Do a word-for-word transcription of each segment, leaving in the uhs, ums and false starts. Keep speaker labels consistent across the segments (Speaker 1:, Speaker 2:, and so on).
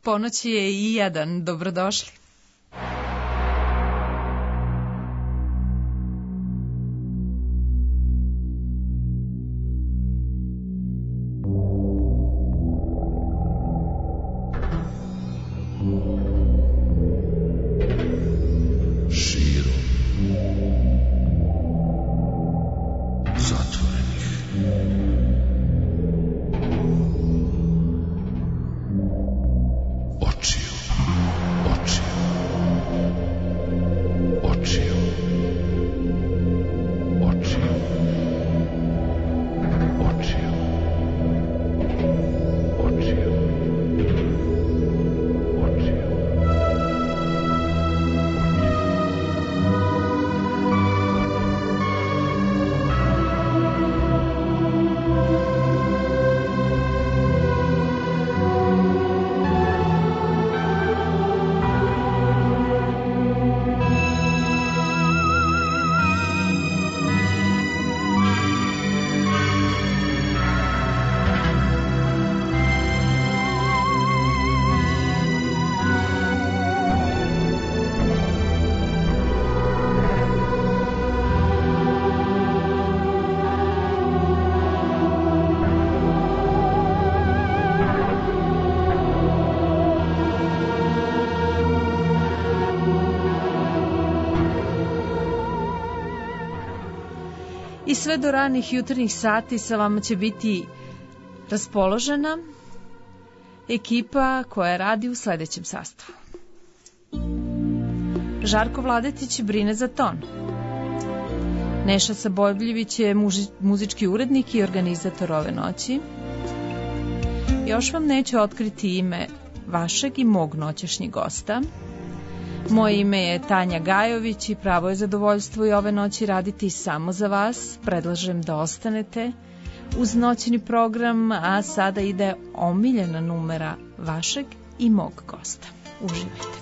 Speaker 1: Ponoć je i jedan, dobrodošli. I sve do ranih jutarnjih sati sa vama će biti raspoložena ekipa koja radi u sledećem sastavu. Žarko Vladetić brine za ton. Neša Sabojljević je muži, muzički urednik i organizator ove noći. Još vam neću otkriti ime vašeg i mog noćešnjeg gosta. Moje ime je Tanja Gajović i pravo je zadovoljstvo i ove noći raditi samo za vas. Predlažem da ostanete uz noćni program, a sada ide omiljena numera vašeg i mog gosta. Uživajte.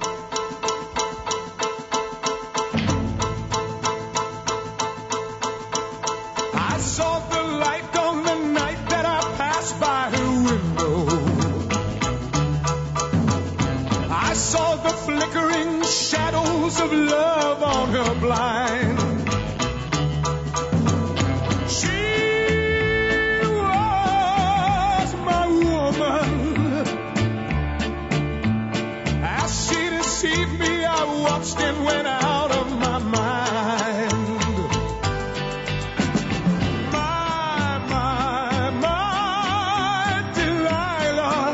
Speaker 1: I saw the light on the night that I passed by her window. I saw the flickering shadows of love on her blind. She was my woman. As she deceived me, I watched and went out of my mind. My, my, my Delilah.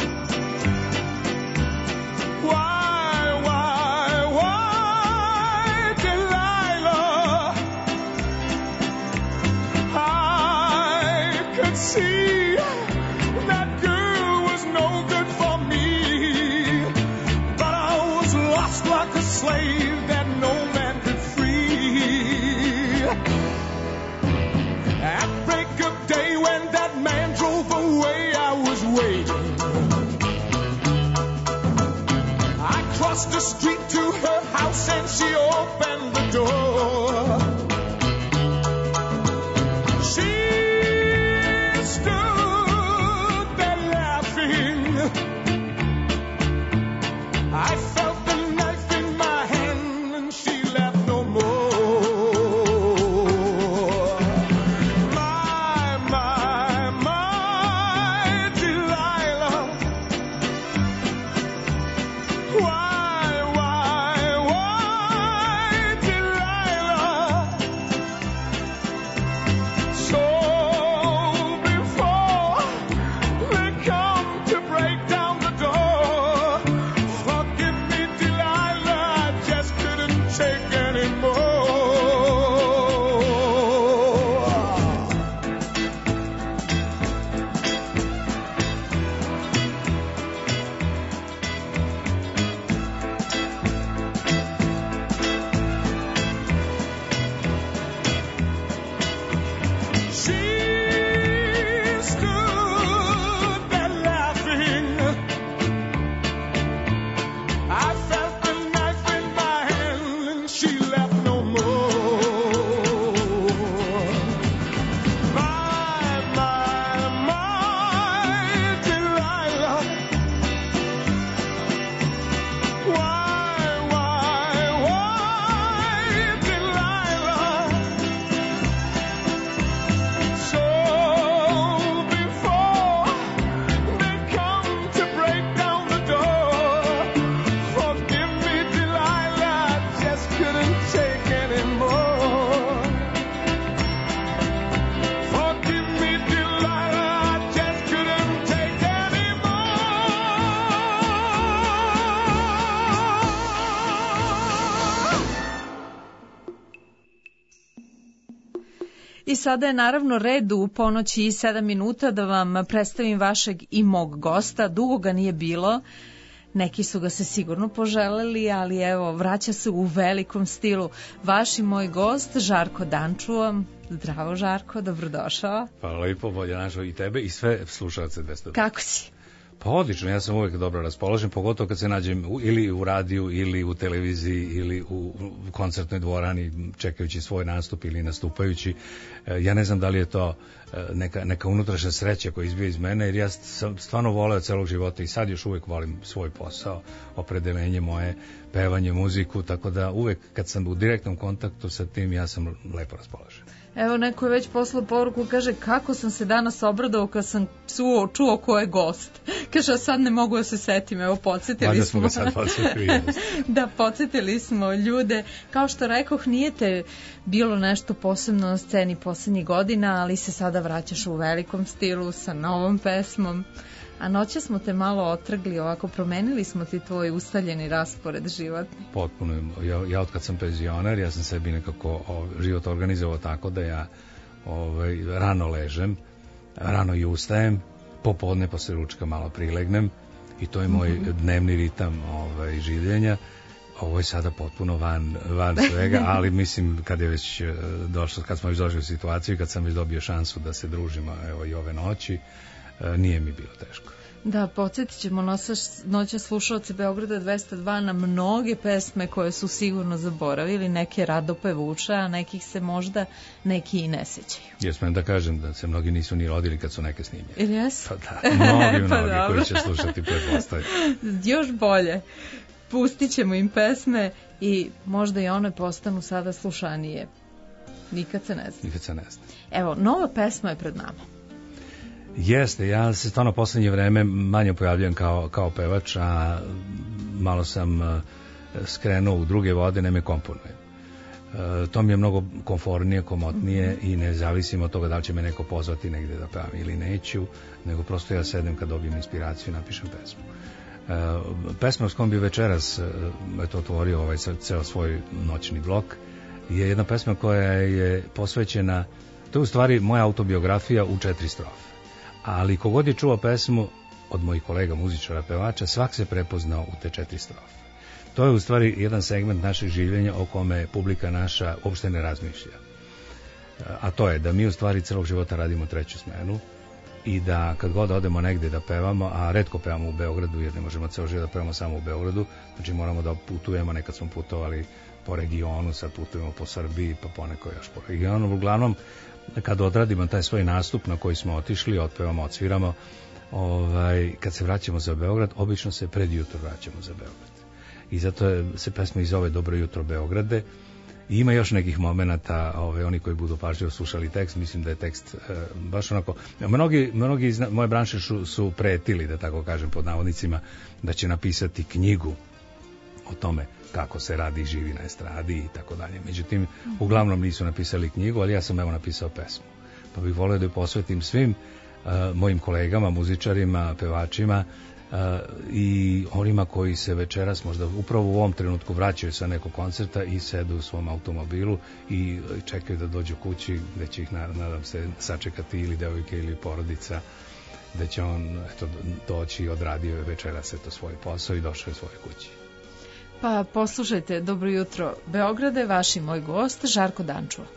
Speaker 1: Why, why, why, Delilah? I could see that girl was no good for me, but I was lost like a slave that no man could free. At break of day when that man drove away, I was waiting. I crossed the street to her house and she opened the door. She stood there laughing. I felt the knife in my hand and she laughed no more. My, my, my Delilah. Why, why, why, Delilah? I sada je naravno red u ponoći i sedam minuta da vam predstavim vašeg i mog gosta. Dugo ga nije bilo, neki su ga se sigurno poželeli, ali evo, vraća se u velikom stilu. Vaš i moj gost, Žarko Dančuo. Zdravo Žarko, dobrodošao.
Speaker 2: Hvala lepo, bolje našao i tebe i sve slušalce dvesta.
Speaker 1: Kako si?
Speaker 2: Pa odlično, ja sam uvek dobro raspoložen, pogotovo kad se nađem u, ili u radiju, ili u televiziji, ili u, u koncertnoj dvorani, čekajući svoj nastup ili nastupajući. E, ja ne znam da li je to e, neka, neka unutrašnja sreća koja izbija iz mene, jer ja sam stvarno voleo celog života i sad još uvek volim svoj posao, opredelenje moje, pevanje, muziku, tako da uvek kad sam u direktnom kontaktu sa tim, ja sam lepo raspoložen.
Speaker 1: Evo, neko je već poslao poruku, kaže, kako sam se danas obradovao kad sam čuo, čuo ko je gost. Kaže, a sad ne mogu da se setim, evo, podsjetili
Speaker 2: Valjda
Speaker 1: smo.
Speaker 2: smo ga sad podsjetili.
Speaker 1: Da, podsjetili smo ljude. Kao što rekoh, nije te bilo nešto posebno na sceni poslednjih godina, ali se sada vraćaš u velikom stilu sa novom pesmom. A noće smo te malo otrgli, ovako promenili smo ti tvoj ustaljeni raspored životni.
Speaker 2: Potpuno. Ja, ja od kad sam penzioner, ja sam sebi nekako o, život organizovao tako da ja ovaj, rano ležem, rano i ustajem, popodne posle ručka malo prilegnem i to je moj mm-hmm. dnevni ritam ovaj, življenja. Ovo je sada potpuno van, van svega, ali mislim kad je već došlo, kad smo već došli u situaciju, kad sam već dobio šansu da se družimo evo, i ove noći, nije mi bilo teško.
Speaker 1: Da, podsjetit ćemo noća slušalce Beograda dvesta dva na mnoge pesme koje su sigurno zaboravili, neke rado pevuče, a nekih se možda neki i ne sećaju.
Speaker 2: Ja smem da kažem da se mnogi nisu ni rodili kad su neke snimljene.
Speaker 1: Ili jesu?
Speaker 2: Pa da, mnogi, mnogi pa koji će slušati pretpostavljaju.
Speaker 1: Još bolje. Pustit ćemo im pesme i možda i one postanu sada slušanije. Nikad se ne zna.
Speaker 2: Nikad se ne zna.
Speaker 1: Evo, nova pesma je pred nama.
Speaker 2: Jeste, ja se stvarno poslednje vreme manje pojavljujem kao, kao pevač, a malo sam uh, skrenuo u druge vode, ne me komponujem. Uh, to mi je mnogo komfornije, komotnije i ne zavisim od toga da li će me neko pozvati negde da pevam ili neću, nego prosto ja sedem kad dobijem inspiraciju i napišem pesmu. Uh, pesma s kojom bi večeras uh, eto, otvorio ovaj ceo svoj noćni blok je jedna pesma koja je posvećena, to je u stvari moja autobiografija u četiri strofe. Ali kogod je čuo pesmu od mojih kolega muzičara, pevača, svak se prepoznao u te četiri strofe. To je u stvari jedan segment našeg življenja o kome publika naša uopšte ne razmišlja. A to je da mi u stvari celog života radimo treću smenu i da kad god odemo negde da pevamo, a retko pevamo u Beogradu jer ne možemo ceo život da pevamo samo u Beogradu, znači moramo da putujemo, nekad smo putovali po regionu, sad putujemo po Srbiji, pa poneko još po regionu. Uglavnom, kad odradimo taj svoj nastup na koji smo otišli, otpevamo, odsviramo, ovaj, kad se vraćamo za Beograd, obično se pred jutro vraćamo za Beograd. I zato je, se pesma i zove Dobro jutro Beograde. I ima još nekih momenata, ovaj, oni koji budu pažljivo slušali tekst, mislim da je tekst e, baš onako... Mnogi, mnogi iz moje branše su, su pretili, da tako kažem, pod navodnicima, da će napisati knjigu o tome kako se radi i živi na estradi i tako dalje. Međutim, uglavnom nisu napisali knjigu, ali ja sam evo napisao pesmu. Pa bih volio da ju posvetim svim uh, mojim kolegama, muzičarima, pevačima uh, i onima koji se večeras možda upravo u ovom trenutku vraćaju sa nekog koncerta i sedu u svom automobilu i čekaju da dođu kući, gde će ih, nadam se, sačekati ili devojke ili porodica, da će on eto, doći i odradio večeras eto, svoj posao i došao u svoje kući.
Speaker 1: Pa poslušajte, dobro jutro Beograde, vaš i moj gost, Žarko Dančuo.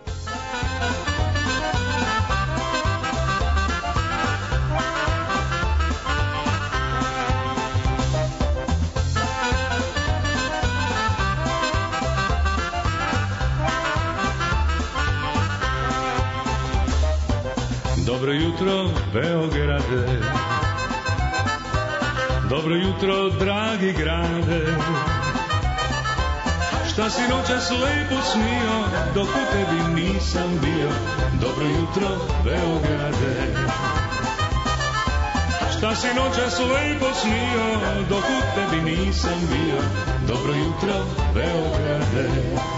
Speaker 3: Dobro jutro Beograde, dobro jutro dragi grade, šta si noćas lepo snio, dok u tebi nisam bio. Dobro jutro Beograde, šta si noćas lepo snio, dok u tebi nisam bio. Dobro jutro Beograde.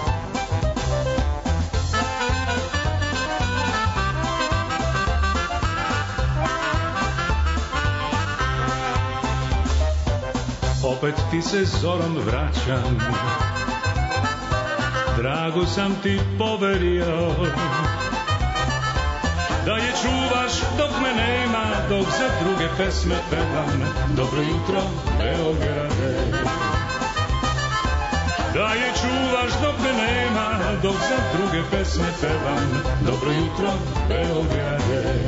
Speaker 3: Opet ti se zorom vraćam, drago sam ti poverio, da je čuvaš dok me nema, dok za druge pesme pevam. Dobro jutro, Beograde. Da je čuvaš dok me nema, dok za druge pesme pevam. Dobro jutro, Beograde.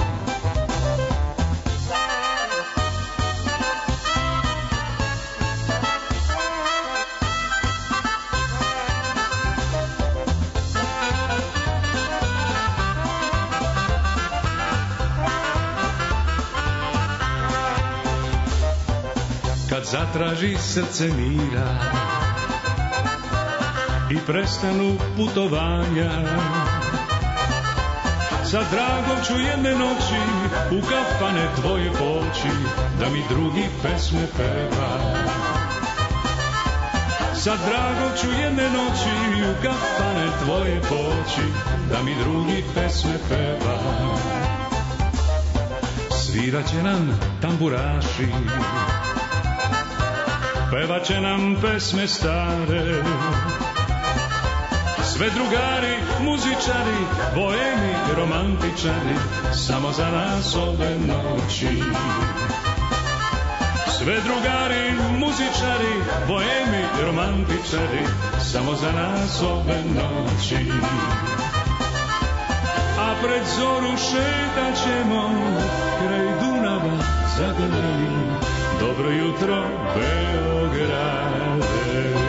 Speaker 3: Kad zatraži srce mira i prestanu putovanja, sa dragom ću jedne noći u kafane tvoje poći, da mi drugi pesme peva. Sa dragom ću jedne noći u kafane tvoje poći, da mi drugi pesme peva. Svirat će nam tamburaši, pevat će nam pesme stare, sve drugari, muzičari, boemi, romantičari, samo za nas ove noći. Sve drugari, muzičari, boemi, romantičari, samo za nas ove noći. A pred zoru šetat ćemo kraj Dunava zagrljeni. Dobro jutro, Beograde.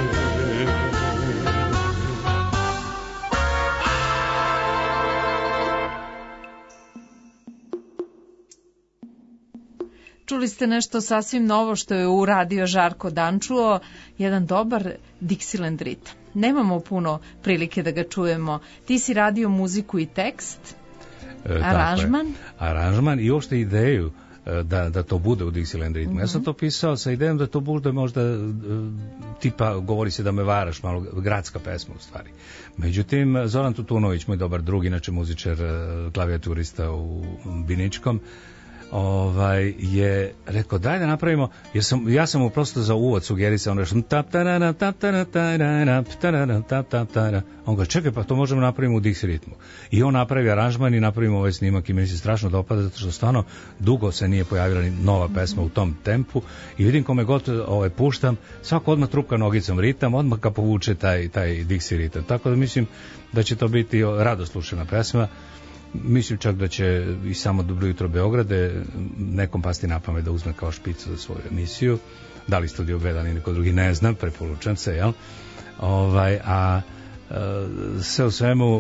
Speaker 1: Čuli ste nešto sasvim novo što je uradio Žarko Dančuo, jedan dobar Dixieland ritam. Nemamo puno prilike da ga čujemo. Ti si radio muziku i tekst,
Speaker 2: e,
Speaker 1: aranžman.
Speaker 2: Aranžman i uopšte ideju da, da to bude u Dixieland ritmu. Mm-hmm. Ja sam to pisao sa idejom da to bude možda tipa, govori se da me varaš, malo gradska pesma u stvari. Međutim, Zoran Tutunović, moj dobar drug, inače muzičar, klavijaturista u Biničkom, ovaj je rekao daj da napravimo, jer sam, ja sam mu prosto za uvod sugerisao ono što tap tarara tap tarara tarara tap tap tarara. On ga čekaj, pa to možemo napraviti u Dixie ritmu. I on napravi aranžman i napravimo ovaj snimak i meni se strašno dopada zato što stvarno dugo se nije pojavila ni nova pesma u tom tempu i vidim kome god ovaj puštam, svako odmah trupka nogicom ritam, odmah ka povuče taj taj Dixie ritam. Tako da mislim da će to biti rado slušana pesma. Mislim čak da će i samo Dobro jutro Beograde nekom pasti na pamet da uzme kao špicu za svoju emisiju. Da li Studio B, da li neko drugi, ne znam, preporučam se, jel? Ovaj, a sve u svemu,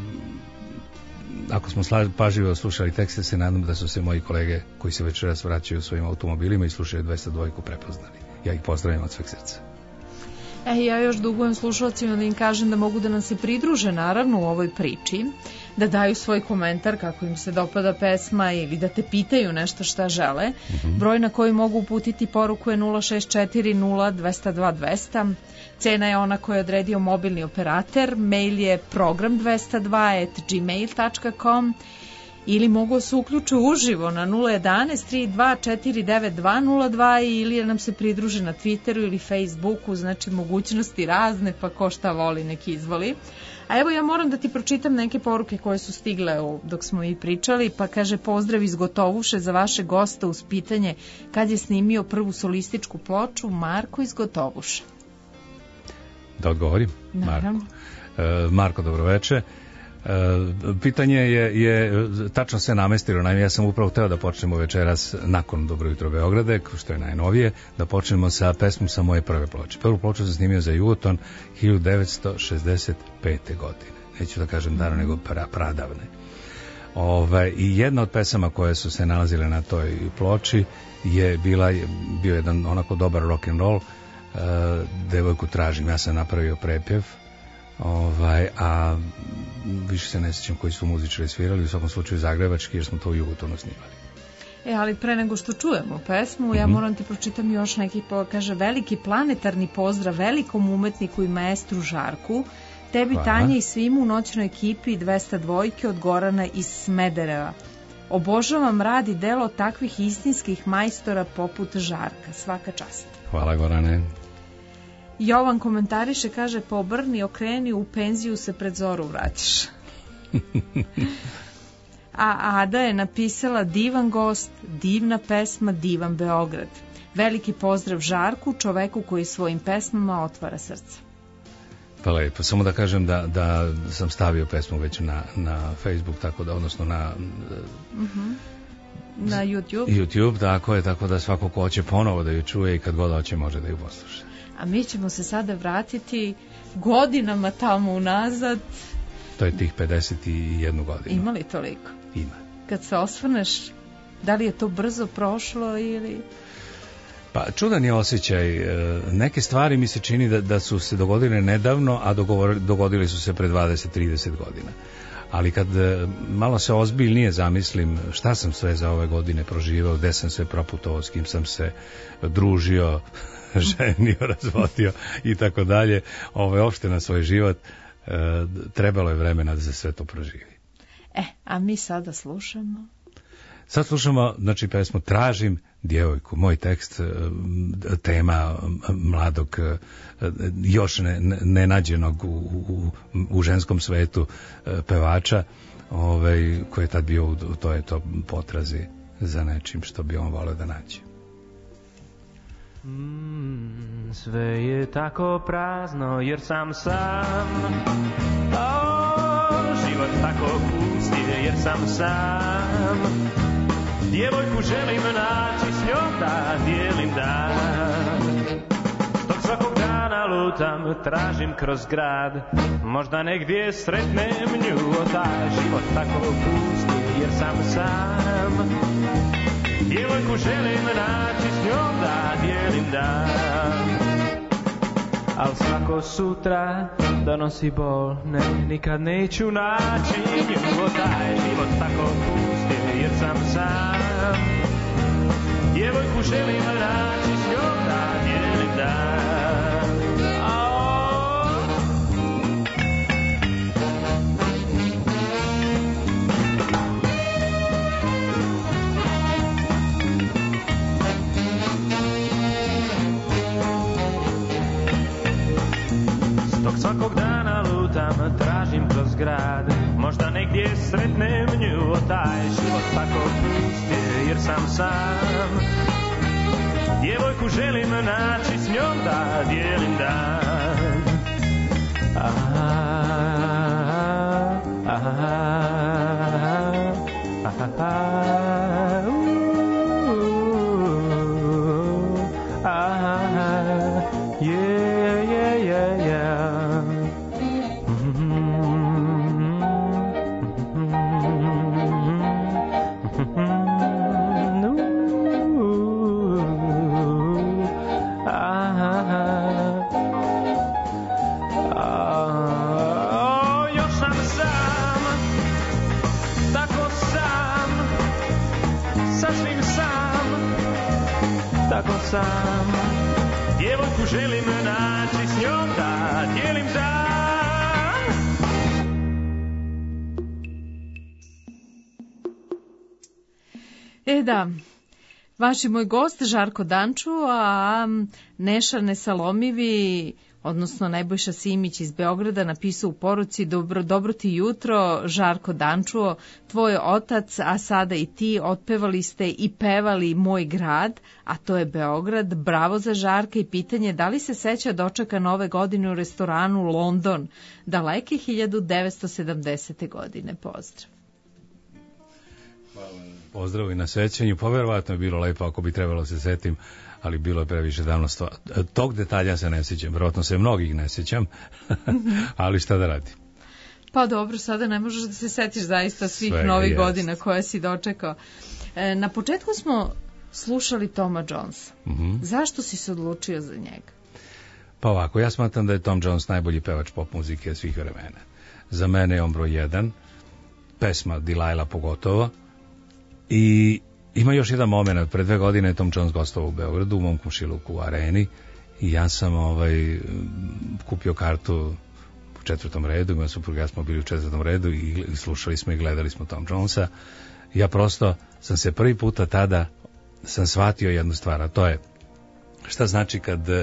Speaker 2: ako smo pažljivo slušali tekste, se nadam da su se moji kolege koji se večeras vraćaju u svojim automobilima i slušaju dvesta dva prepoznali. Ja ih pozdravim od sveg srca.
Speaker 1: E, ja još dugujem slušalcima da im kažem da mogu da nam se pridruže naravno u ovoj priči, da daju svoj komentar kako im se dopada pesma ili da te pitaju nešto šta žele. Mm-hmm. Broj na koji mogu uputiti poruku je nula šest četiri nula dva nula dva dva nula nula. Cena je ona koju je odredio mobilni operater. Mail je program dvesta dva at gmail tačka com ili mogu se uključiti uživo na nula jedan tri dva četiri devet dva nula dva ili nam se pridruže na Twitteru ili Facebooku, znači mogućnosti razne, pa ko šta voli neki izvoli. A evo ja moram da ti pročitam neke poruke koje su stigle dok smo mi pričali, pa kaže pozdrav iz Gotovuše za vaše gosta uz pitanje kad je snimio prvu solističku ploču, Marko iz Gotovuše.
Speaker 2: Da odgovorim?
Speaker 1: Naravno.
Speaker 2: Marko, e, Marko dobroveče. Pitanje je, je tačno se namestilo. Naime, ja sam upravo teo da počnemo večeras nakon Dobro jutro Beograde, što je najnovije, da počnemo sa pesmom sa moje prve ploče. Prvu ploču sam snimio za Jugoton hiljadu devetsto šezdeset pete. godine. Neću da kažem davno, nego pra, pradavne. Ove, I jedna od pesama koje su se nalazile na toj ploči je bila, bio jedan onako dobar rock and roll, uh, Devojku tražim. Ja sam napravio prepjev, Ovaj, a više se ne sjećam koji su muzičari svirali, u svakom slučaju zagrebački, jer smo to u Jugotonu snimali.
Speaker 1: E, ali pre nego što čujemo pesmu, mm-hmm. ja moram ti pročitam još neki, kaže, veliki planetarni pozdrav velikom umetniku i maestru Žarku, tebi Hvala. Tanja i svim u noćnoj ekipi dvesta dva od Gorana iz Smedereva. Obožavam rad i delo takvih istinskih majstora poput Žarka. Svaka čast.
Speaker 2: Hvala Gorane.
Speaker 1: Jovan komentariše, kaže, pobrni, okreni, u penziju se pred zoru vraćaš. A Ada je napisala divan gost, divna pesma, divan Beograd. Veliki pozdrav Žarku, čoveku koji svojim pesmama otvara srce.
Speaker 2: Pa lepo, samo da kažem da, da sam stavio pesmu već na, na Facebook, tako da, odnosno na...
Speaker 1: Uh-huh. Na YouTube.
Speaker 2: YouTube, tako je, tako da svako ko hoće ponovo da ju čuje i kad god hoće može da ju posluša.
Speaker 1: A mi ćemo se sada vratiti godinama tamo unazad.
Speaker 2: To je tih pedeset jednu godinu.
Speaker 1: Ima li toliko?
Speaker 2: Ima.
Speaker 1: Kad se osvrneš, da li je to brzo prošlo ili...
Speaker 2: Pa čudan je osjećaj. Neke stvari mi se čini da, da su se dogodile nedavno, a dogodili su se pre dvadeset trideset godina. Ali kad malo se ozbiljnije zamislim šta sam sve za ove godine proživao, gde sam sve proputovao, s kim sam se družio, ženio, razvodio i tako dalje, ove, opšte na svoj život, e, trebalo je vremena da se sve to proživi.
Speaker 1: E, a mi sada slušamo...
Speaker 2: Sad slušamo, znači, pesmu Tražim djevojku, moj tekst, tema mladog, još ne, nenađenog u, u, u ženskom svetu pevača, ovaj, koji je tad bio u to je to potrazi za nečim što bi on voleo da nađe.
Speaker 4: Mm, sve je tako prazno jer sam sam, oh, život tako pust je jer sam sam. Djevojku želim naći, s njom da dijelim dan. Dok svakog dana lutam, tražim kroz grad, možda negdje sretnem nju, o taj život tako pusti jer sam sam. Djevojku želim naći, s njom da dijelim dan. Al svako sutra donosi bol, ne, nikad neću naći nju, o taj život tako pusti jer sam sam. Djevojku želim naći, s njom da dijelim dan. Dok svakog dana lutam, tražim kroz grad, možda negdje sretnem nju, o taj život tako pust je jer sam sam. Djevojku želim naći, s njom da dijelim dan. Aha, aha, aha, aha, aha, yeah, yeah, yeah, yeah. Tako sam, djevojku želim naći, s njom da dijelim dan.
Speaker 1: E da, vaš je moj gost Žarko Danču, a Neša Nesalomivi, odnosno Nebojša Simić iz Beograda, napisao u poruci: dobro, dobro ti jutro, Žarko Dančuo, tvoj otac, a sada i ti, otpevali ste i pevali Moj grad, a to je Beograd. Bravo za Žarka i pitanje da li se seća dočeka nove godine u restoranu London, daleke hiljadu devetsto sedamdesete godine. Pozdrav.
Speaker 2: Pozdrav i na sećanju, poverovatno je bilo lepo ako bi trebalo se setim, ali bilo je previše davno stvar. Tog detalja se ne sjećam, vjerojatno se mnogih ne sjećam, ali šta da radim?
Speaker 1: Pa dobro, sada ne možeš da se setiš zaista svih
Speaker 2: Sve,
Speaker 1: novih
Speaker 2: jest.
Speaker 1: godina koje si dočekao. E, na početku smo slušali Toma Jonesa.
Speaker 2: Mm-hmm.
Speaker 1: Zašto si se odlučio za njega?
Speaker 2: Pa ovako, ja smatram da je Tom Jones najbolji pevač pop muzike svih vremena. Za mene je on broj jedan, pesma Delilah pogotovo, i ima još jedan moment. Pre dve godine je Tom Jones gostovao u Beogradu, u mom komšiluku u Areni, i ja sam ovaj, kupio kartu u četvrtom redu, moja supruga, ja smo bili u četvrtom redu i slušali smo i gledali smo Tom Jonesa. Ja prosto sam se prvi puta tada sam shvatio jednu stvar, a to je šta znači kad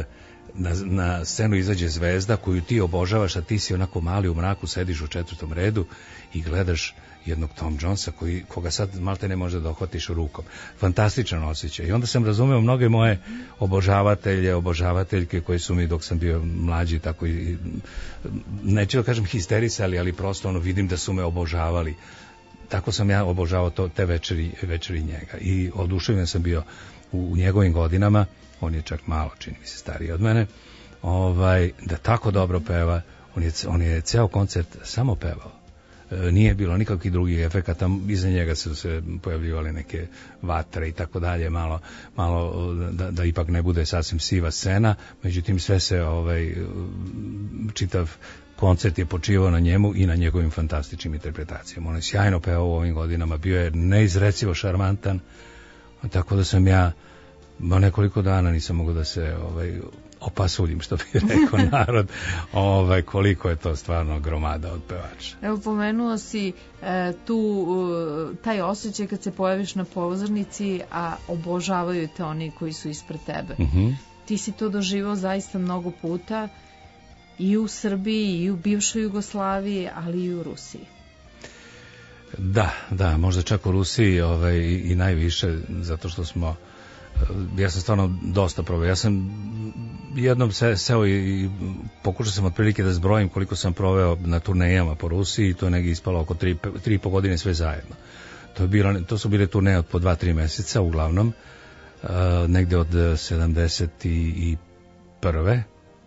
Speaker 2: na, na scenu izađe zvezda koju ti obožavaš, a ti si onako mali u mraku, sediš u četvrtom redu i gledaš jednog Tom Jonesa koji, koga sad malte ne može da dohvatiš rukom. Fantastičan osjećaj. I onda sam razumeo mnoge moje obožavatelje, obožavateljke koji su mi dok sam bio mlađi tako i, neću da kažem histerisali, ali prosto ono vidim da su me obožavali. Tako sam ja obožavao to, te večeri, večeri njega. I oduševljen sam bio u, u njegovim godinama, on je čak malo, čini mi se, stariji od mene, ovaj, da tako dobro peva, on je, on je ceo koncert samo pevao. Nije bilo nikakvih drugih efekata, iza njega su se pojavljivale neke vatre i tako dalje, malo, malo da, da ipak ne bude sasvim siva scena, međutim sve se ovaj, čitav koncert je počivao na njemu i na njegovim fantastičnim interpretacijama. On je sjajno pevao u ovim godinama, bio je neizrecivo šarmantan, tako da sam ja nekoliko dana nisam mogao da se ovaj, opasuljim, što bi rekao narod, ovaj, koliko je to stvarno gromada od pevača.
Speaker 1: Evo, pomenuo si e, tu e, taj osjećaj kad se pojaviš na pozornici, a obožavaju te oni koji su ispred tebe.
Speaker 2: Mm-hmm.
Speaker 1: Ti si to doživao zaista mnogo puta i u Srbiji, i u bivšoj Jugoslaviji, ali i u Rusiji.
Speaker 2: Da, da, možda čak u Rusiji ovaj, i, i najviše, zato što smo ja sam stvarno dosta probao. Ja sam jednom se, seo i, i pokušao sam otprilike da zbrojim koliko sam proveo na turnejama po Rusiji i to je negdje ispalo oko tri, tri i po godine sve zajedno. To, je bilo, to su bile turneje od po dva, tri meseca uglavnom, uh, negde od sedamdeset prve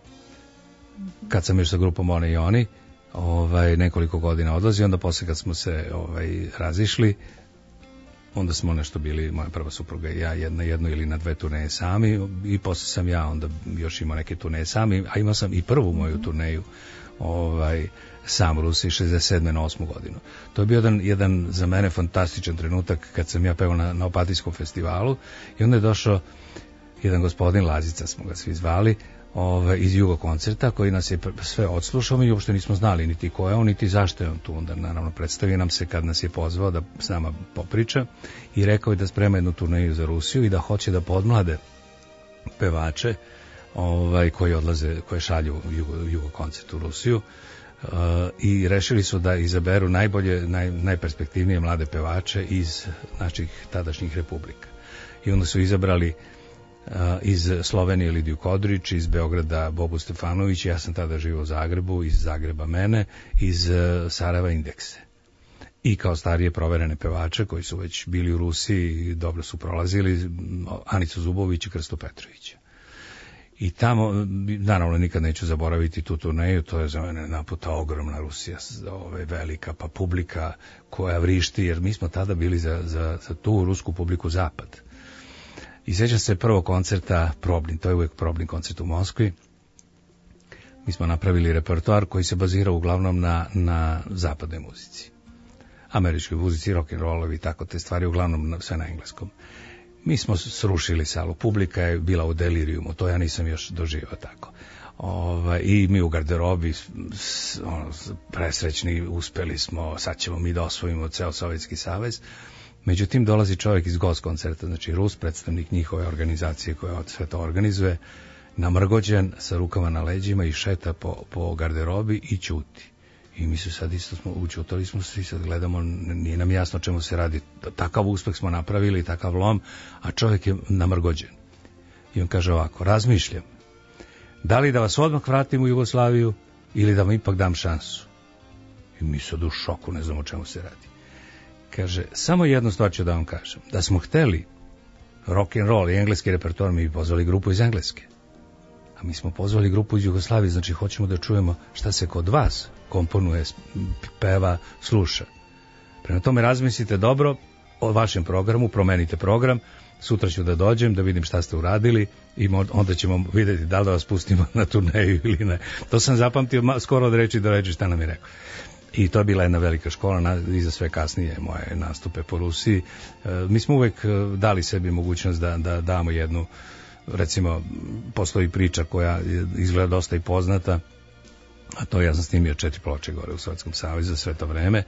Speaker 2: kad sam još sa grupom One i Oni, ovaj, nekoliko godina odlazi, onda posle kad smo se ovaj, razišli, onda smo nešto bili, moja prva supruga i ja, jedna jedno ili na dve turneje sami i posle sam ja onda još imao neke turneje sami, a imao sam i prvu moju turneju ovaj, sam u Rusiji šezdeset sedme na osmu godinu. To je bio jedan, jedan za mene fantastičan trenutak kad sam ja pevao na, na Opatijskom festivalu i onda je došao jedan gospodin, Lazica smo ga svi zvali, Ove, iz Jugo koncerta koji nas je sve odslušao, mi uopšte nismo znali niti ko je on, niti zašto je on tu. Onda naravno predstavio nam se kad nas je pozvao da s nama popriča i rekao je da sprema jednu turneju za Rusiju i da hoće da podmlade pevače ovaj, koji odlaze, koje šalju u Jugo, Jugo koncert u Rusiju uh, i rešili su da izaberu najbolje, naj, najperspektivnije mlade pevače iz naših tadašnjih republika. I onda su izabrali iz Slovenije Lidiju Kodrić, iz Beograda Bobu Stefanović, ja sam tada živio u Zagrebu, iz Zagreba mene, iz Sarajeva Indekse. I kao starije proverene pevače koji su već bili u Rusiji i dobro su prolazili, Anicu Zubović i Krstu Petrovića. I tamo, naravno, nikad neću zaboraviti tu turneju, to je za mene naputa ogromna Rusija, ove, velika, pa publika koja vrišti, jer mi smo tada bili za, za, za tu rusku publiku zapad. I sjećam se prvog koncerta, probni, to je uvijek probni koncert u Moskvi. Mi smo napravili repertoar koji se bazira uglavnom na, na zapadnoj muzici. Američkoj muzici, rock'n'rollovi i tako te stvari, uglavnom sve na engleskom. Mi smo srušili salu, publika je bila u delirijumu, to ja nisam još doživio tako. Ova, i mi u garderobi ono, presrećni, uspeli smo, sad ćemo mi da osvojimo ceo Sovjetski savez. Međutim, dolazi čovjek iz Gost koncerta, znači Rus, predstavnik njihove organizacije koja sve to organizuje, namrgođen, sa rukama na leđima i šeta po, po garderobi i ćuti. I mi su sad isto smo učutali, smo svi sad gledamo, nije nam jasno čemu se radi. Takav uspeh smo napravili, takav lom, a čovjek je namrgođen. I on kaže ovako, razmišljam, da li da vas odmah vratim u Jugoslaviju ili da vam ipak dam šansu. I mi sad u šoku, ne znamo o čemu se radi. Kaže, samo jednu stvar ću da vam kažem. Da smo hteli rock and roll i engleski repertoar, mi bi pozvali grupu iz Engleske. A mi smo pozvali grupu iz Jugoslavije, znači hoćemo da čujemo šta se kod vas komponuje, peva, sluša. Prema tome razmislite dobro o vašem programu, promenite program, sutra ću da dođem, da vidim šta ste uradili i onda ćemo vidjeti da li da vas pustimo na turneju ili ne. To sam zapamtio skoro od reči do reči šta nam je rekao. I to je bila jedna velika škola i za sve kasnije moje nastupe po Rusiji. E, mi smo uvek dali sebi mogućnost da, da damo jednu, recimo, postoji priča koja izgleda dosta i poznata, a to ja sam snimio četiri ploče gore u Sovjetskom savezu za sve to vreme.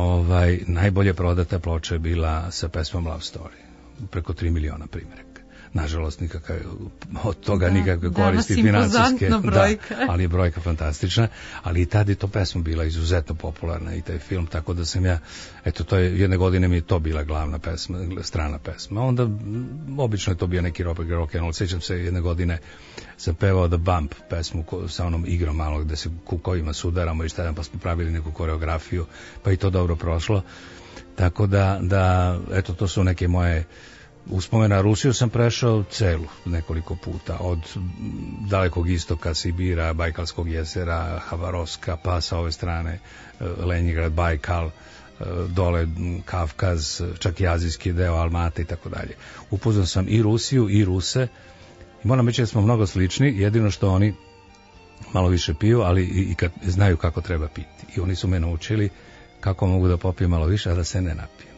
Speaker 2: Ovaj, najbolje prodata ploča je bila sa pesmom Love Story, preko tri miliona primjeraka. nažalost nikakav, od toga da, nikakve koristi financijske,
Speaker 1: da,
Speaker 2: ali je brojka fantastična, ali i tad je to pesma bila izuzetno popularna i taj film, tako da sam ja, eto, to je, jedne godine mi je to bila glavna pesma, strana pesma, onda obično je to bio neki rock and roll, sjećam se jedne godine sam pevao The Bump pesmu ko, sa onom igrom malo gde se kukovima sudaramo i šta pa smo pravili neku koreografiju, pa i to dobro prošlo, tako da, da eto, to su neke moje uspomena. Rusiju sam prešao celu nekoliko puta, od dalekog istoka Sibira, Bajkalskog jezera, Havarovska, pa sa ove strane Lenjingrad, Bajkal, dole Kavkaz, čak i azijski deo, Almata i tako dalje. Upoznao sam i Rusiju i Ruse i moram reći da smo mnogo slični, jedino što oni malo više piju, ali i, i kad znaju kako treba piti. I oni su me naučili kako mogu da popijem malo više, a da se ne napijem.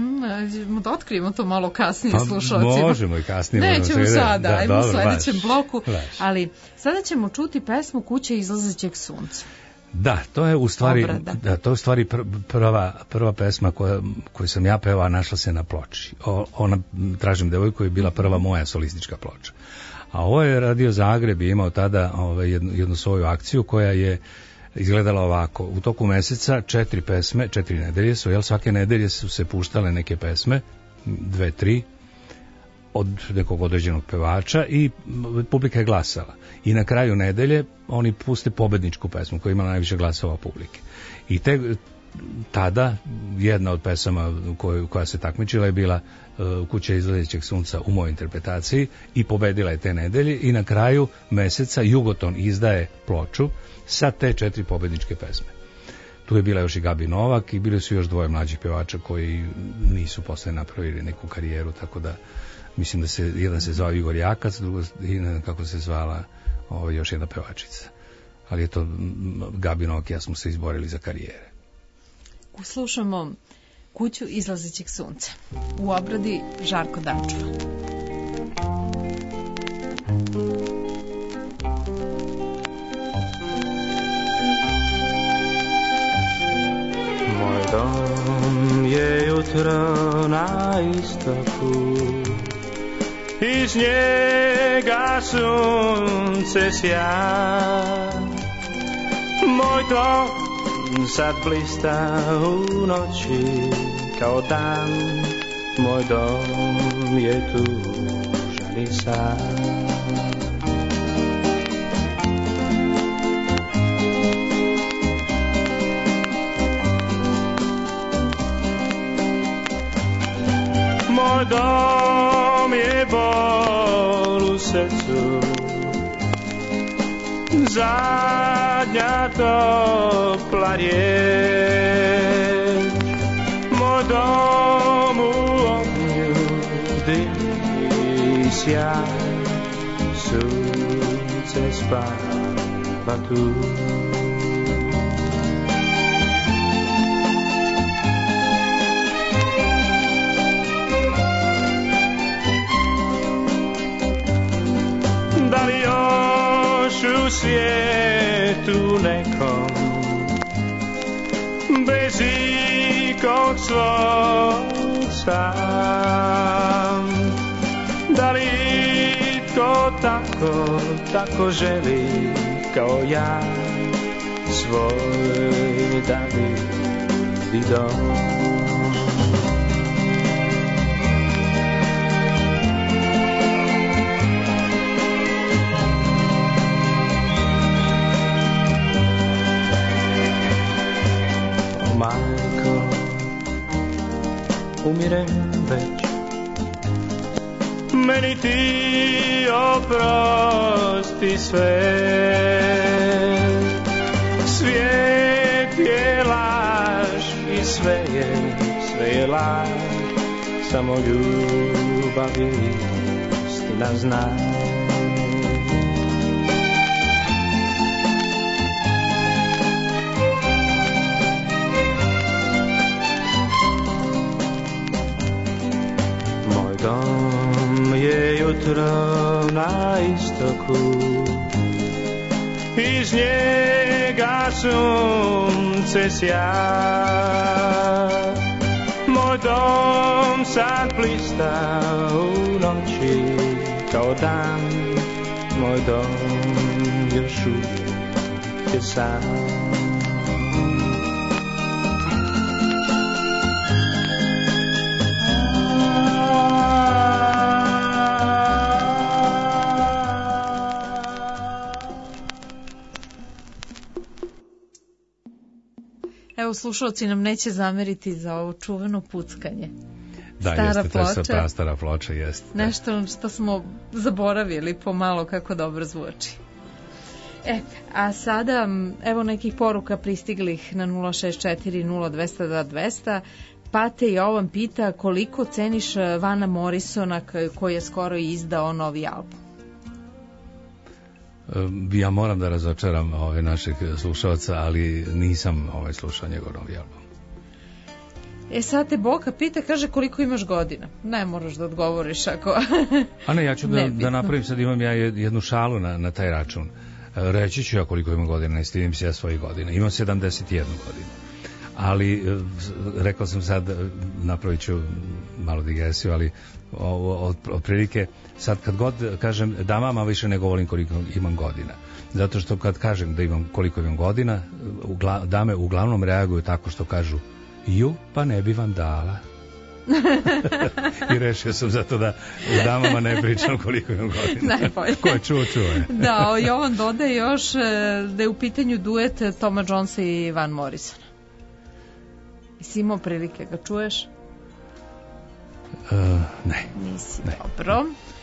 Speaker 1: Mm, da otkrijemo to malo kasnije pa,
Speaker 2: slušalcima. Možemo i kasnije.
Speaker 1: Nećemo sada, da, ajmo
Speaker 2: dobro,
Speaker 1: u sledećem
Speaker 2: baš,
Speaker 1: bloku.
Speaker 2: Baš.
Speaker 1: Ali sada ćemo čuti pesmu Kuća izlazećeg sunca.
Speaker 2: Da, to je u stvari,
Speaker 1: Obrada.
Speaker 2: da, to je u stvari pr, prva, prva pesma koja, koju sam ja pevao, našla se na ploči. O, ona, Tražim devojku, je bila prva moja solistička ploča. A ovo je Radio Zagreb i imao tada ovaj, jednu, jednu svoju akciju koja je izgledala ovako. U toku meseca četiri pesme, četiri nedelje su, jel, svake nedelje su se puštale neke pesme, dve, tri, od nekog određenog pevača i publika je glasala. I na kraju nedelje oni puste pobedničku pesmu koja ima najviše glasova publike. I te, tada jedna od pesama koju, koja se takmičila je bila uh, Kuća izlazećeg sunca u mojoj interpretaciji i pobedila je te nedelje i na kraju meseca Jugoton izdaje ploču sa te četiri pobedničke pesme. Tu je bila još i Gabi Novak i bili su još dvoje mlađih pevača koji nisu posle napravili neku karijeru, tako da mislim da se, jedan se zvao Igor Jakac, drugo, i ne znam kako se zvala ovo, još jedna pevačica. Ali je to Gabi Novak i ja smo se izborili za karijere.
Speaker 1: Slušamo Kuću izlazećeg sunca. U obradi Žarko Dančeva.
Speaker 4: Moj dom je jutro na istoku, iz njega sunce sja. Moj dom sad blista u noći kao dan, moj dom je tužan i sam. Moj dom je bol u srcu, zadnja topla riječ. Moj dom u ognju dim i sjaj, sunce spava tu. Da li još u svijetu nekom bez ikog svog sam? Da li itko tako, tako želi kao ja svoj da vidi dom? Umirem već, meni ti oprosti sve. Svijet je laž i sve je, sve je laž, samo ljubav je istina zna. Dom je jutro na istoku, iz njega sunce sja. Moj dom sad blista u noći kao dan, moj dom još uvijek je sam.
Speaker 1: Evo, slušalci nam neće zameriti za ovo čuveno puckanje.
Speaker 2: Da,
Speaker 1: stara
Speaker 2: jeste, to je
Speaker 1: ploča.
Speaker 2: ta stara ploča, jeste.
Speaker 1: Nešto što smo zaboravili pomalo kako dobro zvuči. E, a sada, evo nekih poruka pristiglih na nula šest četiri nula dvesta dva dvesta. Pate Jovan pita koliko ceniš Vana Morrisona koji je skoro izdao novi album.
Speaker 2: Ja moram da razočaram ove našeg slušalca, ali nisam ovaj slušao njegov novi album.
Speaker 1: E sad te Boka pita, kaže koliko imaš godina. Ne moraš da odgovoriš ako...
Speaker 2: A ne, ja ću da, da napravim, sad imam ja jednu šalu na, na taj račun. Reći ću ja koliko imam godina, ne stidim se ja svojih godina. Imam sedamdeset jednu godinu. Ali, rekao sam sad, napravit ću malo digresiju, ali otprilike, sad kad god kažem da mama više nego volim koliko imam godina. Zato što kad kažem da imam koliko imam godina, ugla, dame uglavnom reaguju tako što kažu ju, pa ne bi vam dala. I rešio sam zato da u damama ne pričam koliko imam godina.
Speaker 1: Najbolje.
Speaker 2: Ko je čuo, čuo je.
Speaker 1: Da, Jovan dodaje još da je u pitanju duet Toma Jonesa i Van Morrisona. Jesi imao prilike, ga čuješ?
Speaker 2: Uh, ne.
Speaker 1: Nisi,
Speaker 2: ne.
Speaker 1: Dobro.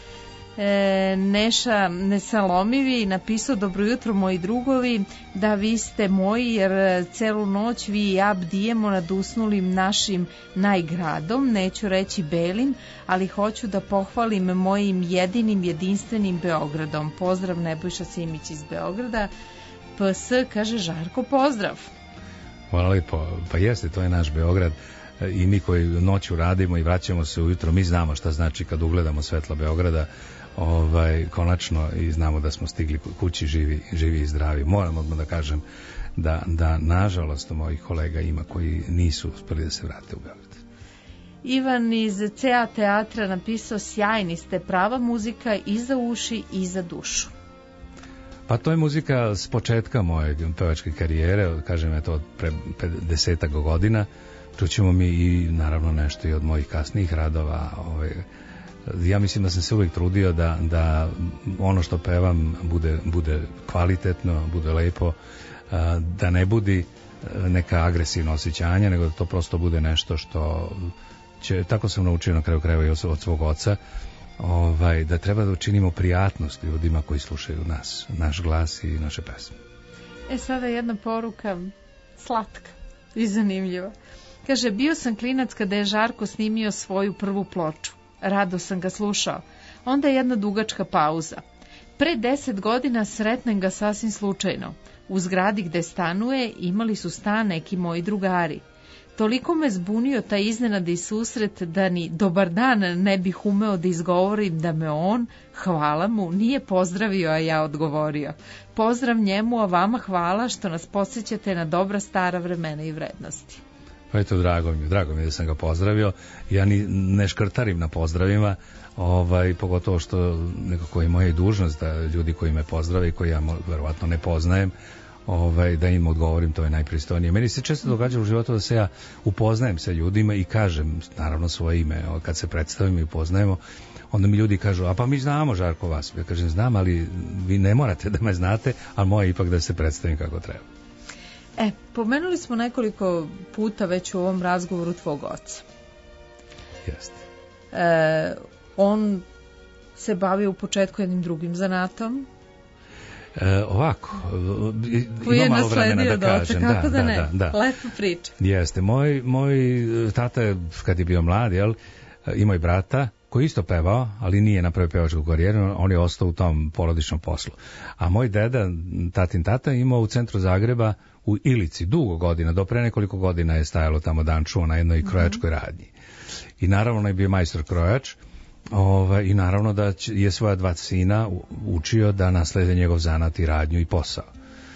Speaker 1: E, Neša Nesalomivi napisao dobro jutro moji drugovi, da vi ste moji jer celu noć vi i ja bdijemo nad usnulim našim najgradom, neću reći belim, ali hoću da pohvalim mojim jedinim jedinstvenim Beogradom. Pozdrav Nebojša Simić iz Beograda. P S kaže Žarko pozdrav.
Speaker 2: Hvala lijepo, pa jeste, to je naš Beograd i mi koji noću radimo i vraćamo se ujutro, mi znamo šta znači kad ugledamo svetlo Beograda, ovaj, konačno, i znamo da smo stigli kući živi, živi i zdravi. Moram odmah da kažem da, da nažalost mojih kolega ima koji nisu uspeli da se vrate u Beograd.
Speaker 1: Ivan iz C A teatra napisao sjajni ste, prava muzika i za uši i za dušu.
Speaker 2: Pa to je muzika s početka moje pevačke karijere, kažem eto od pre desetak godina. Čućemo mi i naravno nešto i od mojih kasnijih radova. Ovaj, ja mislim da sam se uvijek trudio da, da ono što pevam bude, bude kvalitetno, bude lepo, da ne budi neka agresivna osjećanja, nego da to prosto bude nešto što će, tako sam naučio na kraju krajeva i od svog oca, ovaj, da treba da učinimo prijatnost ljudima koji slušaju nas, naš glas i naše pesme.
Speaker 1: E sada jedna poruka slatka i zanimljiva. Kaže, bio sam klinac kada je Žarko snimio svoju prvu ploču. Rado sam ga slušao. Onda je jedna dugačka pauza. Pre deset godina sretnem ga sasvim slučajno. U zgradi gde stanuje imali su stan neki moji drugari. Toliko me zbunio taj iznenadni susret da ni dobar dan ne bih umeo da izgovorim da me on, hvala mu, nije pozdravio, a ja odgovorio. Pozdrav njemu, a vama hvala što nas podsjećate na dobra stara vremena i vrednosti.
Speaker 2: Pa eto, drago mi, drago mi da sam ga pozdravio. Ja ni, ne škrtarim na pozdravima, ovaj, pogotovo što nekako je moja dužnost da ljudi koji me pozdrave i koji ja verovatno ne poznajem, ovaj, da im odgovorim, to je najpristojnije. Meni se često događa u životu da se ja upoznajem sa ljudima i kažem naravno svoje ime, kad se predstavim i upoznajemo, onda mi ljudi kažu, a pa mi znamo Žarko vas. Ja kažem, znam, ali vi ne morate da me znate, ali moje ipak da se predstavim kako treba.
Speaker 1: E, pomenuli smo nekoliko puta već u ovom razgovoru tvog oca.
Speaker 2: Jeste.
Speaker 1: E, on se bavio u početku jednim drugim zanatom.
Speaker 2: E, ovako,
Speaker 1: koji
Speaker 2: ima malo vremena da kažem.
Speaker 1: Kako da,
Speaker 2: da,
Speaker 1: ne,
Speaker 2: da, da.
Speaker 1: lepa priča.
Speaker 2: Jeste, moj, moj tata je, kad je bio mlad, jel, imao i brata koji isto pevao, ali nije napravio pevačku karijeru, on je ostao u tom porodičnom poslu. A moj deda, tatin tata, imao u centru Zagreba u Ilici dugo godina, do pre nekoliko godina je stajalo tamo dančuo na jednoj krojačkoj radnji. I naravno je bio majstor krojač, ovaj, i naravno da je svoja dva sina učio da naslede njegov zanat i radnju i posao.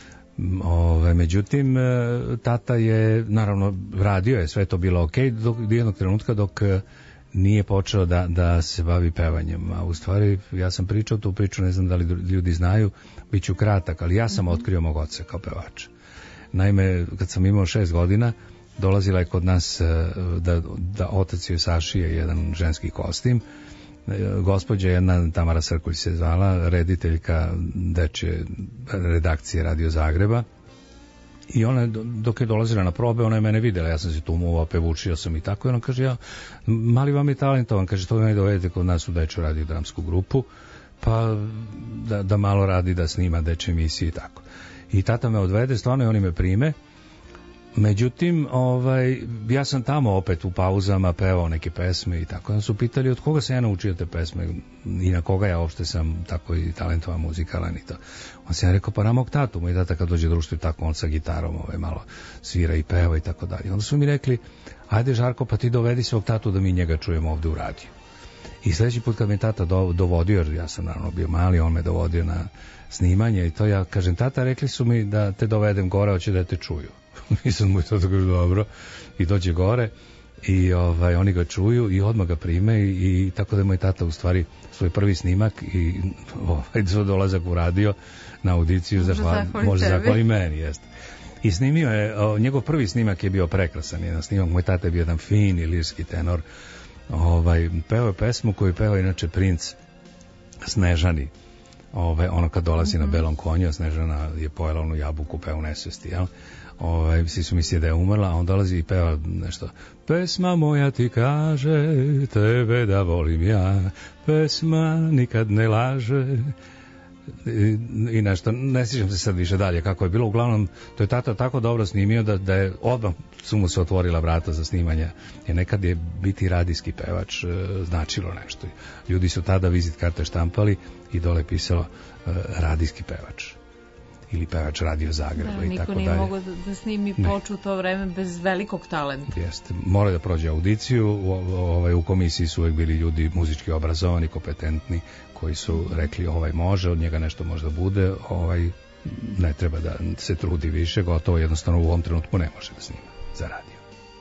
Speaker 2: Ove, međutim, tata je, naravno, radio je, sve to bilo ok, do jednog trenutka dok nije počeo da, da se bavi pevanjem. A u stvari, ja sam pričao tu priču, ne znam da li ljudi znaju, bit ću kratak, ali ja sam mm-hmm. otkrio mog oca kao pevača. Naime, kad sam imao šest godina, dolazila je kod nas da, da otac joj sašije jedan ženski kostim. Gospođa jedna, Tamara Srkulj se zvala, rediteljka dečje redakcije Radio Zagreba. I ona, dok je dolazila na probe, ona je mene videla, ja sam se tu umuvao, pevučio sam i tako, i ona kaže, ja, mali vam je talentovan, kaže, to me dovedete kod nas u dečju radio dramsku grupu, pa da, da malo radi, da snima dečje emisije i tako. I tata me odvede, stvarno, i oni me prime. Međutim, ovaj, ja sam tamo opet u pauzama pevao neke pesme i tako. Onda su pitali od koga sam ja naučio te pesme i na koga ja uopšte sam tako i talentovan muzikalan i to. On se ja rekao, pa na mog tatu, moj tata kad dođe društvo i tako, on sa gitarom ovaj, malo svira i peva i tako dalje. Onda su mi rekli, ajde Žarko, pa ti dovedi svog tatu da mi njega čujemo ovde u radiju. I sljedeći put kad me tata do, dovodio, jer ja sam naravno bio mali, on me dovodio na snimanje i to ja kažem, tata, rekli su mi da te dovedem gore, hoće da te čuju. I sad mu je to tako dobro i dođe gore i ovaj, oni ga čuju i odmah ga prime i, i tako da je moj tata u stvari svoj prvi snimak i ovaj, dolazak u radio na audiciju
Speaker 1: može
Speaker 2: zahvali, može zahvali meni, jeste. I snimio je, o, njegov prvi snimak je bio prekrasan, jedan snimak, moj tata je bio jedan fini lirski tenor, ovaj, peo je pesmu koju peva inače princ Snežani. Ove, ono kad dolazi mm-hmm. na belom konju, Snežana je pojela onu jabuku, peva u nesvesti, jel? Ove, svi su mislili da je umrla, a on dolazi i peva nešto. Pesma moja ti kaže, tebe da volim ja, pesma nikad ne laže. I, i nešto, ne sjećam se sad više dalje kako je bilo, uglavnom to je tata tako dobro snimio da, da je odmah su mu se otvorila vrata za snimanje, jer nekad je biti radijski pevač e, značilo nešto. Ljudi su tada vizit karte štampali i dole pisalo e, radijski pevač ili pevač Radio Zagreba da, i tako dalje.
Speaker 1: Niko nije mogao da, da snimi ploču u to vreme bez velikog talenta.
Speaker 2: Jeste, mora da prođe audiciju, u, ovaj, u komisiji su uvek bili ljudi muzički obrazovani, kompetentni, koji su rekli ovaj može, od njega nešto možda bude, ovaj ne treba da se trudi više, gotovo jednostavno u ovom trenutku ne može da snima za radio.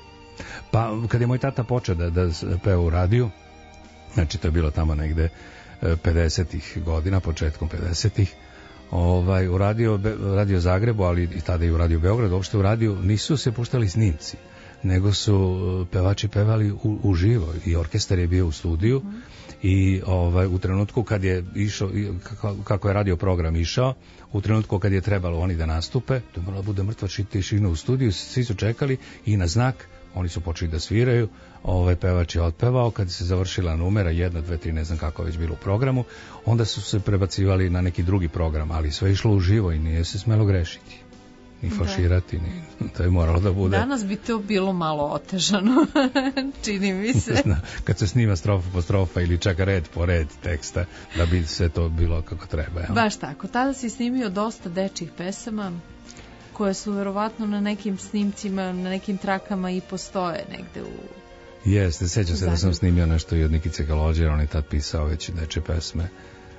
Speaker 2: Pa kad je moj tata počeo da, da peva u radiju, znači to je bilo tamo negde pedesetih godina, početkom pedesetih, ovaj, u radio, radio Zagrebu, ali i tada i u Radio Beogradu, uopšte u radiju nisu se puštali snimci, nego su pevači pevali u, u živo i orkestar je bio u studiju mm. i ovaj, u trenutku kad je išao, kako, kako je radio program išao, u trenutku kad je trebalo oni da nastupe, to je moralo bude mrtva tišina u studiju, svi su čekali i na znak oni su počeli da sviraju, ovaj pevač je otpevao, kad se završila numera, jedna, dve, tri, ne znam kako već bilo u programu, onda su se prebacivali na neki drugi program, ali sve išlo uživo i nije se smelo grešiti. Ni faširati, ni, to je moralo da bude.
Speaker 1: Danas bi to bilo malo otežano, čini mi se.
Speaker 2: Kad se snima strofa po strofa ili čak red po red teksta, da bi sve to bilo kako treba. Ja.
Speaker 1: Baš tako, tada si snimio dosta dečjih pesama, koje su verovatno na nekim snimcima, na nekim trakama i postoje negde u...
Speaker 2: Jeste, sećam se da sam snimio nešto i od Nikice Galođera, on je tad pisao već dečje pesme.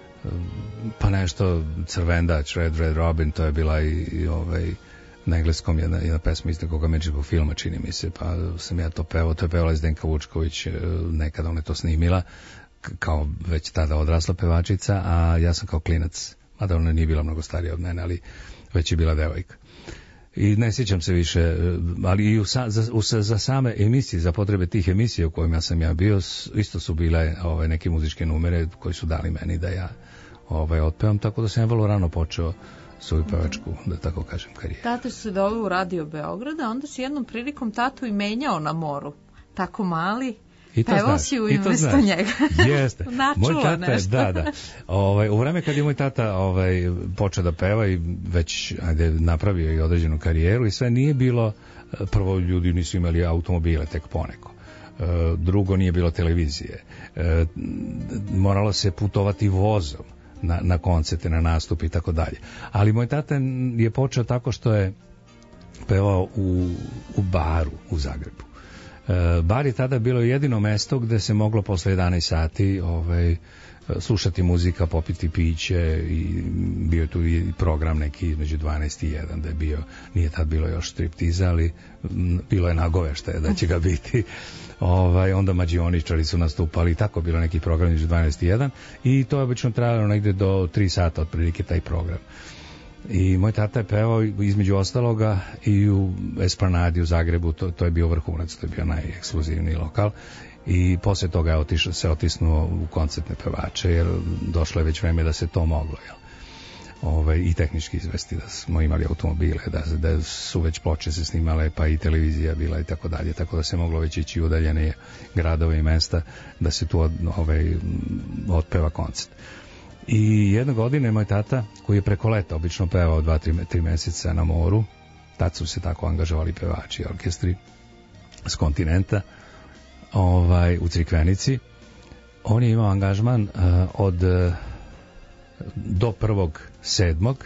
Speaker 2: Pa nešto Crvendač, Red Red Robin, to je bila i, i ovaj, na engleskom jedna, jedna pesma iz nekog američkog filma, čini mi se, pa sam ja to pevao, to je pevala Zdenka Vučković, nekada ona je to snimila, kao već tada odrasla pevačica, a ja sam kao klinac, mada ona nije bila mnogo starija od mene, ali već je bila devojka. I ne sjećam se više, ali i u sa, za, u, za same emisije, za potrebe tih emisija u kojima sam ja bio, isto su bile ove, neke muzičke numere koji su dali meni da ja ovaj, otpevam, tako da sam ja vrlo rano počeo svoju pevačku, da tako kažem, karijeru.
Speaker 1: Tata se doveo u Radio Beograda, onda si jednom prilikom tatu i menjao na moru, tako mali.
Speaker 2: I to
Speaker 1: pevao
Speaker 2: znaš,
Speaker 1: si u
Speaker 2: i to
Speaker 1: umesto
Speaker 2: znaš.
Speaker 1: Njega.
Speaker 2: Jeste. Moj tata,
Speaker 1: nešto.
Speaker 2: da, da. Ovaj, u vreme kad je moj tata ovaj, počeo da peva i već ajde, napravio i određenu karijeru i sve, nije bilo, prvo ljudi nisu imali automobile, tek poneko. Drugo, nije bilo televizije. Moralo se putovati vozom na, na koncerte, na nastup i tako dalje. Ali moj tata je počeo tako što je pevao u, u baru u Zagrebu. Bar je tada bilo jedino mesto gde se moglo posle jedanaest sati ovaj, slušati muzika, popiti piće i bio je tu i program neki između dvanaest i jedan da je bio, nije tad bilo još striptiza, ali bilo je nagoveštaje da će ga biti. Ovaj, onda mađioničari su nastupali i tako bilo neki program između dvanaest i jedan i to je obično trajalo negde do tri sata otprilike taj program. I moj tata je pevao između ostaloga i u Esplanadi u Zagrebu, to, to je bio vrhunac, to je bio najekskluzivniji lokal i posle toga je otišao, se otisnuo u koncertne pevače jer došlo je već vreme da se to moglo, jel? Ove, i tehnički izvesti da smo imali automobile, da, da su već ploče se snimale, pa i televizija bila i tako dalje, tako da se moglo već ići udaljene gradove i mesta da se tu od, ove, otpeva koncert. I jedne godine moj tata, koji je preko leta obično pevao dva, tri, tri meseca na moru, tad su se tako angažovali pevači i orkestri s kontinenta, ovaj, u Crikvenici, on je imao angažman uh, od uh, do prvog sedmog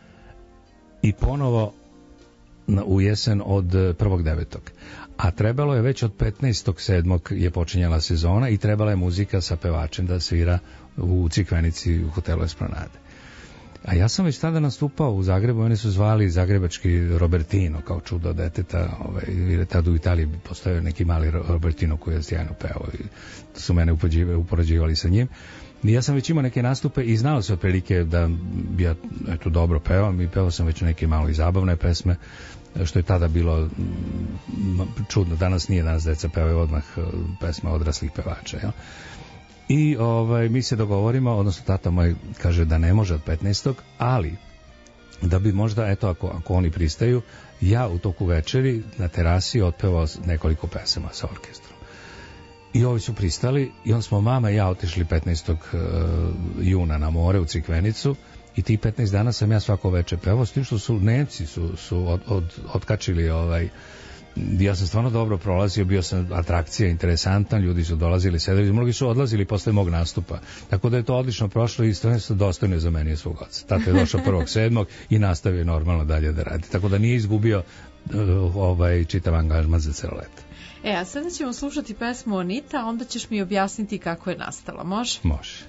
Speaker 2: i ponovo na, u jesen od prvog devetog. A trebalo je već od petnaestog sedmog je počinjala sezona i trebala je muzika sa pevačem da svira u Crikvenici u hotelu Esplanade. A ja sam već tada nastupao u Zagrebu, oni su zvali zagrebački Robertino kao čudo deteta, ovaj, jer je tada u Italiji postojao neki mali Robertino koji je sjajno pevao i su mene upoređivali sa njim. I ja sam već imao neke nastupe i znalo se otprilike da bi ja eto, dobro pevam i pevao sam već neke malo i zabavne pesme, što je tada bilo čudno. Danas nije, danas deca pevaju odmah pesme odraslih pevača, jel? I ovaj, mi se dogovorimo, odnosno tata moj kaže da ne može od petnaestog, ali da bi možda, eto, ako, ako oni pristaju, ja u toku večeri na terasi otpevao nekoliko pesama sa orkestrom. I ovi su pristali i onda smo mama i ja otišli petnaestog juna na more u Crikvenicu i tih petnaest dana sam ja svako večer pevao, s tim što su Nemci su, su od, od, otkačili ovaj, ja sam stvarno dobro prolazio, bio sam atrakcija, interesantan, ljudi su dolazili, sedeli, mnogi su odlazili posle mog nastupa, tako da je to odlično prošlo i stvarno se dostojno zamenio svog oca. Tata je došao prvog sedmog i nastavio normalno dalje da radi, tako da nije izgubio uh, ovaj čitav angažman za celo leto.
Speaker 1: E, a sada ćemo slušati pesmu Onita, onda ćeš mi objasniti kako je nastala, može?
Speaker 2: Može.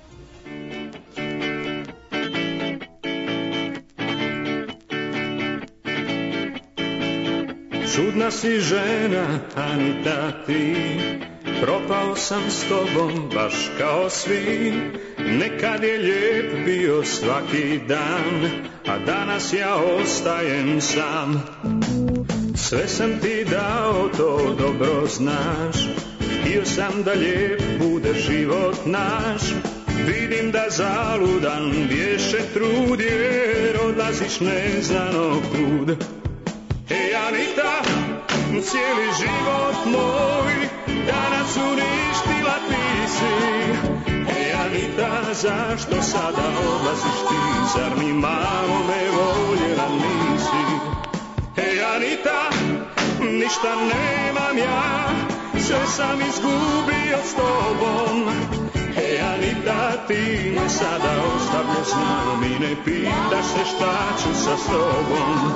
Speaker 3: Čudna si žena, Anita, ti, propao sam s tobom baš kao svi. Nekad je lijep bio svaki dan, a danas ja ostajem sam. Sve sam ti dao, to dobro znaš, htio sam da lijep bude život naš. Vidim da zaludan bješe trud, jer odlaziš neznano kud. Ej Anita, cijeli život moj danas uništila ti si. Ej Anita, zašto sada odlaziš ti, zar ni malo me voljela nisi? Ej Anita, ništa nemam ja, sve sam izgubio s tobom. Ej Anita, ti me sada ostavljaš, znam i ne pitaš se šta ću sa sobom.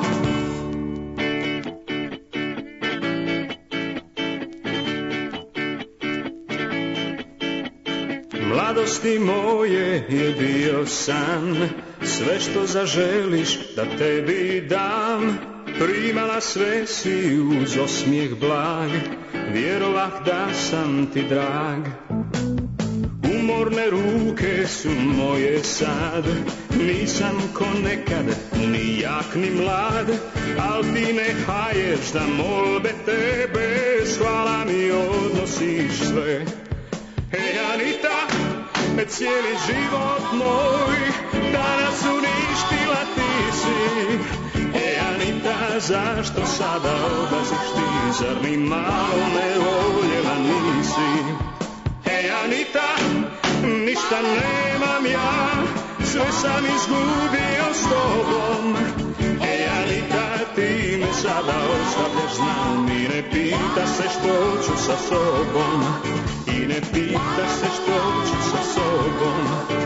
Speaker 3: Mladosti moje je bio san, sve što zaželiš da tebi dam. Primala sve si uz osmijeh blag, vjerovah da sam ti drag. Umorne ruke su moje sad, nisam ko nekad, ni jak ni mlad. Al ti ne haješ da molbe tebe, s hvala mi odnosiš sve. Ej Anita, cijeli život moj danas uništila ti si. Ej Anita, zašto sada odlaziš ti, zar ni malo me voljela nisi? Ej Anita, ništa nemam ja, sve sam izgubio s tobom. Ej Anita, ti me sada ostavljaš, znam i ne pita se što ću sa sobom. I ne pita se što ću sa sobom.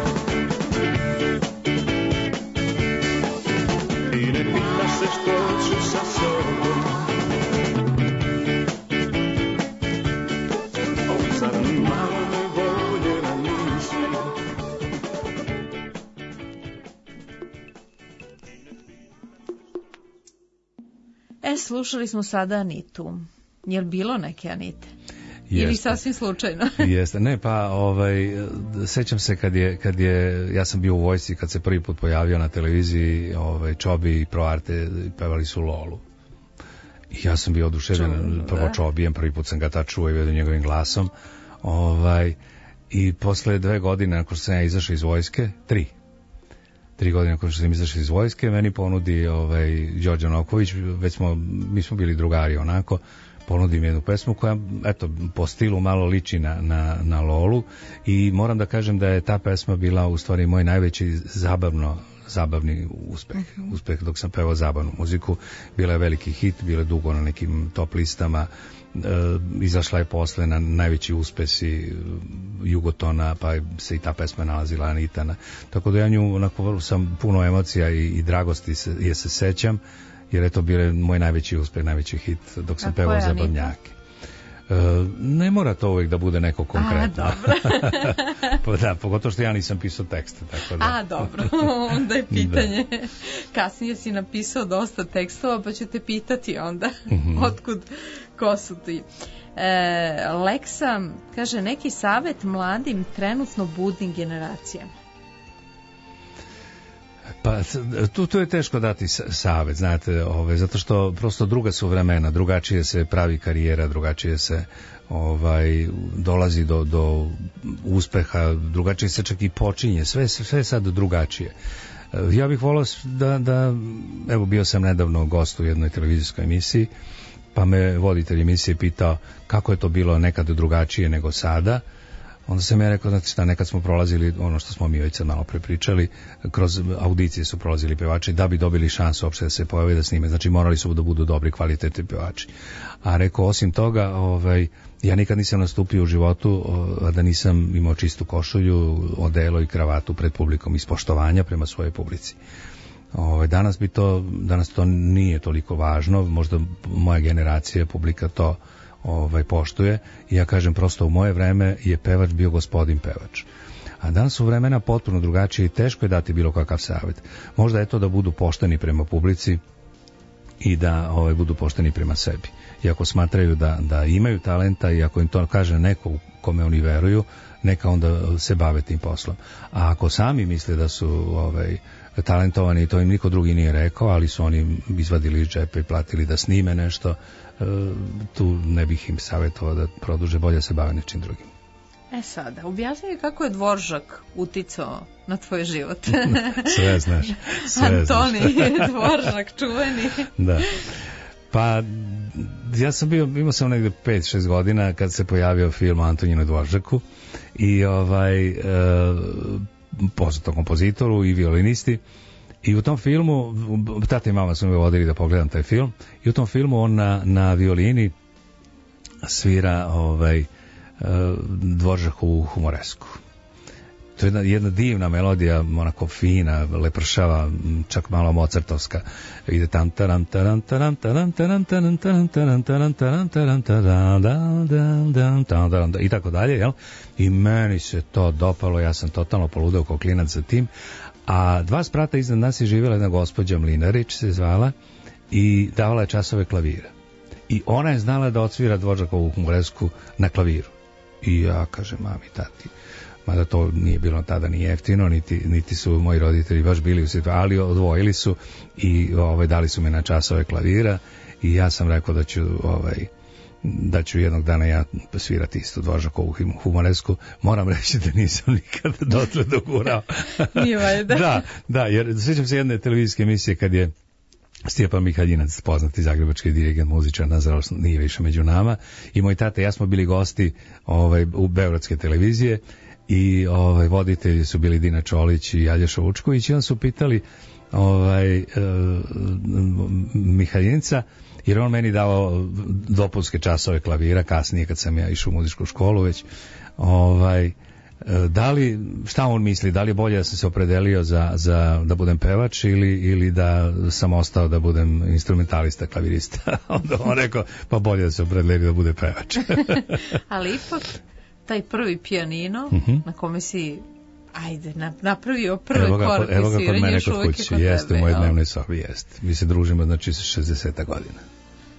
Speaker 3: I ne pita se što ću sa sobom. O, zar ni malo me voljela nisi?
Speaker 1: E, slušali smo sada Anitu. Je li bilo neke Anite?
Speaker 2: Jeste.
Speaker 1: Ili sasvim slučajno?
Speaker 2: Jeste. Ne, pa ovaj, sećam se kad je, kad je, ja sam bio u vojsci, kad se prvi put pojavio na televiziji, ovaj, Čobi i Pro Arte pevali su Lolu. I ja sam bio oduševljen, prvo Čobijem, prvi put sam ga ta čuo i vidio njegovim glasom. Ovaj, I posle dve godine, nakon što sam ja izašao iz vojske, tri, tri godine nakon što sam izašao iz vojske, meni ponudi ovaj, Đorđe Noković, već smo, mi smo bili drugari onako, ponudim jednu pesmu koja, eto, po stilu malo liči na, na, na Lolu i moram da kažem da je ta pesma bila u stvari moj najveći zabavno, zabavni uspeh. Uh-huh. Uspeh dok sam pevao zabavnu muziku. Bila je veliki hit, bila je dugo na nekim top listama. E, izašla je posle na najveći uspesi Jugotona, pa se i ta pesma nalazila Anitana. Tako da ja nju onako sam puno emocija i, i dragosti se, je se sećam, jer je to bio moj najveći uspeh, najveći hit dok sam pevao Zabavnjake. E, ne mora to uvijek da bude neko konkretno.
Speaker 1: A, dobro.
Speaker 2: Pa da, pogotovo što ja nisam pisao tekste. Tako da.
Speaker 1: A, dobro, onda je pitanje. Da. Kasnije si napisao dosta tekstova, pa ću te pitati onda mm-hmm. otkud, ko su ti. E, Leksa kaže, neki savjet mladim trenutno budnim generacijama.
Speaker 2: Pa tu, tu je teško dati savjet, znate, ove, zato što prosto druga su vremena, drugačije se pravi karijera, drugačije se ovaj, dolazi do, do uspeha, drugačije se čak i počinje, sve, sve je sad drugačije. Ja bih volao da, da, evo bio sam nedavno gost u jednoj televizijskoj emisiji, pa me voditelj emisije pitao kako je to bilo nekad drugačije nego sada. Onda sam ja rekao, znači šta, nekad smo prolazili ono što smo mi već sad malo prepričali, kroz audicije su prolazili pevači da bi dobili šansu uopšte da se pojave da snime, znači morali su da budu dobri, kvalitetni pevači. A rekao, osim toga, ovaj, ja nikad nisam nastupio u životu a da nisam imao čistu košulju, odelo i kravatu pred publikom iz poštovanja prema svojoj publici. Ovaj, danas bi to, danas to nije toliko važno, možda moja generacija, publika to ovaj, poštuje i ja kažem prosto u moje vreme je pevač bio gospodin pevač. A danas su vremena potpuno drugačije i teško je dati bilo kakav savjet. Možda je to da budu pošteni prema publici i da ovaj, budu pošteni prema sebi. I ako smatraju da, da imaju talenta i ako im to kaže neko u kome oni veruju, neka onda se bave tim poslom. A ako sami misle da su ovaj, talentovani, to im niko drugi nije rekao, ali su oni izvadili iz džepa i platili da snime nešto, tu ne bih im savjetovao da produže, bolje se bave nečim drugim.
Speaker 1: E sada, objasni kako je Dvoržak uticao na tvoj život.
Speaker 2: Sve znaš. Sve
Speaker 1: Antoni
Speaker 2: znaš.
Speaker 1: Dvoržak, čuveni.
Speaker 2: Da. Pa, ja sam bio, imao sam negde pet šest godina kad se pojavio film o Antoninu Dvoržaku i ovaj, e, poznatom kompozitoru i violinisti. I u tom filmu, tata i mama su me vodili da pogledam taj film, i u tom filmu on na, na violini svira ovaj, Dvoržakovu humoresku. To je jedna, jedna divna melodija, onako fina, lepršava, čak malo mozartovska. Ide tam taram taram taram taram taram taram taram taram taram taram taram taram taram i tako dalje, jel? I meni se to dopalo, ja sam totalno poludeo kao klinac za tim. A dva sprata iznad nas je živjela jedna gospođa Mlinarić se zvala i davala je časove klavira. I ona je znala da odsvira Dvoržakovu humoresku na klaviru. I ja kažem, mami, tati, mada to nije bilo tada ni jeftino, niti, niti su moji roditelji baš bili u situaciji, ali odvojili su i ovaj, dali su me na časove klavira i ja sam rekao da ću ovaj, da ću jednog dana ja svirati isto Dvoržakovu humoresku. Moram reći da nisam nikada dotle dogurao.
Speaker 1: Nije valjda.
Speaker 2: Da, da, jer sjećam se jedne televizijske emisije kad je Stjepan Mihaljinac, poznati zagrebački dirigent, muzičar, nažalost nije više među nama, i moj tata i ja smo bili gosti ovaj, u beogradske televizije i ovaj, voditelji su bili Dina Čolić i Aljoša Vučković i on su pitali ovaj, uh, Mihaljinca, jer on meni davao dopunske časove klavira kasnije kad sam ja išao u muzičku školu već, ovaj, da li, šta on misli, da li je bolje da sam se opredelio za, za da budem pevač ili, ili da sam ostao da budem instrumentalista, klavirista. Onda on rekao, pa bolje da se opredelio da bude pevač.
Speaker 1: Ali ipak taj prvi pijanino uh-huh. na kome si ajde, napravio prvi korak u sviranju,
Speaker 2: evo ga kod mene kod kući, jeste u mojoj dnevnoj sobi, jeste. Mi se družimo, znači, šezdeset godina.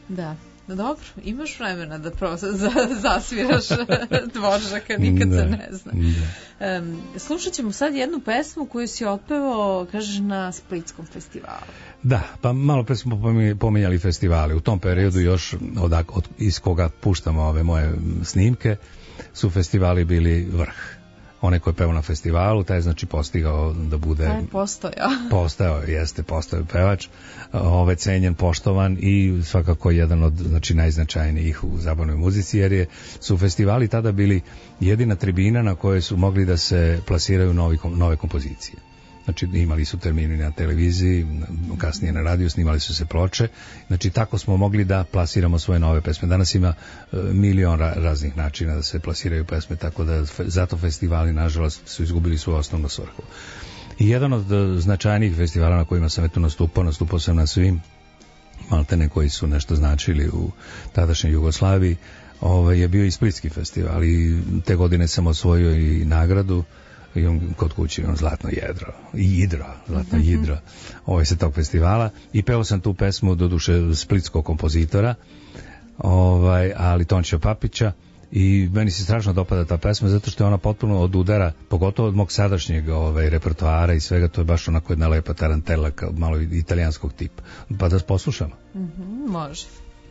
Speaker 1: Da. Dobro, imaš vremena da pro, za, zasviraš Dvoržaka, nikad
Speaker 2: da,
Speaker 1: se ne zna. Um, slušat ćemo sad jednu pesmu koju si otpevao, kažeš, na Splitskom festivalu.
Speaker 2: Da, pa malo pre smo pominjali festivali. U tom periodu još odak, od, iz koga puštamo ove moje snimke su festivali bili vrh. Onaj ko je pevao na festivalu, taj je znači postigao da bude...
Speaker 1: Taj je postojao.
Speaker 2: Postojao, jeste, postojao pevač, ove, cenjen, poštovan i svakako jedan od znači, najznačajnijih u zabavnoj muzici, jer je, su festivali tada bili jedina tribina na kojoj su mogli da se plasiraju novi, nove kompozicije. Znači imali su termini na televiziji, kasnije na radiju, snimali su se ploče, znači tako smo mogli da plasiramo svoje nove pesme. Danas ima e, milion ra raznih načina da se plasiraju pesme, tako da fe, zato festivali nažalost su izgubili svoju osnovnu svrhu. I jedan od značajnijih festivala na kojima sam eto nastupao, nastupao sam na svim maltene koji su nešto značili u tadašnjoj Jugoslaviji, ovaj, je bio i Splitski festival i te godine sam osvojio i nagradu i on kod kuće on zlatno jedro i idro, zlatno mm-hmm. jidro ovaj se tog festivala i peo sam tu pesmu doduše splitskog kompozitora ovaj, ali Tončija Papića i meni se strašno dopada ta pesma zato što je ona potpuno od udara, pogotovo od mog sadašnjeg ovaj, repertoara i svega, to je baš onako jedna lepa tarantela kao malo italijanskog tipa, pa da poslušamo.
Speaker 1: Mm-hmm, može.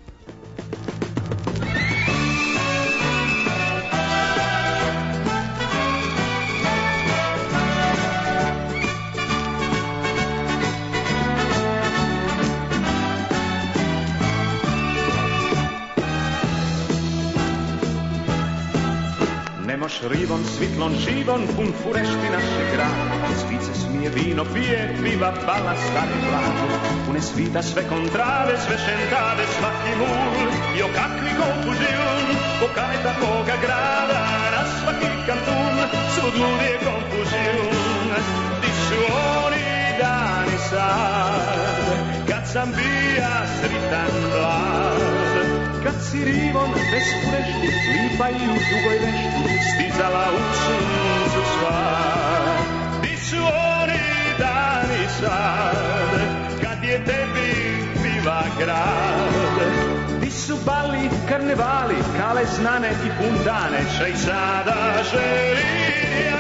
Speaker 3: Nemoš rivon, svitlon, živon, pun furešti naše grada. Svice smije, vino pije, piva, bala, stari plan. Pune svita, sve kontrave, sve šentave, svaki mul. Jo kakvi konfuzijun, pokajta koga grada. Na svaki kantun, svud ludije konfuzijun. Di su oni dani sad, kad sam bija sritan mlad. Kad si rivon bez furešti, lipa i u dugoj vešti, stizala u suncu sva. Di su oni dani sad, kad je tebi piva grad. Di su bali, karnevali, kale znane i puntane, še i sada želija.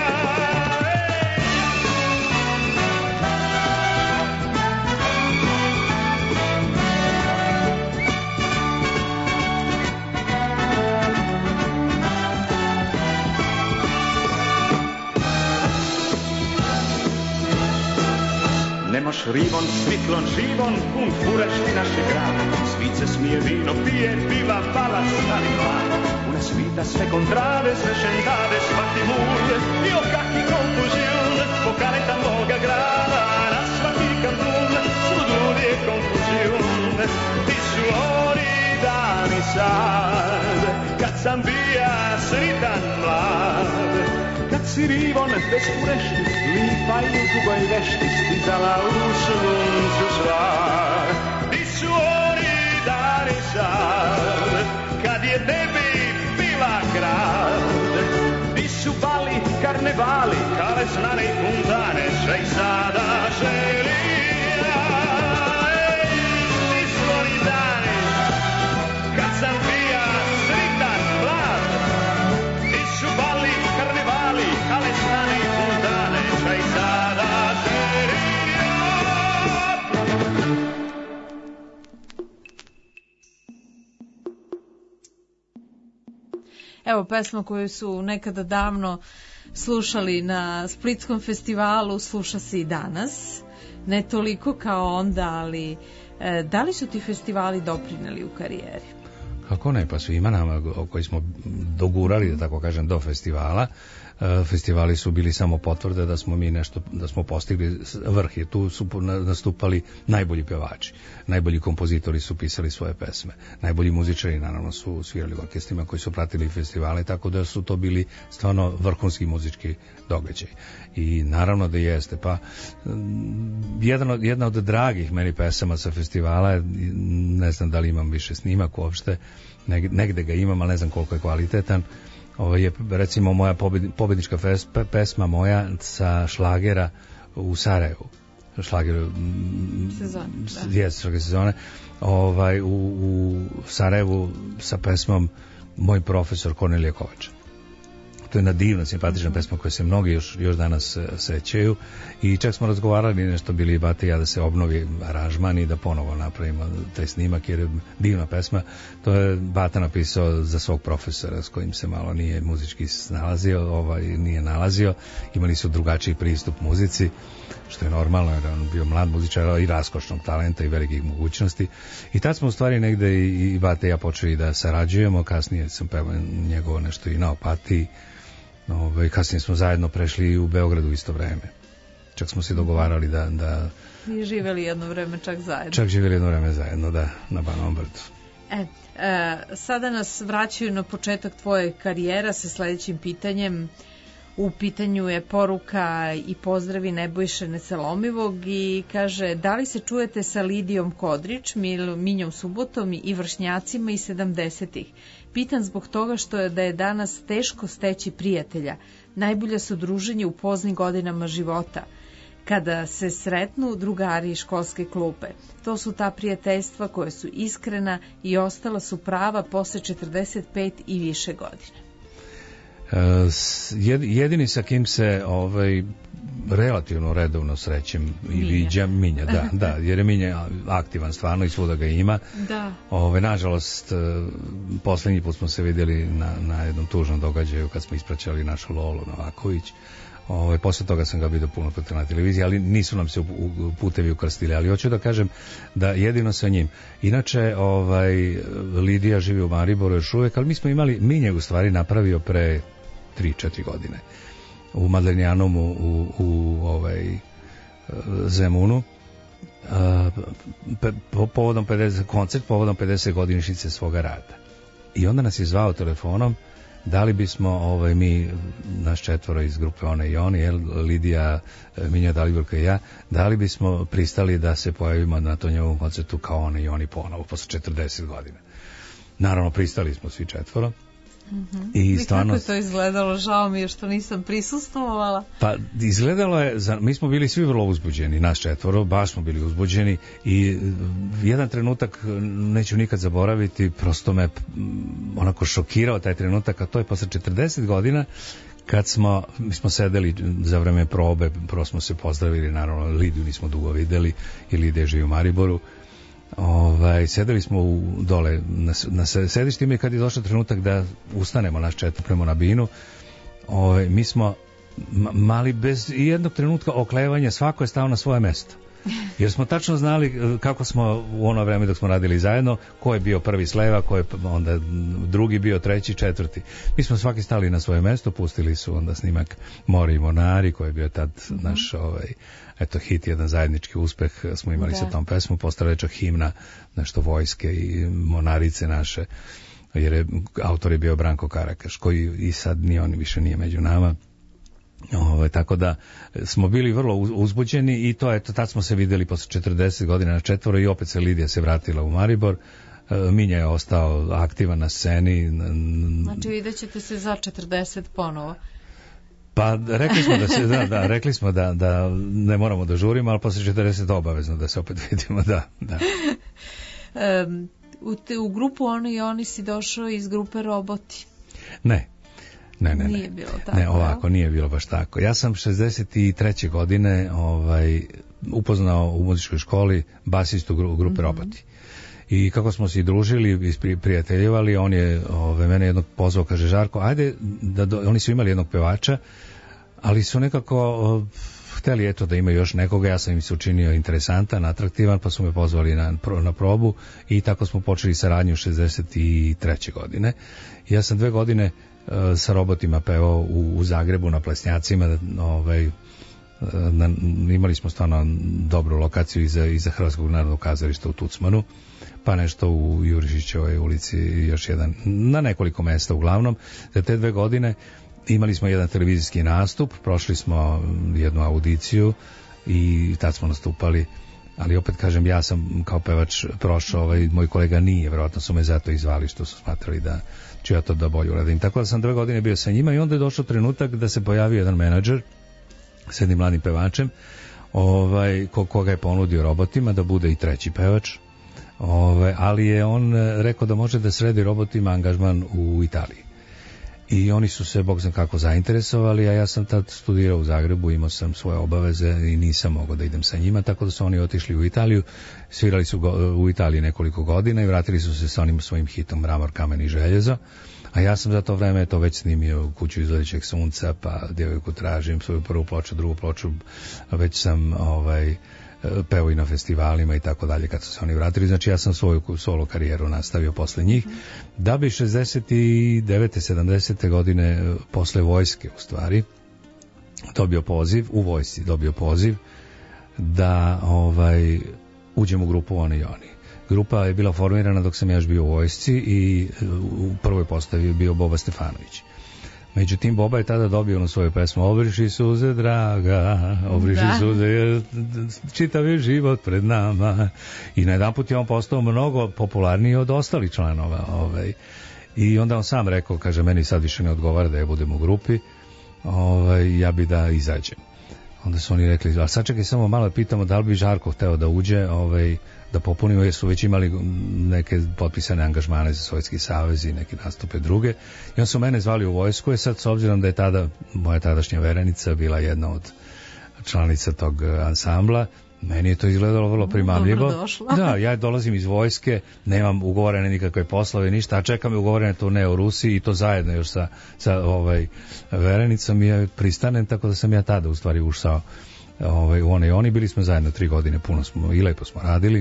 Speaker 3: Nemoš rivon, svitlon, živon, pun furešti naše grada. Svice smije, vino pije, piva, pala, stari plan. Pune svita, sve kontrave, sve šentave, svaki mul. Jo kakvi konfuzijun, pokaleta moga grada. Na svaki kantun, svud ludije konfuzijun. Ti su oni dani sad, kad sam bija sritan mlad. Kad si rivon bez furešti, lipa i u dugoj vešti, stizala u suncu sva. Di su oni dani sad, kad je tebi pila grad. Di su bali, karnevali, kale znane i puntane, sve i sada želija. Ej, di su oni dani, kad sam bija sritan mlad. Di su bali, karnevali, kale znane i puntane, sve i sada želija.
Speaker 1: Evo pesma koju su nekada davno slušali na Splitskom festivalu, sluša se i danas. Ne toliko kao onda, ali e, da li su ti festivali doprineli u karijeri?
Speaker 2: Kako ne, pa svima nama koji smo dogurali, da tako kažem, do festivala, festivali su bili samo potvrde da smo mi nešto, da smo postigli vrh, jer tu su nastupali najbolji pevači, najbolji kompozitori su pisali svoje pesme, najbolji muzičari naravno su svirali u orkestrima koji su pratili festivale, tako da su to bili stvarno vrhunski muzički događaj. I naravno da jeste, pa jedan od, jedna od dragih meni pesama sa festivala, ne znam da li imam više snimak uopšte, negde ga imam, ali ne znam koliko je kvalitetan. Ovo je recimo moja pobednička pesma moja sa šlagera u Sarajevu. šlager
Speaker 1: sezone,
Speaker 2: jes, šlager sezone, ovaj, u, u Sarajevu sa pesmom Moj profesor Kornelije Kovača. To je jedna divna, simpatična mm-hmm. pesma koja se mnogi još, još danas sećaju i čak smo razgovarali nešto bili Bate i ja da se obnovi aranžman i da ponovo napravimo taj snimak jer je divna pesma. To je Bata napisao za svog profesora s kojim se malo nije muzički snalazio, ovaj, nije nalazio. Imali su drugačiji pristup muzici, što je normalno jer on bio mlad muzičar i raskošnog talenta i velikih mogućnosti. I tad smo u stvari negde i, i Bate i ja počeli da sarađujemo, kasnije sam pevao njegovo nešto i na Opatiji. Ove, kasnije smo zajedno prešli u Beogradu isto vreme. Čak smo se dogovarali da... da
Speaker 1: I živjeli jedno vreme čak zajedno.
Speaker 2: Čak živjeli jedno vreme zajedno, da, na Banovom Brdu.
Speaker 1: E, e, sada nas vraćaju na početak tvoje karijera sa sledećim pitanjem. U pitanju je poruka i pozdravi Nebojše Necelomivog i kaže, da li se čujete sa Lidijom Kodrić, Minjom Subotom i vršnjacima iz sedamdesetih? Pitan zbog toga što je da je danas teško steći prijatelja. Najbolja su druženje u poznim godinama života. Kada se sretnu drugari iz školske klupe. To su ta prijateljstva koja su iskrena i ostala su prava posle četrdeset pet i više godine.
Speaker 2: Jedini sa kim se ovaj relativno redovno srećem i viđam Minja, da, da, jer je Minja aktivan stvarno i svuda ga ima.
Speaker 1: Da.
Speaker 2: Ove, nažalost, poslednji put smo se vidjeli na, na jednom tužnom događaju kad smo ispraćali našu Lolu Novaković. Ove, posle toga sam ga vidio puno puta na televiziji, ali nisu nam se u, u, putevi ukrstili, ali hoću da kažem da jedino sa njim. Inače, ovaj, Lidija živi u Mariboru još uvek, ali mi smo imali, Minja u stvari napravio pre tri četiri godine u Madlenjanom u, u, u ovaj, Zemunu pe, po, povodom pedeset, koncert povodom pedeset godišnjice svoga rada. I onda nas je zvao telefonom da li bismo ovaj, mi, naš četvoro iz grupe One i Oni, jel, Lidija, Minja, Daliborka i ja, da li bismo pristali da se pojavimo na tom njegovom koncertu kao One i Oni ponovo posle četrdeset godina. Naravno, pristali smo svi četvoro.
Speaker 1: Mm-hmm. I stvarno, kako je to izgledalo? Žao mi je što nisam prisustvovala.
Speaker 2: Pa izgledalo je, mi smo bili svi vrlo uzbuđeni, nas četvoro, baš smo bili uzbuđeni i jedan trenutak neću nikad zaboraviti, prosto me onako šokirao taj trenutak, a to je posle četrdeset godina kad smo, mi smo sedeli za vreme probe, prvo smo se pozdravili, naravno Lidiju nismo dugo videli i Lidija živi u Mariboru. Ovaj, sedeli smo u, dole na, na sedištima i kad je došao trenutak da ustanemo naš četvrpremo na binu, ovaj, mi smo mali bez jednog trenutka oklevanja, svako je stao na svoje mesto. Jer smo tačno znali kako smo u ono vreme dok smo radili zajedno, ko je bio prvi s leva, ko je onda drugi bio, treći, četvrti. Mi smo svaki stali na svoje mesto, pustili su onda snimak Mori i Mornari, koji je bio tad mm-hmm. naš ovaj, eto, hit, jedan zajednički uspeh smo imali da. Sa tom pesmom, postala je čak himna nešto vojske i mornarice naše, jer je, autor je bio Branko Karakaš, koji i sad ni on više nije među nama. Ove, tako da smo bili vrlo uzbuđeni i to je, to, tad smo se videli posle četrdeset godina na četvoro i opet se Lidija se vratila u Maribor. Minja je ostao aktivan na sceni.
Speaker 1: Znači vidjet ćete se za četrdeset ponovo.
Speaker 2: Pa rekli smo da se da, da rekli smo da, da ne moramo da žurimo, ali posle četrdeset obavezno da se opet vidimo, da, da.
Speaker 1: Um, u, te, u grupu Oni i Oni si došao iz grupe Roboti.
Speaker 2: Ne. Ne, ne, ne.
Speaker 1: Nije bilo tako.
Speaker 2: Ne, ovako, nije bilo baš tako. Ja sam šezdeset treće godine ovaj, upoznao u muzičkoj školi basistu gru, grupe mm-hmm. Roboti. I kako smo se i družili i prijateljevali, on je ove, mene jednog pozvao, kaže Žarko, ajde, da do, oni su imali jednog pevača, ali su nekako o, hteli eto da imaju još nekoga, ja sam im se učinio interesantan, atraktivan, pa su me pozvali na, na probu i tako smo počeli saradnju šezdeset treće godine. Ja sam dve godine sa Robotima pevao u, u Zagrebu na Plesnjacima, ovaj, na, imali smo stvarno dobru lokaciju iza, iza Hrvatskog narodnog kazališta u Tucmanu, pa nešto u Jurišićevoj ulici, još jedan, na nekoliko mesta uglavnom. Za te dve godine imali smo jedan televizijski nastup, prošli smo jednu audiciju i tad smo nastupali, ali opet kažem, ja sam kao pevač prošao, ovaj, moj kolega nije, verovatno su me zato izvali što su smatrali da ću ja to da bolje uradim. Tako da sam dve godine bio sa njima i onda je došao trenutak da se pojavio jedan menadžer s jednim mladim pevačem. ovaj, ko, koga je ponudio Robotima da bude i treći pevač, ovaj, ali je on rekao da može da sredi Robotima angažman u Italiji. I oni su se, bog znam kako, zainteresovali, a ja sam tad studirao u Zagrebu, imao sam svoje obaveze i nisam mogao da idem sa njima, tako da su oni otišli u Italiju, svirali su go, u Italiji nekoliko godina i vratili su se sa onim svojim hitom Mramor, kamen i željezo, a ja sam za to vreme to već snimio Kuću izledećeg sunca, pa Djevojku tražim, svoju prvu ploču, drugu ploču, već sam ovaj, peo i na festivalima i tako dalje kad su se oni vratili. Znači ja sam svoju solo karijeru nastavio posle njih, da bi šezdeset devete sedamdesete godine posle vojske u stvari dobio poziv, u vojsci dobio poziv da ovaj, uđem u grupu Oni i Oni. Grupa je bila formirana dok sam ja još bio u vojsci i u prvoj postavi je bio Boba Stefanović. Međutim, Boba je tada dobio na svoju pesmu Obriši suze, draga, obriši da. suze, čitav je život pred nama. I najedanput je on postao mnogo popularniji od ostalih članova. Ovaj. I onda on sam rekao, kaže, meni sad više ne odgovara da ja budem u grupi, ovaj, ja bi da izađem. Onda su oni rekli, a sad čekaj samo malo, pitamo da li bi Žarko hteo da uđe, ovaj, da popunimo, jer su već imali neke potpisane angažmane za Sovjetski savez i neke nastupe druge. I on su mene zvali u vojsku, i sad s obzirom da je tada moja tadašnja verenica bila jedna od članica tog ansambla, meni je to izgledalo vrlo primamljivo. Da, ja dolazim iz vojske, nemam ugovorene nikakve poslove, ništa, a čekam ugovorene turneje u Rusiji i to zajedno još sa, sa ovaj, verenicom i ja pristanem, tako da sam ja tada u stvari ušao ovaj, u One i Oni. Bili smo zajedno tri godine, puno smo i lepo smo radili.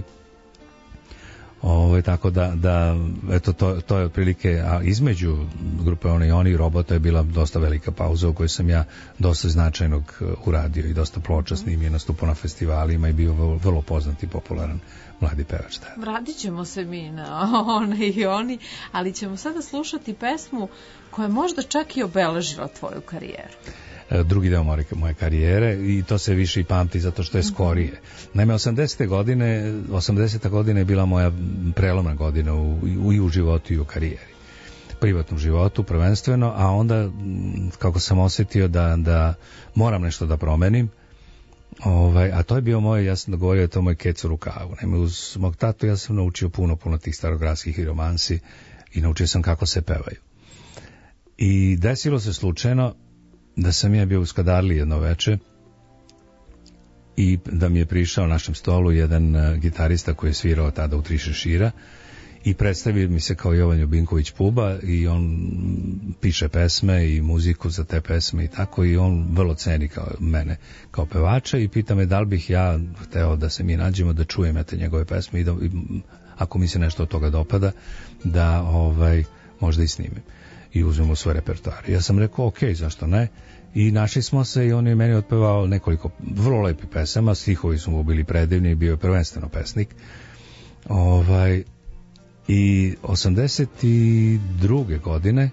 Speaker 2: Ovo, tako da, da eto, to, to je otprilike, a između grupe One i Oni i Robota je bila dosta velika pauza u kojoj sam ja dosta značajnog uradio i dosta ploča snimio, nastupao na festivalima i bio vrlo, vrlo poznat i popularan mladi pevač.
Speaker 1: Vratit ćemo se mi na One i Oni, ali ćemo sada slušati pesmu koja je možda čak i obeležila tvoju karijeru.
Speaker 2: Drugi deo moje, moje karijere i to se više i pamti zato što je skorije. Naime, osamdesete godine, osamdeseta godina je bila moja prelomna godina u, u, i u životu i u karijeri. Privatnom životu prvenstveno, a onda kako sam osjetio da, da moram nešto da promenim, ovaj, a to je bio moj, ja sam dogovorio, to je moj kec u rukavu. Naime, uz mog tatu ja sam naučio puno, puno tih starogradskih i romansi i naučio sam kako se pevaju. I desilo se slučajno da sam ja bio u Skadarli jedno veče i da mi je prišao našem stolu jedan uh, gitarista koji je svirao tada u Tri šešira i predstavio mi se kao Jovan Ljubinković Puba i on piše pesme i muziku za te pesme i tako, i on vrlo ceni kao mene kao pevača i pita me da li bih ja hteo da se mi nađemo, da čujem te njegove pesme i da, i, ako mi se nešto od toga dopada, da ovaj, možda i snimim i uzmemo svoj repertoar. Ja sam rekao, ok, zašto ne? I našli smo se i on je meni otpevao nekoliko vrlo lepih pesama, stihovi su mu bili predivni, bio je prvenstveno pesnik. Ovaj, i osamdeset druge godine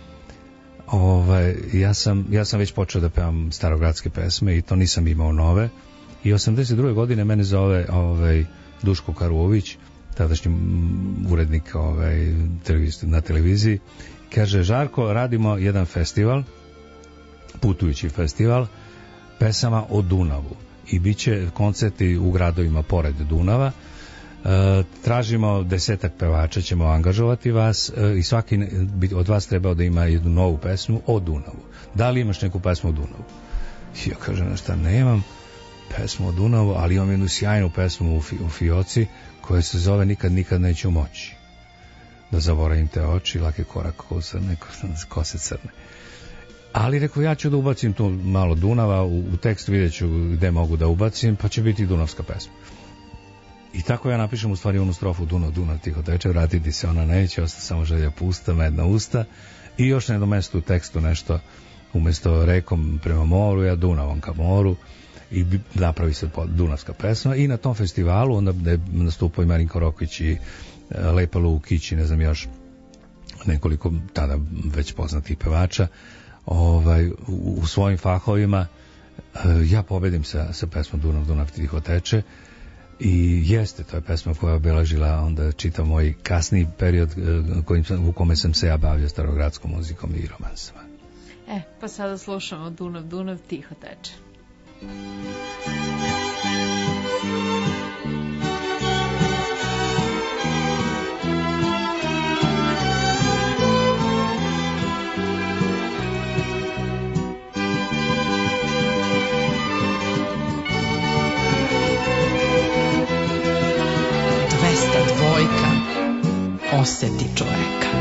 Speaker 2: ovaj, ja, sam, ja sam već počeo da pevam starogradske pesme i to nisam imao nove. I osamdeset druge godine mene zove ovaj, Duško Karuović, tadašnji urednik ovaj, na televiziji. Kaže, Žarko, radimo jedan festival, putujući festival, pesama o Dunavu. I bit će koncerti u gradovima pored Dunava. E, tražimo desetak pevača, ćemo angažovati vas e, i svaki od vas trebao da ima jednu novu pesmu o Dunavu. Da li imaš neku pesmu o Dunavu? I ja kažem, šta, nemam pesmu o Dunavu, ali imam jednu sjajnu pesmu u, fi, u Fioci koja se zove Nikad, nikad neću moći. Da zaboravim te oči, laki korak crne, kose crne. Ali rekao, ja ću da ubacim tu malo Dunava, u, u tekst vidjet ću gde mogu da ubacim, pa će biti dunavska pesma. I tako ja napišem u stvari onu strofu Dunav, Dunav, tiho teče, vratiti se ona neće, osta samo želja pusta, medna usta, i još na jednom mestu u tekstu nešto, umjesto rekom prema moru, ja Dunavom ka moru, i napravi se dunavska pesma. I na tom festivalu onda je nastupao i Marinko Rokić i Lepa Lukić i ne znam još nekoliko tada već poznatih pevača ovaj, u, u svojim fahovima. Ja pobedim sa, sa pesmom Dunav, Dunav tiho teče i jeste, to je pesma koja je obeležila onda čitav moj kasniji period kojim sam, u kome sam se ja bavio starogradskom muzikom i romansama.
Speaker 1: E, pa sada slušamo Dunav, Dunav tiho teče.
Speaker 5: Osjeti čoveka.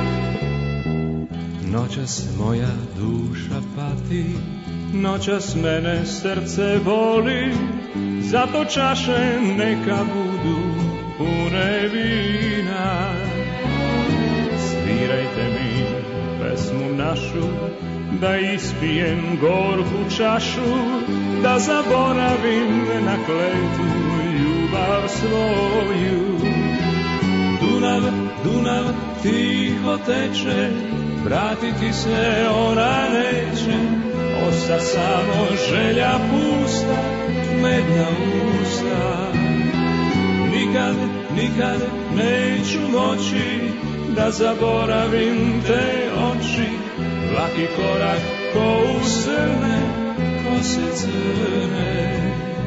Speaker 3: Noćas moja duša pati, noćas mene srce boli, zato čaše neka budu pune vina. Svirajte mi pesmu našu, da ispijem gorku čašu, da zaboravim na kletu ljubav svoju. Dunav, Dunav tiho teče, vratiti se ona neće, osta samo želja pusta, medna usta. Nikad, nikad neću moći da zaboravim te oči, laki korak ko u srne, kose crne.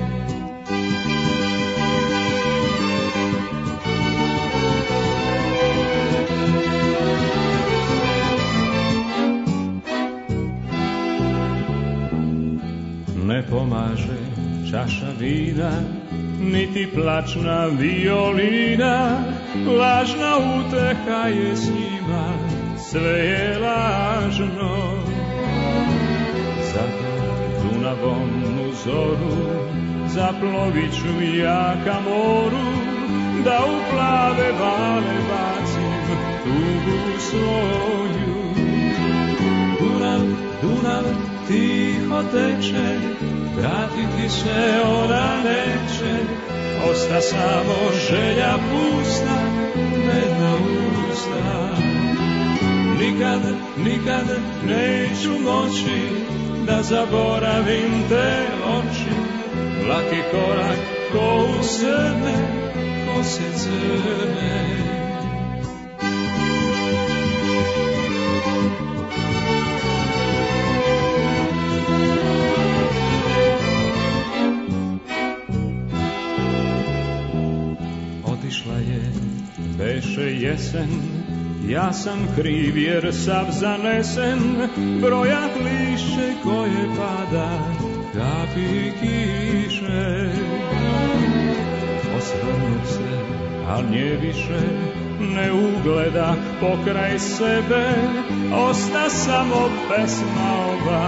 Speaker 3: Ne pomaže čaša vina, niti plačna violina, lažna uteha je s njima, sve je lažno. Zato Dunavom u zoru zaplovit ću ja ka moru, da u plave vale bacim tugu svoju. Dunav, Dunav tiho teče, vratiti se ona neće, osta samo želja pusta, medna usta. Nikad, nikad neću moći da zaboravim te oči, laki korak ko u srne, kose crne. Beše jesen, ja sam kriv jer sav zanesen, brojat lišće koje pada, kapi kiše. Osvrnuh se, al nje više ne ugledah pokraj sebe, osta samo pesma ova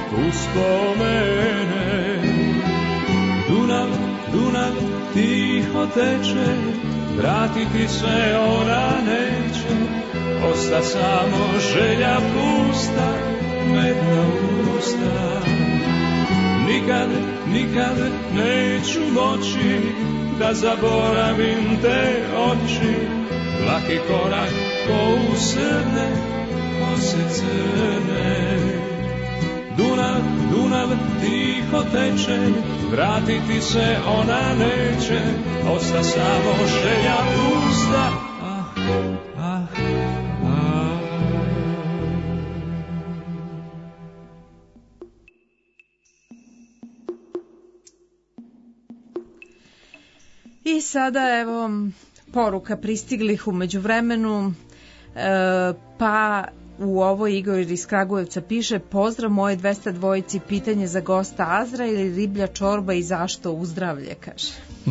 Speaker 3: uspomene. Dunav, Dunav tiho teče, vratiti se ona neće, osta samo želja pusta, medna usta. Nikad, nikad neću moći da zaboravim te oči, laki korak ko u srne, kose crne. Dunav, Dunav tiho teče, vratiti se ona neće, osta samo želja pusta. Ah, ah, ah.
Speaker 1: I sada evo poruka pristiglih u međuvremenu, e, pa u ovoj Igor iz Kragujevca piše: pozdrav moje dvesta dvojici, pitanje za gosta Azra ili riblja čorba i zašto uzdravlje, kaže.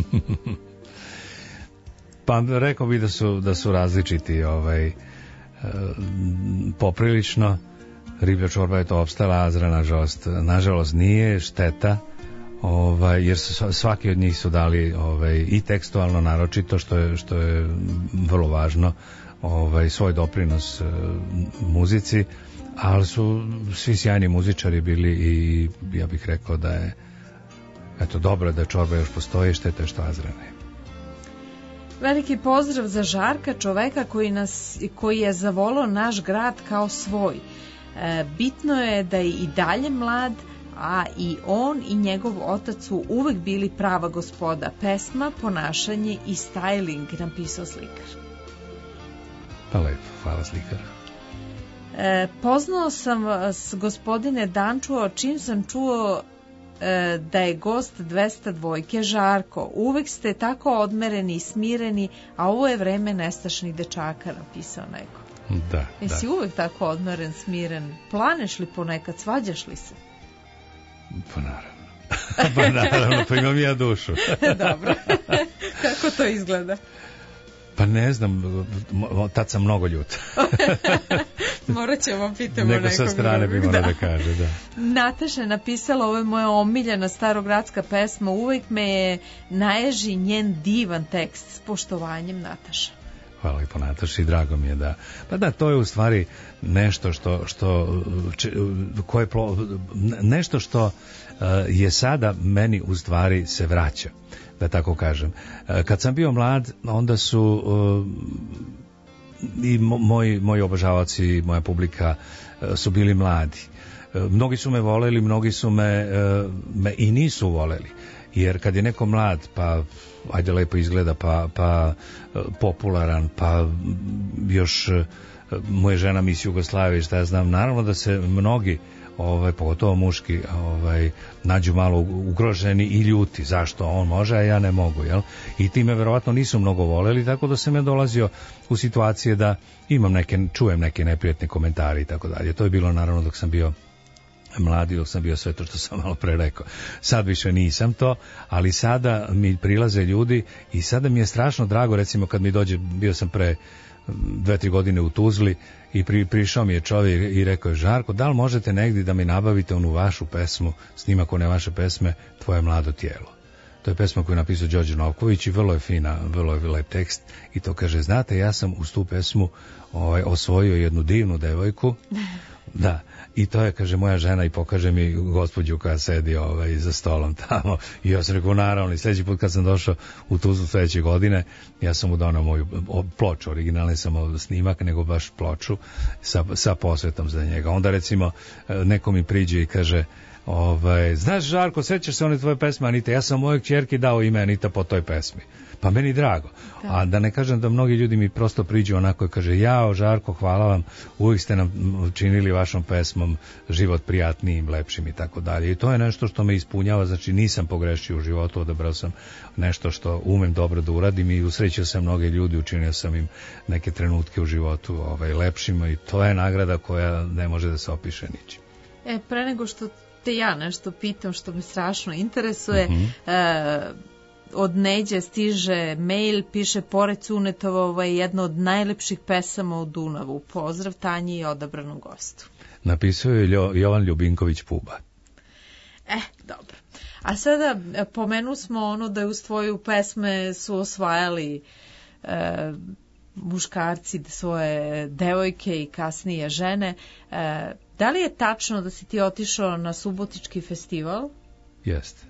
Speaker 2: Pa rekao bih da su, da su različiti ovaj, e, poprilično. Riblja čorba je to opstala, Azra nažalost, nažalost nije, šteta, ovaj, jer su, svaki od njih su dali ovaj, i tekstualno naročito, što je, što je vrlo važno, ovaj, svoj doprinos uh, muzici, ali su svi sjajni muzičari bili i ja bih rekao da je eto, dobro da čorba još postoji, šteta je što Azra ne.
Speaker 1: Veliki pozdrav za Žarka, čoveka koji, nas, koji je zavolao naš grad kao svoj. E, bitno je da je i dalje mlad, a i on i njegov otac su uvek bili prava gospoda. Pesma, ponašanje i styling, napisao slikar.
Speaker 2: Pa lepo, hvala slikar.
Speaker 1: E, poznao sam vas, gospodine Dančuo, čim sam čuo da je gost dvesta dvojke Žarko. Uvek ste tako odmereni i smireni, a ovo je vreme nestašnih dečaka, napisao neko.
Speaker 2: Da,
Speaker 1: Jesi
Speaker 2: da.
Speaker 1: uvek tako odmeren, smiren? Planeš li ponekad, svađaš li se?
Speaker 2: Pa naravno. Pa naravno, pa imam ja dušu.
Speaker 1: Dobro. Kako to izgleda?
Speaker 2: Pa ne znam, tad sam mnogo ljut.
Speaker 1: Morat ćemo pitamo nekog.
Speaker 2: Neko sa strane bi morao da. da kaže, da.
Speaker 1: Nataša je napisala, ovo je moja omiljena starogradska pesma, uvek me je naježi njen divan tekst. S poštovanjem, Nataša.
Speaker 2: Hvala lijepo, Nataši, drago mi je da... Pa da, to je u stvari nešto što... što če, koje plo, nešto što uh, je sada meni u stvari se vraća, da tako kažem. Uh, kad sam bio mlad, onda su uh, i moji, moji obožavaoci, moja publika uh, su bili mladi. Uh, mnogi su me voleli, mnogi su me, uh, me i nisu voleli. Jer kad je neko mlad, pa ajde lepo izgleda, pa, pa popularan, pa još moja žena mis Jugoslavije, šta ja znam, naravno da se mnogi, ovaj, pogotovo muški, ovaj, nađu malo ugroženi i ljuti. Zašto on može, a ja ne mogu, jel? I ti me verovatno nisu mnogo voleli, tako da sam ja dolazio u situacije da imam neke, čujem neke neprijatne komentare i tako dalje. To je bilo naravno dok sam bio mladi, dok sam bio sve to što sam malo pre rekao. Sad više nisam to, ali sada mi prilaze ljudi i sada mi je strašno drago, recimo kad mi dođe, bio sam pre dve, tri godine u Tuzli i pri, prišao mi je čovjek i rekao je, Žarko, da li možete negdje da mi nabavite onu vašu pesmu, snimak one vaše pesme, Tvoje mlado tijelo. To je pesma koju je napisao Đorđe Novković i vrlo je fina, vrlo je lep tekst i to kaže, znate, ja sam uz tu pesmu ovaj, osvojio jednu divnu devojku, da, i to je, kaže, moja žena i pokaže mi gospođu koja sedi ovaj, za stolom tamo i ja sam rekao, naravno, i sljedeći put kad sam došao u Tuzlu sljedeće godine, ja sam mu donao moju ploču, originalni sam snimak, nego baš ploču sa, sa posvetom za njega. Onda recimo neko mi priđe i kaže, ovaj, znaš Žarko, sećaš se one tvoje pesme Anita, ja sam mojoj kćerki dao ime Anita po toj pesmi. Pa meni drago. Da. A da ne kažem da mnogi ljudi mi prosto priđu onako i kaže, jao Žarko, hvala vam, uvijek ste nam činili vašom pesmom život prijatnijim, lepšim i tako dalje. I to je nešto što me ispunjava, znači nisam pogrešio u životu, odabrao sam nešto što umem dobro da uradim i usrećio sam mnoge ljudi, učinio sam im neke trenutke u životu ovaj, lepšima i to je nagrada koja ne može da se opiše ničim.
Speaker 1: E, pre nego što te ja nešto pitam što me strašno interesuje,
Speaker 2: mm-hmm.
Speaker 1: e, od Neđe stiže mail, piše, pored Cunetova, ovo je jedna od najlepših pesama u Dunavu. Pozdrav Tanji i odabranom gostu.
Speaker 2: Napisao je Ljo, Jovan Ljubinković Puba.
Speaker 1: E, dobro. A sada pomenu smo ono da je uz tvoju pesme su osvajali e, muškarci svoje devojke i kasnije žene. E, da li je tačno da si ti otišao na Subotički festival?
Speaker 2: Jeste.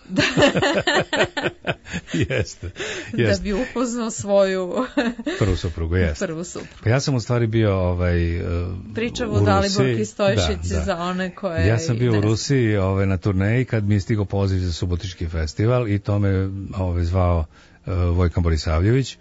Speaker 2: jeste, jeste.
Speaker 1: Da bi upoznao svoju
Speaker 2: prvu suprugu, jeste.
Speaker 1: Prvu suprugu.
Speaker 2: Pa ja sam u stvari bio ovaj, uh,
Speaker 1: Pričam u Dalibor Stojšić da, da. za one koje...
Speaker 2: Ja sam bio
Speaker 1: ne.
Speaker 2: u Rusiji ovaj, na turneji kad mi je stigao poziv za Subotički festival i to me ovaj, zvao uh, Vojkan Borisavljević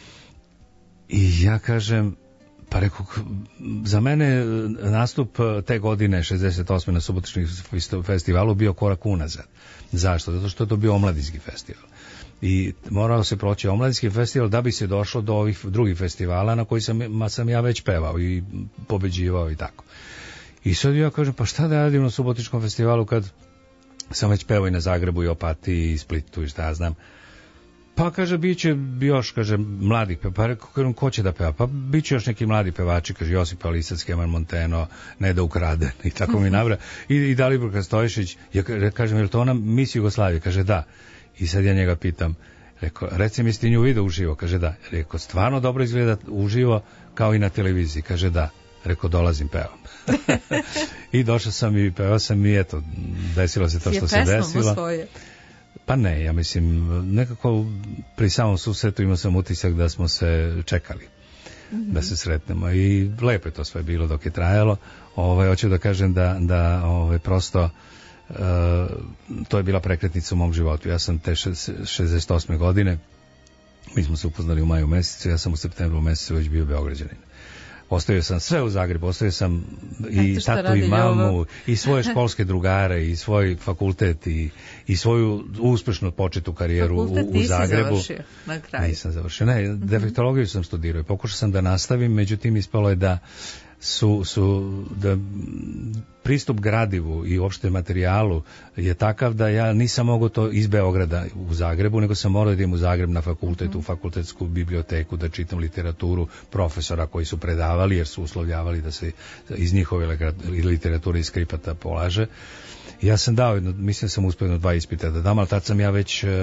Speaker 2: i ja kažem, pa rekao, za mene nastup te godine šezdeset osme na Subotičkom festivalu bio korak unazad. Zašto? Zato što je to bio omladinski festival. I morao se proći omladinski festival da bi se došlo do ovih drugih festivala na koji sam, sam ja već pevao i pobeđivao i tako. I sad ja kažem, pa šta da radim na Subotičkom festivalu kad sam već pevao i na Zagrebu i Opatiji i Splitu i šta ja znam. Pa kaže, bit će još, kaže, mladih pevača. Pa rekao, ko će da peva? Pa bit će još neki mladi pevači, kaže, Josip Alisac, Keman Monteno, Neda Ukraden i tako mi nabra. I, i Dalibor Stojšić, ja kažem, je li to ona mis Jugoslavije? Kaže, da. I sad ja njega pitam, rekao, reci mi, ste nju video uživo? Kaže, da. Rekao, stvarno dobro izgleda uživo kao i na televiziji? Kaže, da. Rekao, dolazim, pevam. I došao sam i pevao sam i eto, desilo se to što se desilo.
Speaker 1: Svoje.
Speaker 2: Pa ne, ja mislim, nekako pri samom susretu imao sam utisak da smo se čekali, mm-hmm. da se sretnemo i lepo je to sve bilo dok je trajalo. Ovaj, hoću da kažem da, da ovaj, prosto uh, to je bila prekretnica u mom životu. Ja sam te šezdeset osme godine, mi smo se upoznali u maju mesecu, ja sam u septembru mesecu već bio Beograđanin. Ostavio sam sve u Zagrebu, ostavio sam i tatu i mamu, ljubav. I svoje školske drugare, i svoj fakultet, i, i svoju uspešno početu karijeru
Speaker 1: fakultet
Speaker 2: u, u Zagrebu.
Speaker 1: Fakultet nisi završio na kraju?
Speaker 2: Nisam završio, ne, mm-hmm. defektologiju sam studirao. Pokušao sam da nastavim, međutim ispalo je da su, su da pristup gradivu i uopšte materijalu je takav da ja nisam mogao to iz Beograda u Zagrebu, nego sam morao da idem u Zagreb na fakultet, u fakultetsku biblioteku, da čitam literaturu profesora koji su predavali, jer su uslovljavali da se iz njihove literature iz skripata polaže. Ja sam dao, jedno, mislim da sam uspio jedno dva ispita da dam, ali tad sam ja već uh,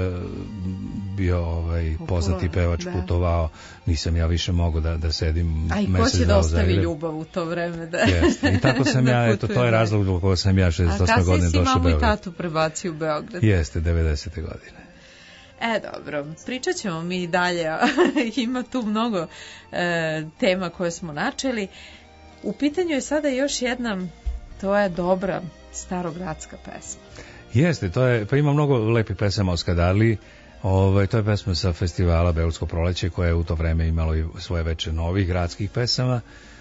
Speaker 2: bio ovaj, poznati pevač, da. Putovao, nisam ja više mogao da, da sedim mesec dana.
Speaker 1: A i ko će da ostavi ljubav u to vreme? Da,
Speaker 2: Jeste. I tako sam ja, eto, to je razlog zbog koga sam ja šezdeset osme godine došao u Beograd. A kasnije si mamu i tatu prebacio u Beograd? Jeste, devedesete godine.
Speaker 1: E, dobro, pričat ćemo mi dalje, ima tu mnogo e, tema koje smo načeli. U pitanju je sada još jedna, to je dobra starogradska pesma.
Speaker 2: Jeste, to je, pa ima mnogo lepih pesama o Skadarliji. Ovaj, to je pesma sa festivala Beogradsko proleće, koja je u to vreme imalo i svoje veče novih gradskih pesama.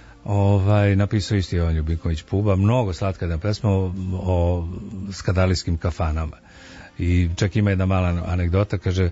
Speaker 2: Ovaj, napisao isti Jovan Ljubinković Puba, mnogo slatka jedna pesma o, o skadarlijskim kafanama. I čak ima jedna mala anegdota, kaže,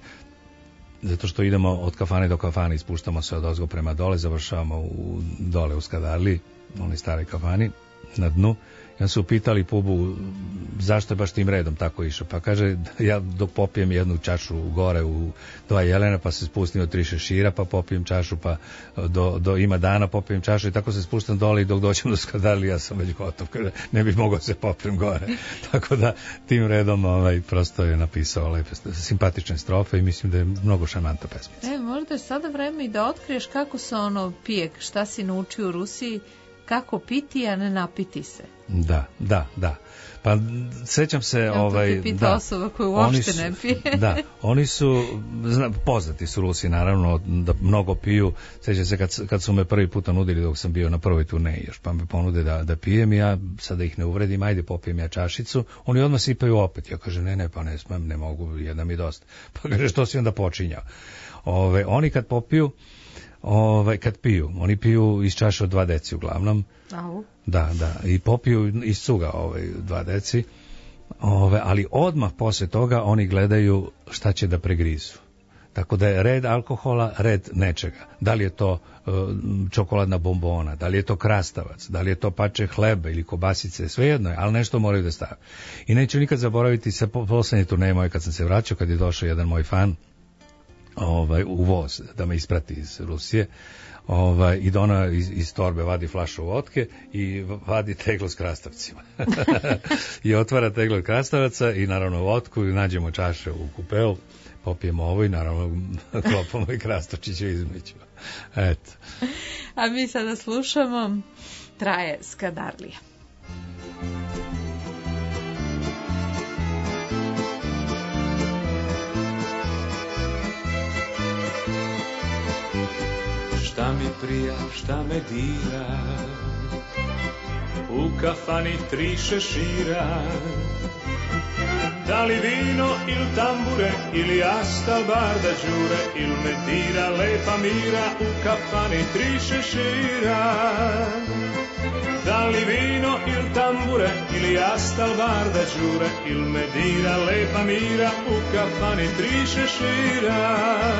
Speaker 2: zato što idemo od kafane do kafane, ispuštamo se od ozgo prema dole, završavamo u, dole u Skadarliji, onoj stare kafani, na dnu. Ja su upitali Pubu zašto je baš tim redom tako išao. Pa kaže, ja dok popijem jednu čašu gore u dva jelena, pa se spustim od tri šešira, pa popijem čašu, pa do, do ima dana popijem čašu i tako se spuštam dole i dok dođem do Skadarlije ja sam već gotov. Kaže, ne bih mogao se popijem gore. Tako da tim redom ovaj, prosto je napisao lepe, simpatične strofe i mislim da je mnogo šarmanta pesmica.
Speaker 1: E, možda je sada vreme i da otkriješ kako se ono pije, šta si naučio u Rusiji, kako piti, a ne napiti se.
Speaker 2: Da, da, da. Pa sećam se, ja, ovaj,
Speaker 1: to da, osoba koja uopšte su, ne pije.
Speaker 2: Da, oni su zna, poznati su Rusi naravno da mnogo piju. Sećam se kad, kad su me prvi puta nudili dok sam bio na prvoj turneji, još pa me ponude da da pijem i ja sada ih ne uvredim, ajde popijem ja čašicu. Oni odmah sipaju opet. Ja kažem ne, ne, pa ne smem, ne mogu, jedna mi dosta. Pa kaže što si onda počinjao? Ove, oni kad popiju Ovaj, kad piju, oni piju iz čaše od dva deci uglavnom.
Speaker 1: Au.
Speaker 2: Da, da, i popiju iz cuga ovaj, dva deci. Ove, ali odmah posle toga oni gledaju šta će da pregrizu. Tako da je red alkohola, red nečega. Da li je to uh, čokoladna bombona, da li je to krastavac, da li je to pače hleba ili kobasice, svejedno je, ali nešto moraju da stave. I neću nikad zaboraviti sa poslednje turneje moje kad sam se vraćao, kad je došao jedan moj fan, ovaj, u voz, da me isprati iz Rusije, ovaj, i da ona iz, iz torbe vadi flašu vodke i vadi teglo s krastavcima. I otvara teglo krastavaca i naravno vodku i nađemo čaše u kupeu, popijemo ovo i naravno klopamo i krastavčiće između. Eto.
Speaker 1: A mi sada slušamo Traje Skadarlija.
Speaker 3: Šta mi prija, šta me dira, u kafani tri šešira. Da li vino ili tambure, ili astalbar da đure, ili me dira lepa mira, u kafani tri šešira. Da li vino ili tambure, ili astalbar da đure, ili me dira lepa mira, u kafani tri šešira.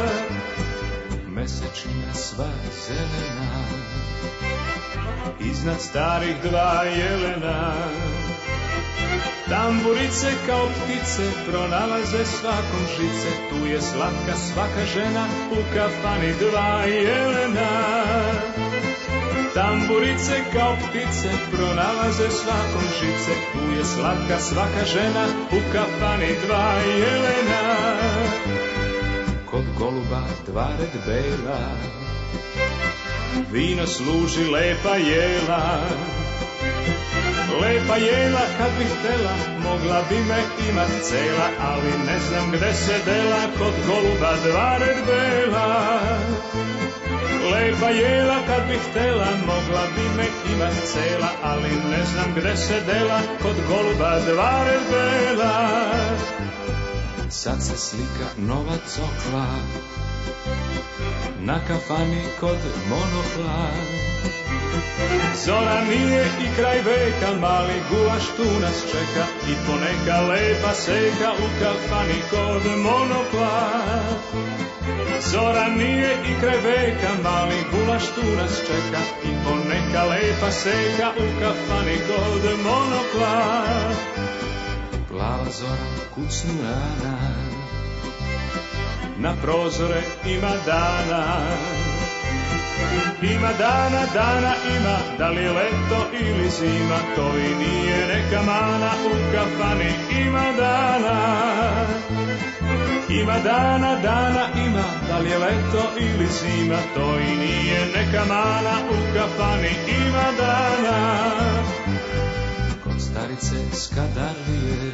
Speaker 3: Mesečina sva zelena, iznad starih dva jelena. Tamburice kao ptice pronalaze svakom žice, tu je slatka svaka žena, u kafani dva jelena. Tamburice kao ptice pronalaze svakom žice, tu je slatka svaka žena, u kafani dva jelena. Kod goluba dva red bela, vino služi lepa jela. Lepa jela kad bih htela, mogla bi me imat cela, ali ne znam gde se dela, kod goluba dva red bela. Lepa jela kad bih htela, mogla bi me imat cela, ali ne znam gde se dela, kod goluba dva red bela. Sad se slika nova cokla, na kafani kod monokla. Zora nije i kraj veka, mali gulaš tu nas čeka i poneka lepa seka u kafani kod monokla. Zora nije i kraj veka, mali gulaš tu nas čeka i poneka lepa seka u kafani kod monokla. Plava zora kucnu rana, na prozore ima dana. Ima dana, dana ima, da li je leto ili zima, to i nije neka mana, u kafani ima dana. Ima dana, dana ima, da li je leto ili zima, to i nije neka mana, u kafani ima dana. Kod starice Skadarlije,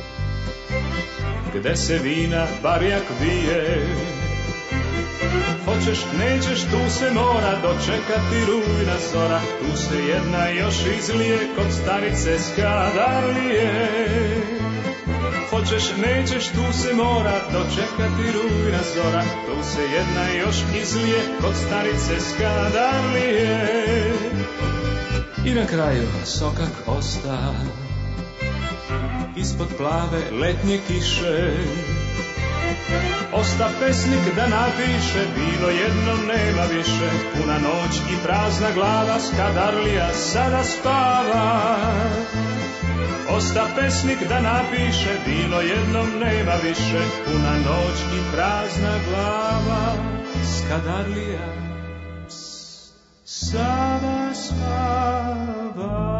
Speaker 3: gde se vina barjak vije, hoćeš, nećeš, tu se mora dočekati rujna zora, tu se jedna još izlije kod starice Skadarlije. Hoćeš, nećeš, tu se mora dočekati rujna zora, tu se jedna još izlije kod starice Skadarlije. I na kraju sokak osta ispod plave letnje kiše, osta pesnik da napiše, bilo jedno nema više, puna noć i prazna glava, Skadarlija sada spava. Osta pesnik da napiše, bilo jednom nema više, puna noć i prazna glava, Skadarlija sada spava.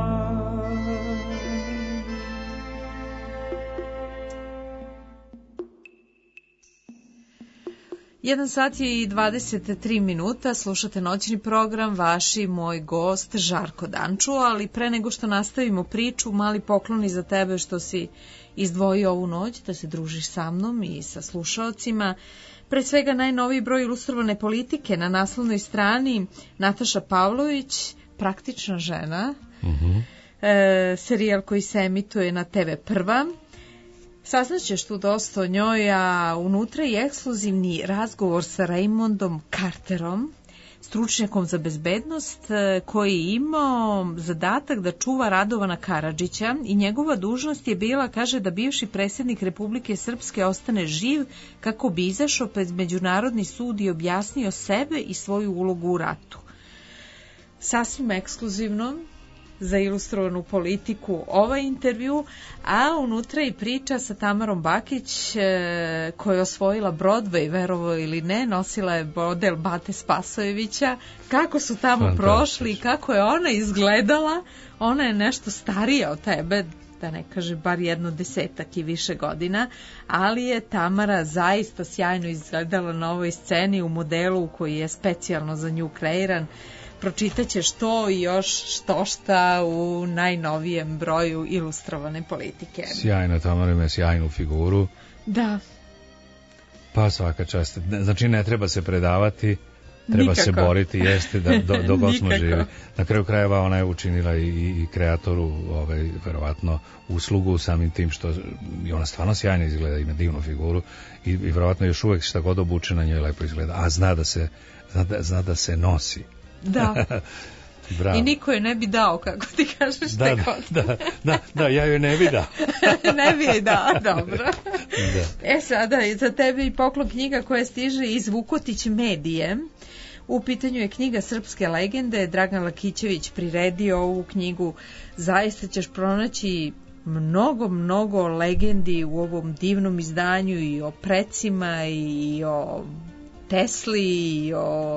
Speaker 1: Jedan sat je i dvadeset tri minuta, slušate noćni program, vaš i moj gost Žarko Danču, ali pre nego što nastavimo priču, mali pokloni za tebe što si izdvojio ovu noć, da se družiš sa mnom i sa slušaocima. Pre svega najnoviji broj Ilustrovane politike na naslovnoj strani, Nataša Pavlović, Praktična žena, mm-hmm. e, serijal koji se emituje na te ve Prva. Saznaćeš tu dosta o njoj, a unutra je ekskluzivni razgovor sa Raymondom Carterom, stručnjakom za bezbednost, koji je imao zadatak da čuva Radovana Karadžića i njegova dužnost je bila, kaže, da bivši predsjednik Republike Srpske ostane živ kako bi izašao pred Međunarodni sud i objasnio sebe i svoju ulogu u ratu. Sasvim ekskluzivno za Ilustrovanu politiku ovaj intervju, a unutra i priča sa Tamarom Bakić, e, koja je osvojila Broadway, verovo ili ne, nosila je model Bate Spasojevića, kako su tamo prošli i kako je ona izgledala. Ona je nešto starija od tebe, da ne kaže bar jedno desetak i više godina, ali je Tamara zaista sjajno izgledala na ovoj sceni u modelu koji je specijalno za nju kreiran. Pročitaćeš to i još što šta u najnovijem broju Ilustrovane politike.
Speaker 2: Sjajna Tamara ima sjajnu figuru.
Speaker 1: Da.
Speaker 2: Pa svaka čast. Znači ne treba se predavati, treba
Speaker 1: Nikako.
Speaker 2: se boriti, jeste da do, do god smo živi. Na kraju krajeva ona je učinila i, i kreatoru ovaj, verovatno uslugu samim tim što i ona stvarno sjajno izgleda, ima divnu figuru i, i verovatno još uvek šta god obuče na njoj lepo izgleda, a zna da se, zna da, zna da se nosi.
Speaker 1: Da. I niko je ne bi dao, kako ti kažeš,
Speaker 2: da,
Speaker 1: te
Speaker 2: da, da, da, da, ja joj ne bi dao.
Speaker 1: Ne bi je dao, dobro.
Speaker 2: Da.
Speaker 1: E sada, za tebe i poklon knjiga koja stiže iz Vukotić medije. U pitanju je knjiga Srpske legende, Dragan Lakićević priredio ovu knjigu. Zaista ćeš pronaći mnogo, mnogo legendi u ovom divnom izdanju i o precima i o Tesli i o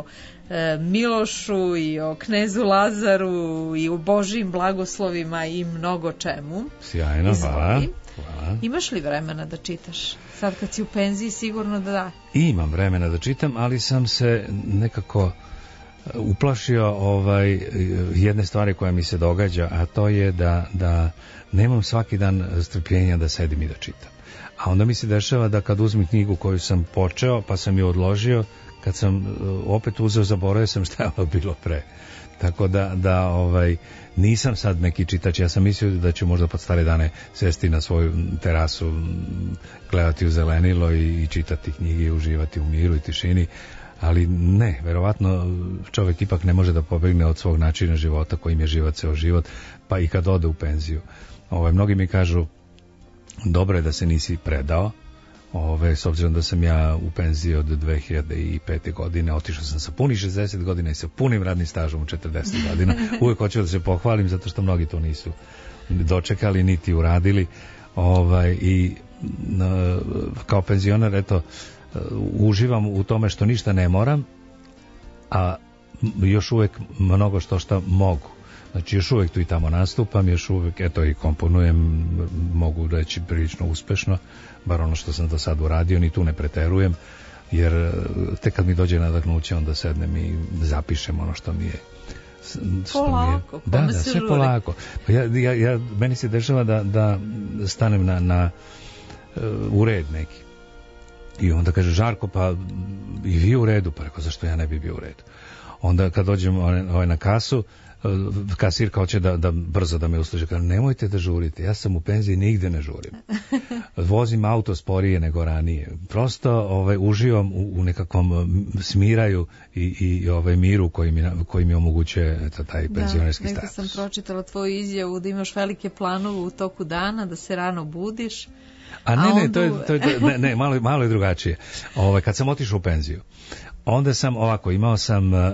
Speaker 1: Milošu i o knezu Lazaru i o Božijim blagoslovima i mnogo čemu.
Speaker 2: Sjajno, hvala. Hvala.
Speaker 1: Imaš li vremena da čitaš? Sad kad si u penziji sigurno da da.
Speaker 2: Imam vremena da čitam, ali sam se nekako uplašio ovaj, jedne stvari koja mi se događa, a to je da, da nemam svaki dan strpljenja da sedim i da čitam. A onda mi se dešava da kad uzmem knjigu koju sam počeo, pa sam je odložio, kad sam opet uzeo, zaboravio sam šta je ono bilo pre. Tako da, da ovaj, nisam sad neki čitač, ja sam mislio da ću možda pod stare dane sesti na svoju terasu, gledati u zelenilo i, i čitati knjige i uživati u miru i tišini, ali ne, verovatno čovjek ipak ne može da pobegne od svog načina života kojim je život ceo život, pa i kad ode u penziju. Ove, mnogi mi kažu, dobro je da se nisi predao, ove, s obzirom da sam ja u penziji od dve hiljade pete. godine, otišao sam sa punih šezdeset godina i sa punim radnim stažom u četrdeset godina. Uvijek hoću da se pohvalim, zato što mnogi to nisu dočekali, niti uradili. Ovaj, i n, kao penzioner, eto, uživam u tome što ništa ne moram, a još uvijek mnogo što što mogu. Znači, još uvijek tu i tamo nastupam, još uvijek, eto, i komponujem, mogu reći prilično uspešno, bar ono što sam do sad uradio, ni tu ne preterujem, jer tek kad mi dođe nadahnuće, onda sednem i zapišem ono što mi je.
Speaker 1: Polako,
Speaker 2: da, da, sve žuri. Polako. Ja, ja, ja, meni se dešava da, da stanem na, na u red neki. I onda kaže, Žarko, pa i vi u redu? Pa rekao, zašto ja ne bi bio u redu? Onda kad dođem ovaj, na kasu, kasirka hoće da, da brzo da me usluži. Kaže, nemojte da žurite, ja sam u penziji, nigde ne žurim. Vozim auto sporije nego ranije. Prosto ovaj, uživam u, u nekakvom smiraju i, i ovaj, miru koji mi, koji mi omogućuje eto, taj penzionerski
Speaker 1: da,
Speaker 2: status.
Speaker 1: Da, sam pročitala tvoju izjavu da imaš velike planove u toku dana, da se rano budiš.
Speaker 2: A ne, a ne, to je, to je, ne, ne malo, malo je drugačije. Ovaj, kad sam otišao u penziju, onda sam ovako, imao sam uh,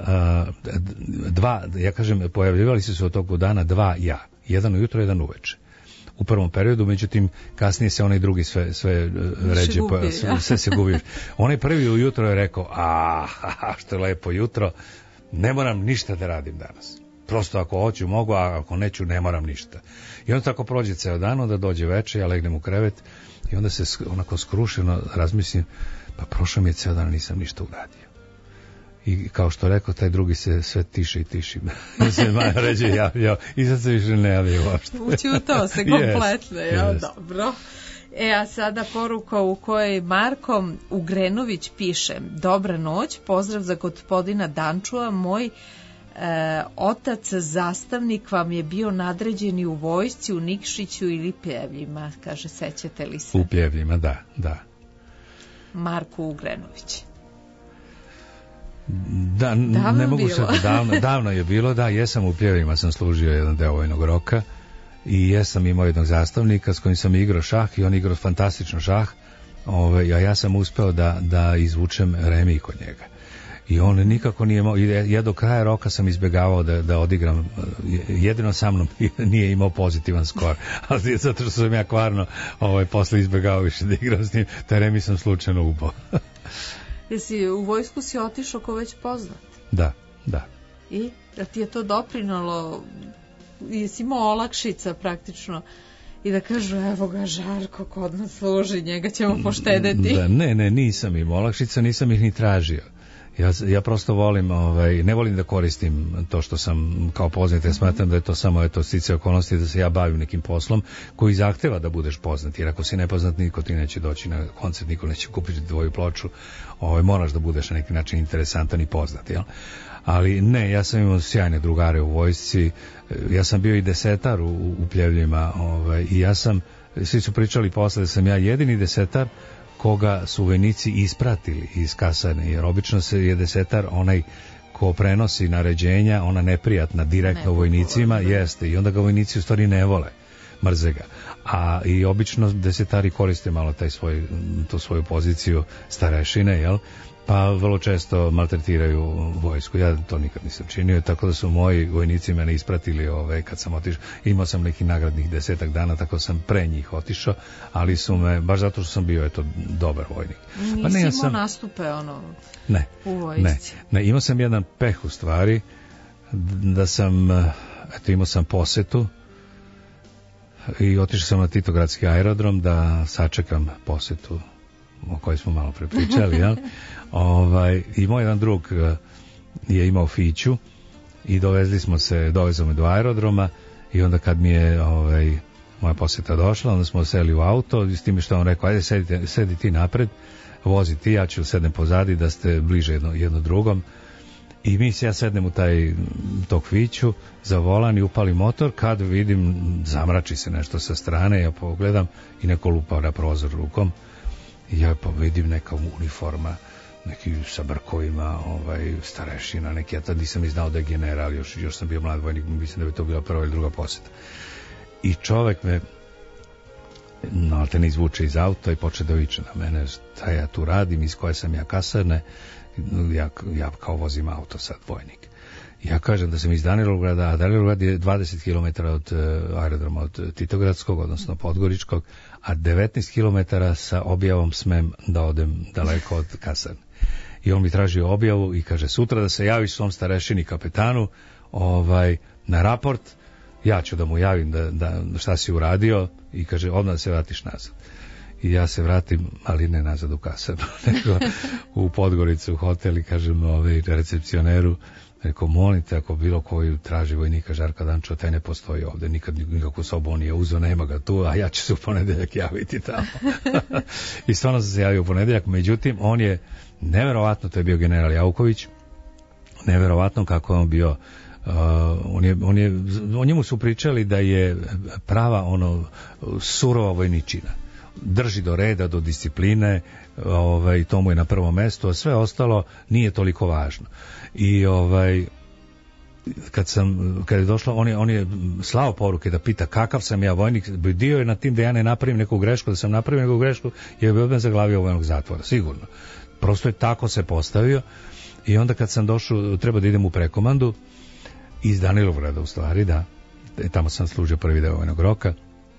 Speaker 2: dva, ja kažem, pojavljivali su se u toku dana dva ja. Jedan ujutro, jedan uveče. U prvom periodu, međutim, kasnije se onaj drugi sve, sve ređe, gubi, sve, sve se gubi. Onaj prvi ujutro je rekao, a, što je lepo jutro, ne moram ništa da radim danas. Prosto ako hoću mogu, a ako neću ne moram ništa. I onda tako prođe ceo dan, onda dođe veče, ja legnem u krevet i onda se onako skrušeno razmislim, pa prošao mi je ceo dan, nisam ništa uradio. I kao što rekao, taj drugi se sve tiše i tiši. I se Maja ređe javljao i sad se više ne javljao uopšte.
Speaker 1: Učutao se kompletno, yes, ja,
Speaker 2: yes.
Speaker 1: Dobro. E, a sada poruka u kojoj Marko Ugrenović piše: dobra noć, pozdrav za gospodina Dančua, moj e, otac zastavnik vam je bio nadređeni u vojsci u Nikšiću ili Pljevljima, kaže, sećate li se?
Speaker 2: U Pljevljima, da, da.
Speaker 1: Marko Ugrenović.
Speaker 2: Da, davno ne mogu se, davno, davno je bilo, da, jesam u Pljevljima, sam služio jedan deo vojnog roka i jesam imao jednog zastavnika s kojim sam igrao šah i on igrao fantastično šah, ove, a ja sam uspeo da, da izvučem remi kod njega. I on nikako nije imao, ja do kraja roka sam izbjegavao da, da odigram, jedino sa mnom nije imao pozitivan skor, ali zato što sam ja kvarno ovaj, posle izbjegavao više da igram s njim, taj remi sam slučajno upao.
Speaker 1: Jesi u vojsku si otišao ko već poznat?
Speaker 2: Da, da.
Speaker 1: I da ti je to doprinalo, jesi imao olakšica praktično i da kažu, evo ga Žarko kod nas služi, njega ćemo poštedeti.
Speaker 2: Da, ne, ne, nisam imao olakšica, nisam ih ni tražio. Ja, ja prosto volim, ovaj, ne volim da koristim to što sam kao poznat, ja smatram da je to samo eto, stice okolnosti da se ja bavim nekim poslom koji zahteva da budeš poznat, jer ako si nepoznat niko ti neće doći na koncert, niko neće kupiti tvoju ploču, ovaj, moraš da budeš na neki način interesantan i poznat, jel? Ali ne, ja sam imao sjajne drugare u vojsci, ja sam bio i desetar u, u Pljevljima, ovaj, i ja sam, svi su pričali posle da sam ja jedini desetar koga su vojnici ispratili iz kasarne, jer obično se je desetar onaj ko prenosi naređenja, ona neprijatna direktno ne, vojnicima, ne. Jeste, i onda ga vojnici u stvari ne vole, mrze ga. A i obično desetari koriste malo taj svoj, tu svoju poziciju starešine, jel? Pa vrlo često maltretiraju vojsku. Ja to nikad nisam činio, tako da su moji vojnici mene ispratili ove, kad sam otišao. Imao sam neki nagradnih desetak dana, tako sam pre njih otišao, ali su me, baš zato što sam bio eto, dobar vojnik.
Speaker 1: Nisi
Speaker 2: pa ne, ja
Speaker 1: imao
Speaker 2: sam,
Speaker 1: nastupe ono,
Speaker 2: ne,
Speaker 1: u vojsci?
Speaker 2: Ne, ne, imao sam jedan peh u stvari, da sam, eto, imao sam posetu i otišao sam na Titogradski aerodrom da sačekam posetu o kojoj smo malo prepričali, jel? Ovaj, i moj jedan drug je imao fiću i dovezli smo se, dovezao me do aerodroma i onda kad mi je ovaj, moja poseta došla, onda smo seli u auto i s time što on rekao, ajde sedi, sedi ti napred, vozi ti, ja ću sednem pozadi da ste bliže jedno, jedno drugom. I mi se ja sednem u taj tog fiću za volan i upali motor, kad vidim zamrači se nešto sa strane, ja pogledam i neko lupa na prozor rukom. I ja pa vidim neka uniforma, neki sa brkovima, ovaj, starešina, neki, ja tad nisam ni znao da je general, još, još sam bio mlad vojnik, mislim da bi to bila prva ili druga poseta. I čovek me no, te ne izvuče iz auta i počne da viče na mene šta ja tu radim, iz koje sam ja kasarne, ja, ja kao vozim auto sad, vojnik. Ja kažem da sam iz Danilovgrada, a Danilovgrad je dvadeset kilometara od uh, aerodroma, od Titogradskog, odnosno Podgoričkog, a devetnaest kilometara sa objavom smem da odem daleko od kasarne. I on mi traži objavu i kaže sutra da se javiš svom starešini kapetanu ovaj, na raport, ja ću da mu javim da, da, šta si uradio i kaže odmah se vratiš nazad. I ja se vratim, ali ne nazad u kasarnu, nego u Podgoricu, u hotel i kažem ovaj, recepcioneru, rekao, molite, ako bilo koju traži vojnika Žarka Dančeva, taj ne postoji ovde, nikad nikakvu sobu on nije uzeo, nema ga tu, a ja ću se u ponedeljak javiti tamo. I stvarno sam se javio u ponedeljak, međutim, on je, neverovatno, to je bio general Jauković, neverovatno kako je on bio, uh, on je, on je, o njemu su pričali da je prava, ono, surova vojničina. Drži do reda, do discipline, ovaj, to mu je na prvom mestu, a sve ostalo nije toliko važno. I ovaj, kad sam, kad je došlo, on je, on je slao poruke da pita kakav sam ja vojnik, dio je na tim da ja ne napravim neku grešku, da sam napravio neku grešku, jer bi odmah zaglavio vojnog zatvora, sigurno. Prosto je tako se postavio i onda kad sam došao, treba da idem u prekomandu, iz Danilovgrada u stvari, da, tamo sam služio prvi deo vojnog roka,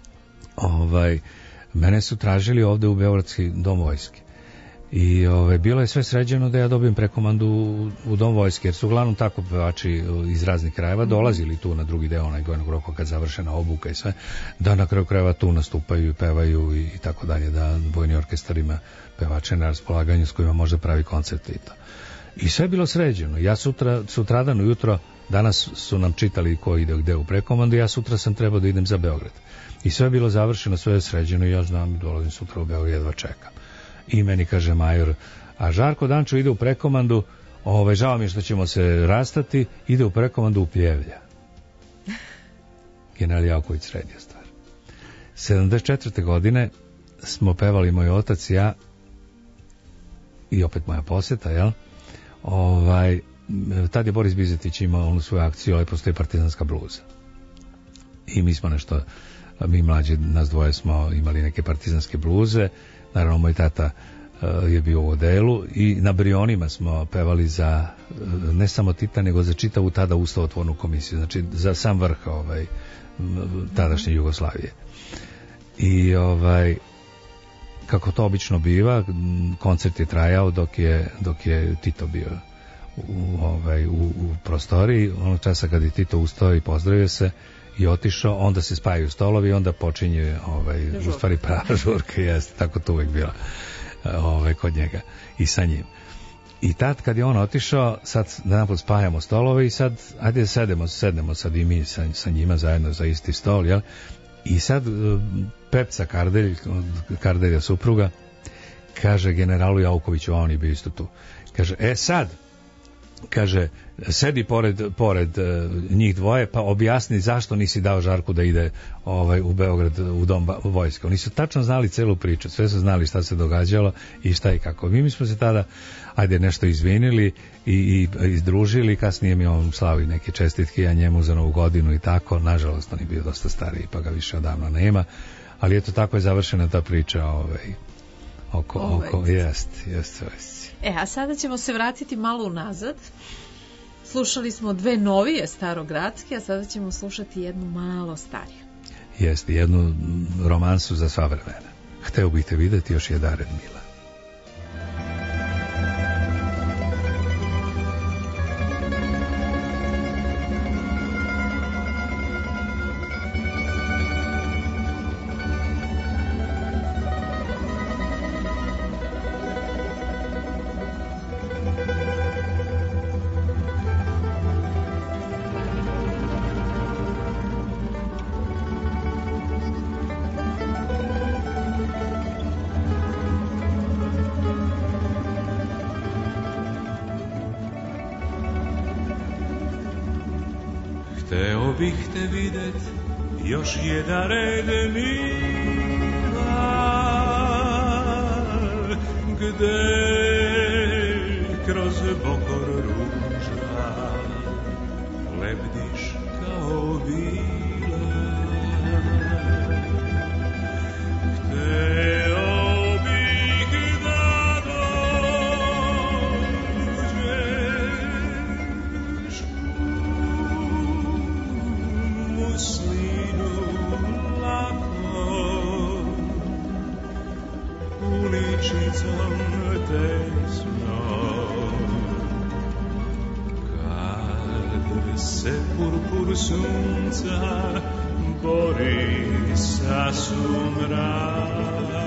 Speaker 2: ovaj, mene su tražili ovde u Beogradski dom vojske. I ove, bilo je sve sređeno da ja dobijem prekomandu u, u dom vojske, jer su uglavnom tako pevači iz raznih krajeva dolazili tu na drugi deo onaj vojnog roka kad završena obuka i sve, da na kraju krajeva tu nastupaju i pevaju i, i tako dalje, da vojni orkestar ima pevače na raspolaganju s kojima može pravi koncerte i to. I sve je bilo sređeno. Ja sutra, sutradan ujutro, danas su nam čitali ko ide gde u prekomandu, ja sutra sam trebao da idem za Beograd. I sve je bilo završeno, sve je sređeno i ja znam, dolazim sutra u Beograd, jedva čekam. I meni kaže major, a Žarko Dančo ide u prekomandu, ovaj, žao mi je što ćemo se rastati, ide u prekomandu u Pljevlja. General Jauković sredio stvar. sedamdeset četvrte godine smo pevali moj otac i ja, i opet moja poseta, jel? Ovaj, tad je Boris Bizetić imao onu svoju akciju, ali postoji partizanska bluza. I mi smo nešto, mi mlađi, nas dvoje smo imali neke partizanske bluze. Naravno, moj tata uh, je bio u odelu i na Brionima smo pevali za, uh, ne samo Tita, nego za čitavu tada ustavotvornu komisiju, znači za sam vrh ovaj, tadašnje Jugoslavije. I ovaj, kako to obično biva, koncert je trajao dok je, dok je Tito bio u, ovaj, u, u prostoriji. Onog časa kad je Tito ustao i pozdravio se i otišao, onda se spajaju stolovi i onda počinje ovaj, u stvari prava žurka, jeste, tako to uvek bila ovaj, kod njega i sa njim. I tad kad je on otišao, sad napod spajamo stolove i sad, ajde da sedemo, sednemo sad i mi sa, sa njima zajedno za isti stol, jel? I sad Pepca Kardelj, Kardelja supruga, kaže generalu Jaukoviću, a on je bio isto tu, kaže, e sad, kaže, sedi pored, pored uh, njih dvoje, pa objasni zašto nisi dao Žarku da ide ovaj, u Beograd u dom vojske. Oni su tačno znali celu priču, sve su znali šta se događalo i šta i kako. Mi, mi smo se tada, ajde, nešto izvinili i, i izdružili, kasnije mi on slavi neke čestitke, a njemu za Novu godinu i tako. Nažalost, on je bio dosta stariji, pa ga više odavno nema. Ali eto, tako je završena ta priča ovaj, oko, ovaj. oko, jest, jest, jest.
Speaker 1: E, a sada ćemo se vratiti malo unazad. Slušali smo dve novije starogradske, a sada ćemo slušati jednu malo stariju.
Speaker 2: Jeste, jednu romansu za sva vremena. Hteo bih te videti, još je Dared Mila.
Speaker 3: Hteo bih te videt još jedan red mila, gde pokor ruža, lebdiš kao vila. Hteo bih da dođeš u slinu lako, uličicom tesnom, kad se purpur sunca bori sa sumrakom.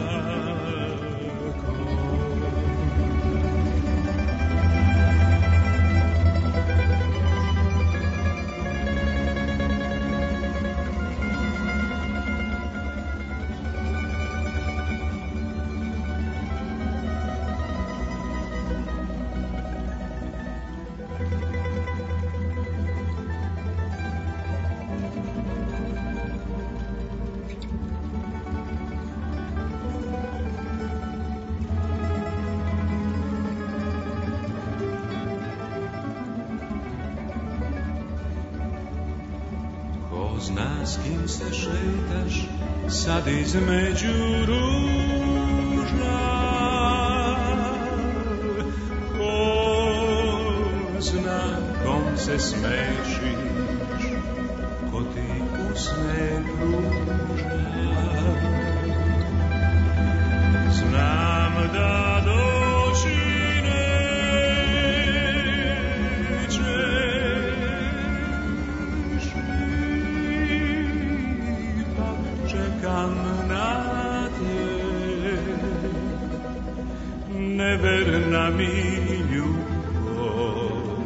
Speaker 3: Zna s kim se šetaš sad između ruža, ko zna kom se smešiš, ko ti usne pruža. Znam da doći neverna mi ljubav,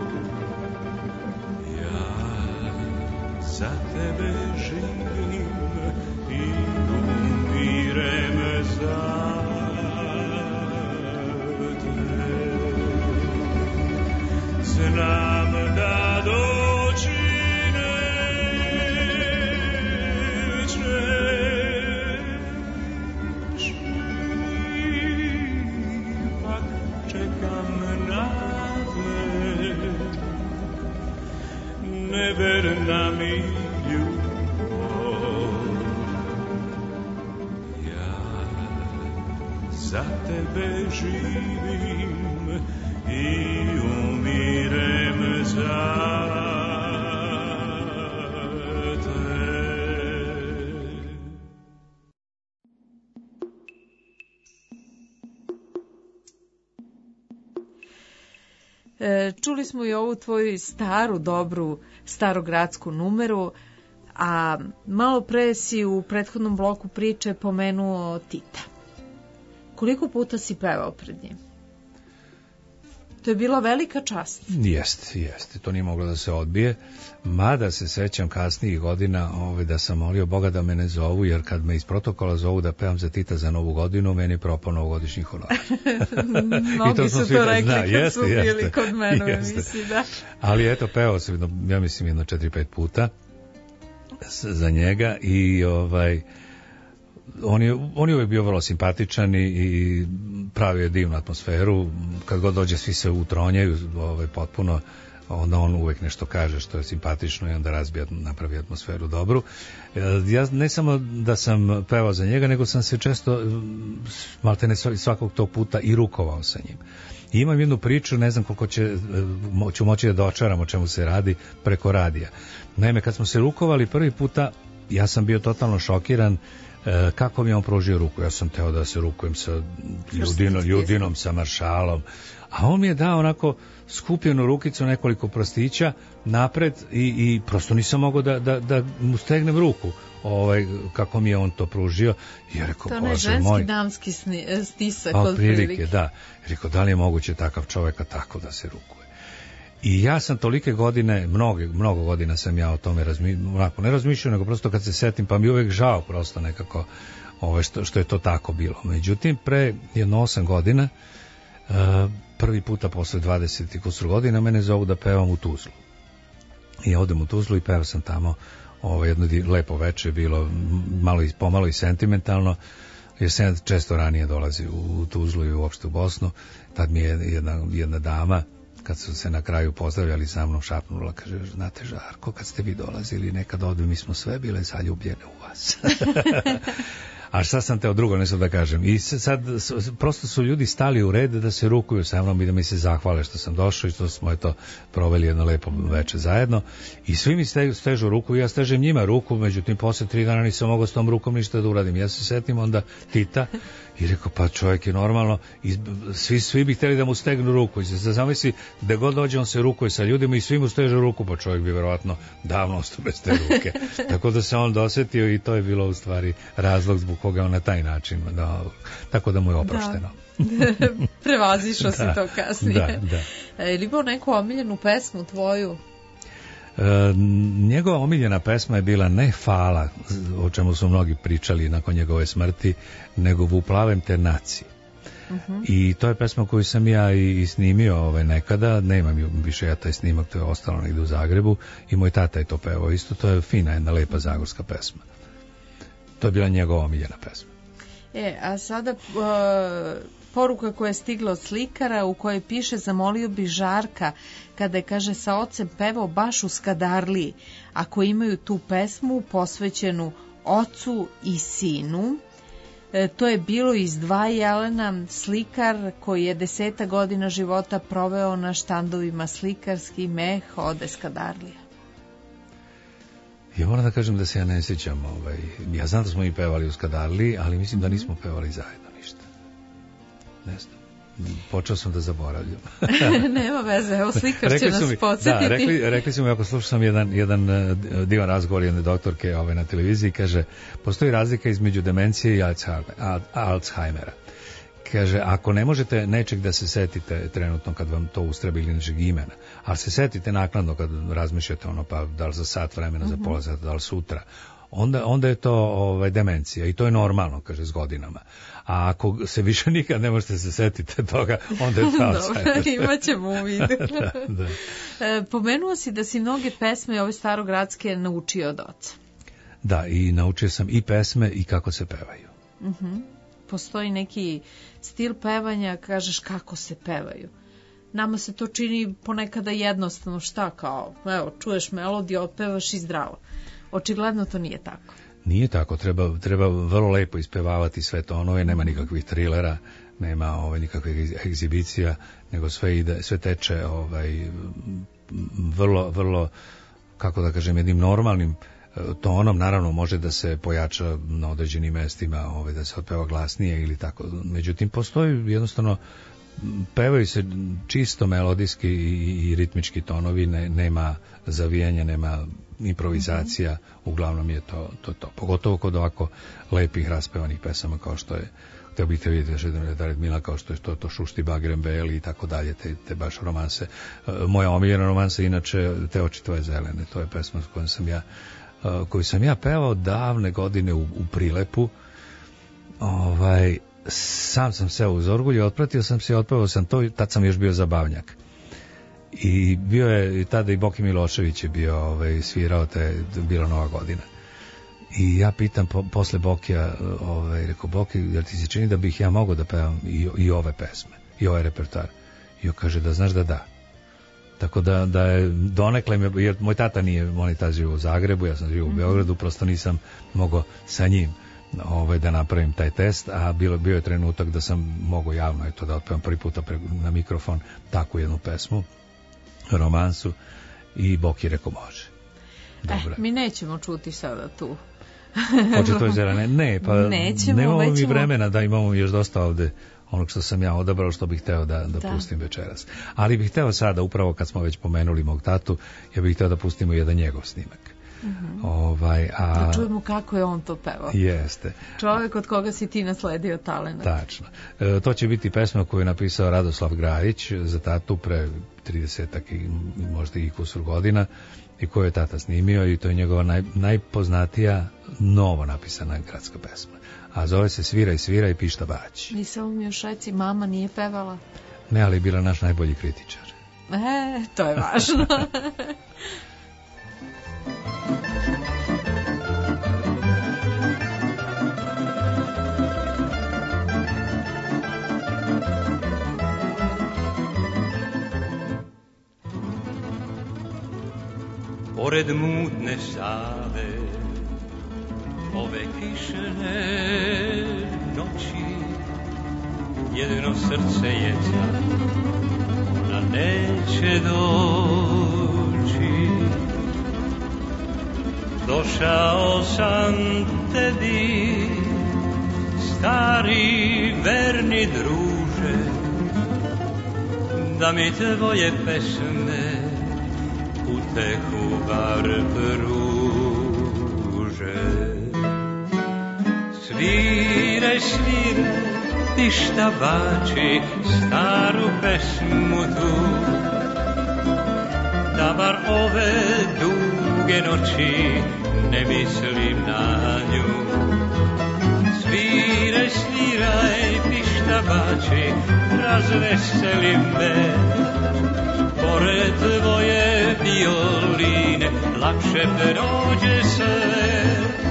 Speaker 3: ja za tebe živim i umirem za te. Znam da doći neverna mi ljubav, ja za tebe živim i umirem za te.
Speaker 1: Čuli smo i ovu tvoju staru, dobru, starogradsku numeru, a malo pre si u prethodnom bloku priče pomenuo Tita. Koliko puta si pevao pred njim? To je bila velika čast.
Speaker 2: Jeste, jeste. To nije moglo da se odbije. Mada se sećam kasnijih godina ovaj, da sam molio Boga da me ne zovu, jer kad me iz protokola zovu da pevam za Tita za Novu godinu, meni je propao novogodišnji honorar.
Speaker 1: Mnogi su to rekli
Speaker 2: zna,
Speaker 1: kad
Speaker 2: jeste,
Speaker 1: su bili
Speaker 2: jeste,
Speaker 1: kod mene u
Speaker 2: jeste.
Speaker 1: emisiji, da.
Speaker 2: Ali eto, pevao sam, jedno, ja mislim, jedno četiri, pet puta za njega i ovaj... On je, on je uvijek bio vrlo simpatičan i, i pravio je divnu atmosferu. Kad god dođe, svi se utronjaju ovaj, potpuno, onda on uvijek nešto kaže što je simpatično i onda razbija, napravi atmosferu dobru. Ja ne samo da sam pevao za njega, nego sam se često, maltene svakog tog puta i rukovao sa njim. I imam jednu priču, ne znam koliko će, ću moći da dočaram o čemu se radi, preko radija. Naime, kad smo se rukovali prvi puta, ja sam bio totalno šokiran E, kako mi je on pružio ruku. Ja sam teo da se rukujem sa Ljudinom, Ljudinom sa maršalom, a on mi je dao onako skupljenu rukicu, nekoliko prostića napred i, i prosto nisam mogao da, da, da mu stegnem ruku ovaj, kako mi je on to pružio. I ja rekao,
Speaker 1: to ne ženski moj, damski sni, stisak
Speaker 2: od prilike, da. I rekao, da li je moguće takav čovjeka tako da se rukuje. I ja sam tolike godine, mnogo, mnogo godina sam ja o tome razmišljao, ne razmišljao, nego prosto kad se setim, pa mi uvek žao prosto nekako ove, što, što je to tako bilo. Međutim, pre jedno osam godina, uh, prvi puta posle dvadeset i kusur godina, mene zovu da pevam u Tuzlu. I ja odem u Tuzlu i pevao sam tamo ovo jedno lepo veče, bilo malo i, pomalo i sentimentalno, jer sam često ranije dolazi u Tuzlu i uopšte u Bosnu. Tad mi je jedna, jedna dama kad su se na kraju pozdravljali sa mnom, šapnula, kaže, znate Žarko, kad ste vi dolazili nekad ovde, mi smo sve bile zaljubljene u vas. A šta sam teo drugo nešto da kažem? I sad, prosto su ljudi stali u red da se rukuju sa mnom i da mi se zahvale što sam došao i što smo eto proveli jedno lepo veče zajedno. I svi mi stežu, stežu ruku i ja stežem njima ruku, međutim posle tri dana nisam mogao s tom rukom ništa da uradim. Ja se setim onda Tita i rekao, pa čovjek je normalno, i svi, svi bi htjeli da mu stegnu ruku. I se zamisli da god dođe on se rukuje sa ljudima i svi mu stežu ruku, pa čovjek bi verovatno davno ostao bez te ruke. Tako da se on dosetio i to je bilo u stvari razlog zbog koga on na taj način, da, tako da mu je oprošteno.
Speaker 1: Da. Prevazišao si to kasnije.
Speaker 2: Da, da.
Speaker 1: E, ili imao neku omiljenu pesmu tvoju?
Speaker 2: E, njegova omiljena pesma je bila ne Fala, o čemu su mnogi pričali nakon njegove smrti, nego Vuplavem te naci. Uh-huh. I to je pesma koju sam ja i, i snimio ovaj, nekada, nemam ju više ja taj snimak, to je ostalo negde u Zagrebu i moj tata je to pevao isto, to je fina, jedna lepa zagorska pesma. To je bila njegova omiljena pesma.
Speaker 1: E, a sada uh, poruka koja je stigla od slikara u kojoj piše, zamolio bi Žarka kada je, kaže, sa ocem pevao baš u Skadarliji, ako imaju tu pesmu posvećenu ocu i sinu. E, to je bilo iz dva Jelena, slikar koji je deseta godina života proveo na štandovima slikarski meh ode Skadarlija.
Speaker 2: Ja moram da kažem da se ja ne sjećam, ovaj, ja znam da smo i pevali u Skadarliji, ali mislim da nismo pevali zajedno ništa. Ne znam. Počeo sam da zaboravljam.
Speaker 1: Nema veze, evo slikar će nas
Speaker 2: mi,
Speaker 1: podsjetiti.
Speaker 2: Da, rekli, rekli su mi, ako slušao sam jedan, jedan divan razgovor jedne doktorke ove, na televiziji, kaže, postoji razlika između demencije i Alzheimera. Kaže, ako ne možete nečeg da se setite trenutno kad vam to ustrebi ili nečeg imena, ali se setite naknadno kad razmišljate ono, pa da li za sat vremena, mm-hmm. za pola sata, da li sutra, onda, onda je to ovaj, demencija i to je normalno, kaže, s godinama. A ako se više nikad ne možete se setiti toga, onda je to Alzheimer.
Speaker 1: Dobro, imat ćemo u vidu.
Speaker 2: da, da.
Speaker 1: E, pomenuo si da si mnoge pesme ove starogradske naučio od oca.
Speaker 2: Da, i naučio sam i pesme i kako se pevaju.
Speaker 1: Uh-huh. Postoji neki stil pevanja, kažeš kako se pevaju. Nama se to čini ponekada jednostavno, šta kao, evo, čuješ melodiju, otpevaš i zdravo. Očigledno to nije tako.
Speaker 2: Nije tako, treba, treba vrlo lepo ispevavati sve tonove, nema nikakvih trilera, nema ovaj, nikakvih egzibicija, nego sve ide, sve teče ovaj, vrlo, vrlo, kako da kažem, jednim normalnim tonom, naravno može da se pojača na određenim mestima, ovaj, da se otpeva glasnije ili tako. Međutim, postoji jednostavno, pevaju se čisto melodijski i, i ritmički tonovi, ne, nema zavijanja, nema improvizacija, mm-hmm. uglavnom je to, to to. Pogotovo kod ovako lepih raspevanih pesama kao što je, htio bih te vidjeti Dared Mila, kao što je to, to Šušti Bagrem Beli i tako dalje, te, te baš romanse. Moja omiljena romansa inače Te oči tvoje zelene, to je pesma s kojom sam ja koju sam ja pevao davne godine u, u Prilepu. Ovaj, sam sam seo uz orgulje, otpratio sam se i otpevao sam to, tad sam još bio zabavnjak. I bio je, tada i Boki Milošević je bio, ovaj, svirao, te bila Nova godina. I ja pitam po, posle Bokija, ovaj, rekao, Boki, jer ti se čini da bih ja mogao da pevam i, i ove pesme, i ovaj repertoar? I on kaže da znaš da da. Tako da, da je donekle, me, jer moj tata nije, on je tad živio u Zagrebu, ja sam živio u Beogradu, prosto nisam mogao sa njim ovaj, da napravim taj test, a bilo, bio je trenutak da sam mogao javno eto, da otpevam prvi puta pre, na mikrofon takvu jednu pesmu, romansu, i Boki rekao može. Dobro.
Speaker 1: Eh, mi nećemo čuti sada tu.
Speaker 2: Hoće to je zelene? Ne, pa
Speaker 1: nećemo,
Speaker 2: nemamo
Speaker 1: nećemo.
Speaker 2: mi vremena, da imamo još dosta ovde onog što sam ja odabrao, što bih hteo da, da, da pustim večeras. Ali bih hteo sada, upravo kad smo već pomenuli mog tatu, ja bih hteo da pustimo jedan njegov snimak.
Speaker 1: Mm-hmm.
Speaker 2: Ovaj, a...
Speaker 1: Da čujemo kako je on to pevao.
Speaker 2: Jeste.
Speaker 1: Čovjek od koga si ti nasledio talent.
Speaker 2: Tačno. E, to će biti pesma koju je napisao Radoslav Grajić za tatu pre tridesetak i možda i kusur godina i koju je tata snimio i to je njegova naj, najpoznatija novo napisana gradska pesma. A zove se Sviraj, sviraj, pišta bać.
Speaker 1: I samo mi još reci, mama nije pevala?
Speaker 2: Ne, ali je bila naš najbolji kritičar.
Speaker 1: E, to je važno.
Speaker 3: pored mutne Save, ove kišne noći, jedino srce jeca, ona neće doći. Došao sam tebi, stari verni druže, da mi tvoje pesme utehu bar pruže. Sviraj, sviraj, ti šta bači staru pesmu tu, da bar ove duge noći ne mislim na nju. Sviraj, sviraj, ti šta bači, razveseli me, pored tvoje violine lakše prođe sve.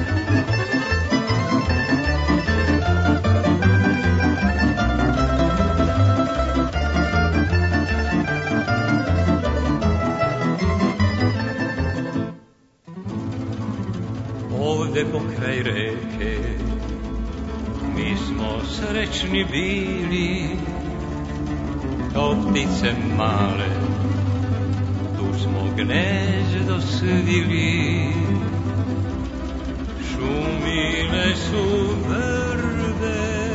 Speaker 3: Ovde pokraj reke mi smo srećni bili, kao ptice male, tu smo gnezdo svili. Šumile su vrbe,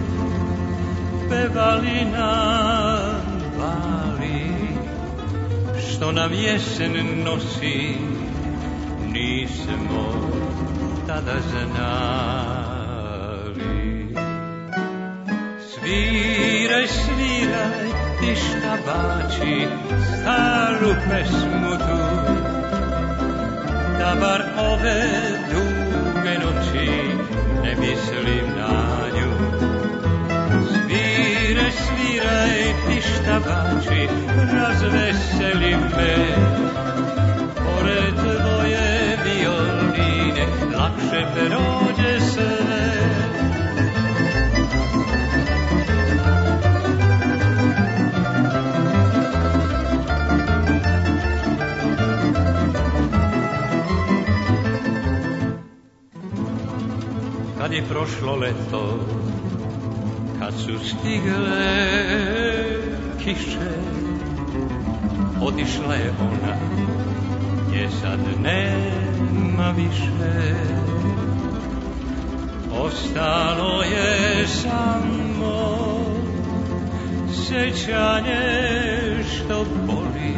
Speaker 3: pevali nam bali, što nam jesen nosi, nismo tada znali. Sviraj, sviraj, ti šta bači staru pesmu tu, da bar ove duge noći ne mislim na nju. Sviraj, sviraj, ti šta bači, razveseli me, pored tvoje violine lakše prođe sve. Kad je prošlo leto, kad su stigle kiše, otišla je ona, nje sad nema više. Ostalo je samo sećanje što boli,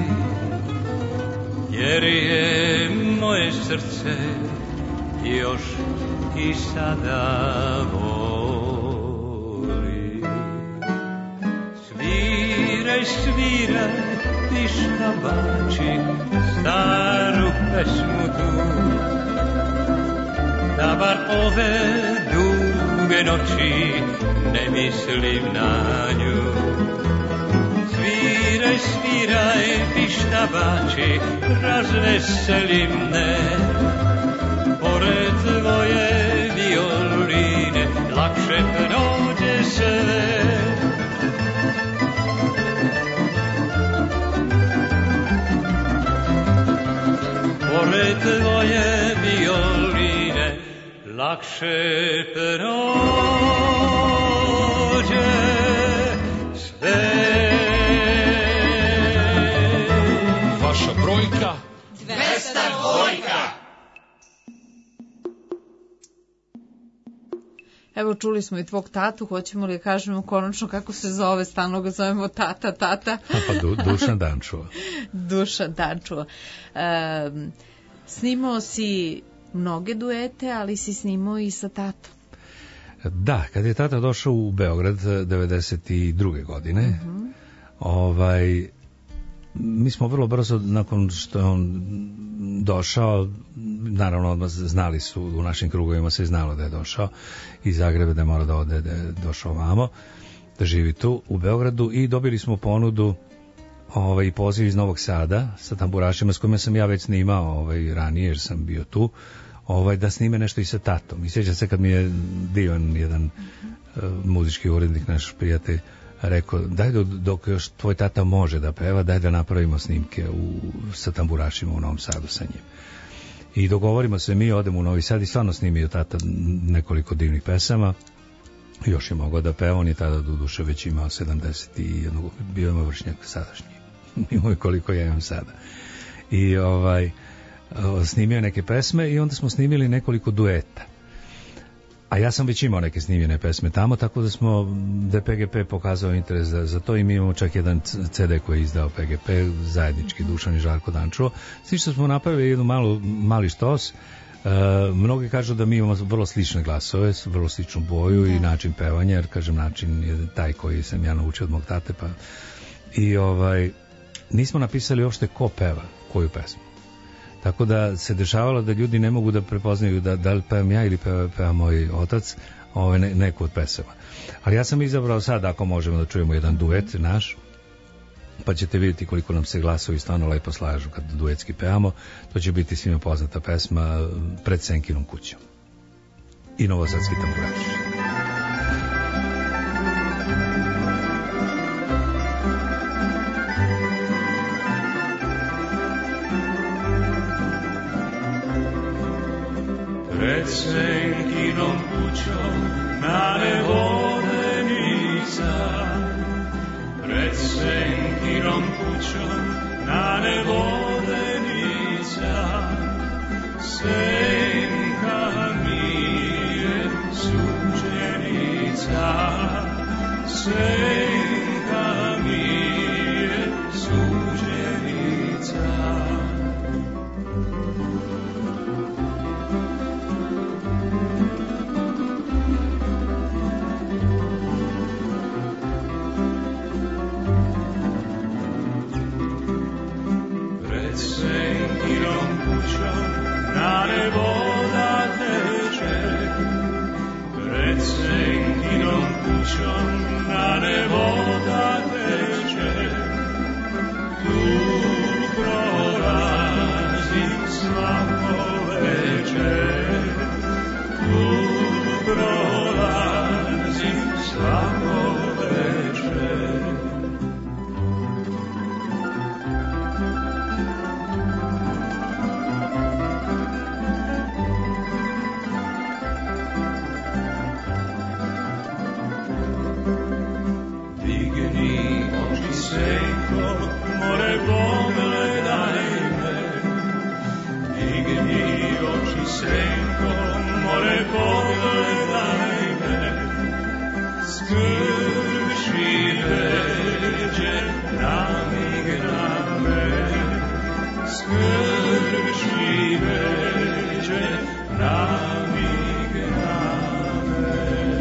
Speaker 3: jer je moje srce još i sada voli. Sviraj, sviraj, ti šta bači staru pesmu tu, da bar ove duge noći ne mislim na nju. Sviraj, sviraj, ti šta bači, razveseli me, pored tvoje violine lakše prođe sve. Pored tvoje violine lakše prođe sve.
Speaker 6: Vaša brojka
Speaker 7: dvesta dvojka.
Speaker 1: Evo, čuli smo i tvog tatu, hoćemo li kažemo konačno kako se zove, stalno ga zovemo tata, tata.
Speaker 2: Pa du, Dušan Dančuva.
Speaker 1: Dušan Dančuva. E, snimao si mnoge duete, ali si snimao i sa tatom.
Speaker 2: Da, kad je tata došao u Beograd devedeset druge godine, uh-huh. ovaj, mi smo vrlo brzo, nakon što je on došao, naravno odmah znali su, u našim krugovima se znalo da je došao iz Zagreba, da je morao da ode, da je došao vamo, da živi tu u Beogradu, i dobili smo ponudu, ovaj, poziv iz Novog Sada sa tamburašima s kojima sam ja već snimao ovaj, ranije, jer sam bio tu, ovaj, da snime nešto i sa tatom. I sjećam se kad mi je Divan, jedan uh, muzički urednik, naš prijatelj, rekao, daj dok još tvoj tata može da peva, daj da napravimo snimke u, sa tamburašima u Novom Sadu sa njim. I dogovorimo se, mi odemo u Novi Sad i stvarno snimio tata nekoliko divnih pesama. Još je mogao da peva, on je tada do duše već imao sedamdeset i jedan, bio ima vršnjak sadašnji. Imao je koliko ja imam sada. I ovaj, snimio neke pesme i onda smo snimili nekoliko dueta. A ja sam već imao neke snimljene pesme tamo, tako da smo, da je P G P pokazao interes za, za to i mi imamo čak jedan C D koji je izdao P G P, zajednički Dušan i Žarko Dančo. Svi što smo napravili jednu malu, mali štos. Uh, mnogi kažu da mi imamo vrlo slične glasove, vrlo sličnu boju i način pevanja, jer kažem način je taj koji sam ja naučio od mog tate, pa i ovaj nismo napisali uopšte ko peva koju pesmu. Tako da se dešavalo da ljudi ne mogu da prepoznaju da, da li pevam ja ili peva, peva moj otac ovaj, ne, neku od pesama. Ali ja sam izabrao sad, ako možemo da čujemo jedan duet naš, pa ćete vidjeti koliko nam se glasovi stvarno lepo slažu kad duetski pevamo. To će biti svima poznata pesma Pred Senkinom kućom i Novosadski tamburaši.
Speaker 3: Pred Senkinom kućom na nevodenica, pred Senkinom kućom na nevodenica, Senka mi je suđenica, Senka mi je suđenica. Na nebo da teče, pred Senkinom kućom, na nebo da teče, tu prolazim svako večer, tu prolazim svako večer. Senko, more pogledaj me, digni oči Senko, more pogledaj me, skrši leđe, namig na me, skrši leđe, namig na me.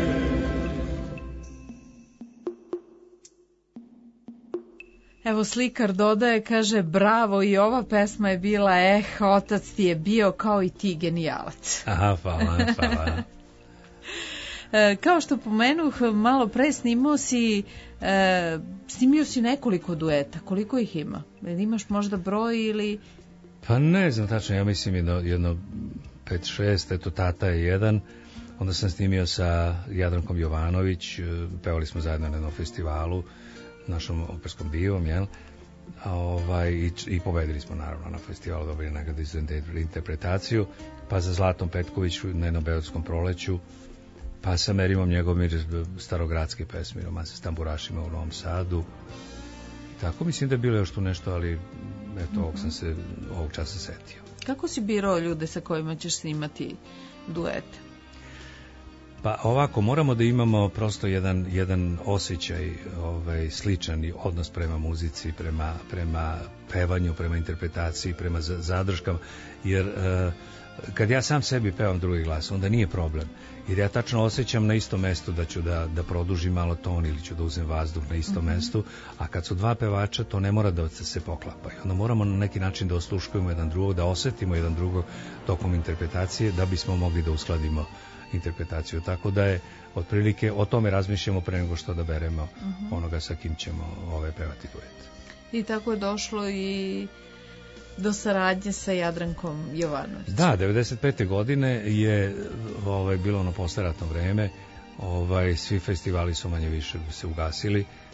Speaker 1: Evo slikar dodaje, kaže bravo i ova pesma je bila eh, otac ti je bio kao i ti genijalac.
Speaker 2: Aha, hvala, hvala.
Speaker 1: e, kao što pomenuh, malo pre snimao si, e, snimio si nekoliko dueta, koliko ih ima? Imaš možda broj ili...
Speaker 2: Pa ne znam tačno, ja mislim jedno, jedno pet šest, eto tata je jedan, onda sam snimio sa Jadrankom Jovanović, pevali smo zajedno na jednom festivalu, našom operskom divom, jel? A ovaj, i, i pobedili smo naravno na festivalu, dobili nagradu za interpretaciju, pa za Zlatom Petkoviću na jednom beogradskom proleću, pa sa Merimom Njegomir starogradske pesme, romanse s tamburašima u Novom Sadu. I tako mislim da je bilo još tu nešto, ali eto, ovog sam se ovog časa setio.
Speaker 1: Kako si birao ljude sa kojima ćeš snimati duete?
Speaker 2: Pa ovako, moramo da imamo prosto jedan, jedan osjećaj ovaj, sličan odnos prema muzici, prema, prema pevanju, prema interpretaciji, prema zadrškama, jer uh, kad ja sam sebi pevam drugi glas, onda nije problem, jer ja tačno osjećam na istom mestu da ću da, da produžim malo ton ili ću da uzem vazduh na istom mm-hmm. mestu, a kad su dva pevača, to ne mora da se poklapa. Onda moramo na neki način da osluškujemo jedan drugog, da osetimo jedan drugog tokom interpretacije, da bismo mogli da uskladimo interpretaciju, tako da je otprilike o tome razmišljamo pre nego što da beremo uh-huh. onoga sa kim ćemo ove pevati duet.
Speaker 1: I tako je došlo i do saradnje sa Jadrankom Jovanović.
Speaker 2: Da, devedeset pete godine je ovaj, bilo ono posleratno vreme, ovaj, svi festivali su manje više se ugasili,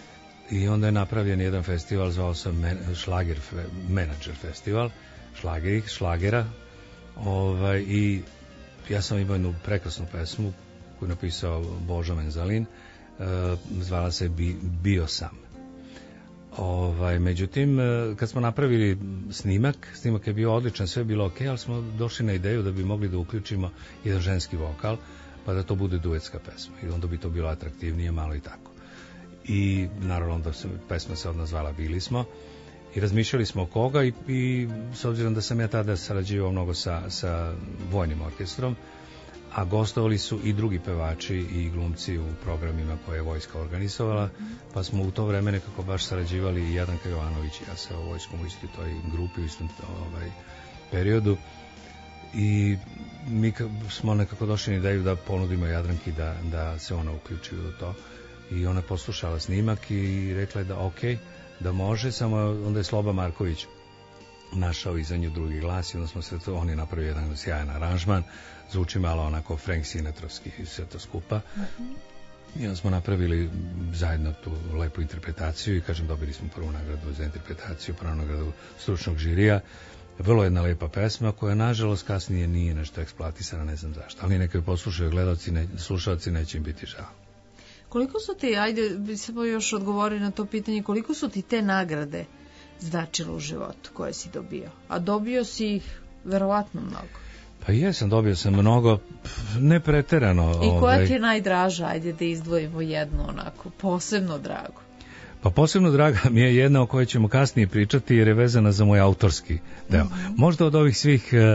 Speaker 2: I onda je napravljen jedan festival, zvao se Šlager Menadžer festival, šlagerih, šlagera. Ovaj, I ja sam imao jednu prekrasnu pesmu koju je napisao Božo Menzalin, uh, zvala se Bi, Bio sam. Ovaj, međutim, kad smo napravili snimak, snimak je bio odličan, sve je bilo ok, ali smo došli na ideju da bi mogli da uključimo jedan ženski vokal, pa da to bude duetska pesma. I onda bi to bilo atraktivnije, malo i tako. I naravno onda se, pesma se odmah zvala Bili smo. I razmišljali smo o koga i, i s obzirom da sam ja tada sarađivao mnogo sa, sa vojnim orkestrom, a gostovali su i drugi pevači i glumci u programima koje je vojska organizovala, pa smo u to vreme nekako baš sarađivali i Jadranka Jovanović i ja sa vojskom u istoj toj grupi, u istom ovaj, periodu. I mi smo nekako došli na ideju da ponudimo Jadranki da, da se ona uključi u to. I ona poslušala snimak i rekla je da ok, da može, samo onda je Sloba Marković našao iza nju drugi glas i onda smo sve to, on je napravio jedan sjajan aranžman, zvuči malo onako Frank Sinatrovski i sve to skupa. Mm-hmm. I onda smo napravili zajedno tu lepu interpretaciju i kažem, dobili smo prvu nagradu za interpretaciju, prvu nagradu stručnog žirija. Vrlo jedna lepa pesma koja nažalost kasnije nije nešto eksploatisana, ne znam zašto, ali neka je poslušaju gledalci, ne, slušalci, neće im biti žao.
Speaker 1: Koliko su ti, ajde, bi se još odgovori na to pitanje, koliko su ti te nagrade značile u životu koje si dobio? A dobio si ih verovatno mnogo.
Speaker 2: Pa jesam, dobio sam mnogo, ne preterano.
Speaker 1: I koja ovaj... ti je najdraža, ajde da izdvojimo jednu onako, posebno drago?
Speaker 2: Pa posebno draga mi je jedna o kojoj ćemo kasnije pričati jer je vezana za moj autorski deo. Mm-hmm. Možda od ovih svih uh,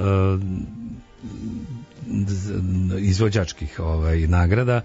Speaker 2: uh, izvođačkih ovaj, nagrada,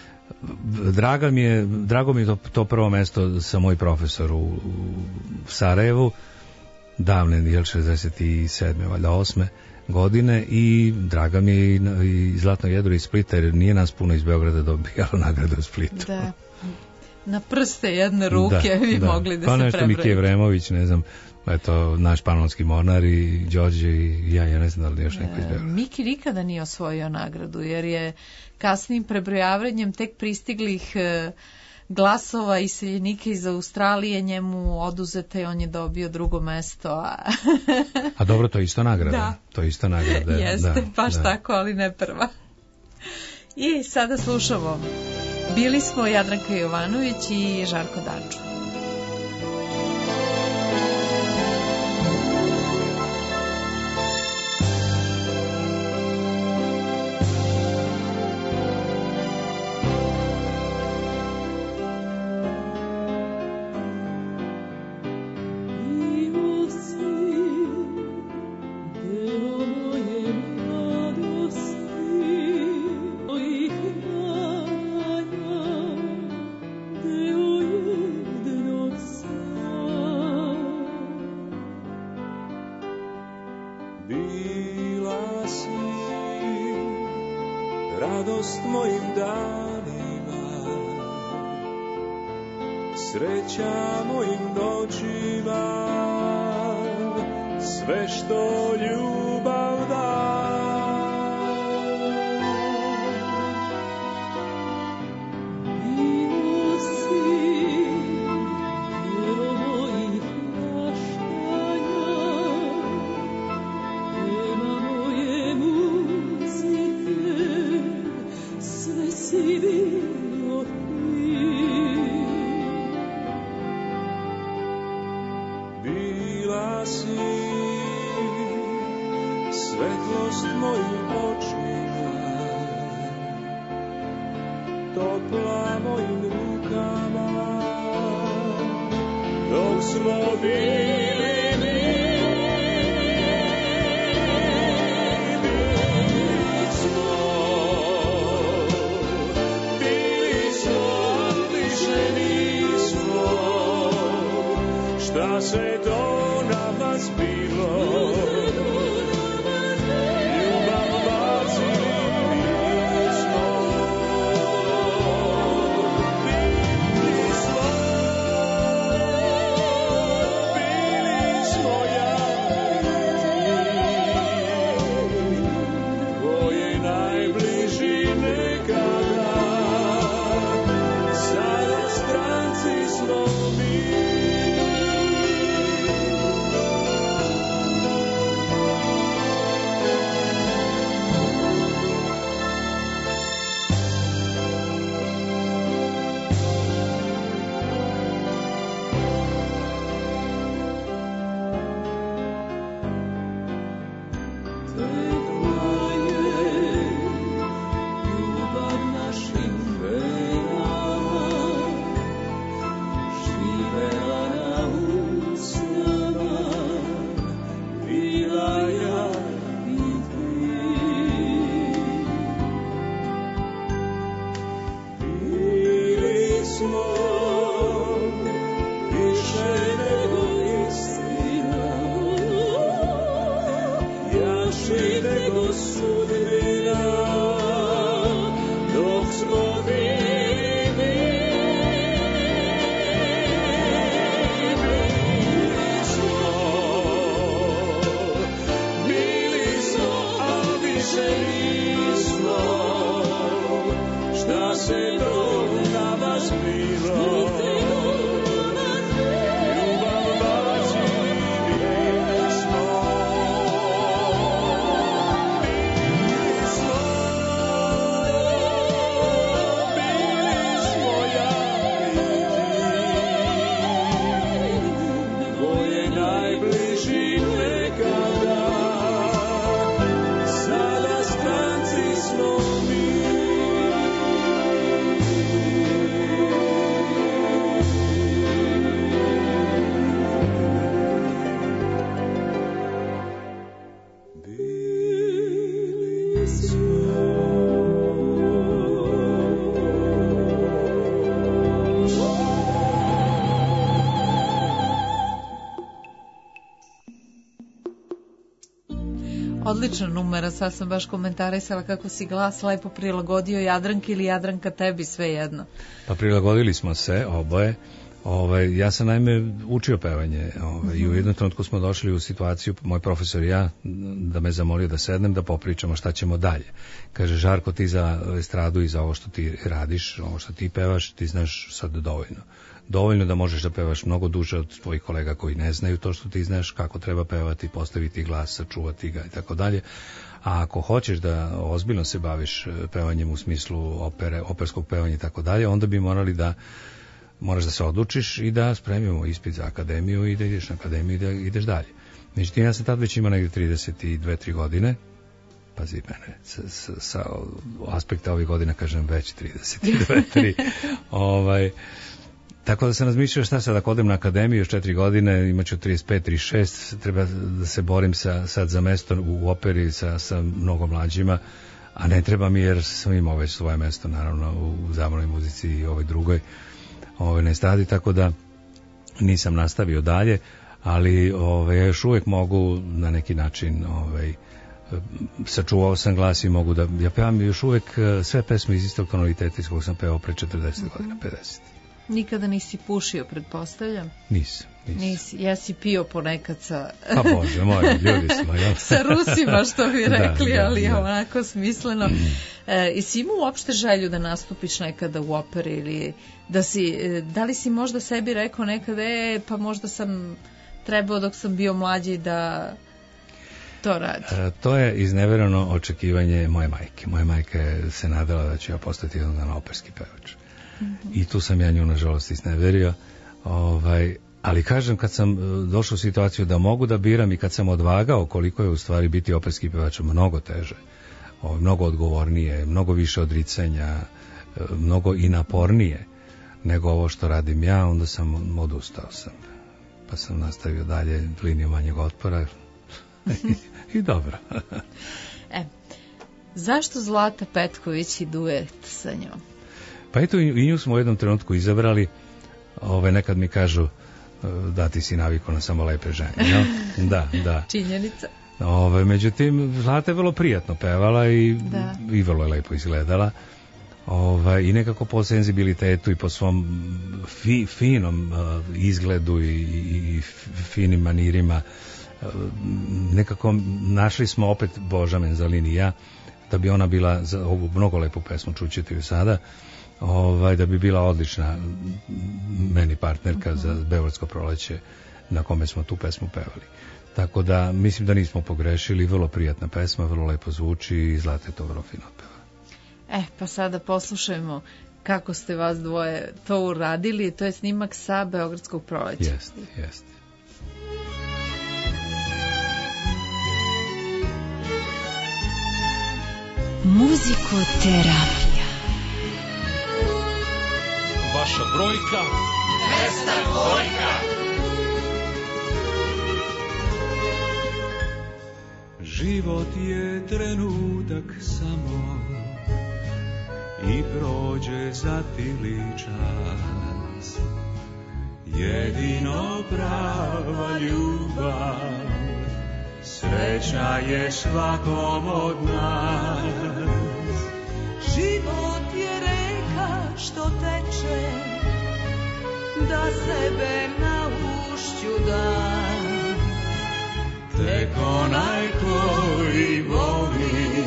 Speaker 2: Draga mi je, drago mi je to, to prvo mesto sa moj profesor u, u Sarajevu, davne, jel, šezdeset sedme, valjda osme godine, i draga mi je i, i Zlatno jedro iz Splita, jer nije nas puno iz Beograda dobijalo nagradu u Splitu.
Speaker 1: Da, na prste jedne ruke da, bi da. mogli da
Speaker 2: pa
Speaker 1: se prebrojite.
Speaker 2: Pa nešto Mikije Vremović, ne znam, eto, naš panonski mornar i Đorđe i ja, ja ne znam da li još neko iz Beograda.
Speaker 1: Miki nikada nije osvojio nagradu, jer je kasnijim prebrojavanjem tek pristiglih e, glasova iseljenika iz Australije njemu oduzete i on je dobio drugo mesto. A,
Speaker 2: a dobro, to je isto nagrada.
Speaker 1: Da.
Speaker 2: To je isto nagrada.
Speaker 1: Jeste,
Speaker 2: da,
Speaker 1: baš
Speaker 2: da.
Speaker 1: tako, ali ne prva. I sada slušamo. Bili smo Jadranka Jovanović i Žarko Danču.
Speaker 3: Bili
Speaker 1: Odlična numera, sad sam baš komentarisala kako si glas lepo prilagodio Jadranki ili Jadranka tebi, sve jedno.
Speaker 2: Pa prilagodili smo se, oboje. Ovaj, ja sam naime učio pevanje ovaj, mm-hmm. i u jednom trenutku smo došli u situaciju, moj profesor i ja, da me zamolio da sednem, da popričamo šta ćemo dalje. Kaže, Žarko, ti za estradu i za ovo što ti radiš, ovo što ti pevaš, ti znaš sad dovoljno. Dovoljno da možeš da pevaš mnogo duže od tvojih kolega koji ne znaju to što ti znaš, kako treba pevati, postaviti glas, sačuvati ga i tako dalje. A ako hoćeš da ozbiljno se baviš pevanjem u smislu opere, operskog pevanja i tako dalje, onda bi morali da moraš da se odlučiš i da spremimo ispit za akademiju i da ideš na akademiju i da ideš dalje. Međutim, ja sam tad već imao negdje trideset dve tri godine, pazi mene, sa, sa, sa aspekta ovih godina kažem već trideset dve tri ovaj, tako da sam razmišljao šta sad, ako odem na akademiju još četiri godine, imaću trideset pet trideset šest, treba da se borim sa, sad za mesto u operi sa, sa mnogo mlađima, a ne treba mi jer sam imao već svoje mesto naravno u zabavnoj muzici i ovoj drugoj ovaj, na estradi, tako da nisam nastavio dalje, ali ovaj, još uvijek mogu na neki način ovaj, sačuvao sam glas i mogu da, ja pevam još uvijek sve pesme iz istog tonaliteta iz kog sam pevao pre četrdeset mm-hmm. godina, pedeset.
Speaker 1: Nikada nisi pušio, pretpostavljam?
Speaker 2: Nisam. Nisam.
Speaker 1: Nisi, ja si pio ponekad sa...
Speaker 2: Pa Bože, moji ljudi smo, jel?
Speaker 1: Sa Rusima, što bi rekli,
Speaker 2: da, da,
Speaker 1: ali
Speaker 2: da.
Speaker 1: onako smisleno. Mm. E, i si imao uopšte želju da nastupiš nekada u operi ili da si, da li si možda sebi rekao nekada, e, pa možda sam trebao dok sam bio mlađi da to radi?
Speaker 2: E, to je iznevereno očekivanje moje majke. Moja majka je se nadala da ću ja postati jedan dan operski pevač. Mm-hmm. I tu sam ja nju nažalost izneverio. Ovaj, ali kažem, kad sam došao u situaciju da mogu da biram i kad sam odvagao koliko je u stvari biti operski pevač mnogo teže, ovaj, mnogo odgovornije, mnogo više odricanja, mnogo i napornije nego ovo što radim ja, onda sam odustao sam. Pa sam nastavio dalje liniju manjeg otpora i, i dobro.
Speaker 1: E, zašto Zlata Petković i duet sa njom?
Speaker 2: Pa eto, i nju smo u jednom trenutku izabrali. Ove, nekad mi kažu da ti si navikao na samo lepe žene. No? Da, da.
Speaker 1: Činjenica.
Speaker 2: Ove, međutim, Zlata je vrlo prijatno pevala i, i vrlo je lepo izgledala. Ove, I nekako po senzibilitetu i po svom fi, finom uh, izgledu i, i, i finim manirima uh, nekako našli smo opet Boža Menzalini i ja da bi ona bila za ovu mnogo lepu pesmu, čućete ju sada, ovaj, da bi bila odlična meni partnerka uh-huh. za Beogradsko proleće na kome smo tu pesmu pevali. Tako da mislim da nismo pogrešili, vrlo prijatna pesma, vrlo lepo zvuči i Zlata je to vrlo fino peva.
Speaker 1: E, pa sada poslušajmo kako ste vas dvoje to uradili, to je snimak sa Beogradskog proleća.
Speaker 2: Jeste, jeste.
Speaker 5: Muzikoterapija.
Speaker 6: Vaša brojka.
Speaker 7: Vesna Dvojka.
Speaker 3: Život je trenutak samo i prođe za tili čas. Jedino prava ljubav sreću sreća je svakom od nas.
Speaker 8: Život je reka što teče, da sebe na ušću da.
Speaker 3: Tek onaj koji voli,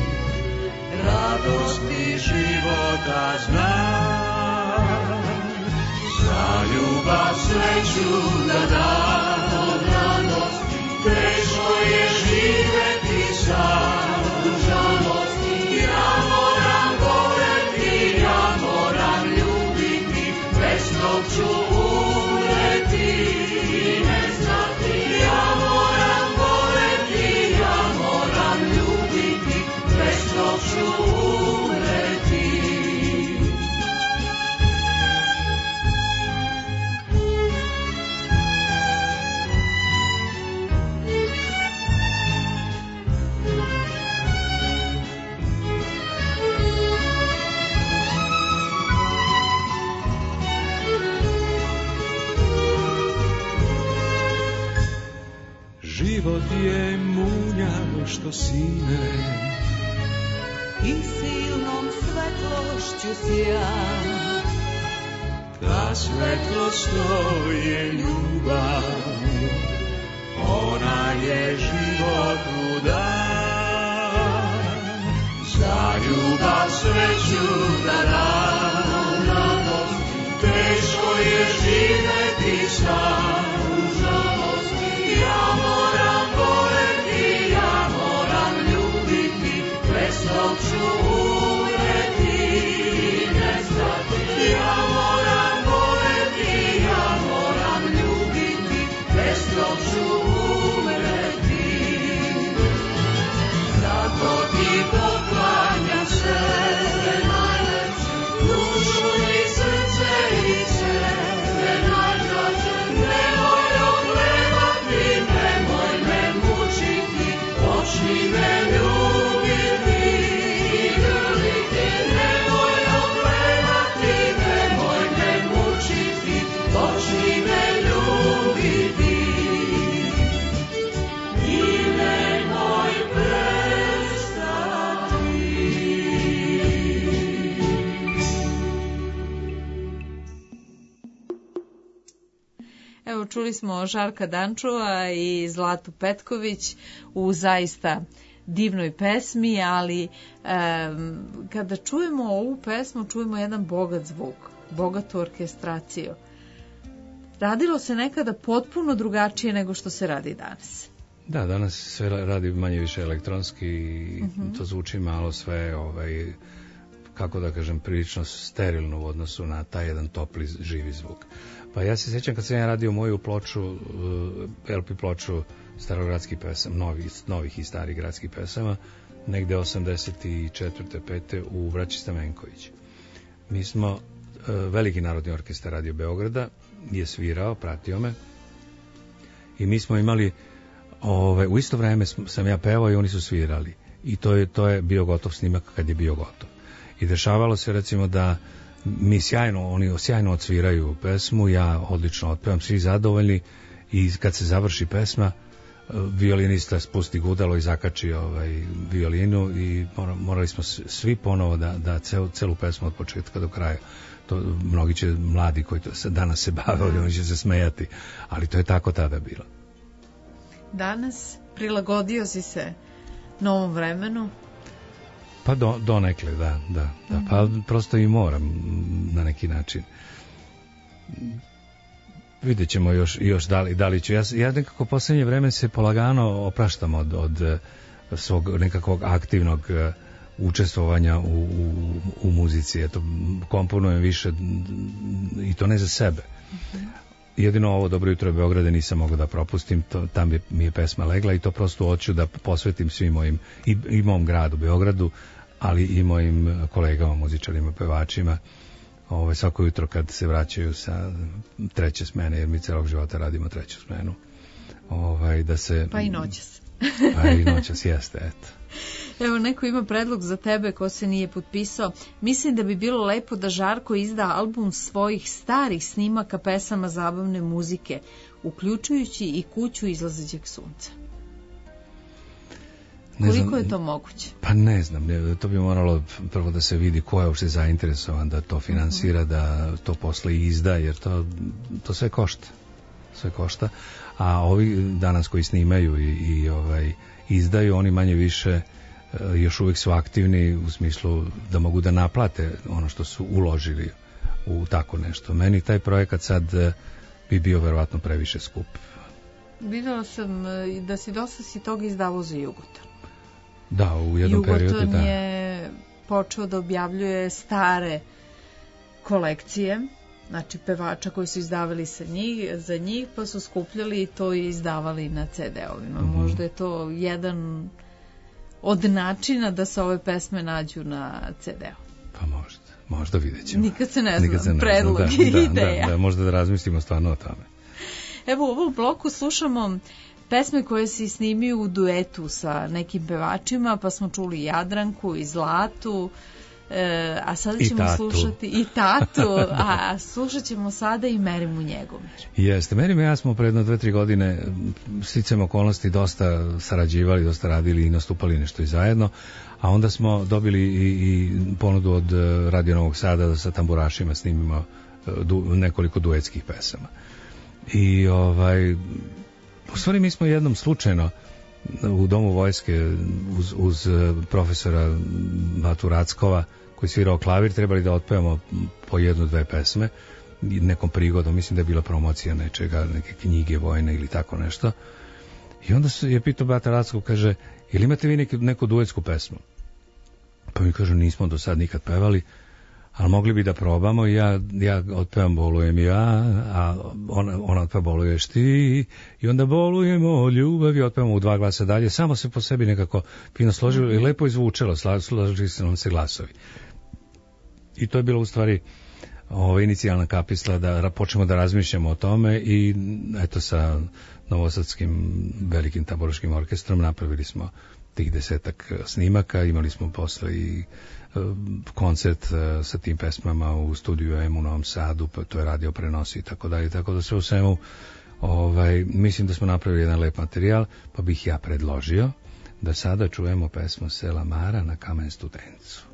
Speaker 3: radosti života zna. Za ljubav sreću da da, teško je živeti sam. Ja moram voleti, ja moram ljubiti, bez tog ću umreti i ne znati. Ja moram voleti, ja moram ljubiti, bez tog ću umreti. Život je munja što sine
Speaker 8: i silnom svetlošću sja.
Speaker 3: Ta svetlost to je ljubav, ona je životu dan. Za ljubav sreću da dam, teško je živeti sam. Ja moram voleti, ja moram ljubiti, bez tog ću umreti i nestati. Ja moram voleti, ja moram ljubiti, bez tog ću umreti. Zato ti poklanjam se, dušu i srce i sebe najdraže. Nemoj ogledati, nemoj me mučiti, počni me ljubiti i grliti. Nemoj ogledati, nemoj me mučiti, počni me ljubiti i nemoj prestati.
Speaker 1: Evo, čuli smo Žarka Dančova i Zlatu Petković u zaista divnoj pesmi, ali um, kada čujemo ovu pesmu, čujemo jedan bogat zvuk, bogatu orkestraciju. Radilo se nekada potpuno drugačije nego što se radi danas.
Speaker 2: Da, danas sve radi manje više elektronski i uh-huh. to zvuči malo sve, ovaj, kako da kažem, prilično sterilno u odnosu na taj jedan topli živi zvuk. Pa ja se sjećam kad sam ja radio moju ploču, uh, L P ploču starogradskih pesama, novih, novih i starih gradskih pesama, negde osamdeset četvrte pete u Vraći Stamenković. Mi smo, uh, veliki narodni orkestar Radio Beograda je svirao, pratio me i mi smo imali, ove, u isto vreme sam ja pevao i oni su svirali. I to je, to je bio gotov snimak kad je bio gotov. I dešavalo se recimo da mi sjajno, oni sjajno odsviraju pesmu, ja odlično otpevam, svi zadovoljni i kad se završi pesma, violinista spusti gudalo i zakači ovaj, violinu i morali smo svi ponovo da, da celu, celu pesmu od početka do kraja. To, mnogi će mladi koji to se, danas se bave, oni će se smejati, ali to je tako tada bilo.
Speaker 1: Danas prilagodio si se novom vremenu?
Speaker 2: Pa do, donekle, da, da, da. Mm-hmm. Pa prosto i moram na neki način. Vidjet ćemo još, još da li, da li ću. Ja, ja nekako posljednje vreme se polagano opraštam od, od svog nekakvog aktivnog učestvovanja u, u, u muzici. Eto, komponujem više i to ne za sebe. Mm-hmm. Jedino ovo Dobro jutro Beograde nisam mogao da propustim, to, tam je, mi je pesma legla i to prosto hoću da posvetim svim mojim, i, i mom gradu Beogradu, ali i mojim kolegama, muzičarima, pevačima, ovaj, svako jutro kad se vraćaju sa treće smene, jer mi celog života radimo treću smenu. Ovaj, da se,
Speaker 1: pa i noćas.
Speaker 2: Pa i noćas, jeste, eto.
Speaker 1: Evo, neko ima predlog za tebe ko se nije potpisao. Mislim da bi bilo lepo da Žarko izda album svojih starih snimaka pesama zabavne muzike, uključujući i Kuću izlazećeg sunca.
Speaker 2: Ne
Speaker 1: Koliko
Speaker 2: znam,
Speaker 1: je to moguće?
Speaker 2: Pa ne znam, ne, to bi moralo prvo da se vidi ko je uopšte zainteresovan da to finansira, uh-huh. da to posle izda, jer to, to sve košta. Sve košta. A ovi danas koji snimaju i, i ovaj, izdaju, oni manje više još uvijek su aktivni u smislu da mogu da naplate ono što su uložili u tako nešto. Meni taj projekat sad bi bio verovatno previše skup.
Speaker 1: Videla sam da si dosta si toga izdavao za Jugoton.
Speaker 2: Da, u jednom
Speaker 1: Jugoton
Speaker 2: periodu, da.
Speaker 1: Jugoton je počeo da objavljuje stare kolekcije, znači pevača koji su izdavali sa njih, za njih, pa su skupljali i to i izdavali na ce de-ovima. Mm-hmm. Možda je to jedan od načina da se ove pesme nađu na ce de-u.
Speaker 2: Pa možda, možda vidjet ćemo.
Speaker 1: Nikad se ne znam,
Speaker 2: se ne
Speaker 1: predlog
Speaker 2: da,
Speaker 1: i
Speaker 2: da,
Speaker 1: ideja.
Speaker 2: Da, da, možda da razmislimo stvarno o tome.
Speaker 1: Evo u ovom bloku slušamo pesme koje si snimio u duetu sa nekim pevačima, pa smo čuli Jadranku i Zlatu, e, a sada
Speaker 2: I
Speaker 1: ćemo
Speaker 2: tatu.
Speaker 1: slušati i Tatu, a slušat ćemo sada i Merimu Njegomir.
Speaker 2: Jeste, Merim i ja smo pre jedno dve, tri godine sticajem okolnosti dosta sarađivali, dosta radili i nastupali nešto i zajedno, a onda smo dobili i, i ponudu od Radio Novog Sada da sa tamburašima snimimo du, nekoliko duetskih pesama. I ovaj, u stvari mi smo jednom slučajno u Domu vojske uz, uz profesora Batu Rackova koji svirao klavir trebali da otpevamo po jednu, dve pesme nekom prigodom, mislim da je bila promocija nečega, neke knjige vojne ili tako nešto. I onda je pitao Bata Rackov, kaže, ili imate vi neku, neku duetsku pesmu? Pa mi kažu, nismo do sad nikad pevali, ali mogli bi da probamo. Ja, ja otpevam Bolujem ja, a ona, ona otpeva Boluješ ti, i onda bolujemo ljubav i otpevamo u dva glasa dalje. Samo se po sebi nekako fino složilo i lepo izvučelo, složili se nam se glasovi. I to je bilo u stvari ovo, inicijalna kapisla da počnemo da razmišljamo o tome i eto sa Novosadskim velikim taboroškim orkestrom napravili smo tih desetak snimaka, imali smo posle i koncert sa tim pesmama u studiju M u Novom Sadu, pa to je radio prenosi i tako dalje, tako da sve u svemu ovaj, mislim da smo napravili jedan lep materijal, pa bih ja predložio da sada čujemo pesmu Sela Mara na Kamen Studencu.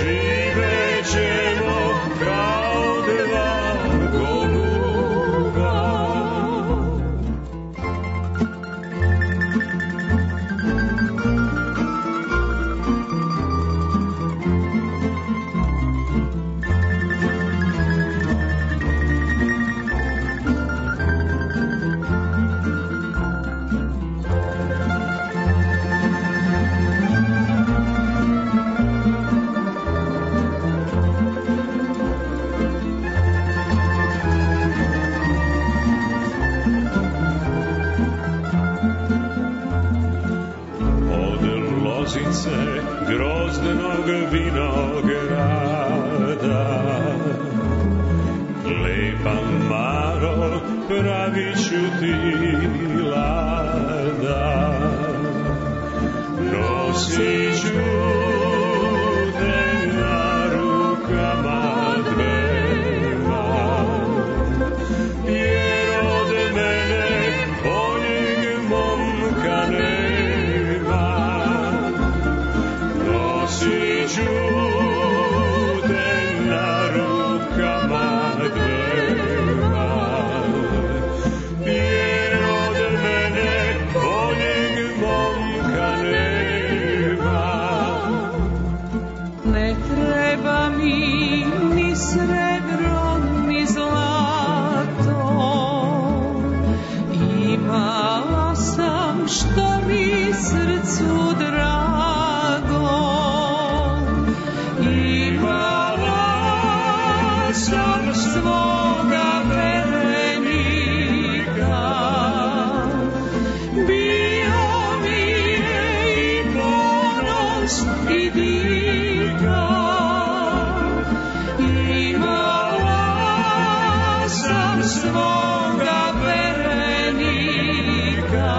Speaker 3: Živećemo kao dva goluba. pravit ću ti lada. Nosit ću te na rukama dvema, jer od mene boljeg momka nema. Nosit ću te na rukama dvema, jer od mene boljeg momka nema.
Speaker 8: Ne treba mi ni srebro, ni zlato, imala sam što mi srcu drago. Imala sam svoga verenika, bio mi je i ponos i dika. Imala sam svoga verenika,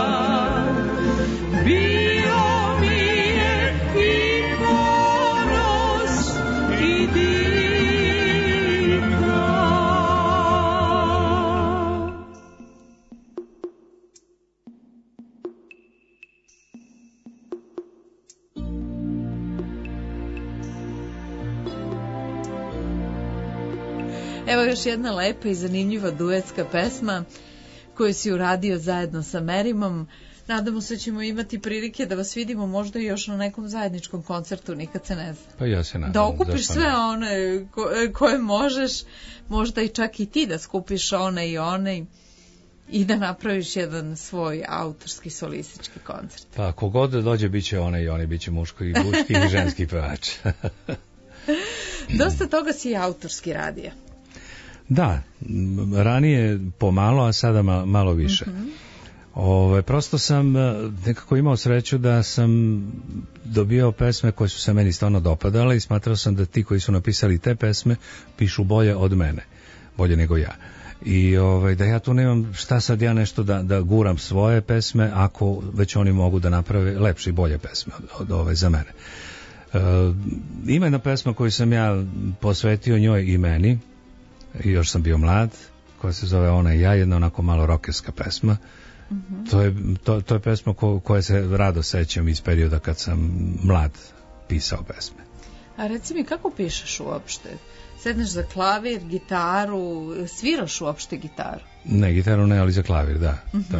Speaker 8: bio mi je i ponos i dika.
Speaker 1: Evo još jedna lepa i zanimljiva duetska pesma koju si uradio zajedno sa Merimom. Nadamo se da ćemo imati prilike da vas vidimo možda i još na nekom zajedničkom koncertu, nikad se ne zna.
Speaker 2: Pa ja se nadam.
Speaker 1: Da okupiš sve one ko, koje možeš, možda i čak i ti da skupiš one i one i da napraviš jedan svoj autorski solistički koncert.
Speaker 2: Pa kogod dođe bit će one i one, bit će muško i muški i ženski pevač.
Speaker 1: Dosta toga si i autorski radio.
Speaker 2: Da, m, ranije pomalo, a sada ma, malo više. Mm-hmm. Ove, prosto sam e, nekako imao sreću da sam dobijao pesme koje su se meni stvarno dopadale i smatrao sam da ti koji su napisali te pesme pišu bolje od mene, bolje nego ja. I ovaj, da ja tu nemam šta sad ja nešto da, da guram svoje pesme ako već oni mogu da naprave lepše i bolje pesme od, od ove za mene. E, ima jedna pesma koju sam ja posvetio njoj i meni, i još sam bio mlad, koja se zove Ona i ja, jedna onako malo rokerska pesma. Mm-hmm. To je, to, to je pesma ko, koje se rado sećam iz perioda kad sam mlad pisao pesme.
Speaker 1: A reci mi, kako pišeš uopšte? Sedneš za klavir, gitaru, sviraš uopšte gitaru?
Speaker 2: Ne, gitaru ne, ali za klavir, da. Mm-hmm. da.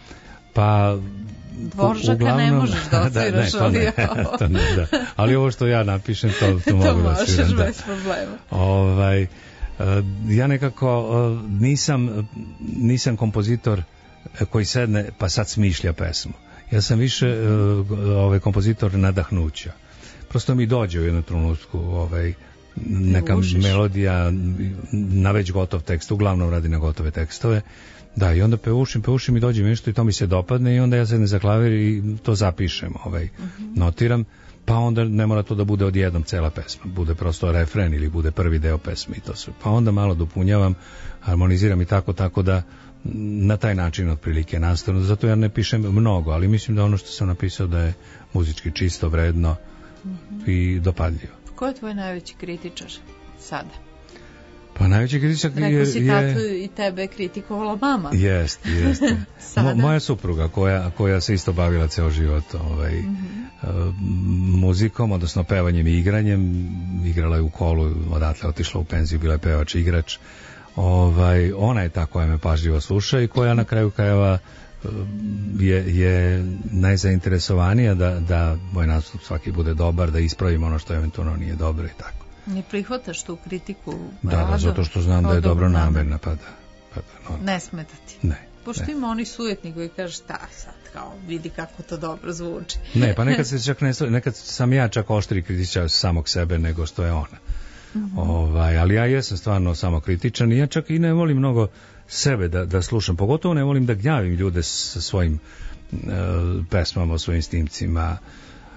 Speaker 2: Pa
Speaker 1: Dvoržaka uglavnom, ne možeš da odsviraš,
Speaker 2: da, ne, to ne, to ne, da. Ali ovo što ja napišem, to, to, to mogu da sviram.
Speaker 1: To možeš bez problema.
Speaker 2: Ovaj, uh, ja nekako uh, nisam, nisam kompozitor koji sedne pa sad smišlja pesmu. Ja sam više uh, ovaj, kompozitor nadahnuća. Prosto mi dođe u jednom trenutku ovaj, neka melodija na već gotov tekst, uglavnom radi na gotove tekstove. Da, i onda peušim, peušim i dođe mi nešto i to mi se dopadne i onda ja sednem za klavir i to zapišem, ovaj, uh-huh. notiram, pa onda ne mora to da bude odjednom cela pesma, bude prosto refren ili bude prvi deo pesme i to sve. Pa onda malo dopunjavam, harmoniziram i tako, tako da na taj način otprilike nastavno. Zato ja ne pišem mnogo, ali mislim da ono što sam napisao da je muzički čisto, vredno uh-huh. i dopadljivo.
Speaker 1: Ko je tvoj najveći kritičar sada?
Speaker 2: Pa najveći kritičar je...
Speaker 1: Rekao si kako i tebe kritikovala mama.
Speaker 2: Jest, jest. Mo, moja supruga koja, koja se isto bavila ceo život ovaj, mm-hmm. uh, muzikom, odnosno pevanjem i igranjem. Igrala je u Kolu, odatle otišla u penziju, bila je pevač i igrač. Ovaj, ona je ta koja me pažljivo sluša i koja na kraju krajeva uh, je, je najzainteresovanija da, da moj nastup svaki bude dobar, da ispravim ono što eventualno nije dobro i tako.
Speaker 1: Ne prihvataš tu kritiku?
Speaker 2: Da, da, zato što znam da je dobro namerna, pa da. Pa da no.
Speaker 1: Ne smeta ti?
Speaker 2: Ne.
Speaker 1: Pošto
Speaker 2: ne.
Speaker 1: Ima oni sujetni koji kaže šta sad, kao vidi kako to dobro zvuči.
Speaker 2: Ne, pa nekad se čak ne, nekad sam ja čak oštri kritičar samog sebe nego što je ona. Mm-hmm. Ovaj, ali ja jesam stvarno samokritičan i ja čak i ne volim mnogo sebe da, da slušam, pogotovo ne volim da gnjavim ljude sa svojim uh, pesmama, svojim snimcima.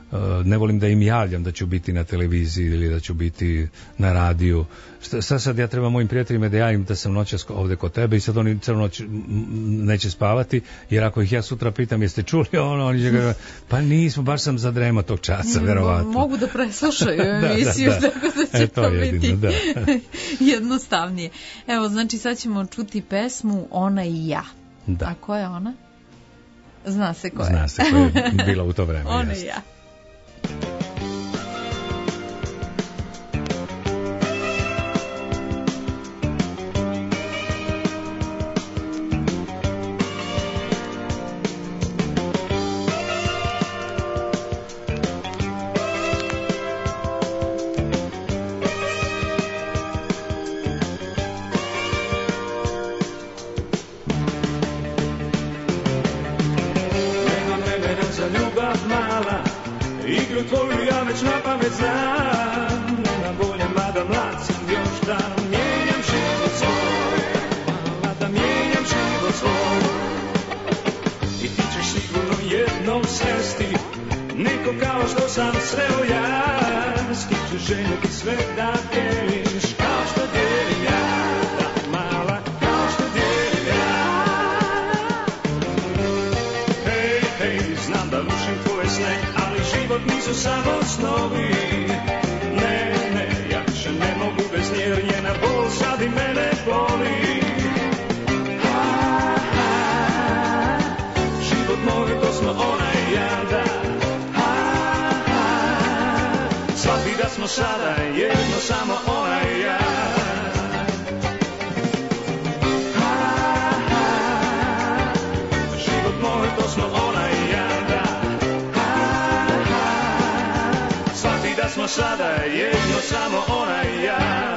Speaker 2: ne volim da im javljam da ću biti na televiziji ili da ću biti na radiju. Sad, sad ja treba mojim prijateljima da javim da sam noćas ovde kod tebe i sad oni celu noć neće spavati, jer ako ih ja sutra pitam jeste čuli ono, oni će ga, pa nismo, baš sam zadrema tog časa, verovatno.
Speaker 1: Mogu da preslušaju emisiju,
Speaker 2: da, da, da.
Speaker 1: tako da će
Speaker 2: e, to, to jedino, biti
Speaker 1: da. jednostavnije. Evo, znači sad ćemo čuti pesmu Ona i ja.
Speaker 2: Da.
Speaker 1: A ko je ona? Zna se ko je.
Speaker 2: Zna se ko je bila u to vreme.
Speaker 1: Ona
Speaker 2: jasno.
Speaker 1: i ja.
Speaker 3: Tvoju ja već na pamet znam, nema bolje, mada mlad sam još da mijenjam život svoj, mada mijenjam život svoj. I ti ćeš sigurno jednom sresti neko kao što sam sreo ja, s kim ćeš željeti sve da dijeliš kao što dijelim ja, da mala, kao što dijelim ja. Hej, hej, znam da rušim tvoje sne, život nisu samo snovi. Ne, ne, ja više ne mogu bez nje, jer njena bol sad i mene boli. Ha, ha, život moj, to smo ona i ja, da. Ha, ha, shvati da smo sada jedno, samo ona i ja. Ha, ha, život moj, to smo ona i ja, da. Da smo sada jedno, samo ona i ja.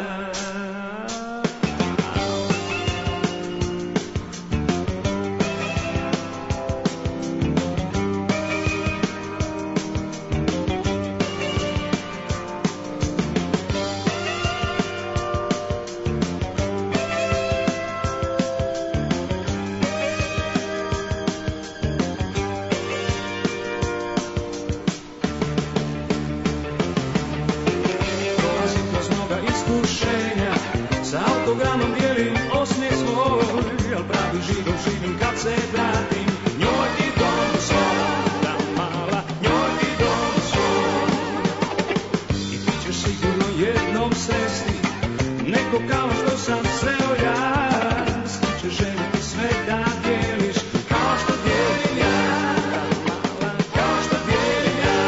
Speaker 3: Autogramom dijelim osmijeh svoj, al pravi život živim kad se vratim njoj i domu svoj, da mala, njoj i domu svoj. I ti ćeš sigurno jednom sresti neko kao što sam sreo ja, s kim ćeš željeti sve da dijeliš kao što dijelim ja, da mala, kao što dijelim ja.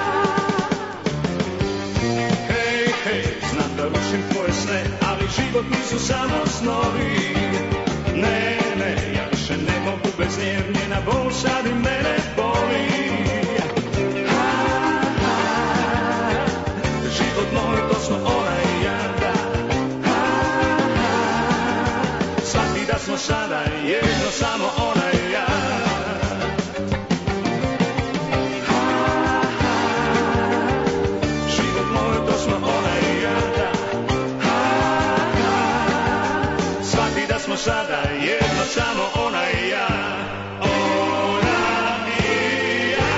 Speaker 3: Hej, hej, znam da rušim tvoje sne, ali život nisu samo snovi. Ne, ne, ja više ne mogu bez nje, njena bol sad i mene boli. Ha, ha, život moj, to smo ona i ja, da. Ha, ha, shvati da smo sada jedno, samo ona i ja. Ha, ha, život moj, to smo ona i ja, da. Smo sada jedno, samo ona i ja, ona i ja.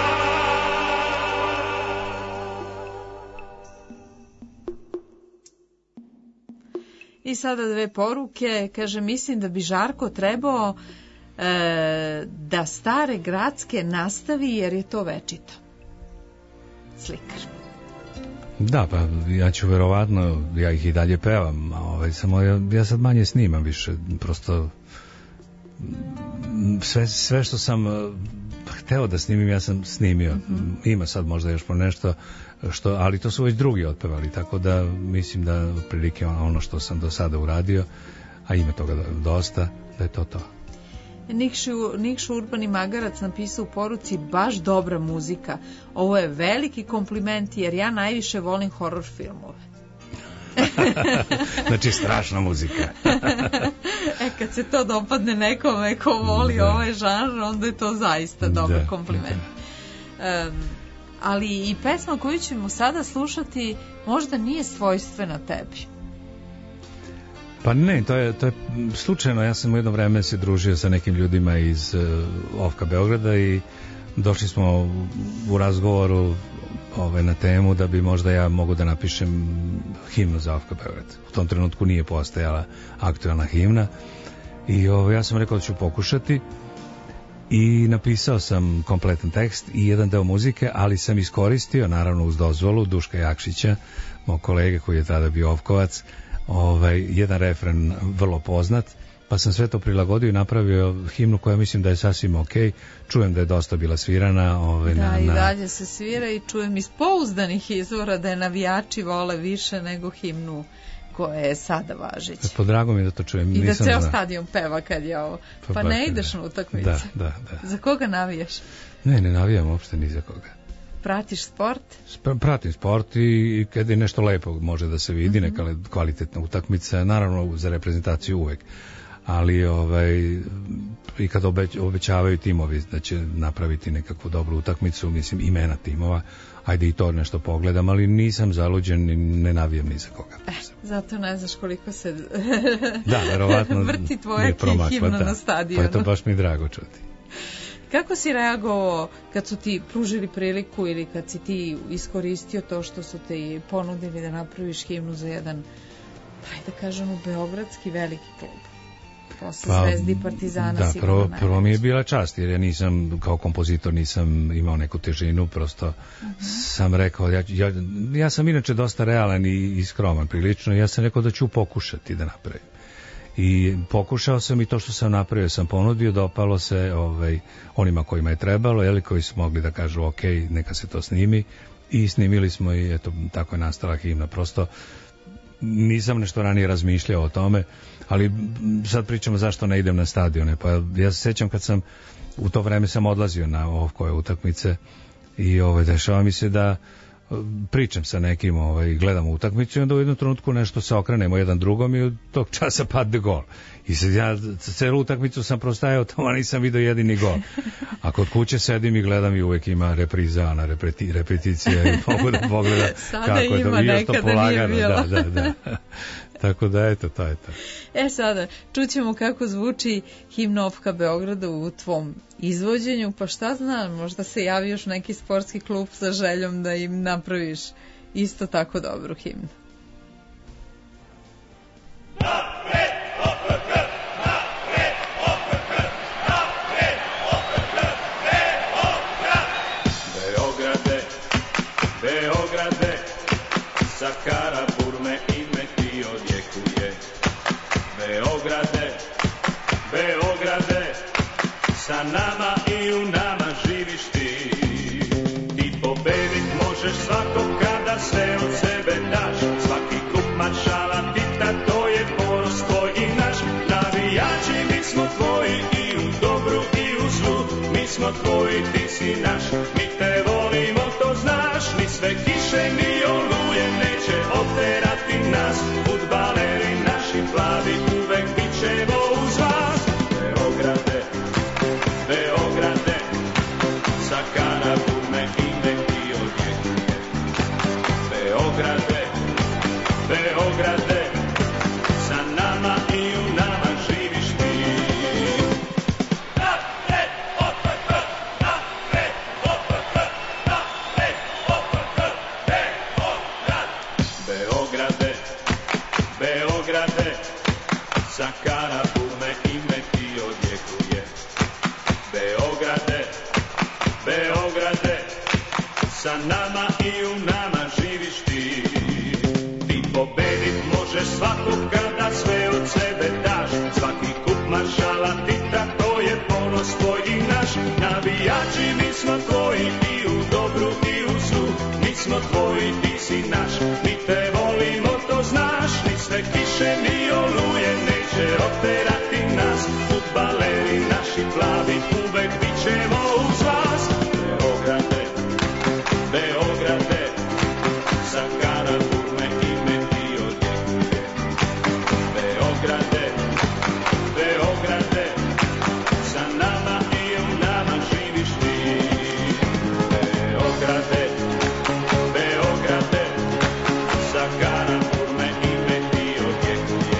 Speaker 1: I sada dve poruke, kaže, mislim da bi Žarko trebao e, da stare gradske nastavi jer je to večito. Slikar.
Speaker 2: Da, pa ja ću verovatno, ja ih i dalje pevam, ovaj, samo ja, ja sad manje snimam više, prosto sve, sve što sam hteo da snimim, ja sam snimio. Mm-hmm. Ima sad možda još po nešto, što, ali to su već drugi otpevali, tako da mislim da prilike ono što sam do sada uradio, a ima toga dosta, da je to to.
Speaker 1: Nikšu, Nikšu Urbani Magarac napisao u poruci, baš dobra muzika. Ovo je veliki kompliment jer ja najviše volim horror filmove.
Speaker 2: Znači strašna muzika.
Speaker 1: E, kad se to dopadne nekome ko voli da. Ovaj žanr, onda je to zaista dobar da, kompliment. Da. Um, ali i pesma koju ćemo sada slušati možda nije svojstvena tebi.
Speaker 2: Pa ne, to je, to je slučajno. Ja sam u jedno vreme se družio sa nekim ljudima iz uh, Ofka Beograda i došli smo u razgovoru ove, na temu da bi možda ja mogu da napišem himnu za O F K Beograd. U tom trenutku nije postojala aktualna himna i ove, ja sam rekao da ću pokušati i napisao sam kompletan tekst i jedan deo muzike, ali sam iskoristio, naravno uz dozvolu Duška Jakšića, mog kolege koji je tada bio Ovkovac, ovaj, jedan refren vrlo poznat, pa sam sve to prilagodio i napravio himnu koja mislim da je sasvim ok. Čujem da je dosta bila svirana. Ovaj,
Speaker 1: da,
Speaker 2: na,
Speaker 1: i
Speaker 2: na...
Speaker 1: dalje se svira i čujem iz pouzdanih izvora da je navijači vole više nego himnu koja je sada važeća.
Speaker 2: Po drago mi je da to čujem.
Speaker 1: I da
Speaker 2: Nisam
Speaker 1: ceo
Speaker 2: zna.
Speaker 1: stadion peva kad je ovo. Pa,
Speaker 2: Pa
Speaker 1: ne
Speaker 2: baš,
Speaker 1: ideš
Speaker 2: da.
Speaker 1: na utakmice.
Speaker 2: Da, da, da.
Speaker 1: Za koga navijaš?
Speaker 2: Ne, ne navijam uopšte ni za koga.
Speaker 1: Pratiš sport?
Speaker 2: Sp- pratim sport i kad je nešto lepo može da se vidi,
Speaker 1: Mhm.
Speaker 2: neka kvalitetna utakmica, naravno za reprezentaciju uvek. Ali ovaj, i kad obeć, obećavaju timovi da će napraviti nekakvu dobru utakmicu, mislim imena timova, ajde i to nešto pogledam, ali nisam zaluđen i ne navijam ni za koga.
Speaker 1: Eh, zato ne znaš koliko se
Speaker 2: Da, verovatno
Speaker 1: vrti tvoja
Speaker 2: mi promakla,
Speaker 1: himna
Speaker 2: da.
Speaker 1: na stadionu.
Speaker 2: Pa to baš mi drago čuti.
Speaker 1: Kako si reagovao kad su ti pružili priliku ili kad si ti iskoristio to što su te ponudili da napraviš himnu za jedan, hajde da kažemo, beogradski veliki klub? Posle
Speaker 2: Pa,
Speaker 1: Zvezdi i Partizana
Speaker 2: da,
Speaker 1: sigurno
Speaker 2: prvo,
Speaker 1: najveći.
Speaker 2: prvo mi je bila čast, jer ja nisam, kao kompozitor, nisam imao neku težinu, prosto uh-huh. sam rekao, ja, ja, ja sam inače dosta realan i, i skroman prilično, ja sam rekao da ću pokušati da napravim. I pokušao sam i to što sam napravio sam ponudio, dopalo se ovaj, onima kojima je trebalo, jeli, koji su mogli da kažu ok, neka se to snimi, i snimili smo i eto, tako je nastala himna. Prosto nisam nešto ranije razmišljao o tome, ali sad pričamo zašto ne idem na stadione. Pa ja se sećam kad sam u to vreme sam odlazio na ovkoje utakmice i ovaj, dešava mi se da pričam sa nekim, ovaj, gledamo utakmicu i onda u jednom trenutku nešto se okrenemo jedan drugom i od tog časa padne gol. I sad ja celu utakmicu sam prostajao tamo, nisam vidio jedini gol. A kod kuće sedim i gledam i uvek ima repriza, na repeti, repeticije i mogu da pogledam kako je to.
Speaker 1: Ima, nekada nije bilo.
Speaker 2: Da, da, da. Tako da, eto, to je to.
Speaker 1: E sada, čućemo kako zvuči himna O F K Beograda u tvom izvođenju, pa šta znam, možda se javi još neki sportski klub sa željom da im napraviš isto tako dobru himnu.
Speaker 3: Beograde, Beograde, sa Karaburme ime ti odjekuje. Beograde, Beograde, sa nama i u nama živiš ti. Ti pobedit možeš svakog kada sve od sebe daš. Svaki kup maršala Tita, to je ponos tvoj i naš. Navijači, mi smo tvoji i u dobru i u zlu. Mi smo tvoji, ti si naš. Mi te volimo, to znaš. Ni sve kiše, ni oluje neće oterati nas. Fudbaleri naši plavi uvek bit ćemo uz vas. Beograde, Beograde, sa Karaburme ime ti odjekuje. Beograde, Beograde, sa nama i u nama živiš ti. Napred, opet, napred, opet, napred, opet, Beograd. Beograde, Beograde, sa Karaburme ime ti odjekuje. Beograde, Beograde, sa nama i u nama živiš ti. Ti pobedit možeš svakog kada sve od sebe daš. Svaki kup maršala Tita, to je ponos tvoj i naš. Navijači, mi smo tvoji i u dobru i u zlu. Mi smo tvoji, ti si naš. Mi te volimo, to znaš. Ni sve kiše, ni oluje neće oterati nas. Fudbaleri naši plavi uvek bit ćemo uz vas. Beograde, Beograde, sa Karaburme ime ti odjekuje. Beograde, Beograde, sa nama i u nama živiš ti. Beograde, Beograde, sa Karaburme ime ti odjekuje.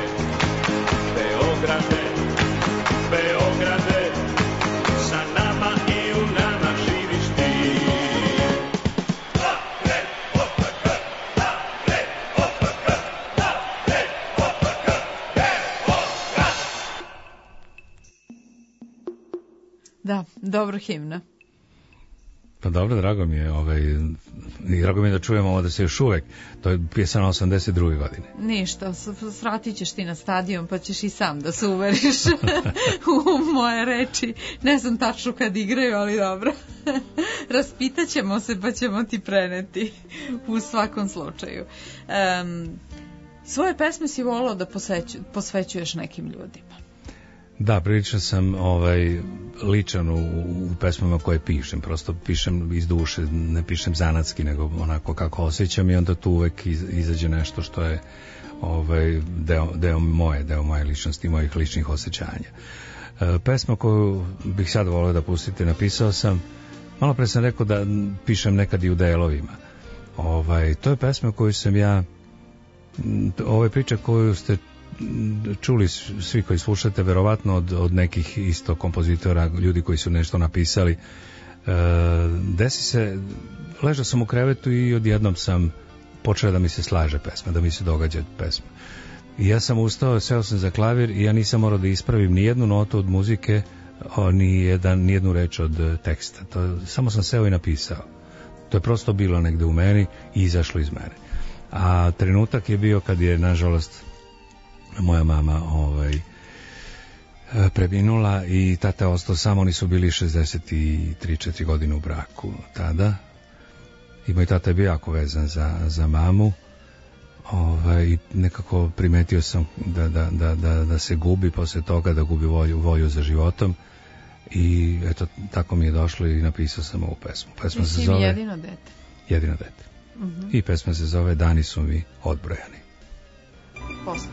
Speaker 1: Da, dobra himna.
Speaker 2: Pa dobro, drago mi je, ovaj, drago mi je da čujemo ovo da se još uvek, to je pisano osamdeset druge godine.
Speaker 1: Ništa, sratit ćeš ti na stadion pa ćeš i sam da se uveriš u moje reči. Ne znam tačno kad igraju, ali dobro. Raspitaćemo se pa ćemo ti preneti u svakom slučaju. Um, svoje pesme si volao da posveću, posvećuješ nekim ljudima.
Speaker 2: Da, prilično sam ovaj, ličan u, u pesmama koje pišem, prosto pišem iz duše, ne pišem zanatski, nego onako kako osjećam i onda tu uvek iz, izađe nešto što je ovaj, deo, deo moje, deo moje ličnosti, mojih ličnih osjećanja. E, pesma koju bih sad volio da pustite, napisao sam, malo pre sam rekao da pišem nekad i u delovima. Ovaj, to je pesma koju sam ja, ovo je priča koju ste čuli svi koji slušate verovatno od, od nekih isto kompozitora, ljudi koji su nešto napisali. E, desi se, ležao sam u krevetu i odjednom sam počeo da mi se slaže pesma, da mi se događa pesma. I ja sam ustao, seo sam za klavir i ja nisam morao da ispravim ni jednu notu od muzike, o, ni, jedan, ni jednu reč od teksta. To, samo sam seo i napisao. To je prosto bilo negde u meni i izašlo iz mene. A trenutak je bio kad je, nažalost, moja mama ovaj, preminula i tata ostao sam, oni su bili šezdeset tri četiri godine u braku tada i moj tata je bio jako vezan za, za mamu ovaj, i nekako primetio sam da, da, da, da, da se gubi posle toga, da gubi volju, volju za životom i eto tako mi je došlo i napisao sam ovu pesmu. Pesma se zove
Speaker 1: jedino dete.
Speaker 2: Jedino dete. Uh-huh. I pesma se zove Dani su mi odbrojani.
Speaker 1: Posle.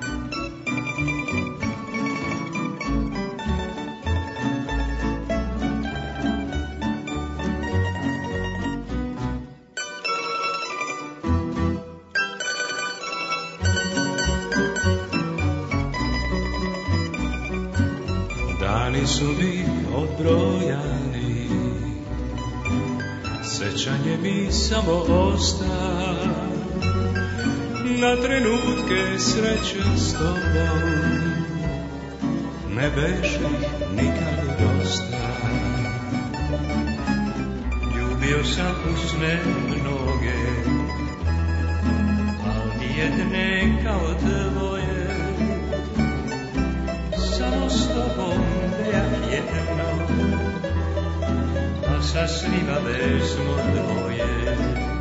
Speaker 3: Dani su mi odbrojani, sećanje mi samo osta na trenutke sreće s tobom, ne beži nikad dosta. Ljubio sam u sne mnoge, al nijedne kao tvoje, samo s tobom ja jedno, a sa svima besmo dvoje.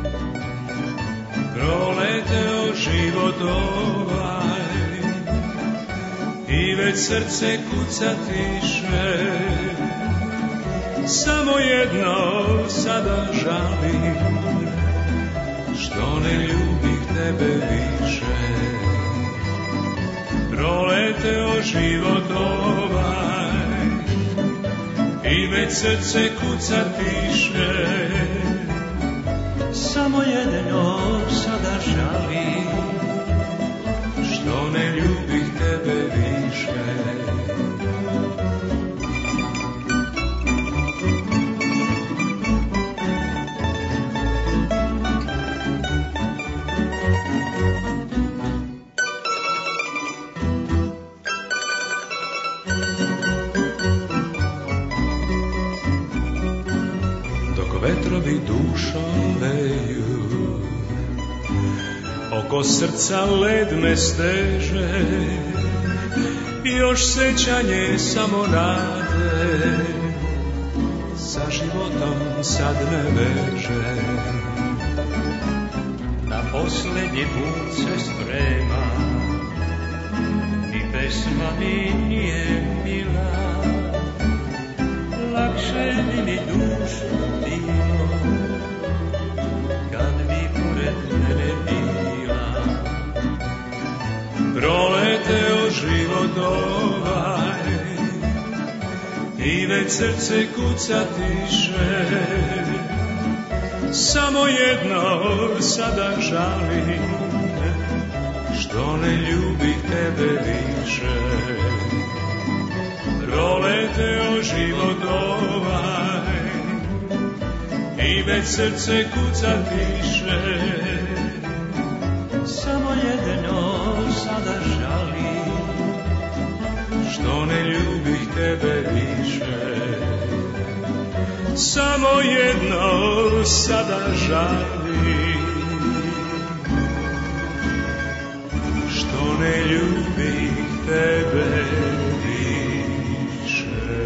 Speaker 3: Proleteo život ovaj i već srce kuca tiše, samo jedno sada žalim, što ne ljubih tebe više. Proleteo život ovaj i već srce kuca tiše, samo jedno sada žalim, što ne ljubih tebe više. Dok vetrovi dušom veju, oko srca led me steže, još sećanje samo nade, sa životom sad me veže. Na posljednji put se sprema i pesma mi nije mila, lakše bi mi dušu bilo kad bi pored mene bila. Proleteo život ovaj i već srce kuca tiše, samo jedno sada žalim, što ne ljubih tebe više. Proleteo život ovaj i već srce kuca tiše, samo jedno sada žalim, što ne ljubih tebe više. samo jedno sada žali, što ne ljubih tebe više.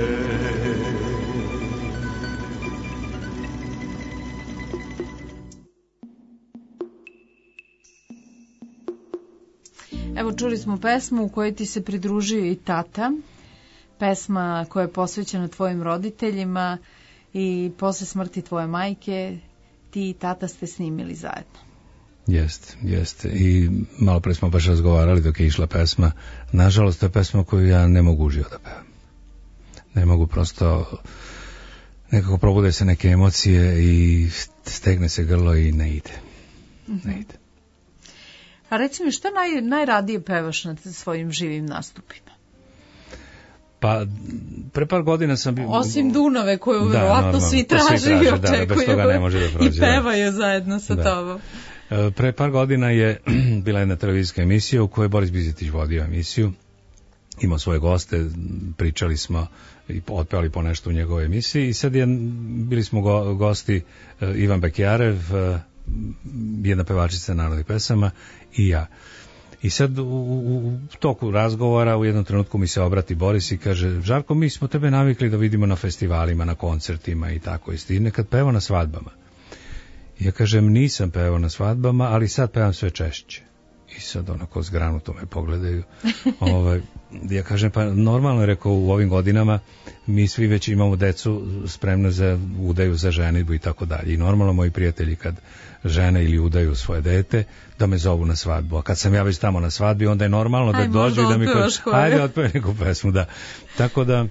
Speaker 1: Evo, čuli smo pesmu u kojoj ti se pridružio i tata, pesma koja je posvećena tvojim roditeljima i posle smrti tvoje majke ti i tata ste snimili zajedno.
Speaker 2: Jeste, jeste. I malo pre smo baš razgovarali dok je išla pesma. Nažalost, to je pesma koju ja ne mogu uživo da pevam. Ne mogu, prosto nekako probude se neke emocije i stegne se grlo i ne ide. Mm-hmm. Ne ide.
Speaker 1: A reci mi, šta naj, najradije pevaš na svojim živim nastupima?
Speaker 2: Pa, pre par godina sam... Bi...
Speaker 1: Osim Dunave koju da, verovatno svi traže, svi traže i očekuju. Da, bez toga ne može da prođe. I pevaju da. Zajedno sa da. Tobom.
Speaker 2: Pre par godina je bila jedna televizijska emisija u kojoj Boris Bizetić vodio emisiju. Imao svoje goste, pričali smo i otpevali po nešto u njegovoj emisiji. I sad je, bili smo go, gosti Ivan Bekjarev, jedna pevačica narodnih pesama i ja. I sad u, u, u toku razgovora u jednom trenutku mi se obrati Boris i kaže: Žarko, mi smo tebe navikli da vidimo na festivalima, na koncertima i tako. I ti nekad pevao na svadbama. Ja kažem, nisam pevao na svadbama, ali sad pevam sve češće. I sad onako zgranuto me pogledaju. ovaj, ja kažem, pa normalno je, rekao, u ovim godinama mi svi već imamo decu spremne za udaju, za ženidbu i tako dalje. I normalno moji prijatelji kad žene ili udaju svoje dete, da me zovu na svadbu. A kad sam ja već tamo na svadbi, onda je normalno da Aj, dođu i da mi kažu, ajde otpevaj neku pesmu, da. Tako da,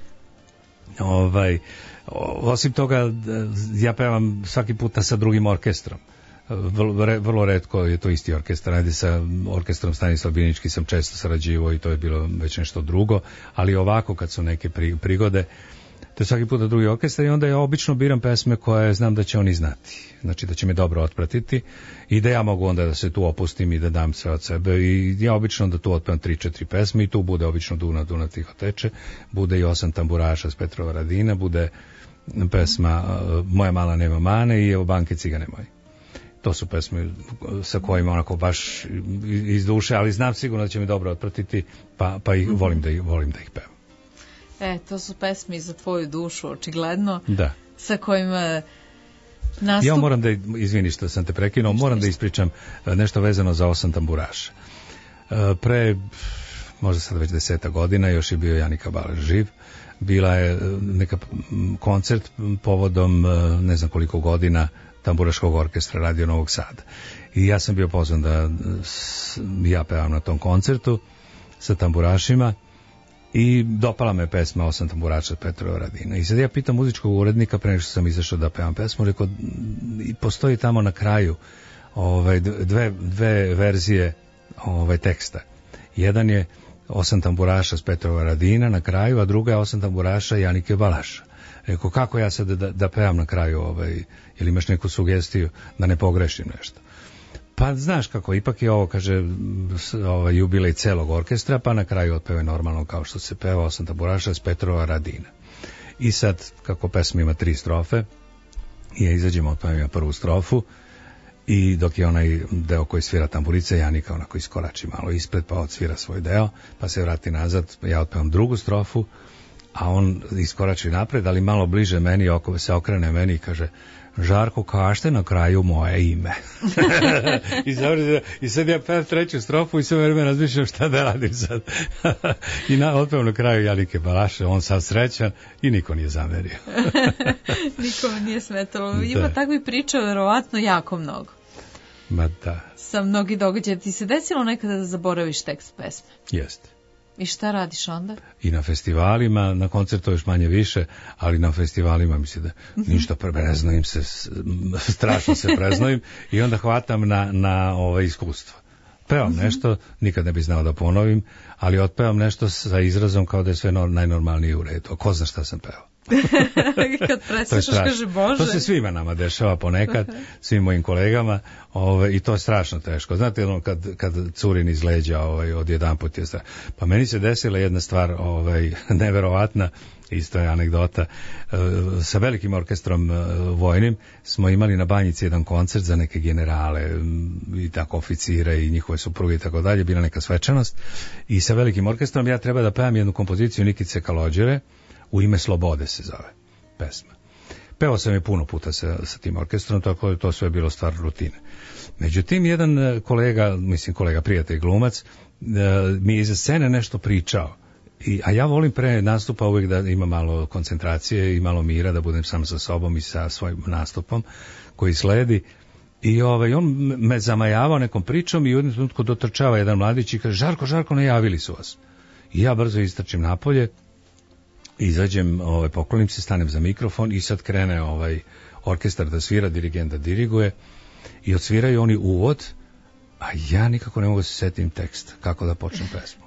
Speaker 2: ovaj, osim toga, ja pevam svaki puta sa drugim orkestrom. Vrlo, vrlo retko je to isti orkestar. Ajde, sa orkestrom Stanislav Binički sam često sarađivao i to je bilo već nešto drugo, ali ovako kad su neke prigode, to je svaki puta drugi orkestar i onda ja obično biram pesme koje znam da će oni znati. Znači da će me dobro otpratiti i da ja mogu onda da se tu opustim i da dam sve od sebe i ja obično da tu otpevam tri četiri pesme i tu bude obično Duna, Duna tiho teče, bude i Osam tamburaša s Petrova Radina, bude pesma Moja mala nema mane i Evo banke cigane moji. To su pesme sa kojima onako baš iz duše, ali znam sigurno da će me dobro otpratiti, pa, pa ih, volim, da ih, volim da ih pevam.
Speaker 1: E, to su pesme za tvoju dušu, očigledno,
Speaker 2: da. Sa
Speaker 1: kojima nastup...
Speaker 2: Ja moram da, izvini što sam te prekinuo, moram da ispričam nešto vezano za Osam tamburaša. Pre, možda sad već deseta godina, još je bio Janika Balaš živ, bila je neka koncert povodom ne znam koliko godina Tamburaškog orkestra Radio Novog Sada. I ja sam bio pozvan da ja pevam na tom koncertu sa tamburašima i dopala me pesma Osam tamburača Petrova Radina. I sad ja pitam muzičkog urednika pre nego što sam izašao da pevam pesmu, rekao, postoji tamo na kraju ovaj, dve, dve verzije ovaj, teksta. Jedan je Osam tamburaša s Petrova Radina na kraju, a druga je Osam tamburaša Janike Balaša. Rekao, kako ja sad da, da pevam na kraju, ovaj, ili imaš neku sugestiju da ne pogrešim nešto? Pa znaš kako, ipak je ovo, kaže, ovaj, jubilej celog orkestra, pa na kraju otpeve normalno kao što se peva Osam tamburaša s Petrova Radina. I sad, kako pesma ima tri strofe, ja izađemo, otpevam ja prvu strofu, i dok je onaj deo koji svira tamburica, Janika onako iskorači malo ispred, pa odsvira svoj deo, pa se vrati nazad, ja otpevam drugu strofu, a on iskorači napred, ali malo bliže meni, oko se okrene meni i kaže: Žarko, kažete na kraju moje ime. I, završi, I sad ja pevam treću strofu i sve vreme razmišljam šta da radim sad. I na, otpevam na kraju Janike Balaše, on sad srećan i niko nije zamerio.
Speaker 1: Niko nije smetalo. Ima da. Takvi priča verovatno jako mnogo.
Speaker 2: Ma da.
Speaker 1: Sa mnogi događaja. Ti se desilo nekada da zaboraviš tekst pesme?
Speaker 2: Jeste.
Speaker 1: I šta radiš onda?
Speaker 2: I na festivalima, na koncertu još manje više, ali na festivalima mislim da ništa preznojim se, strašno se preznojim i onda hvatam na, na ove iskustvo. Pevam nešto, nikad ne bi znao da ponovim, ali otpevam nešto sa izrazom kao da je sve najnormalnije u redu. A ko zna šta sam pevao?
Speaker 1: Kad preslušaš, kaže Bože.
Speaker 2: To se svima nama dešava ponekad, svim mojim kolegama, ovaj, i to je strašno teško. Znate, ono, kad, kad curin iz leđa ovaj, od jedan put je strašno. Pa meni se desila jedna stvar ovaj, neverovatna, isto je anegdota, sa velikim orkestrom vojnim smo imali na Banjici jedan koncert za neke generale i tako oficire i njihove supruge i tako dalje, bila neka svečanost i sa velikim orkestrom ja treba da pevam jednu kompoziciju Nikice Kalođere, U ime slobode se zove pesma. Pevao sam je puno puta sa, sa tim orkestrom, tako je to sve bilo stvar rutine. Međutim, jedan kolega, mislim kolega prijatelj glumac, mi je iza scene nešto pričao. I, a ja volim pre nastupa uvijek da ima malo koncentracije i malo mira, da budem sam sa sobom i sa svojim nastupom koji sledi. I ovaj, on me zamajavao nekom pričom i u jednom trenutku dotrčava jedan mladić i kaže, Žarko, Žarko, najavili su vas. I ja brzo istrčim napolje, izađem, ovaj, poklonim se, stanem za mikrofon i sad krene ovaj orkestar da svira, dirigent da diriguje i odsviraju oni uvod, a ja nikako ne mogu da se setim tekst, kako da počnem pesmu.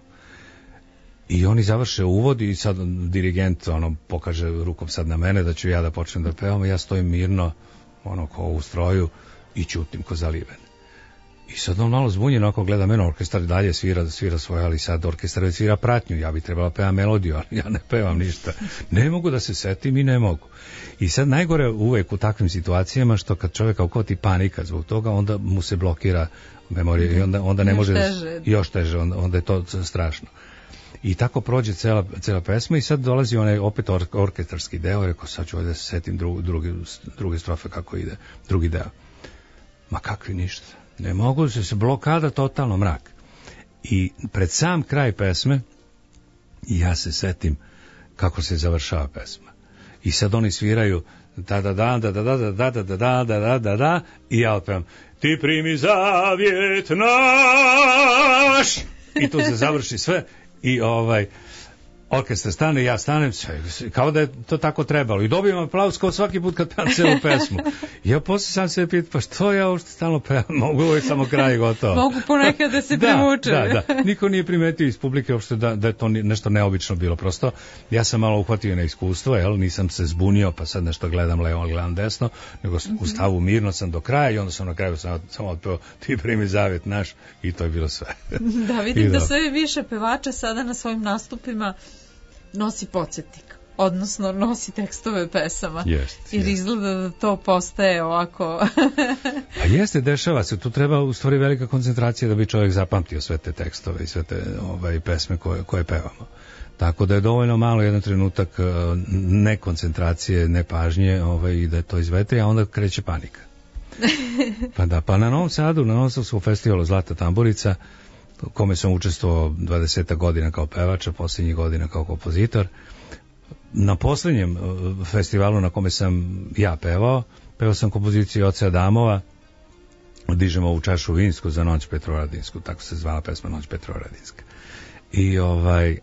Speaker 2: I oni završe uvod i sad dirigent ono pokaže rukom sad na mene da ću ja da počnem da pevam, a ja stojim mirno ono ko u stroju i ćutim ko zaliven. I sad on malo zbunjen, ako gleda mene, orkestar dalje svira, svira svoje, ali sad orkestar već svira pratnju, ja bi trebala pevam melodiju, ali ja ne pevam ništa. Ne mogu da se setim i ne mogu. I sad najgore uvek u takvim situacijama, što kad čovjek kao ti panika zbog toga, onda mu se blokira memorija i onda, onda ne
Speaker 1: još
Speaker 2: može...
Speaker 1: Teže.
Speaker 2: Još teže. Onda, onda je to strašno. I tako prođe cela, cela pesma i sad dolazi onaj opet or, orkestarski deo, rekao sad ću ovdje da se setim dru, druge, druge strofe kako ide, drugi deo. Ma kakvi ništa. Ne mogu se, se blokada, totalno mrak. I pred sam kraj pesme ja se setim kako se završava pesma. I sad oni sviraju da da da da da da da da da da da da da da i ja otpevam ti primi zavjet naš i tu se završi sve i ovaj orkestar stane, ja stanem, kao da je to tako trebalo. I dobijem aplauz kao svaki put kad pevam celu pesmu. I ja posle sam se pitam, pa što ja uopšte stalno pevam? Mogu uvijek samo kraj i gotovo.
Speaker 1: Mogu ponekad da se primuče.
Speaker 2: Da, da, da. Niko nije primetio iz publike uopšte da, da je to nešto neobično bilo. Prosto, ja sam malo uhvatio na iskustvo, jel? Nisam se zbunio, pa sad nešto gledam levo, gledam desno, nego u stavu mirno sam do kraja i onda sam na kraju sam, sam otpeo ti primi zavjet naš i to je bilo sve.
Speaker 1: Da, vidim da sve više pevača sada na svojim nastupima nosi podsjetnik, odnosno nosi tekstove pesama.
Speaker 2: Jest,
Speaker 1: jer
Speaker 2: jest.
Speaker 1: Izgleda da to postaje ovako...
Speaker 2: Pa jeste, dešava se. Tu treba u stvari velika koncentracija da bi čovjek zapamtio sve te tekstove i sve te ovaj, pesme koje, koje pevamo. Tako da je dovoljno malo jedan trenutak ne koncentracije, ne pažnje ovaj, i da to izvete, a onda kreće panika. Pa da, pa na Novom Sadu, na Novom Sadu festivalu Zlata tamburica, u kome sam učestvovao dvadeset godina kao pevač, a posljednjih godina kao kompozitor. Na posljednjem festivalu na kome sam ja pevao, pevao sam kompoziciju Oce Adamova, Dižemo ovu čašu vinsku za Noć Petrovaradinsku, tako se zvala pesma Noć Petrovaradinska. I ovaj,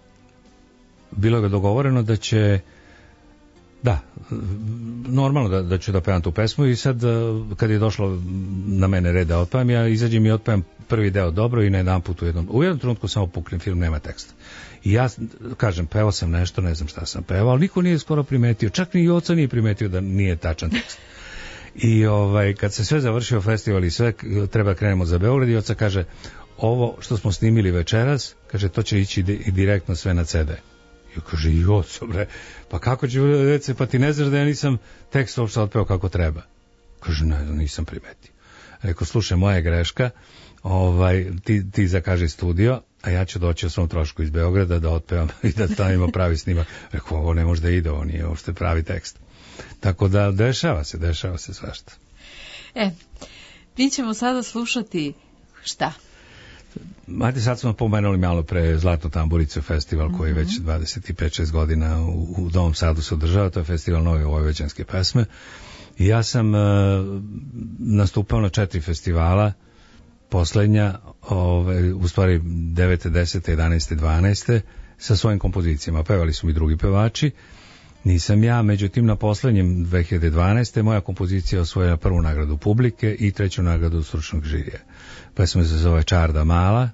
Speaker 2: bilo je dogovoreno da će da, normalno da, da ću da pevam tu pesmu i sad kad je došlo na mene red da otpevam, ja izađem i otpevam prvi deo dobro i na jedan put u jednom, u jednom trenutku samo puknem, film nema teksta. I ja kažem, pevao sam nešto, ne znam šta sam pevao, ali niko nije skoro primetio, čak ni oca nije primetio da nije tačan tekst. I ovaj, kad se sve završio festival i sve, treba krenemo za Beograd i oca kaže, ovo što smo snimili večeras, kaže, to će ići di- direktno sve na ce de. I kaže, i oco bre, pa kako ću reći, pa ti ne znaš da ja nisam tekst uopšte otpeo kako treba. Kaže, ne, nisam primetio. Rekao, slušaj, moja je greška, ovaj, ti, ti zakaži studio, a ja ću doći o svom trošku iz Beograda da otpevam i da stavimo pravi snimak. Rekao, ovo ne može da ide, ovo nije uopšte pravi tekst. Tako da dešava se, dešava se svašta.
Speaker 1: E, mi ćemo sada slušati šta?
Speaker 2: Ajde, sad smo pomenuli malo pre Zlatnu tamburicu festival koji mm-hmm. već dvadeset pet šest godina u, u Novom Sadu se održava, to je festival nove vojvođanske pesme. I ja sam uh, nastupao na četiri festivala, poslednja, ove, u stvari devete, desete, jedanaeste, dvanaeste sa svojim kompozicijama. Pevali su mi drugi pevači, nisam ja, međutim na poslednjem dve hiljade dvanaeste moja kompozicija osvojila prvu nagradu publike i treću nagradu stručnog žirija. Pesma se zove Čarda mala,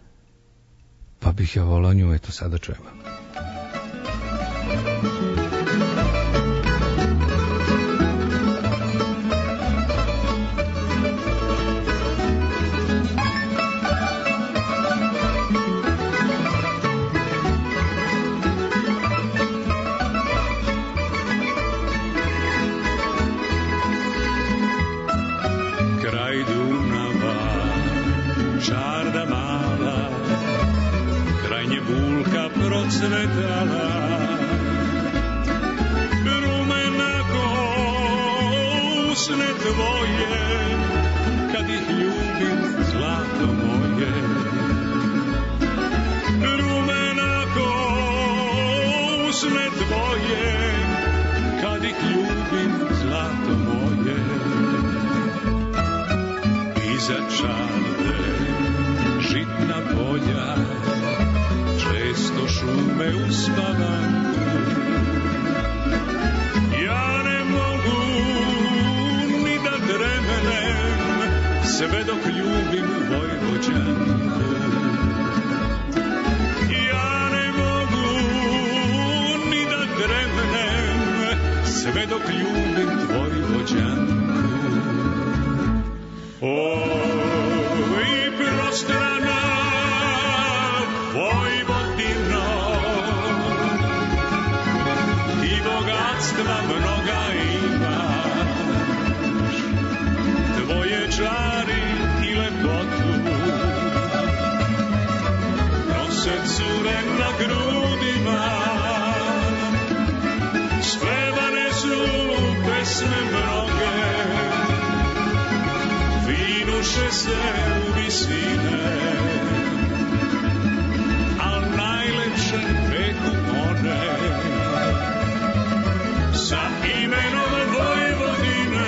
Speaker 2: pa bih ja volao nju, eto sada čujemo.
Speaker 3: procvetala. Rumena usne tvoje, kad ih ljubim, zlato moje. Rumena usne tvoje, kad ih ljubim, zlato moje. Iza čarde žitna polja, često šume u spavanku. Ja ne mogu ni da dremnem, sve dok ljubim Vojvođanku. Ja ne mogu ni da dremnem, sve dok ljubim Vojvođanku. Oj, prostrana Vojvodino, ti bogatstva mnoga imaš, tvoje čari i lepotu nose cure na grudima, spevane su pesme mnoge, vinuše se u visine, al najlepše veku one sa imenom Vojvodine.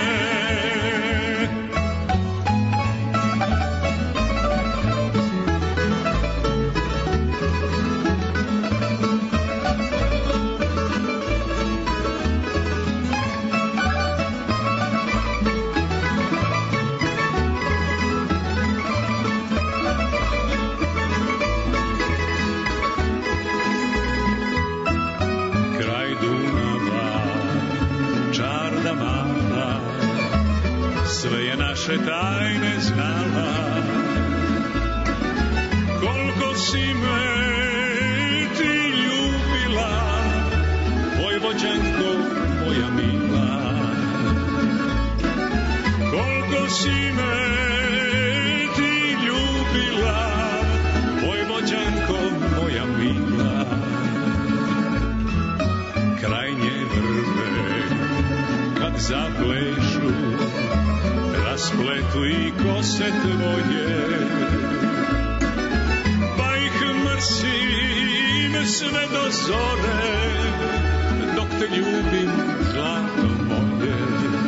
Speaker 3: Sve je naše tajne znala, koliko si me ti ljubila, Vojvođanko moja mila. Koliko si me ti ljubila, Vojvođanko moja mila. Kraj nje vrbe kad zaplešu, raspletu i kose tvoje, pa ih mrsim sve do zore, dok te ljubim, zlato moje.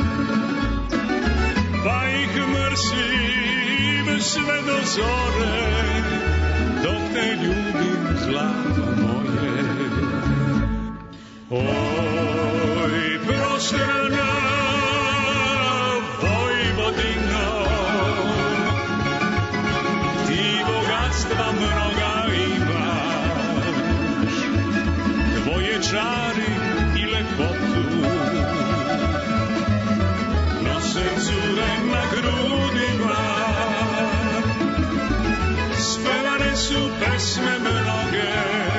Speaker 3: Pa ih mrsim sve do zore, dok te ljubim, zlato moje. Oj, prostrana Vojvodino, ti bogatstva mnoga imaš, tvoje čari i lepotu nose cure na grudima, spevane su pesme mnoge,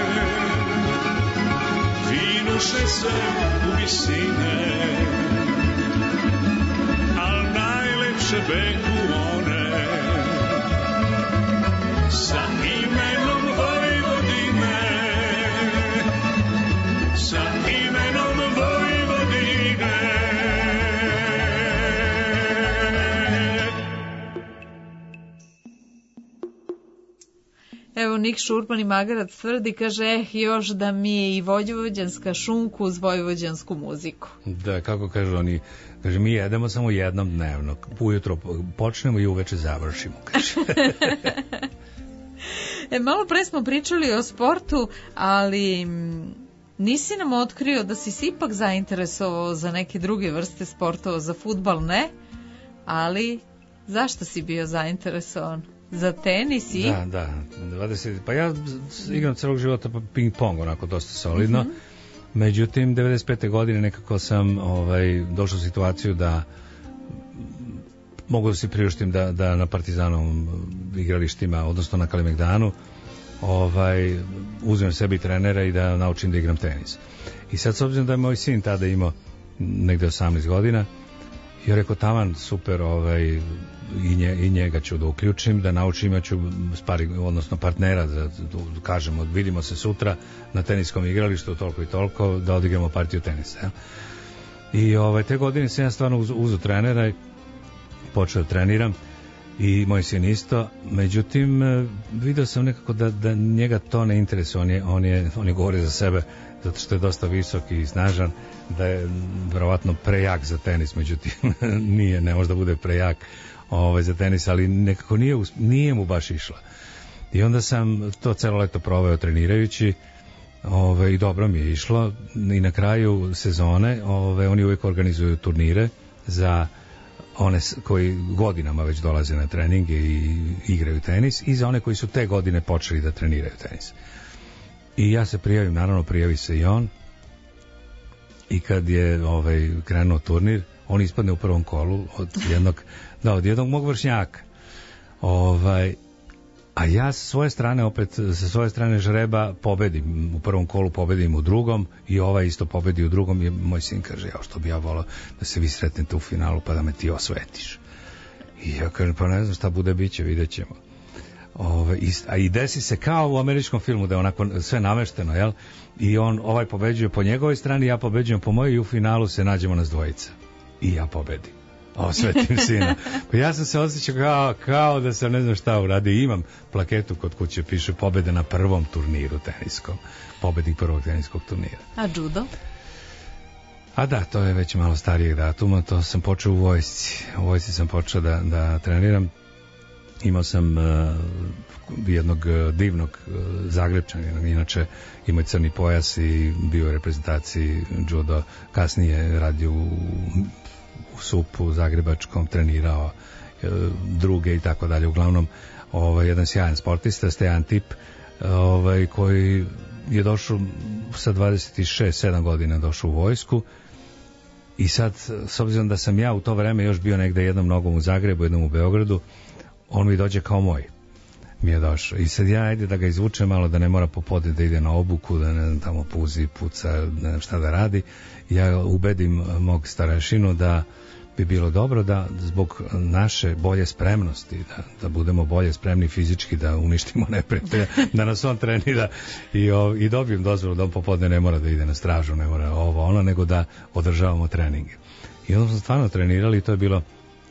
Speaker 3: vinuše se u visine, beku one sa imenom Vojvodine, sa imenom Vojvodine.
Speaker 1: Evo Nik Šurman i Magarac tvrdi, kaže, eh, još da mi je i vojvođanska šunku uz vojvođansku muziku.
Speaker 2: Da, kako kažu oni, kaže, mi jedemo samo jednom dnevno, ujutro počnemo i uveče završimo, kaže.
Speaker 1: E, malo pre smo pričali o sportu, ali nisi nam otkrio da si se ipak zainteresovao za neke druge vrste sportova, za fudbal ne, ali zašto si bio zainteresovan? Za tenis i?
Speaker 2: Da, da, dvadeset, pa ja igram celog života ping pong, onako dosta solidno. Mm-hmm. Međutim, devedeset pete godine nekako sam ovaj, došao u situaciju da mogu da se priuštim da, da na Partizanovom igralištima, odnosno na Kalemegdanu, ovaj, uzmem sebi trenera i da naučim da igram tenis. I sad, s obzirom da je moj sin tada imao negde osamnaest godina I ja rekao, taman, super, ovaj, i, nje, i njega ću da uključim, da naučim, ja ću spari, odnosno partnera, da, da kažemo, vidimo se sutra na teniskom igralištu, toliko i toliko, da odigramo partiju tenisa. Ja? I ovaj, te godine sam ja stvarno uz, uzu trenera i počeo da treniram, i moj sin isto, međutim video sam nekako da, da njega to ne interesuje, on je, on je, on je govori za sebe, zato što je dosta visok i snažan, da je verovatno prejak za tenis, međutim nije, ne može da bude prejak ovaj, za tenis, ali nekako nije, nije mu baš išla. I onda sam to celo leto proveo trenirajući, ovaj, i dobro mi je išlo, i na kraju sezone ovaj, oni uvijek organizuju turnire za one koji godinama već dolaze na treninge i igraju tenis, i za one koji su te godine počeli da treniraju tenis. I ja se prijavim, naravno prijavi se i on, i kad je ovaj, krenuo turnir, on ispadne u prvom kolu od jednog, da, od jednog mog vršnjaka. Ovaj, a ja sa svoje strane, opet sa svoje strane žreba, pobedim u prvom kolu, pobedim u drugom, i ovaj isto pobedi u drugom, i moj sin kaže, ja što bi ja volao da se vi sretnete u finalu pa da me ti osvetiš. I ja kažem, pa ne znam šta bude, biće, vidjet ćemo. Ove, i, a i desi se kao u američkom filmu, da je onako sve namešteno, jel? I on, ovaj pobeđuje po njegovoj strani, ja pobeđujem po mojoj, i u finalu se nađemo nas dvojica. I ja pobedim. Osvetim sina. Pa ja sam se osjećao kao, kao da sam ne znam šta uradio. Imam plaketu kod kuće, piše pobede na prvom turniru teniskom. Pobednik prvog teniskog turnira.
Speaker 1: A judo?
Speaker 2: A da, to je već malo starijeg datuma. To sam počeo u vojsci. U vojsci sam počeo da, da treniram. Imao sam uh, jednog uh, divnog uh, Zagrebčanina, inače imao je crni pojas i bio u reprezentaciji judo. Kasnije radio u u Supu zagrebačkom, trenirao e, druge i tako dalje. Uglavnom, ovaj, jedan sjajan sportista, Stejan Tip, ovaj, koji je došao sa dvadeset šest sedam godina, došao u vojsku, i sad, s obzirom da sam ja u to vreme još bio negde jednom nogom u Zagrebu, jednom u Beogradu, on mi dođe kao moj. Mi je došao. I sad ja, ajde da ga izvučem malo, da ne mora popodne da ide na obuku, da ne znam, tamo puzi, puca, ne znam šta da radi. Ja ubedim mog starešinu da bi bilo dobro da zbog naše bolje spremnosti, da, da budemo bolje spremni fizički, da uništimo neprijatelja, da nas on trenira, i, o, i dobijem dozvolu da on popodne ne mora da ide na stražu, ne mora ovo ono, nego da održavamo treninge. I onda smo stvarno trenirali, i to je bilo,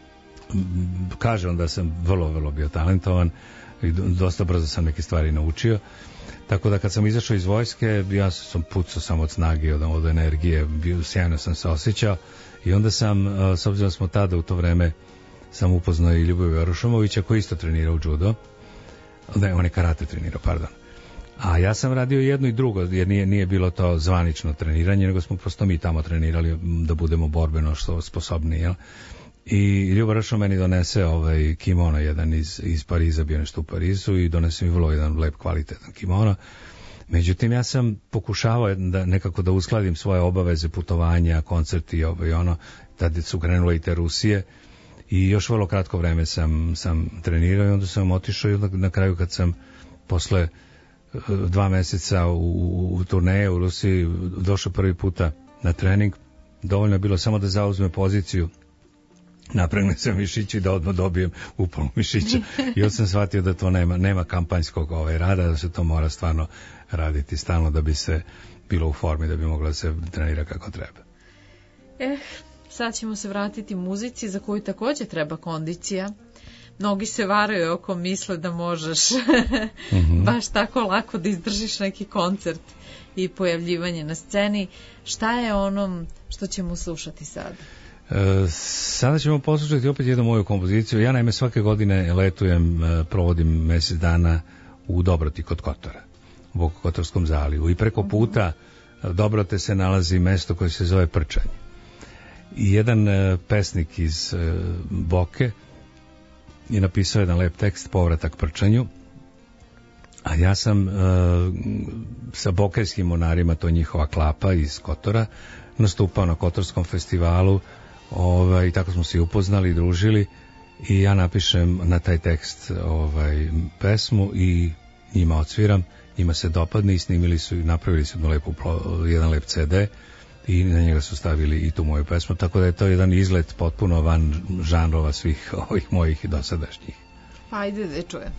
Speaker 2: kažem da sam vrlo, vrlo bio talentovan, i dosta brzo sam neke stvari naučio, tako da kad sam izašao iz vojske, ja sam pucao samo od snage, od, od energije, bio, sjajno sam se osjećao. I onda sam, s obzirom da smo tada u to vreme, sam upoznao i Ljuboja Rušomovića, koji isto trenirao u judo, ne, on je karate trenirao, pardon. A ja sam radio jedno i drugo, jer nije, nije bilo to zvanično treniranje, nego smo prosto mi tamo trenirali da budemo borbeno što sposobni, jel? I Ljubo Rašo meni donese ovaj kimono jedan iz, iz Pariza, bio nešto u Parizu, i donese mi vrlo jedan lep, kvalitetan kimono. Međutim, ja sam pokušavao da nekako da uskladim svoje obaveze, putovanja, koncerti i ovo i ono. Tada su krenule i te Rusije, i još vrlo kratko vreme sam, sam trenirao, i onda sam otišao, i onda na kraju kad sam posle dva meseca u, u turneje u Rusiji došao prvi puta na trening, dovoljno je bilo samo da zauzme poziciju, napregne sam mišići i da odmah dobijem upalu mišića. I onda sam shvatio da to nema, nema kampanjskog ovaj rada, da se to mora stvarno raditi stalno da bi se bilo u formi, da bi mogla da se trenira kako treba.
Speaker 1: Eh, sad ćemo se vratiti muzici za koju takođe treba kondicija. Mnogi se varaju oko misle da možeš mm-hmm. baš tako lako da izdržiš neki koncert i pojavljivanje na sceni. Šta je onom što ćemo slušati sada?
Speaker 2: E, sada ćemo poslušati opet jednu moju kompoziciju. Ja naime svake godine letujem, provodim mesec dana u Dobroti kod Kotora, u Bokokotorskom zalivu, i preko puta Dobrote se nalazi mesto koje se zove Prčanje. I jedan pesnik iz Boke je napisao jedan lep tekst, Povratak Prčanju, a ja sam uh, sa Bokejskim monarima, to je njihova klapa iz Kotora, nastupao na Kotorskom festivalu, ovaj, i tako smo se upoznali, družili, i ja napišem na taj tekst ovaj, pesmu i njima odsviram, njima se dopadne, i snimili su i napravili su jednu lepu, jedan lep ce de, i na njega su stavili i tu moju pesmu, tako da je to jedan izlet potpuno van žanrova svih ovih mojih dosadašnjih.
Speaker 1: Ajde da čujem.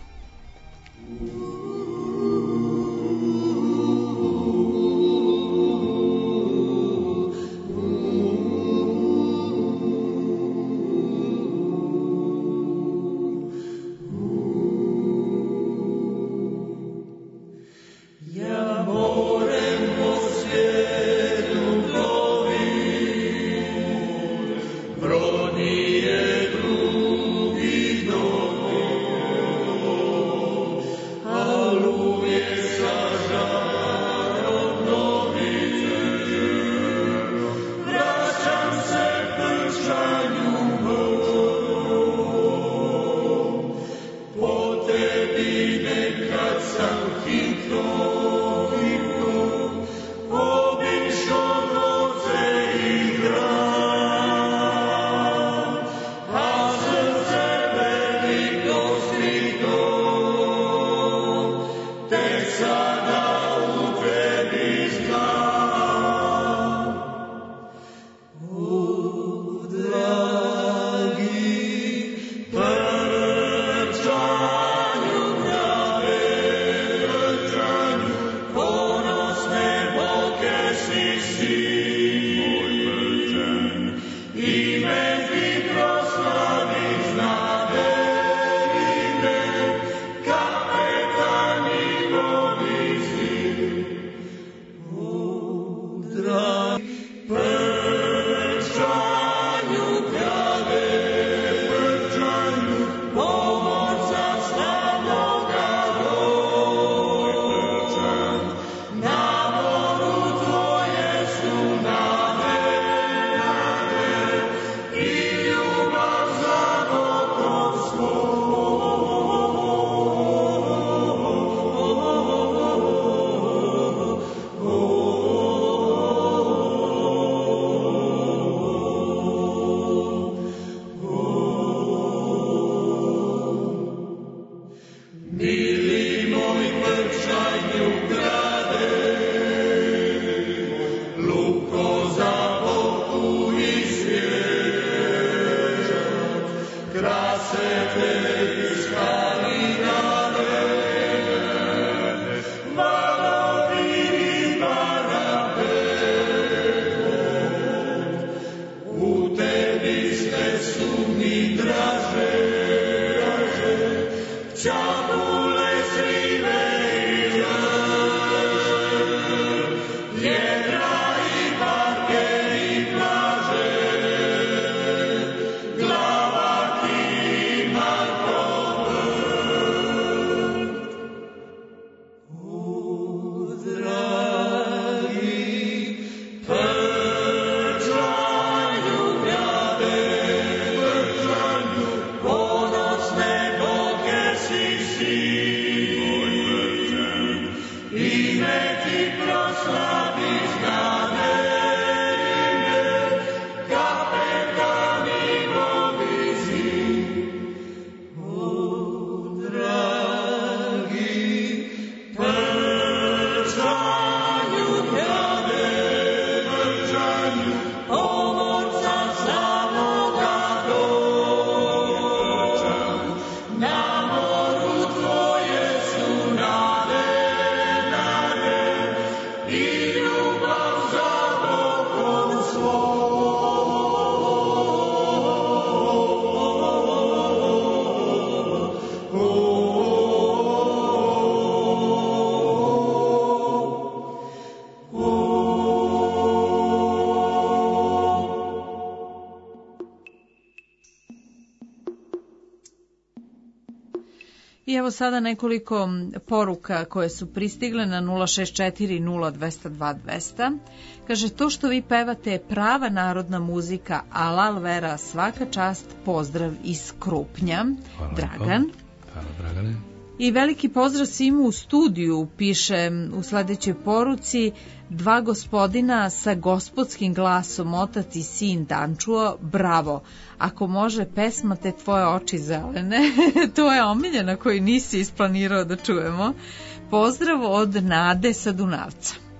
Speaker 1: I evo sada nekoliko poruka koje su pristigle na nula šest četiri nula dvesta dva dvesta. Kaže, to što vi pevate je prava narodna muzika, alal vera, svaka čast, pozdrav iz Krupnja.
Speaker 2: Hvala.
Speaker 1: Dragan.
Speaker 2: Hvala, Dragane.
Speaker 1: I veliki pozdrav svima u studiju, piše u sledećoj poruci, dva gospodina sa gospodskim glasom, otac i sin Dančuo, bravo. Ako može pesma Te tvoje oči zelene, to je omiljena koju nisi isplanirao da čujemo. Pozdrav od Nade sa Dunavca.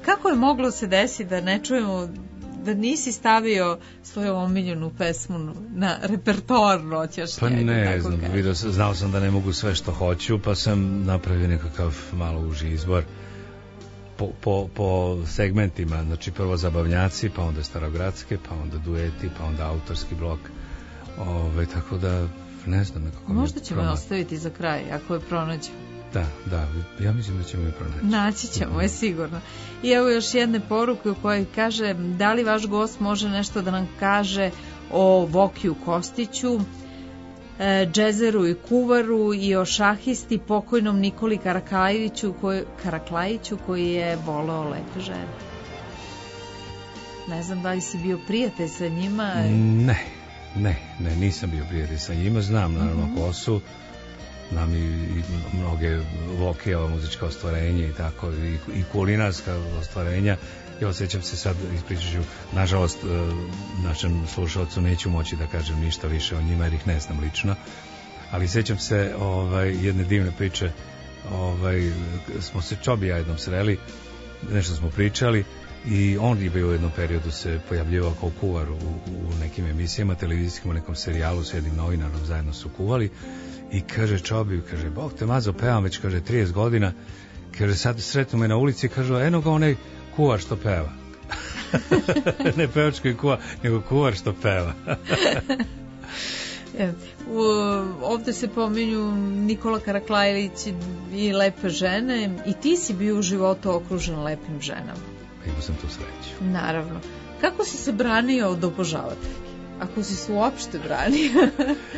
Speaker 1: kako je moglo se desiti da ne čujemo, da nisi stavio svoju omiljenu pesmu na repertoar noćašnje?
Speaker 2: Pa ne znam, vidio sam, znao sam da ne mogu sve što hoću, pa sam napravio nekakav malo uži izbor po, po, po segmentima, znači prvo zabavnjaci, pa onda starogradske, pa onda dueti, pa onda autorski blok. Ove, tako da ne znam, nekako
Speaker 1: možda ćemo je ostaviti za kraj ako je pronađemo.
Speaker 2: Da, da, ja mislim da ćemo je pronaći.
Speaker 1: Naći ćemo je sigurno. I evo još jedne poruke u kojoj kaže: da li vaš gost može nešto da nam kaže o Vokiju Kostiću, e, džezeru i kuvaru i o šahisti pokojnom Nikoli Karaklajiću koji, Karaklajiću koji je voleo lepe žene. Ne znam da li si bio prijatelj sa njima.
Speaker 2: Ne, ne, ne, nisam bio prijatelj sa njima, znam naravno mm-hmm. ko su. Znam i, i mnoge Vokijeva muzička ostvarenja i tako, i, i kulinarska ostvarenja. Ja osjećam se sad, ispričat ću, nažalost, našem slušalcu neću moći da kažem ništa više o njima jer ih ne znam lično, ali sjećam se ovaj, jedne divne priče, ovaj, smo se Čobi ja jednom sreli, nešto smo pričali i on je bio u jednom periodu se pojavljivao kao kuvar u, u nekim emisijama televizijskim, u nekom serijalu s jednim novinarom, zajedno su kuvali. I kaže Čobi, kaže, Bog te mazo, pevam već, kaže, trideset godina, kaže, sad sretnu me na ulici, kaže, eno ga onaj kuvar što peva. Ne pevač koji kuva, nego kuvar što peva.
Speaker 1: U, ovde se pominju Nikola Karaklajić i lepe žene i ti si bio u životu okružen lepim ženama.
Speaker 2: Imao sam tu sreću.
Speaker 1: Naravno. Kako si se branio od obožavatelja? Ako si se uopšte branio?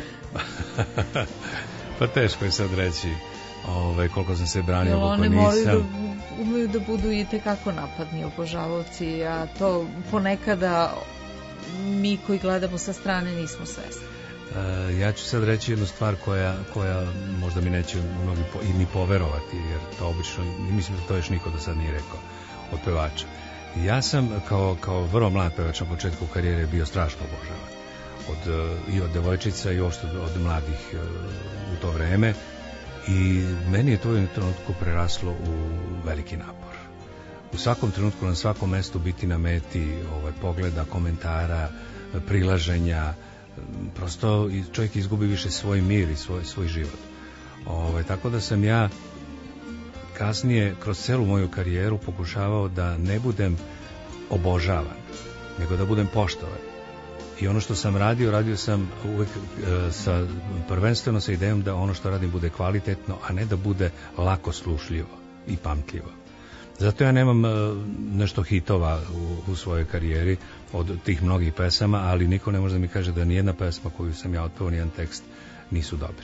Speaker 2: Pa teško je sad reći ovaj, koliko sam se branio,
Speaker 1: koliko
Speaker 2: nisam.
Speaker 1: One moraju da, umeju da budu i tekako napadni obožavavci, a to ponekada mi koji gledamo sa strane nismo svesni.
Speaker 2: Uh, ja ću sad reći jednu stvar koja, koja možda mi neće mnogi po, i ni poverovati, jer to obično, mislim da to još niko do sad nije rekao od pevača. Ja sam kao, kao vrlo mlad pevač na početku karijere bio strašno obožavan. Od, i od devojčica i uopšte od mladih u to vreme i meni je to u jednom trenutku preraslo u veliki napor. U svakom trenutku, na svakom mestu biti na meti ovaj, pogleda, komentara, prilaženja, prosto čovjek izgubi više svoj mir i svoj, svoj život. Ovaj, tako da sam ja kasnije kroz celu moju karijeru pokušavao da ne budem obožavan, nego da budem poštovan. I ono što sam radio, radio sam uvek e, sa, prvenstveno sa idejom da ono što radim bude kvalitetno, a ne da bude lako slušljivo i pamtljivo. Zato ja nemam e, nešto hitova u, u svojoj karijeri od tih mnogih pesama, ali niko ne može da mi kaže da nijedna pesma koju sam ja otpevao, nijedan tekst nisu dobri.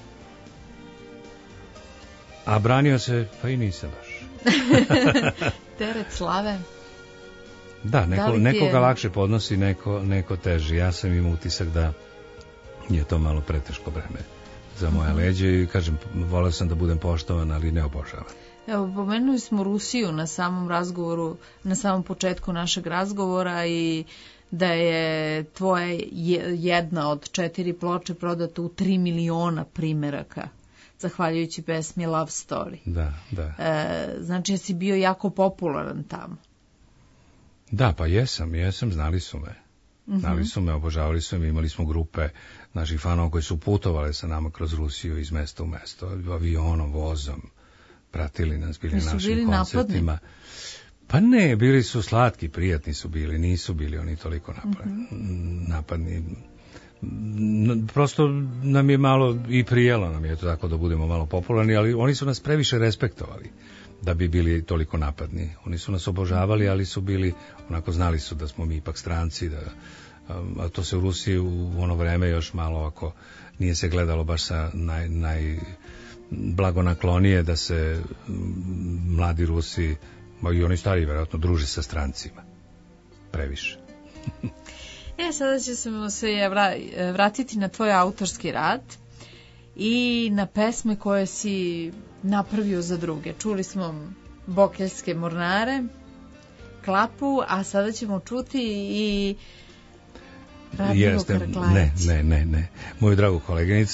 Speaker 2: A branio se, pa i nisam baš.
Speaker 1: Teret slave.
Speaker 2: Da, neko,
Speaker 1: da
Speaker 2: nekoga
Speaker 1: je...
Speaker 2: lakše podnosi, neko, neko teži. Ja sam imao utisak da je to malo preteško breme za moje leđe i kažem, voleo sam da budem poštovan, ali ne obožavan.
Speaker 1: Evo, pomenuli smo Rusiju na samom razgovoru, na samom početku našeg razgovora i da je tvoja jedna od četiri ploče prodata u tri miliona primeraka, zahvaljujući pesmi Love Story.
Speaker 2: Da, da.
Speaker 1: E, znači, jesi bio jako popularan tamo.
Speaker 2: Da, pa jesam, jesam, znali su me. Znali su me, obožavali su me, imali smo grupe naših fanova koji su putovali sa nama kroz Rusiju iz mesta u mesto, avionom, vozom, pratili nas, bili na našim
Speaker 1: bili
Speaker 2: koncertima. Napadni? Pa ne, bili su slatki, prijatni su bili, nisu bili oni toliko napadni. Mm-hmm. napadni. Prosto nam je malo i prijelo nam je to tako da budemo malo popularni, ali oni su nas previše respektovali da bi bili toliko napadni. Oni su nas obožavali, ali su bili, onako znali su da smo mi ipak stranci, da, a to se u Rusiji u ono vreme još malo ovako nije se gledalo baš sa naj, naj blagonaklonije da se mladi Rusi, ma i oni stari vjerojatno, druže sa strancima. Previše.
Speaker 1: E, sada ćemo se vratiti na tvoj autorski rad i na pesme koje si napravio za druge. Čuli smo Bokeljske mornare, Klapu, a sada ćemo čuti i Radmilo Karaklajić.
Speaker 2: Ne, ne, ne, ne. Moju dragu koleginicu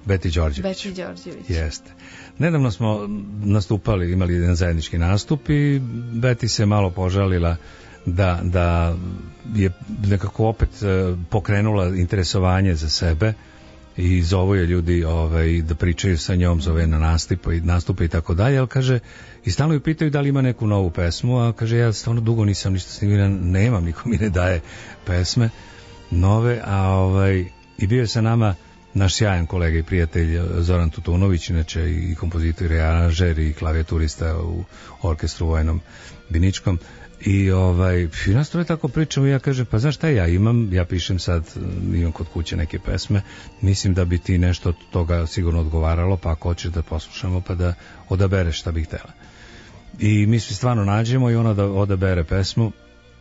Speaker 2: Beti Đorđević.
Speaker 1: Beti Đorđević.
Speaker 2: Jeste. Nedavno smo nastupali, imali jedan zajednički nastup i Beti se malo požalila da, da je nekako opet pokrenula interesovanje za sebe i zovu je ljudi ovaj, da pričaju sa njom, zove na nastupe i nastupe i tako dalje, ali kaže, i stalno ju pitaju da li ima neku novu pesmu, a kaže, ja stvarno dugo nisam ništa snimila, nemam, niko mi ne daje pesme nove, a ovaj, i bio je sa nama naš sjajan kolega i prijatelj Zoran Tutunović, inače i kompozitor i aranžer i klavijaturista u orkestru vojnom Biničkom. I ovaj, i nas troje tako pričamo i ja kažem, pa znaš šta ja imam, ja pišem sad, imam kod kuće neke pesme, mislim da bi ti nešto od toga sigurno odgovaralo, pa ako hoćeš da poslušamo, pa da odabereš šta bih htjela. I mi se stvarno nađemo i ona da odabere pesmu,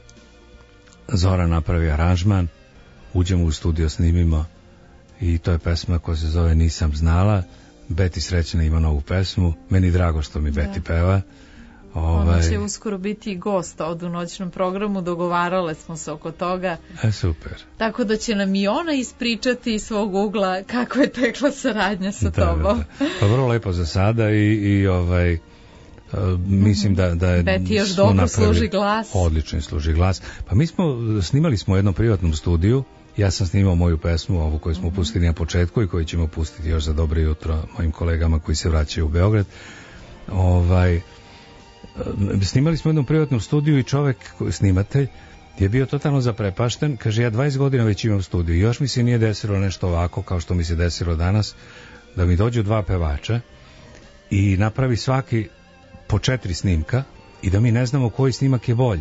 Speaker 2: Zoran napravi aranžman, uđemo u studio, snimimo i to je pesma koja se zove Nisam znala. Beti srećna ima novu pesmu, meni drago što mi Beti peva.
Speaker 1: Ovaj... Ona će uskoro biti gost ovdje u noćnom programu, dogovarale smo se oko toga.
Speaker 2: E, super.
Speaker 1: Tako da će nam i ona ispričati iz svog ugla kako je tekla saradnja sa da, tobom. Da, da. Pa vrlo lepo za sada i, i ovaj, uh, mislim da, da je... Beti još dobro napravili, služi glas.
Speaker 2: Odlično služi glas. Pa mi smo, snimali smo u jednom privatnom studiju, ja sam snimao moju pesmu, ovu koju smo pustili na početku i koju ćemo pustiti još za dobro jutro mojim kolegama koji se vraćaju u Beograd. Ovaj... Snimali smo u jednom privatnom studiju i čovek, snimatelj, je bio totalno zaprepašten. Kaže, ja dvadeset godina već imam studiju i još mi se nije desilo nešto ovako kao što mi se desilo danas, da mi dođu dva pevača i napravi svaki po četiri snimka i da mi ne znamo koji snimak je bolji.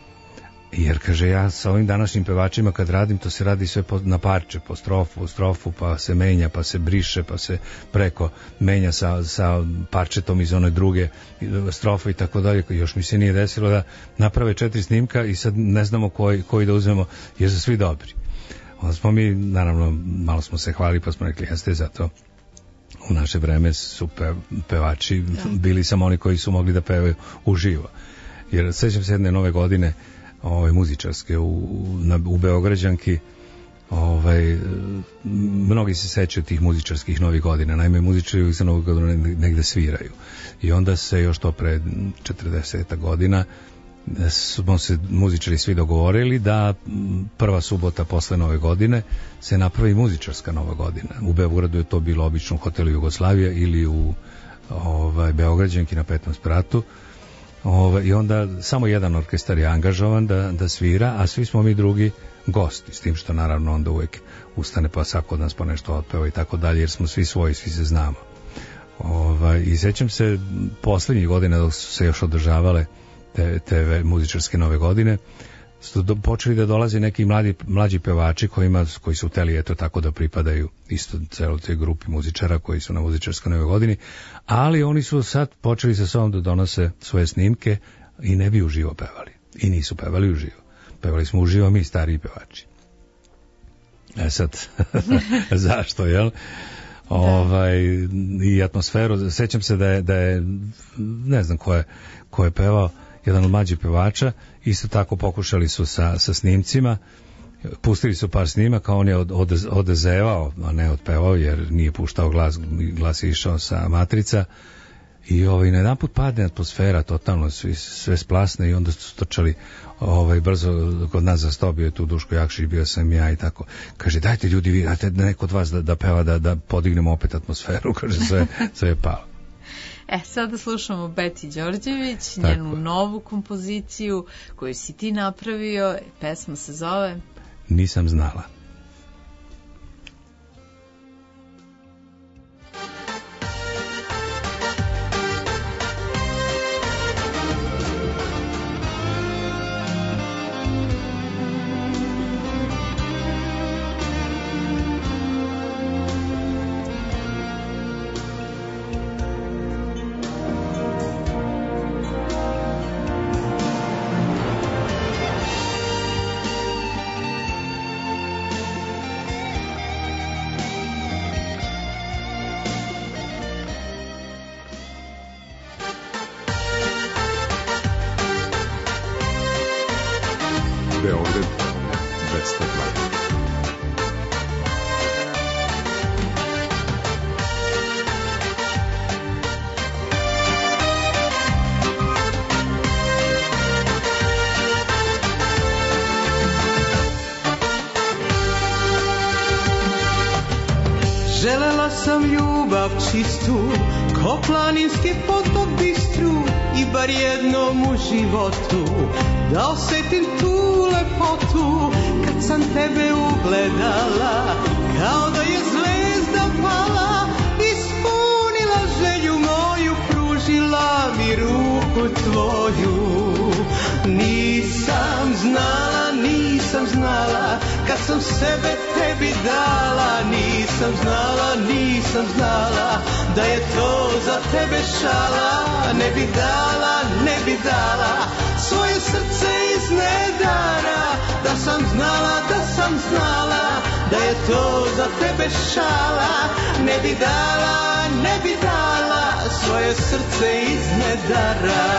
Speaker 2: Jer, kaže, ja sa ovim današnjim pevačima kad radim, to se radi sve po, na parče, po strofu, strofu, pa se menja, pa se briše, pa se preko menja sa, sa parčetom iz one druge strofe i tako dalje. Još mi se nije desilo da naprave četiri snimka i sad ne znamo koji, koji da uzmemo, jer su svi dobri. Onda smo mi, naravno, malo smo se hvalili, pa smo rekli, jeste, zato u naše vreme su pe, pevači bili samo oni koji su mogli da pevaju uživo. Jer sećam se jedne nove godine, Ove, muzičarske u, na, u Beograđanki, ovaj, mnogi se sećaju tih muzičarskih novih godina. Naime, muzičari za novu godinu negde sviraju i onda se još to pre četrdeseta godina smo se muzičari svi dogovorili da prva subota posle nove godine se napravi muzičarska nova godina. U Beogradu je to bilo obično u hotelu Jugoslavija ili u ovaj, Beograđanki na petom spratu. Ove, i onda samo jedan orkestar je angažovan da, da svira, a svi smo mi drugi gosti, s tim što naravno onda uvijek ustane pa svako od nas po nešto otpeva i tako dalje, jer smo svi svoji, svi se znamo. Ove, i sećam se poslednjih godina dok su se još održavale te, te muzičarske nove godine, su do, počeli da dolaze neki mladi, mlađi pevači kojima, koji su hteli eto tako da pripadaju isto celoj toj grupi muzičara koji su na muzičarskoj nove godini, ali oni su sad počeli sa sobom da donose svoje snimke i ne bi uživo pevali. I nisu pevali uživo. Pevali smo uživo mi, stariji pevači. E sad, zašto, jel? Da. Ovaj, i atmosferu, sećam se da je, da je ne znam ko je, ko je pevao, jedan od mlađih pevača, isto tako pokušali su sa, sa snimcima, pustili su par snimaka, on je od, od, odezevao, a ne otpevao, jer nije puštao glas, glas je išao sa matrica i ovaj, na jedan put padne atmosfera, totalno svi, sve splasne i onda su točali ovaj, brzo kod nas za sto, bio je tu Duško Jakšić, bio sam ja i tako. Kaže, dajte ljudi, vi, dajte neko od vas da, da peva, da, da podignemo opet atmosferu, kaže, sve, sve je palo.
Speaker 1: E, sada slušamo Beti Đorđević, njenu tako. Novu kompoziciju koju si ti napravio, pesma se zove
Speaker 2: Nisam znala.
Speaker 9: sam ljubav čistu, ko planinski potok bistru, i bar jednom u životu da osjetim tu lepotu. Kad sam tebe ugledala, kao da je zvezda pala, ispunila želju moju, pružila mi ruku tvoju. Nisam znala, nisam znala, kad sam sebe tebi dala, nisam znala, nisam znala, da je to za tebe šala. Ne bi dala, ne bi dala svoje srce iz nedara, da sam znala, da sam znala, da je to za tebe šala. Ne bi dala, ne bi dala svoje srce iz nedara.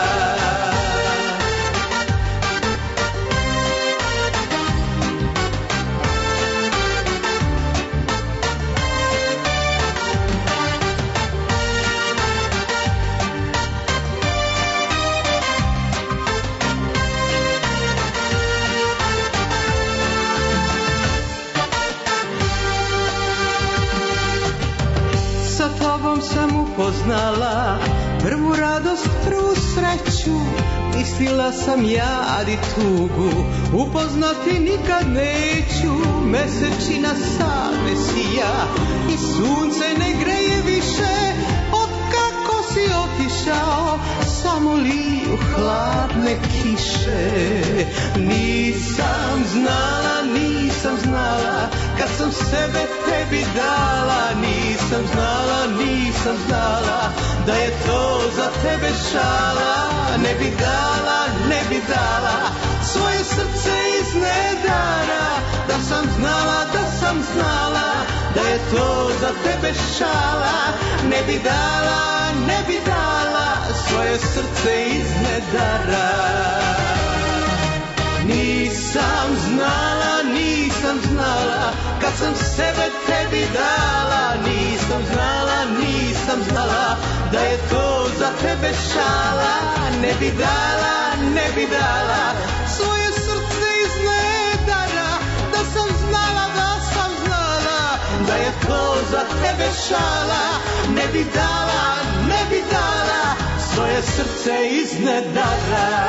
Speaker 9: Sam upoznala prvu radost, prvu sreću, mislila sam ja i tugu upoznati nikad neću. Mesečina same sija i sunce ne greje više, od kako si otišao samo liju hladne kiše. Nisam znala, nisam znala, kad sam sebe tebi dala, nisam znala, nisam znala, da je to za tebe šala. Ne bi dala, ne bi dala svoje srce iz nedara, da sam znala, da sam znala, da je to za tebe šala. Ne bi dala, ne bi dala svoje srce iz nedara. Nisam znala, nisam znala, kad sam sebe tebi dala, nisam znala, nisam znala, da je to za tebe šala. Ne bi dala, ne bi dala svoje srce iz nedara, da sam znala, da sam znala, da je to za tebe šala. Ne bi dala, ne bi dala svoje srce iz nedara.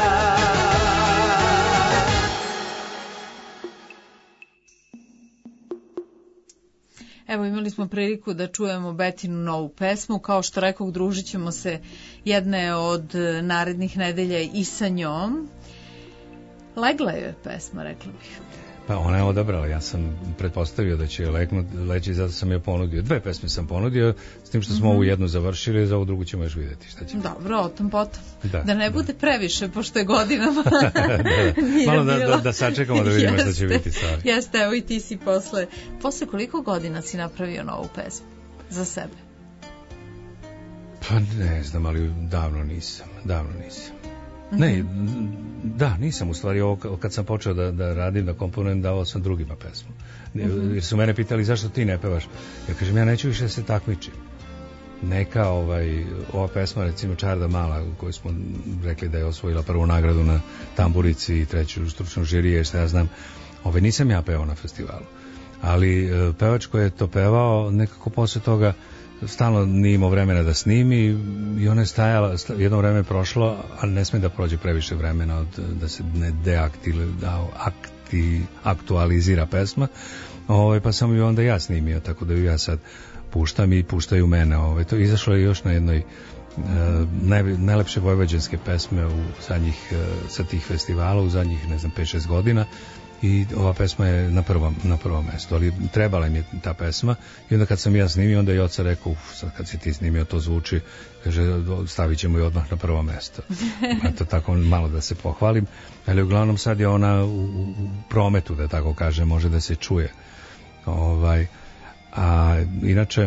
Speaker 1: Evo, imali smo priliku da čujemo Betinu novu pesmu. Kao što rekao, družit ćemo se jedne od narednih nedelja i sa njom. Legla je pesma, rekla bih.
Speaker 2: Pa ona je odabrala, ja sam pretpostavio da će legnu, leći, zato sam je ponudio. Dve pesme sam ponudio, s tim što smo mm-hmm. ovu jednu završili, za ovu drugu ćemo još vidjeti šta će.
Speaker 1: Dobro, o tom potom.
Speaker 2: Da,
Speaker 1: da ne bude
Speaker 2: da.
Speaker 1: previše, pošto je godinama
Speaker 2: da, da. Malo da, da, da sačekamo da vidimo
Speaker 1: jeste,
Speaker 2: šta će biti stvari.
Speaker 1: Jeste, evo i ti si posle, posle koliko godina si napravio novu pesmu za sebe?
Speaker 2: Pa ne znam, ali davno nisam, davno nisam. Ne, da, nisam u stvari ovo, kad sam počeo da, da radim, da komponujem, davao sam drugima pesmu. Jer su mene pitali zašto ti ne pevaš. Ja kažem, ja neću više da se takmičim. Neka ovaj, ova pesma, recimo Čarda Mala, koju smo rekli da je osvojila prvu nagradu na Tamburici i treću stručnu žirije, šta ja znam, ovaj, nisam ja pevao na festivalu. Ali pevač koji je to pevao, nekako posle toga stalno nije imao vremena da snimi i ona je stajala, jedno vreme je prošlo, ali ne sme da prođe previše vremena od, da se ne deakti, da akti, aktualizira pesma, ovaj, pa sam ju onda ja snimio, tako da ju ja sad puštam i puštaju mene. Ovaj. To izašlo je još na jednoj uh, naj, najlepše vojvođanske pesme u zadnjih, uh, sa tih festivala u zadnjih, ne znam, pet šest godina. I ova pesma je na prvom, na prvom mestu, ali trebala im je ta pesma i onda kad sam ja snimio, onda je oca rekao, uf, sad kad si ti snimio, to zvuči, kaže, stavit ćemo je odmah na prvo mesto. Eto, tako malo da se pohvalim, ali uglavnom sad je ona u, u prometu, da tako kaže, može da se čuje. Ovaj, a inače,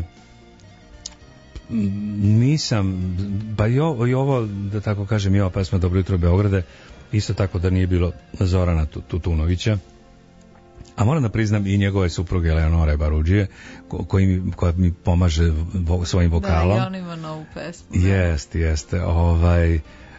Speaker 2: nisam, ba i ovo, i ovo, da tako kažem, i ova pesma Dobro jutro Beograde, isto tako da nije bilo Zorana Tutunovića, a moram da priznam i njegove supruge Eleonore Barudžije, ko, koji mi, koja mi pomaže vo, svojim vokalom.
Speaker 1: Da, i on ima novu pesmu.
Speaker 2: Jest, jeste. Ovaj,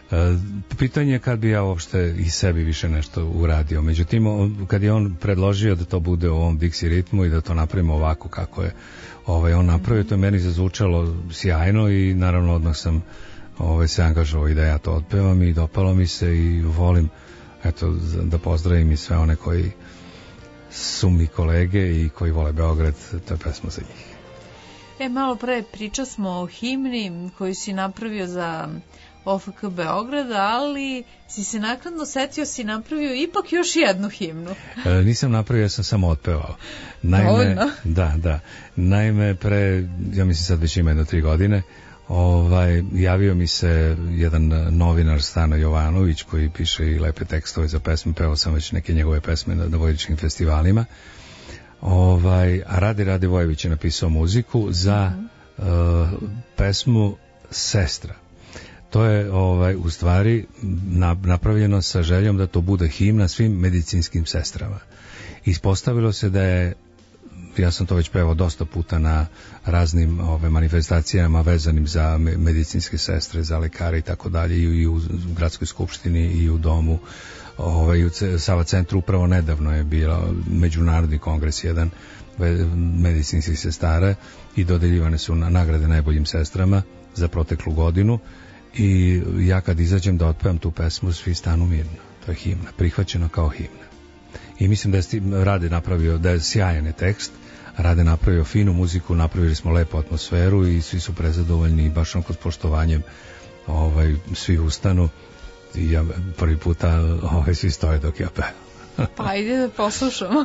Speaker 2: Pitanje je kad bi ja uopšte i sebi više nešto uradio. Međutim, kad je on predložio da to bude u ovom Dixi ritmu i da to napravimo ovako kako je ovaj, on napravio, to je meni zazvučalo sjajno i naravno odmah sam ovaj, se angažovao i da ja to otpevam i dopalo mi se i volim eto, da pozdravim i sve one koji su mi kolege i koji vole Beograd, to je pesma za njih.
Speaker 1: E, malo pre priča smo o himni koju si napravio za O F K Beograda, ali si se naknadno setio, si napravio ipak još jednu himnu.
Speaker 2: E, nisam napravio, ja sam samo otpevao. Naime, da, da. Naime, pre, ja mislim sad već ima jedno tri godine, ovaj, javio mi se jedan novinar Stano Jovanović koji piše i lepe tekstove za pesme, pevao sam već neke njegove pesme na, na vojničkim festivalima. Ovaj, a Rade Rade Vojević je napisao muziku za uh, pesmu Sestra. To je ovaj, u stvari napravljeno sa željom da to bude himna svim medicinskim sestrama. Ispostavilo se da je, ja sam to već pevao dosta puta na raznim ove, manifestacijama vezanim za medicinske sestre, za lekare i tako dalje, i u gradskoj skupštini i u domu. Ovaj, u Sava centru upravo nedavno je bio međunarodni kongres jedan medicinskih sestara i dodeljivane su na nagrade najboljim sestrama za proteklu godinu. I ja kad izađem da otpevam tu pesmu, svi stanu mirno. To je himna, prihvaćeno kao himna. I mislim da je Rade napravio, da je sjajan tekst, Rade napravio finu muziku, napravili smo lepu atmosferu i svi su prezadovoljni i baš onako s poštovanjem ovaj, svi ustanu i ja prvi puta ovaj, svi stoje dok ja pevam.
Speaker 1: Pa ajde da poslušamo.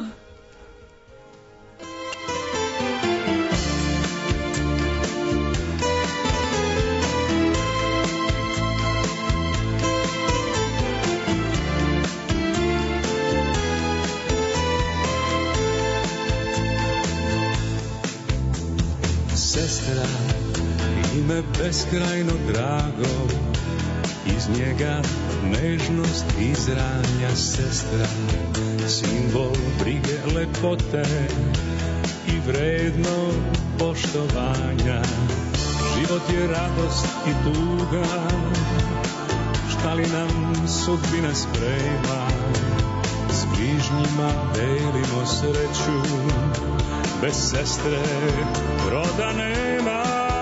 Speaker 3: Sestra, ime beskrajno drago, iz njega nežnost izranja. Sestra, simbol brige, lepote i vredno poštovanja. Život je radost i tuga, šta li nam sudbina sprema. S bližnjima delimo sreću, bez sestre roda nema.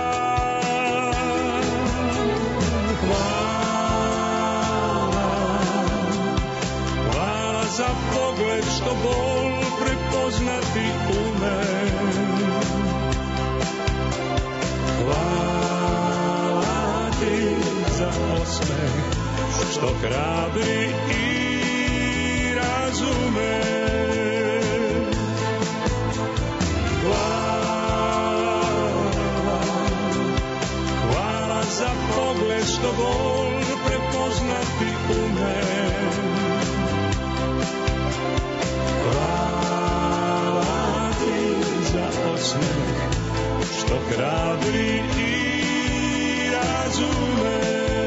Speaker 3: Hvala, hvala za pogled što bol prepoznati ume. Hvala ti za osmeh što hrabri i razume. Za pogled što bol prepoznati ume. Hvala ti za osmeh što hrabri i razume.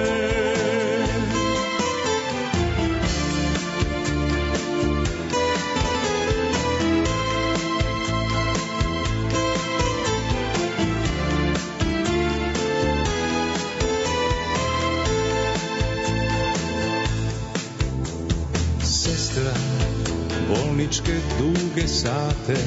Speaker 3: Bolničke duge sate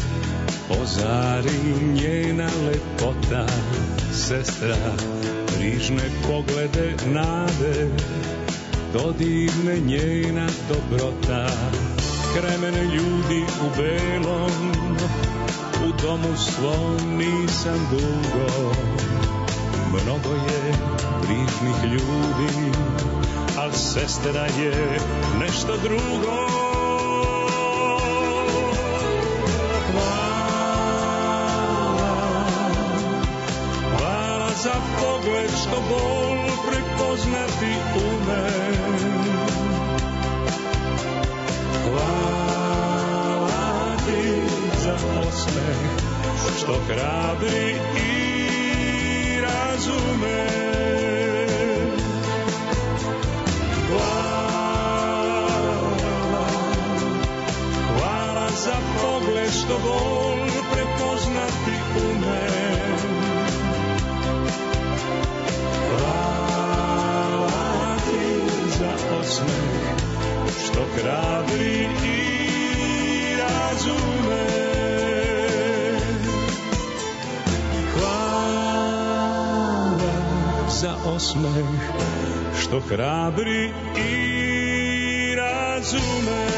Speaker 3: ozari njena lepota. Sestra, brižne poglede nade, dodirne njena dobrota. Kremene ljudi u belom, u domu svom nisam dugo. Mnogo je brižnih ljudi, al sestra je nešto drugo. Za pogled što bol prepoznati ume. Hvala ti za osmeh što hrabri i razume. Hvala, hvala za pogled što bol prepoznati ume. osmeh što hrabri i razume. Hvala za osmeh što hrabri i razume.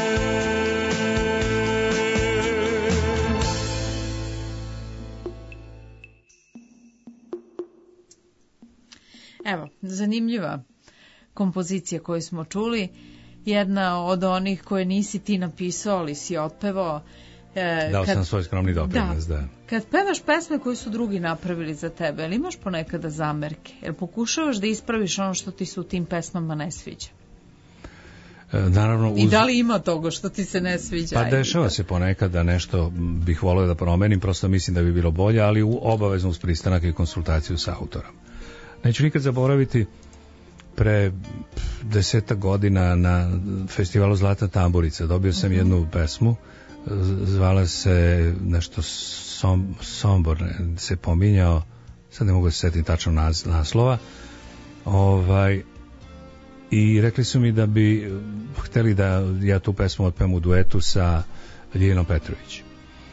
Speaker 1: Evo, zanimljiva kompozicija koju smo čuli, jedna od onih koje nisi ti napisao, ali si otpevao. E,
Speaker 2: Dao
Speaker 1: kad,
Speaker 2: sam svoj skromni doprinos, da.
Speaker 1: da. Kad pevaš pesme koje su drugi napravili za tebe, ali imaš ponekada zamerke? Jer pokušavaš da ispraviš ono što ti se u tim pesmama ne sviđa?
Speaker 2: E, naravno, uz...
Speaker 1: I da li ima toga što ti se ne sviđa?
Speaker 2: Pa dešava se ponekad da nešto bih volio da promenim, prosto mislim da bi bilo bolje, ali u obavezno uz pristanak i konsultaciju sa autorom. Neću nikad zaboraviti, pre desetak godina na festivalu Zlata tamburica dobio sam uh-huh. jednu pesmu, zvala se nešto som, Sombor, se pominjao, sad ne mogu da se setim tačno nas, naslova, ovaj, i rekli su mi da bi hteli da ja tu pesmu otpevam u duetu sa Ljiljanom Petrović.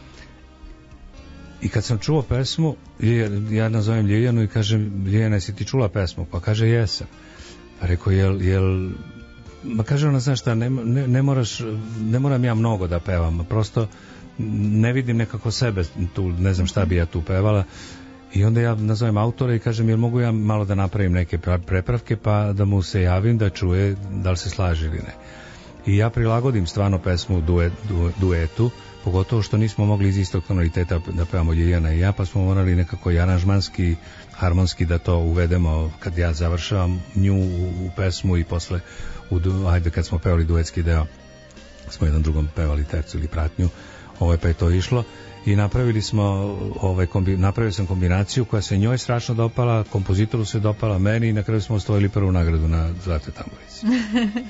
Speaker 2: I kad sam čuo pesmu, ja nazovem Ljiljanu i kažem, Ljiljana, jesi ti čula pesmu? Pa kaže, jesam. Pa rekao, jel, jel... Ma kaže ona, znaš šta, ne, ne, ne, moraš, ne moram ja mnogo da pevam, prosto ne vidim nekako sebe tu, ne znam šta bi ja tu pevala. I onda ja nazovem autora i kažem, jel mogu ja malo da napravim neke prepravke, pa da mu se javim da čuje da li se slaže ili ne. I ja prilagodim stvarno pesmu duet, du, duetu, pogotovo što nismo mogli iz istog tonaliteta da pevamo Ljiljana i ja, pa smo morali nekako i aranžmanski, harmonski da to uvedemo kad ja završavam nju u, u pesmu i posle, u, ajde kad smo pevali duetski deo, smo jedan drugom pevali tercu ili pratnju, ovaj, pa je to išlo i napravili smo, ovaj, kombi, napravio sam kombinaciju koja se njoj strašno dopala, kompozitoru se dopala, meni i na kraju smo osvojili prvu nagradu na Zlatoj tamburici.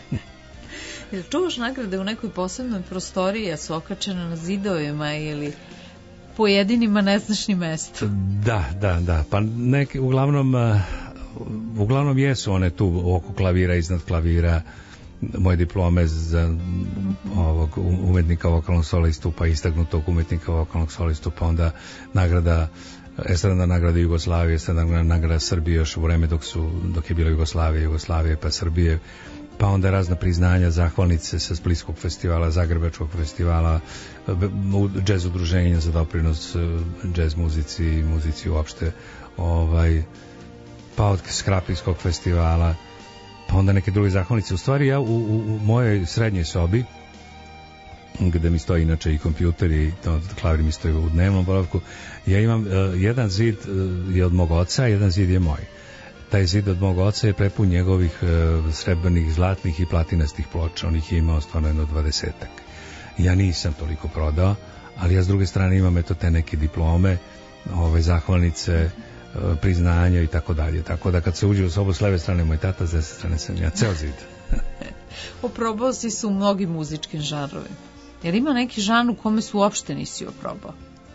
Speaker 1: Jel čuvaš nagrade u nekoj posebnoj prostoriji, a su okačene na zidovima ili pojedinima ne znaš ni mesto?
Speaker 2: Da, da, da. Pa neke, uglavnom, uglavnom jesu one tu oko klavira, iznad klavira, moje diplome za ovog umetnika vokalnog solistu, pa istaknutog umetnika vokalnog solistu, pa onda nagrada, estradna nagrada Jugoslavije, estradna nagrada Srbije još u vreme dok, su, dok je bila Jugoslavija, Jugoslavije pa Srbije, pa onda razna priznanja, zahvalnice sa Splitskog festivala, Zagrebačkog festivala, džez udruženja za doprinos džez muzici i muzici uopšte, ovaj, pa od Skrapinskog festivala, pa onda neke druge zahvalnice. U stvari ja u, u, u mojoj srednjoj sobi, gde mi stoji inače i kompjuter i to, klavir mi stoji u dnevnom boravku, ja imam uh, jedan zid uh, je od mog oca, jedan zid je moj. Taj zid od mog oca je prepun njegovih uh, srebrnih, zlatnih i platinastih ploča. On ih je imao stvarno jedno dvadesetak. Ja nisam toliko prodao, ali ja s druge strane imam eto te neke diplome, ove zahvalnice, uh, priznanja i tako dalje. Tako da kad se uđe u sobu s leve strane moj tata, s desne strane sam ja, ceo zid.
Speaker 1: Oprobao si se u mnogim muzičkim žanrovima. Jer ima neki žan u kome su uopšte nisi oprobao?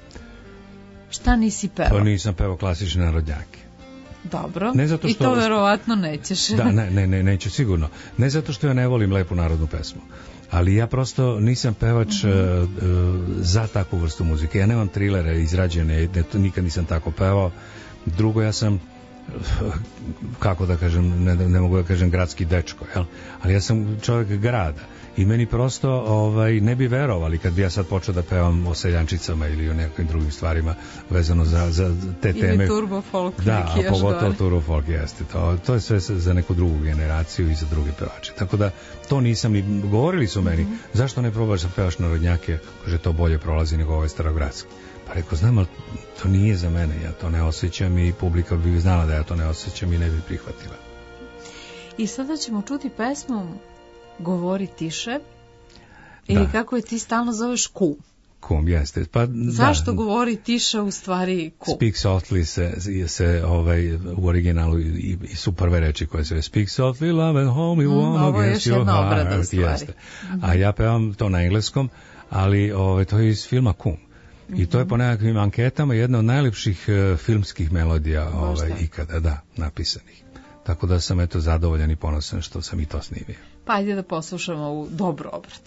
Speaker 1: Šta nisi pevao?
Speaker 2: Pa nisam pevao klasične narodnjake.
Speaker 1: Dobro,
Speaker 2: ne zato što,
Speaker 1: i to verovatno nećeš.
Speaker 2: Da, ne, ne, ne, neću sigurno. Ne zato što ja ne volim lepu narodnu pesmu, ali ja prosto nisam pevač mm-hmm. uh, uh, za takvu vrstu muzike. Ja nemam trilere izrađene, ne, to nikad nisam tako pevao. Drugo, ja sam, uh, kako da kažem, ne, ne mogu da kažem gradski dečko, jel? Ali ja sam čovjek grada. I meni prosto ovaj, ne bi verovali kad bi ja sad počeo da pevam o seljančicama ili o nekim drugim stvarima vezano za, za te teme.
Speaker 1: Ili turbo folk.
Speaker 2: Da, a pogotovo turbo folk jeste. To, to je sve za neku drugu generaciju i za druge pevače. Tako da to nisam ni... Govorili su meni, mm-hmm. zašto ne probaš da pevaš narodnjake, kaže to bolje prolazi nego ovaj starogradski. Pa rekao, znam, ali to nije za mene, ja to ne osjećam i publika bi znala da ja to ne osjećam i ne bi prihvatila.
Speaker 1: I sada ćemo čuti pesmu Govori tiše, ili da. Kako je ti stalno zoveš kum.
Speaker 2: Kum, jeste. Pa,
Speaker 1: zašto
Speaker 2: da,
Speaker 1: govori tiše u stvari kum?
Speaker 2: Speak softly se, se ovaj, u originalu i, i su prve reči koje se speak softly, love and home, you want
Speaker 1: mm, against your heart. Obrada, jeste.
Speaker 2: Mm-hmm. A ja pevam to na engleskom, ali ovaj, to je iz filma Kum. Mm-hmm. I to je po nekakvim anketama jedna od najlepših uh, filmskih melodija ovaj, ikada, da, napisanih. Tako da sam eto zadovoljan i ponosan što sam i to snimio.
Speaker 1: Pa ajde da poslušamo ovu dobru obradu.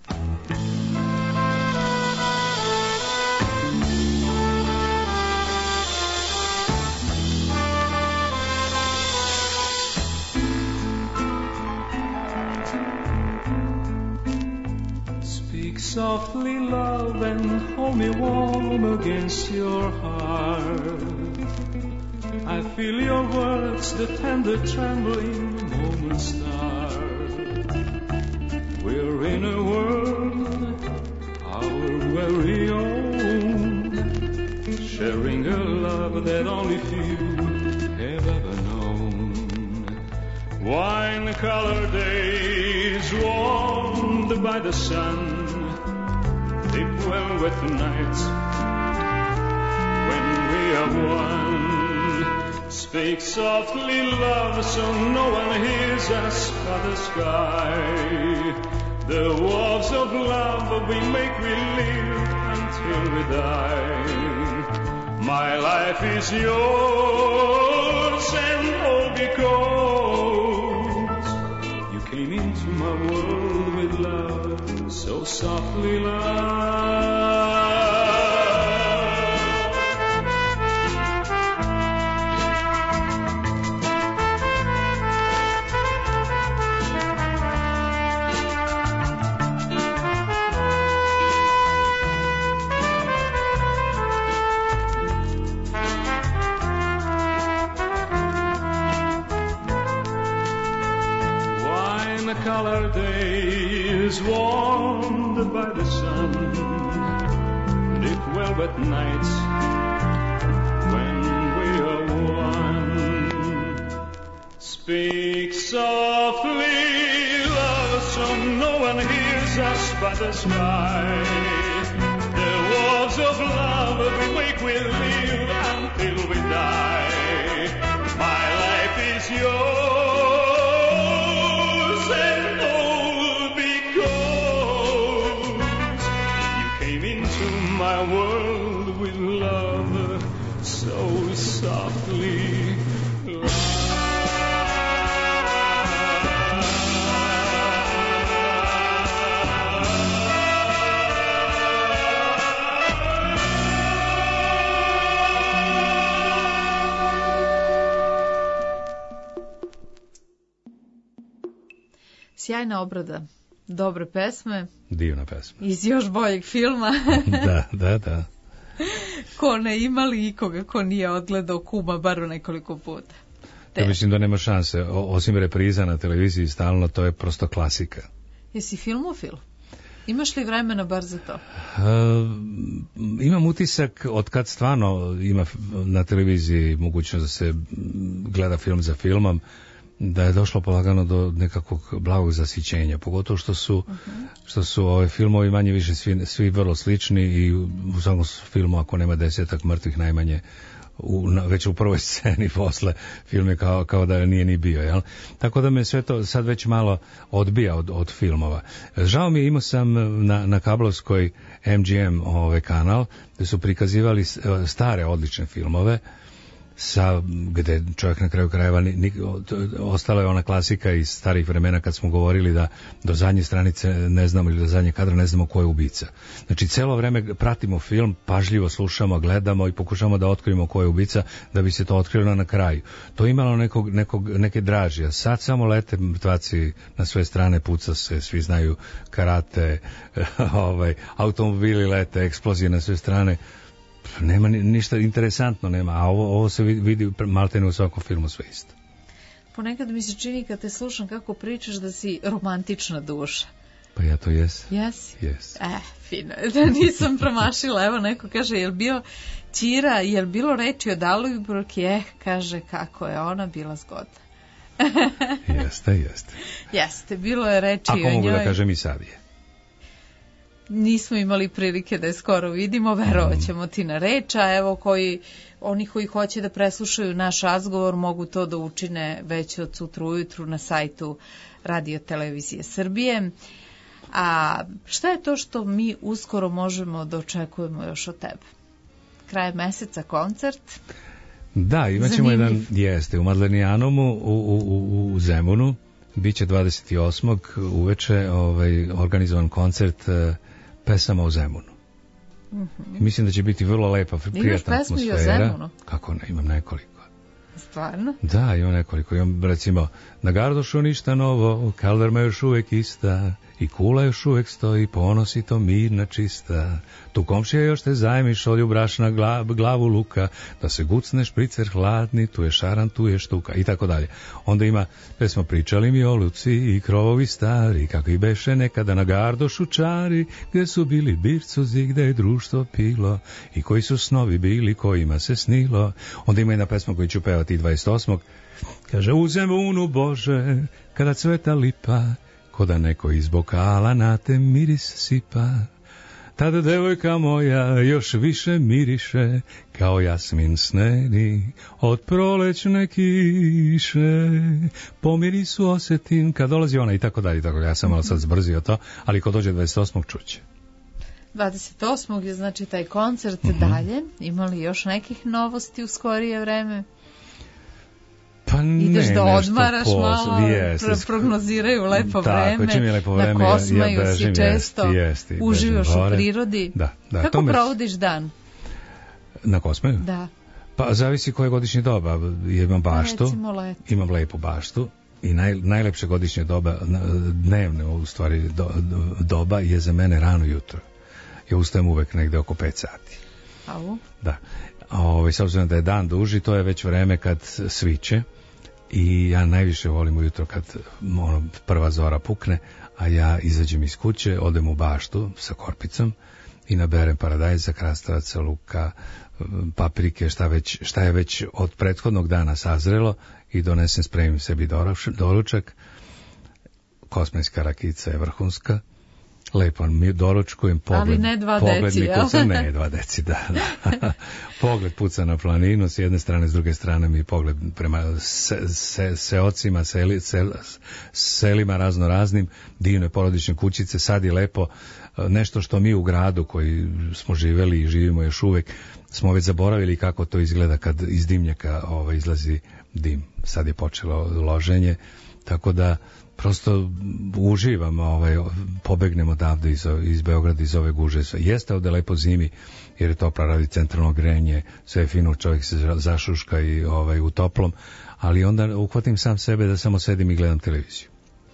Speaker 3: Speak softly, love, and hold me warm against your heart. I feel your words, the tender trembling moments start. We're in a world, our very own, sharing a love that only few have ever known. Wine-colored days warmed by the sun, deep velvet nights when we are one. Speak softly, love, so no one hears us but the sky. The walls of love we make we live until we die. My life is yours and all because you came into my world with love, so softly, love. Color days warmed by the sun, deep velvet nights when we are one. Speak softly, love, so no one hears us but the sky. The walls of love we wake, we live until we die. My life is yours. My world with love, so softly, love.
Speaker 1: Sjajna obrada, dobre pesme.
Speaker 2: Divna pesma.
Speaker 1: Iz još boljeg filma.
Speaker 2: Da, da, da.
Speaker 1: Ko ne imali ikoga ko nije odgledao Kuma bar nekoliko puta.
Speaker 2: Ja mislim da nema šanse, o, osim repriza na televiziji stalno, to je prosto klasika.
Speaker 1: Jesi filmofil? Imaš li vremena bar za to?
Speaker 2: Uh, imam utisak od kad stvarno ima na televiziji mogućnost da se gleda film za filmom, da je došlo polagano do nekakvog blagog zasićenja, pogotovo što su, uh-huh. što su ove filmovi manje više svi, svi vrlo slični i u svakom filmu ako nema desetak mrtvih najmanje u, na, već u prvoj sceni posle film je kao, kao da nije ni bio, jel? Tako da me sve to sad već malo odbija od, od filmova. Žao mi je, imao sam na, na kablovskoj M G M ovaj kanal gde su prikazivali stare odlične filmove sa, gde čovjek na kraju krajeva ni, ni, ostala je ona klasika iz starih vremena kad smo govorili da do zadnje stranice ne znamo ili do zadnje kadra ne znamo ko je ubica. Znači celo vreme pratimo film, pažljivo slušamo, gledamo i pokušamo da otkrivimo ko je ubica da bi se to otkrilo na kraju. To je imalo nekog, nekog, neke dražije. Sad samo lete mrtvaci na sve strane, puca se, svi znaju karate, ovaj, automobili lete, eksplozije na sve strane. Nema ništa interesantno, nema, a ovo, ovo se vidi maltene u svakom filmu sve isto.
Speaker 1: Ponekad mi se čini kad te slušam kako pričaš da si romantična duša.
Speaker 2: Pa ja to jesam.
Speaker 1: Jesi?
Speaker 2: Yes.
Speaker 1: Eh, fino, da nisam promašila. Evo neko kaže, jel bio Ćira, jel bilo reči o Dalibroki? Eh, kaže, kako je ona bila zgodna.
Speaker 2: Jeste, jeste.
Speaker 1: Jeste, bilo je reči
Speaker 2: Ako
Speaker 1: o njoj.
Speaker 2: Ako mogu da kažem i sad je.
Speaker 1: Nismo imali prilike da je skoro vidimo, verovat ćemo ti na reč, a evo koji, oni koji hoće da preslušaju naš razgovor mogu to da učine već od sutra ujutru na sajtu Radio Televizije Srbije. A šta je to što mi uskoro možemo da očekujemo još od tebe? Kraj meseca koncert?
Speaker 2: Da, imat ćemo jedan, jeste, u Madlenijanomu u, u, u, u Zemunu, bit će dvadeset osmog uveče ovaj, organizovan koncert uh, pesama o Zemunu. Mm-hmm. Mislim da će biti vrlo lepa, prijatna atmosfera. Imaš pesmu i o Zemunu? Kako ne, imam nekoliko.
Speaker 1: Stvarno?
Speaker 2: Da, imam nekoliko. Imam, recimo, na Gardošu ništa novo, kalderma još uvek ista, i kula još uvek stoji, ponosi to mirna čista. Tu komšija još te zajmi, šolju brašna, glav, glavu luka, da se gucne špricer hladni, tu je šaran, tu je štuka, i tako dalje. Onda ima pesma Pričali mi o luci i krovovi stari, kako i beše nekada na Gardošu čari, gde su bili bircuzi, gde je društvo pilo, i koji su snovi bili, kojima se snilo. Onda ima jedna pesma koju ću pevati dvadeset osmog Kaže, u Zemunu Bože, kada cveta lipa, ko da neko iz bokala na te miris sipa. Tada devojka moja još više miriše, kao jasmin sneni od prolećne kiše. Po mirisu osetim kad dolazi ona, i tako dalje, i tako dalje. Ja sam malo sad zbrzio to, ali ko dođe dvadeset osmog čuće.
Speaker 1: dvadeset osmog je znači taj koncert. Mm-hmm. Dalje. Imali još nekih novosti u skorije vreme?
Speaker 2: Pa ne,
Speaker 1: ideš da odmaraš
Speaker 2: pos...
Speaker 1: malo,
Speaker 2: jest,
Speaker 1: pro- prognoziraju lepo
Speaker 2: tako,
Speaker 1: vreme,
Speaker 2: čim je lepo vreme,
Speaker 1: na Kosmaju
Speaker 2: ja, ja bežim,
Speaker 1: si često,
Speaker 2: jest, jest,
Speaker 1: uživaš u prirodi.
Speaker 2: Da, da,
Speaker 1: kako
Speaker 2: tome...
Speaker 1: provodiš dan?
Speaker 2: Na Kosmaju?
Speaker 1: Da.
Speaker 2: Pa zavisi koje godišnje doba. Imam baštu, imam lepu baštu i naj, najlepše godišnje doba, dnevne u stvari do, do, doba je za mene rano jutro. Ja ustajem uvek negde oko pet sati.
Speaker 1: Au?
Speaker 2: Da. Ove, s obzirom da je dan duži, to je već vreme kad sviće. I ja najviše volim ujutro kad ono, prva zora pukne, a ja izađem iz kuće, odem u baštu sa korpicom i naberem paradajza, krastavaca, luka, paprike, šta, već, šta je već od prethodnog dana sazrelo i donesem, spremim sebi doručak. Kosmajska rakica je vrhunska. Lepo mi doručkujem, pogled,
Speaker 1: ali ne dva
Speaker 2: pogled
Speaker 1: deci,
Speaker 2: mi puca, ne dva deci, da, da. Pogled puca na planinu, s jedne strane, s druge strane mi pogled prema se, se, seocima, seli, sel, selima razno raznim, divne porodične kućice, sad je lepo, nešto što mi u gradu koji smo živeli i živimo još uvek, smo već zaboravili kako to izgleda kad iz dimnjaka ovaj, izlazi dim. Sad je počelo loženje, tako da prosto uživam, ovaj, pobegnem odavde iz, iz Beograda, iz ove guže. Jeste ovde lepo zimi, jer je topla, radi centralno grenje, sve je fino, čovjek se zašuška i ovaj, u toplom, ali onda uhvatim sam sebe da samo sedim i gledam televiziju.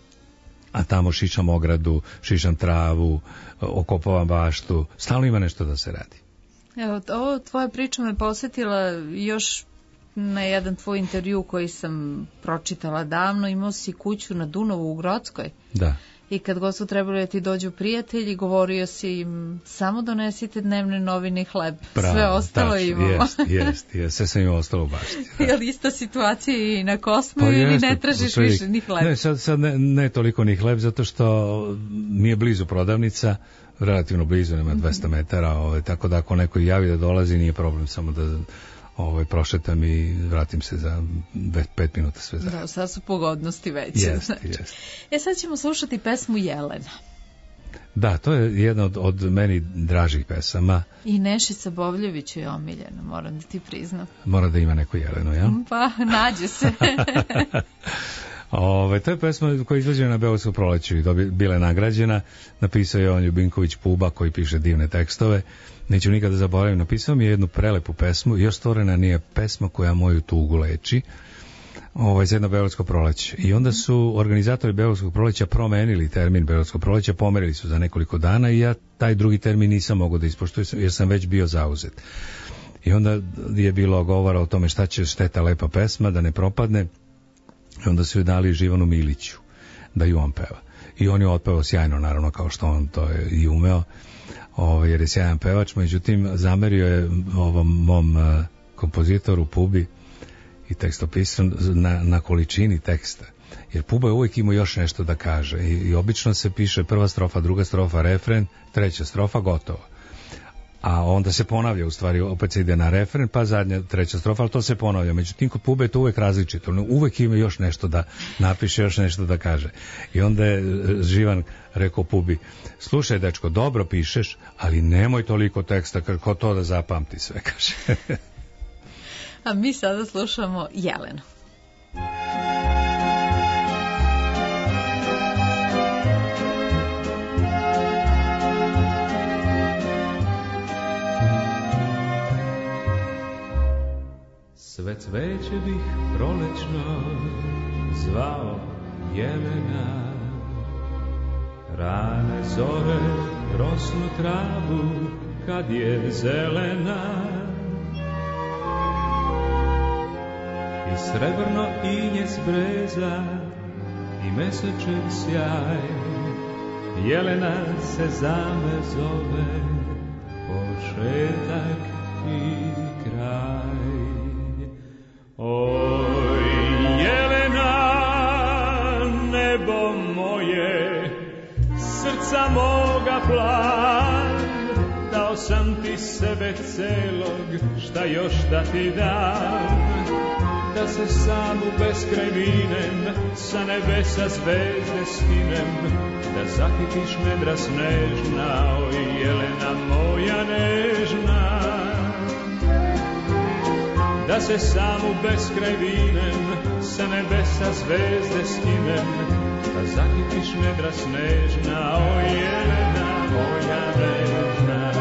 Speaker 2: A tamo šišam ogradu, šišam travu, okopavam baštu, stalno ima nešto da se radi.
Speaker 1: Evo, ovo tvoja priča me posjetila još na jedan tvoj intervju koji sam pročitala davno. Imao si kuću na Dunavu u Grockoj.
Speaker 2: Da.
Speaker 1: I kad god su trebali da ti dođu prijatelji, govorio si im samo donesite dnevne novine i hleb. Bravo, sve ostalo tačno, imamo.
Speaker 2: Jest, jest, jest, sve sam imao ostalo u bašti.
Speaker 1: Je li ista situacija i na Kosmaju, pa ili ne tražiš pa više ni hleb?
Speaker 2: Ne, sad, sad ne, ne toliko ni hleb, zato što mi je blizu prodavnica, relativno blizu, nema dvesta metara, ovaj, tako da ako neko javi da dolazi, nije problem samo da ovaj, prošetam i vratim se za pet minuta sve zajedno.
Speaker 1: Da, sad su pogodnosti veće.
Speaker 2: Jest,
Speaker 1: znači.
Speaker 2: jest.
Speaker 1: E sad ćemo slušati pesmu Jelena.
Speaker 2: Da, to je jedna od, od meni dražih pesama.
Speaker 1: I Nešica Bovljević je omiljena, moram da ti priznam.
Speaker 2: Mora da ima neku Jelenu, ja?
Speaker 1: Pa, nađe se.
Speaker 2: Ove, to je pesma koja je izvođena na Beogradskom proleću i dobi, bila je nagrađena. Napisao je on Ljubinković Puba koji piše divne tekstove. Neću nikada zaboravim, napisao mi je jednu prelepu pesmu, još stvorena nije pesma koja moju tugu leči, ovaj, za jedno Beogradsko proleće. I onda su organizatori Beogradskog proleća promenili termin Beogradskog proleća, pomerili su za nekoliko dana i ja taj drugi termin nisam mogao da ispoštujem jer sam već bio zauzet. I onda je bilo govora o tome šta će šteta lepa pesma, da ne propadne. I onda su joj dali Živanu Miliću da ju on peva. I on je otpevao sjajno, naravno, kao što on to je i umeo. Ovo, jer je sjajan pevač, međutim zamerio je ovom mom uh, kompozitoru Pubi i tekstopisu na, na količini teksta, jer Puba je uvijek imao još nešto da kaže i, i obično se piše prva strofa, druga strofa, refren, treća strofa, gotovo, a onda se ponavlja, u stvari opet se ide na refren, pa zadnja, treća strofa, ali to se ponavlja. Međutim, kod Pube je to uvijek različito, on uvijek ima još nešto da napiše, još nešto da kaže. I onda je Živan rekao Pubi, slušaj dečko, dobro pišeš, ali nemoj toliko teksta, kako to da zapamti sve, kaže.
Speaker 1: A mi sada slušamo Jelenu.
Speaker 3: Sve cveće bih prolećno zvao Jelena, rane zore rosnu travu kad je zelena, i srebrno inje s breza i mesečev sjaj. Jelena se zame zove, početak i kraj. Oj, Jelena, nebo moje, srca moga plan, dao sam ti sebe celog, šta još da ti dam, da se sam u beskraj vinem, sa nebesa zvezde skinem, da zakitiš nedra snežna, oj, Jelena moja nežna. Da se sam u beskraj vinem, sa nebesa zvezde skinem, da zakitiš nedra snežna, o Jelena moja nežna.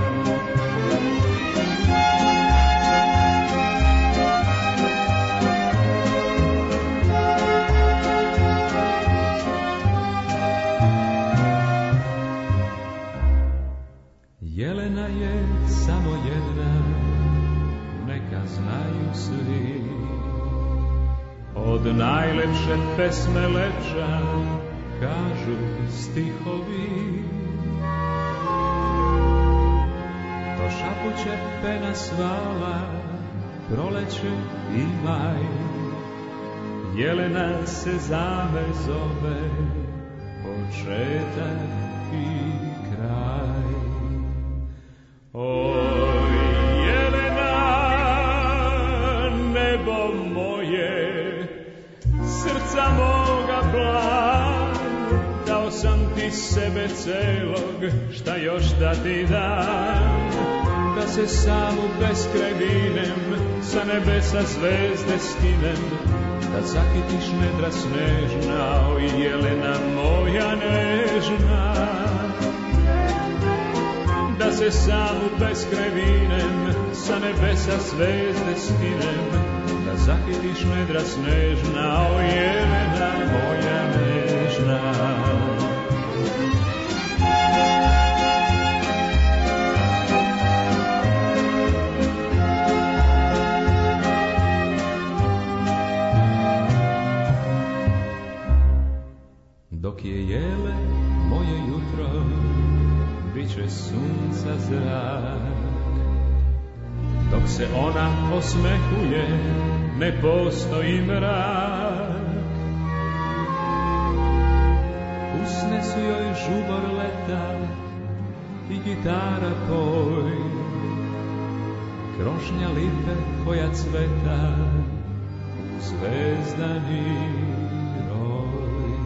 Speaker 3: Jelena je samo jedna, neka znaju svi, od najlepše pesme lepša, kažu stihovi. To šapuće pena svala, proleće i maj, Jelena se zame zove, početak i kraj. Oj, nebo moje, srca moga plan, dao sam ti sebe celog, šta još da ti dam, da se sam u beskraj vinem, sa nebesa zvezde skinem, da zakitiš nedra snežna, o Jelena moja nežna. Da se sam u beskraj vinem, sa nebesa zvezde skinem, da zakitiš nedra snežna, o Jelena moja nežna. Dok je jele moje jutro, biće sunca zrak. Dok se ona osmehuje, ne postoji mrak. Usne su joj žubor leta i gitara poj, krošnja lipe koja cveta u zvezdani roj.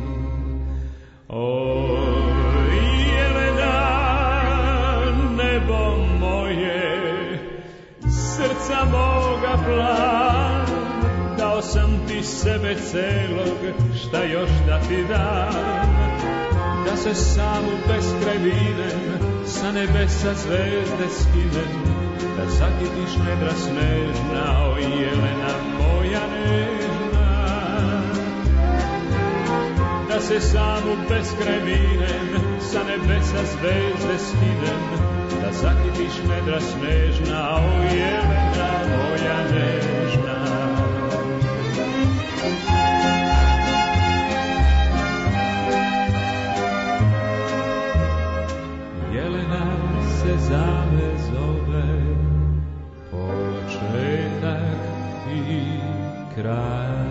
Speaker 3: Oj, Jelena, nebo moje, srca moga plan, dao sam ti sebe celog, šta još da ti dam, da se sam u beskraj vinem, sa nebesa zvezde skinem, da zakitiš nedra snežna, o Jelena moja nežna. Da se sam u beskraj vinem, sa nebesa zvezde skinem, da zakitiš nedra snežna, o Jelena moja nežna. Jelena se zame zove, početak i kraj.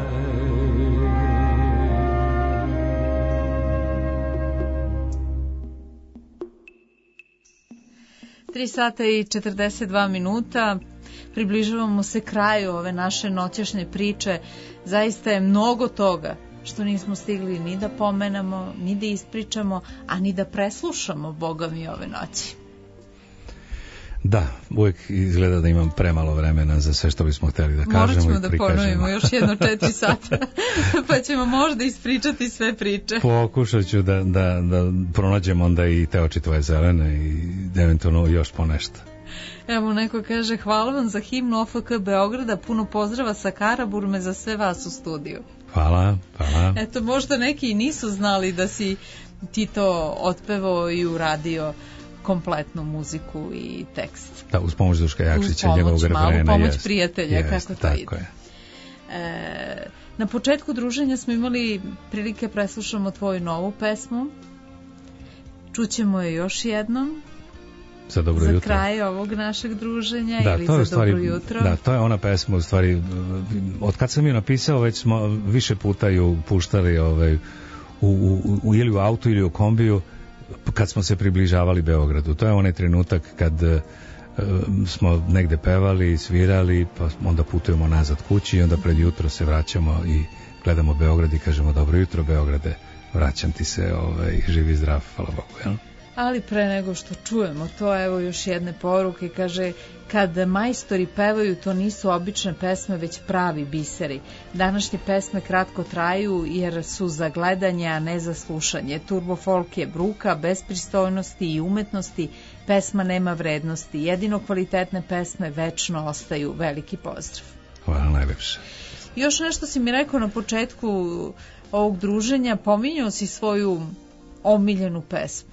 Speaker 1: tri sata i četrdeset dva minuta, približavamo se kraju ove naše noćašnje priče. Zaista je mnogo toga što nismo stigli ni da pomenemo, ni da ispričamo, a ni da preslušamo, Boga mi, ove noći.
Speaker 2: Da, uvijek izgleda da imam premalo vremena za sve što bismo htjeli da kažemo.
Speaker 1: Morat ćemo
Speaker 2: i
Speaker 1: da
Speaker 2: prikažemo.
Speaker 1: ponovimo još jedno četiri sata, pa ćemo možda ispričati sve priče.
Speaker 2: Pokušat ću da, da, da pronađem onda i Te oči tvoje zelene i eventualno još po nešto.
Speaker 1: Evo, neko kaže, hvala vam za himnu O F K Beograda, puno pozdrava sa Karaburme za sve vas u studiju.
Speaker 2: Hvala, hvala.
Speaker 1: Eto, možda neki i nisu znali da si ti to otpevao i uradio kompletnu muziku i tekst.
Speaker 2: Da, uz pomoć Duška Jakšića, njegovog refrena.
Speaker 1: Uz pomoć
Speaker 2: jest,
Speaker 1: prijatelja,
Speaker 2: jest,
Speaker 1: kako to
Speaker 2: tako
Speaker 1: ide.
Speaker 2: Je.
Speaker 1: E, na početku druženja smo imali prilike preslušamo tvoju novu pesmu. Čućemo je još jednom.
Speaker 2: Za dobro
Speaker 1: za
Speaker 2: jutro.
Speaker 1: kraj ovog našeg druženja
Speaker 2: da,
Speaker 1: ili
Speaker 2: to je
Speaker 1: za
Speaker 2: stvari,
Speaker 1: dobro jutro.
Speaker 2: Da, to je ona pesma u stvari, od kad sam ju napisao već smo više puta ju puštali ovaj, u, u, u, ili u autu ili u kombiju kad smo se približavali Beogradu. To je onaj trenutak kad uh, smo negde pevali, svirali, pa onda putujemo nazad kući i onda pred jutro se vraćamo i gledamo Beograd i kažemo dobro jutro Beograde, vraćam ti se, ovaj, živi zdrav, hvala Bogu, jel?
Speaker 1: Ali pre nego što čujemo to, evo još jedne poruke, kaže, kad majstori pevaju, to nisu obične pesme, već pravi biseri. Današnje pesme kratko traju, jer su za gledanje, a ne za slušanje. Turbo folk je bruka, bez pristojnosti i umetnosti, pesma nema vrednosti. Jedino kvalitetne pesme večno ostaju. Veliki pozdrav.
Speaker 2: Hvala najlepše.
Speaker 1: Još nešto si mi rekao na početku ovog druženja, pominjao si svoju omiljenu pesmu.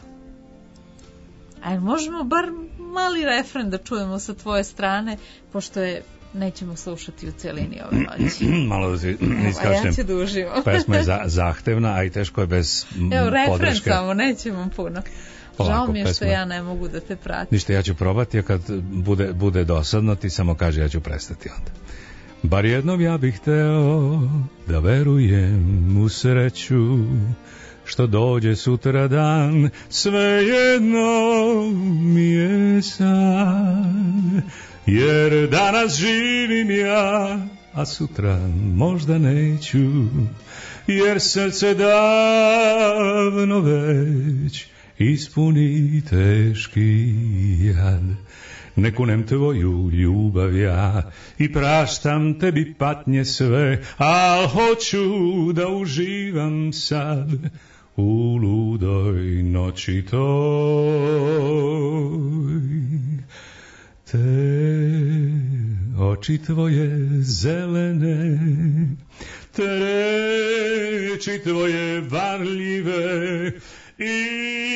Speaker 1: Ajde, možemo bar mali refren da čujemo sa tvoje strane, pošto je nećemo slušati u celini ove noći.
Speaker 2: Malo da se iskačnem.
Speaker 1: Ja ću da uživam.
Speaker 2: Pesma je za, zahtevna, a i teško je bez podrške.
Speaker 1: Evo, refren samo, nećemo puno.
Speaker 2: Polako,
Speaker 1: žao mi je što
Speaker 2: pesma.
Speaker 1: ja ne mogu da te pratim.
Speaker 2: Ništa, ja ću probati, a kad bude, bude dosadno, ti samo kaže, ja ću prestati onda. Bar jednom ja bih hteo da verujem u sreću, što dođe sutra dan, svejedno mi je san. Jer danas živim ja, a sutra možda neću, jer srce davno već ispuni teški jad. Ne kunem tvoju ljubav ja i praštam tebi patnje sve, al hoću da uživam sad u ludoj noći toj. Te oči tvoje zelene, te reči tvoje varljive i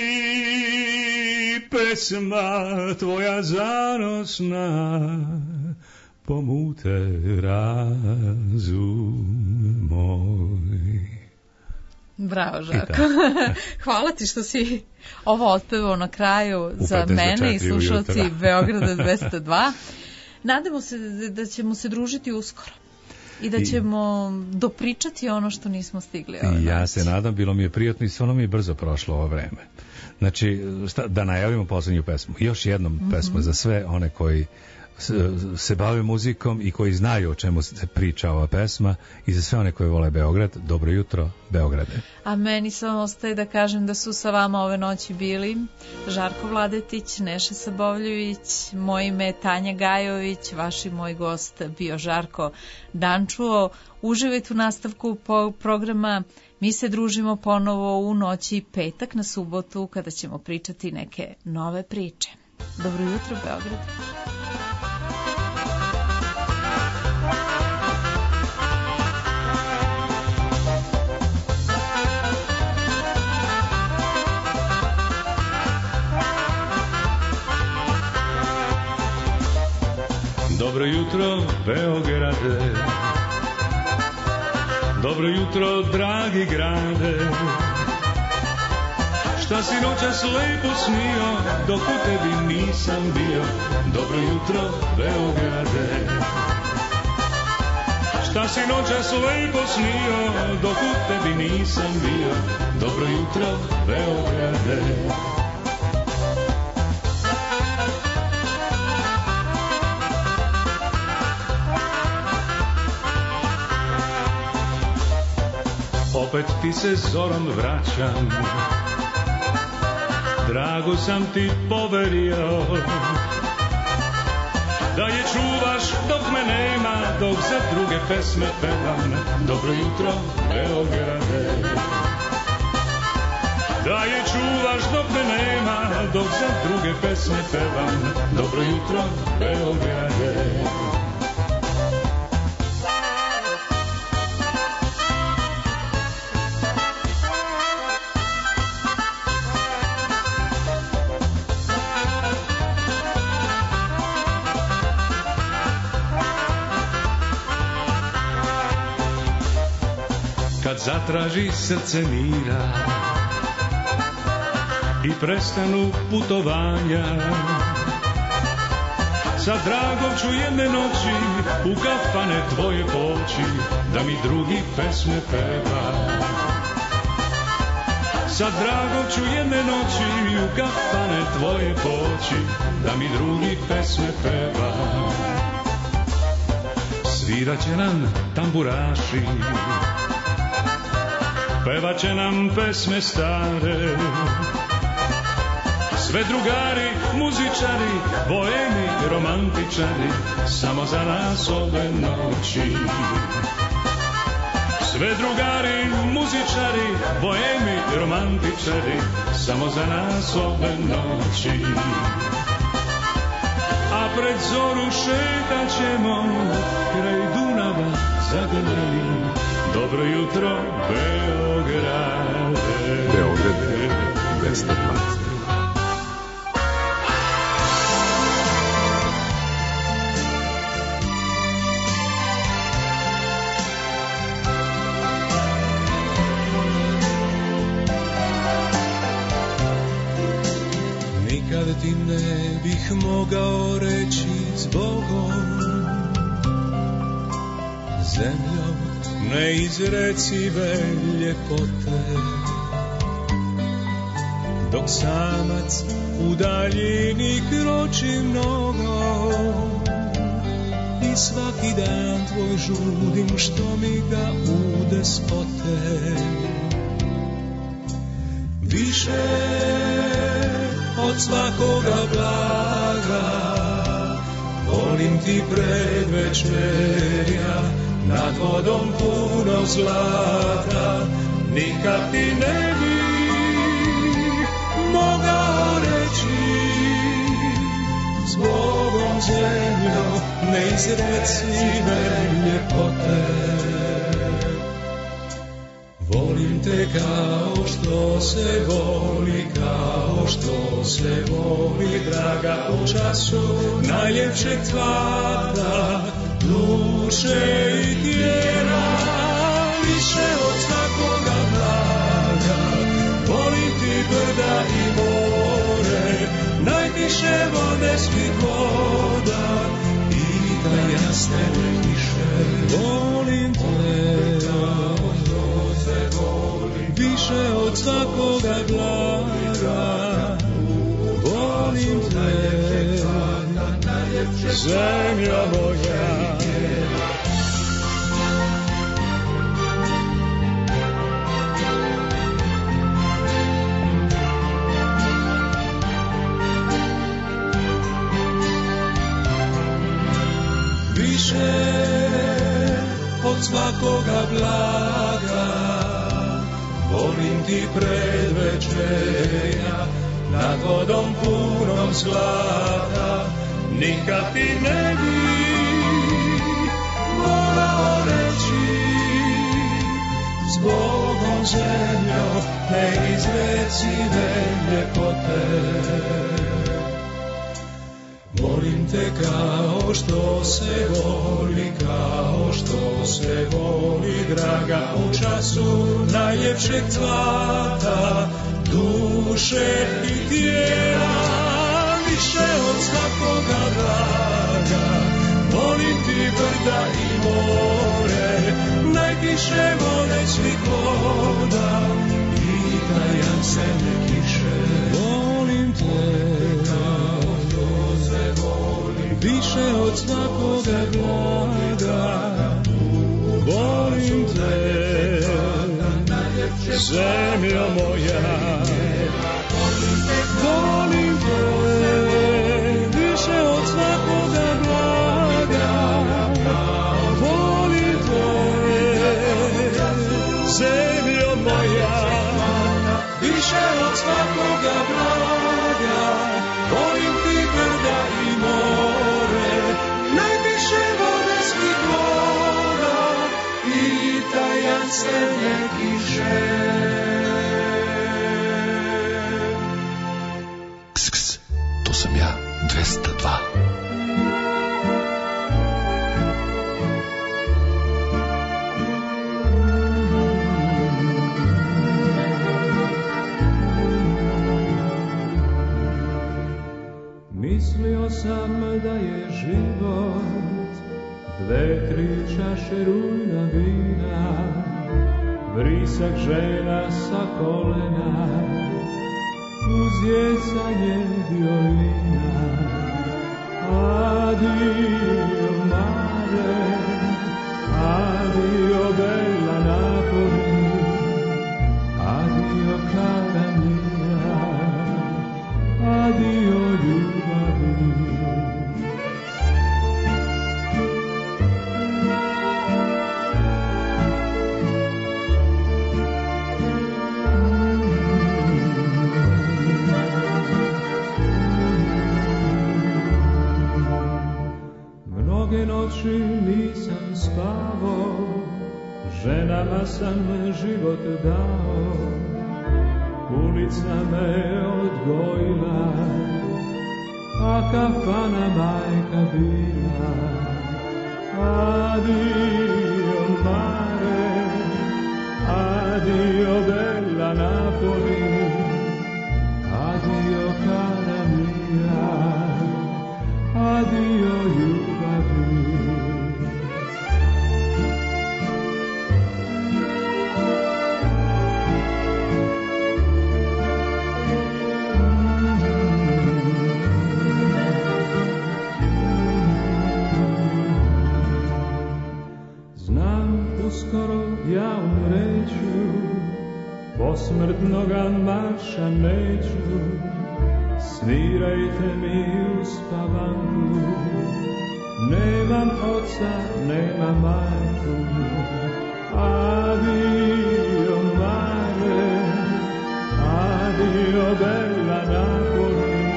Speaker 2: pesma tvoja zanosna pomute razum moj.
Speaker 1: Bravo, Žarko. Hvala ti što si ovo otpevao na kraju za mene i slušalci Beograda dvesta dva. Nadamo se da ćemo se družiti uskoro i da ćemo dopričati ono što nismo stigli.
Speaker 2: Ja se nadam, bilo mi je prijatno i stvarno mi je brzo prošlo ovo vreme. Znači, šta, da najavimo poslednju pesmu. Još jednom mm-hmm. pesmu za sve one koji se bave muzikom i koji znaju o čemu se priča ova pesma, i za sve one koji vole Beograd. Dobro jutro, Beograde.
Speaker 1: A meni samo ostaje da kažem da su sa vama ove noći bili Žarko Vladetić, Neša Sabovljević, moje ime je Tanja Gajović, vaš i moj gost bio Žarko Dančuo. Uživajte u nastavku programa. Mi se družimo ponovo u noći petak na subotu kada ćemo pričati neke nove priče. Dobro jutro, Beograd.
Speaker 3: Dobro jutro, Beograde, dobro jutro, dragi grade. Šta si noćas lepo snio, dok u tebi nisam bio. Dobro jutro, Beograde. Šta si noćas lepo snio, dok u tebi nisam bio. Dobro jutro, Beograde. Opet ti se zorom vraćam, drago sam ti poverio, da je čuvaš dok me nema, dok za druge pesme pevam. Dobro jutro, Beograde. Da je čuvaš dok me nema, dok za druge pesme pevam. Dobro jutro, Beograde. Kad zatraži srce mira i prestanu putovanja, sa dragom ću jedne noći u kafane tvoje poći, da mi drugi pesme peva. Sa dragom ću jedne noći u kafane tvoje poći, da mi drugi pesme peva. Svirat će nam tamburaši, pevat će nam pesme stare, sve drugari, muzičari, boemi, romantičari, samo za nas ove noći. Sve drugari, muzičari, boemi, romantičari, samo za nas ove noći. A pred zoru šetat ćemo kraj Dunava zagrljeni. Dobro jutro, Beograde.
Speaker 10: Beograde, dvesta dvadeset.
Speaker 3: Nikad ti ne bih mogao reći zbogom, zemljom neizrecive ljepote, dok samac u daljini kroči mnogo i svaki dan tvoj žudim što mi ga ude spote. Više od svakoga blaga volim ti predvečerja, nad vodom puno zlata. Nikad ti ne bih mogao reći zbogom zemljo neizrecive ljepote. Volim te kao što se voli, kao što se voli, draga, u času najljepšeg cvata duše i tijela. Više od svakoga blaga volim ti brda i more, najtiše vode svih voda i da jasne kiše. Volim te kao što se voli, više od svakoga blaga volim te, zemlja moja. Više od svakoga blaga volim ti predvečerja, nad vodom punom zlata. Nikad ti ne bih mogao reći zbogom zemljo neizrecive ljepote. Volim te kao što se voli, kao što se voli, draga, u času najljepšeg cvata duše i tijela. Više od svakoga draga volim ti brda i more, najtiše vode svih voda i tajansene kiše. Volim te kao što se voli, više od svakoga blaga volim te, zemljo moja. Volim te više od svakoga blaga.
Speaker 8: od svakoga blaga, volim ti brda i more, najviše vodeskih voda i tajanstvene kiše.
Speaker 11: Ks, ks, to sam ja, dvesta dva.
Speaker 3: Mislio sam da je život dve, tri čaše rujna vina, vrisak žena sa kolena, uz jecanje violina. Adio mare, adio bella Napoli, adio cara mia, adio ljubavi. Mnoge noći nisam spavao, ženama sam život dao, ulica me odgojila, a kafana majka bila. Adio mare, adio bella Napoli, adio cara mia, adio ljubavi. Uskoro ja umreću, posmrtnoga marša neću, svirajte mi u spavanku, nemam oca, nemam majku. Adio mare, adio bella Napoli,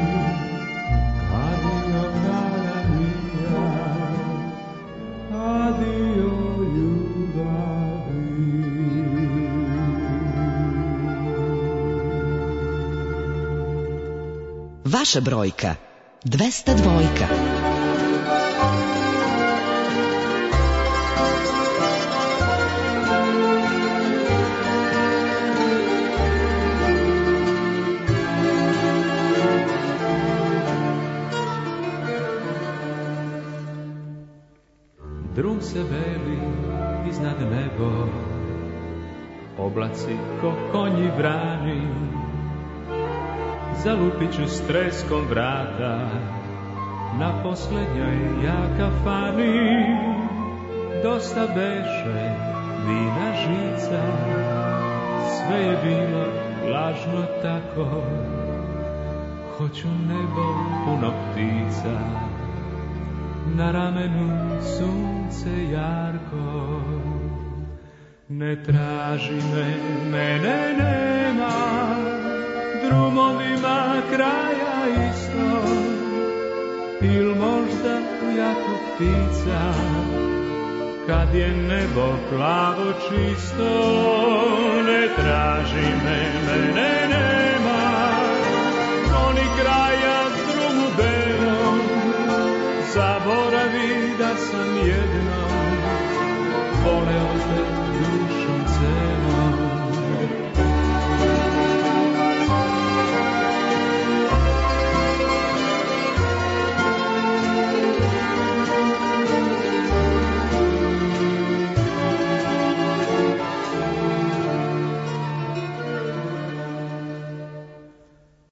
Speaker 3: adio cara mia, adio
Speaker 5: Vaša brojka dvesta dvojka.
Speaker 3: Drum se veli iznad nebo, oblaci ko konji vrani, zalupit ću s treskom vrata na poslednjoj ja kafani. Dosta beše vina žica, sve je bilo lažno tako, hoću nebo puno ptica, na ramenu sunce jarko. Ne traži me, mene nema, drumovima kraja isto, il možda u jatu ptica, kad je nebo plavo čisto. Ne traži me, mene nema, oni kraja drumu belom, zaboravi da sam jednom voleo te dušom celom.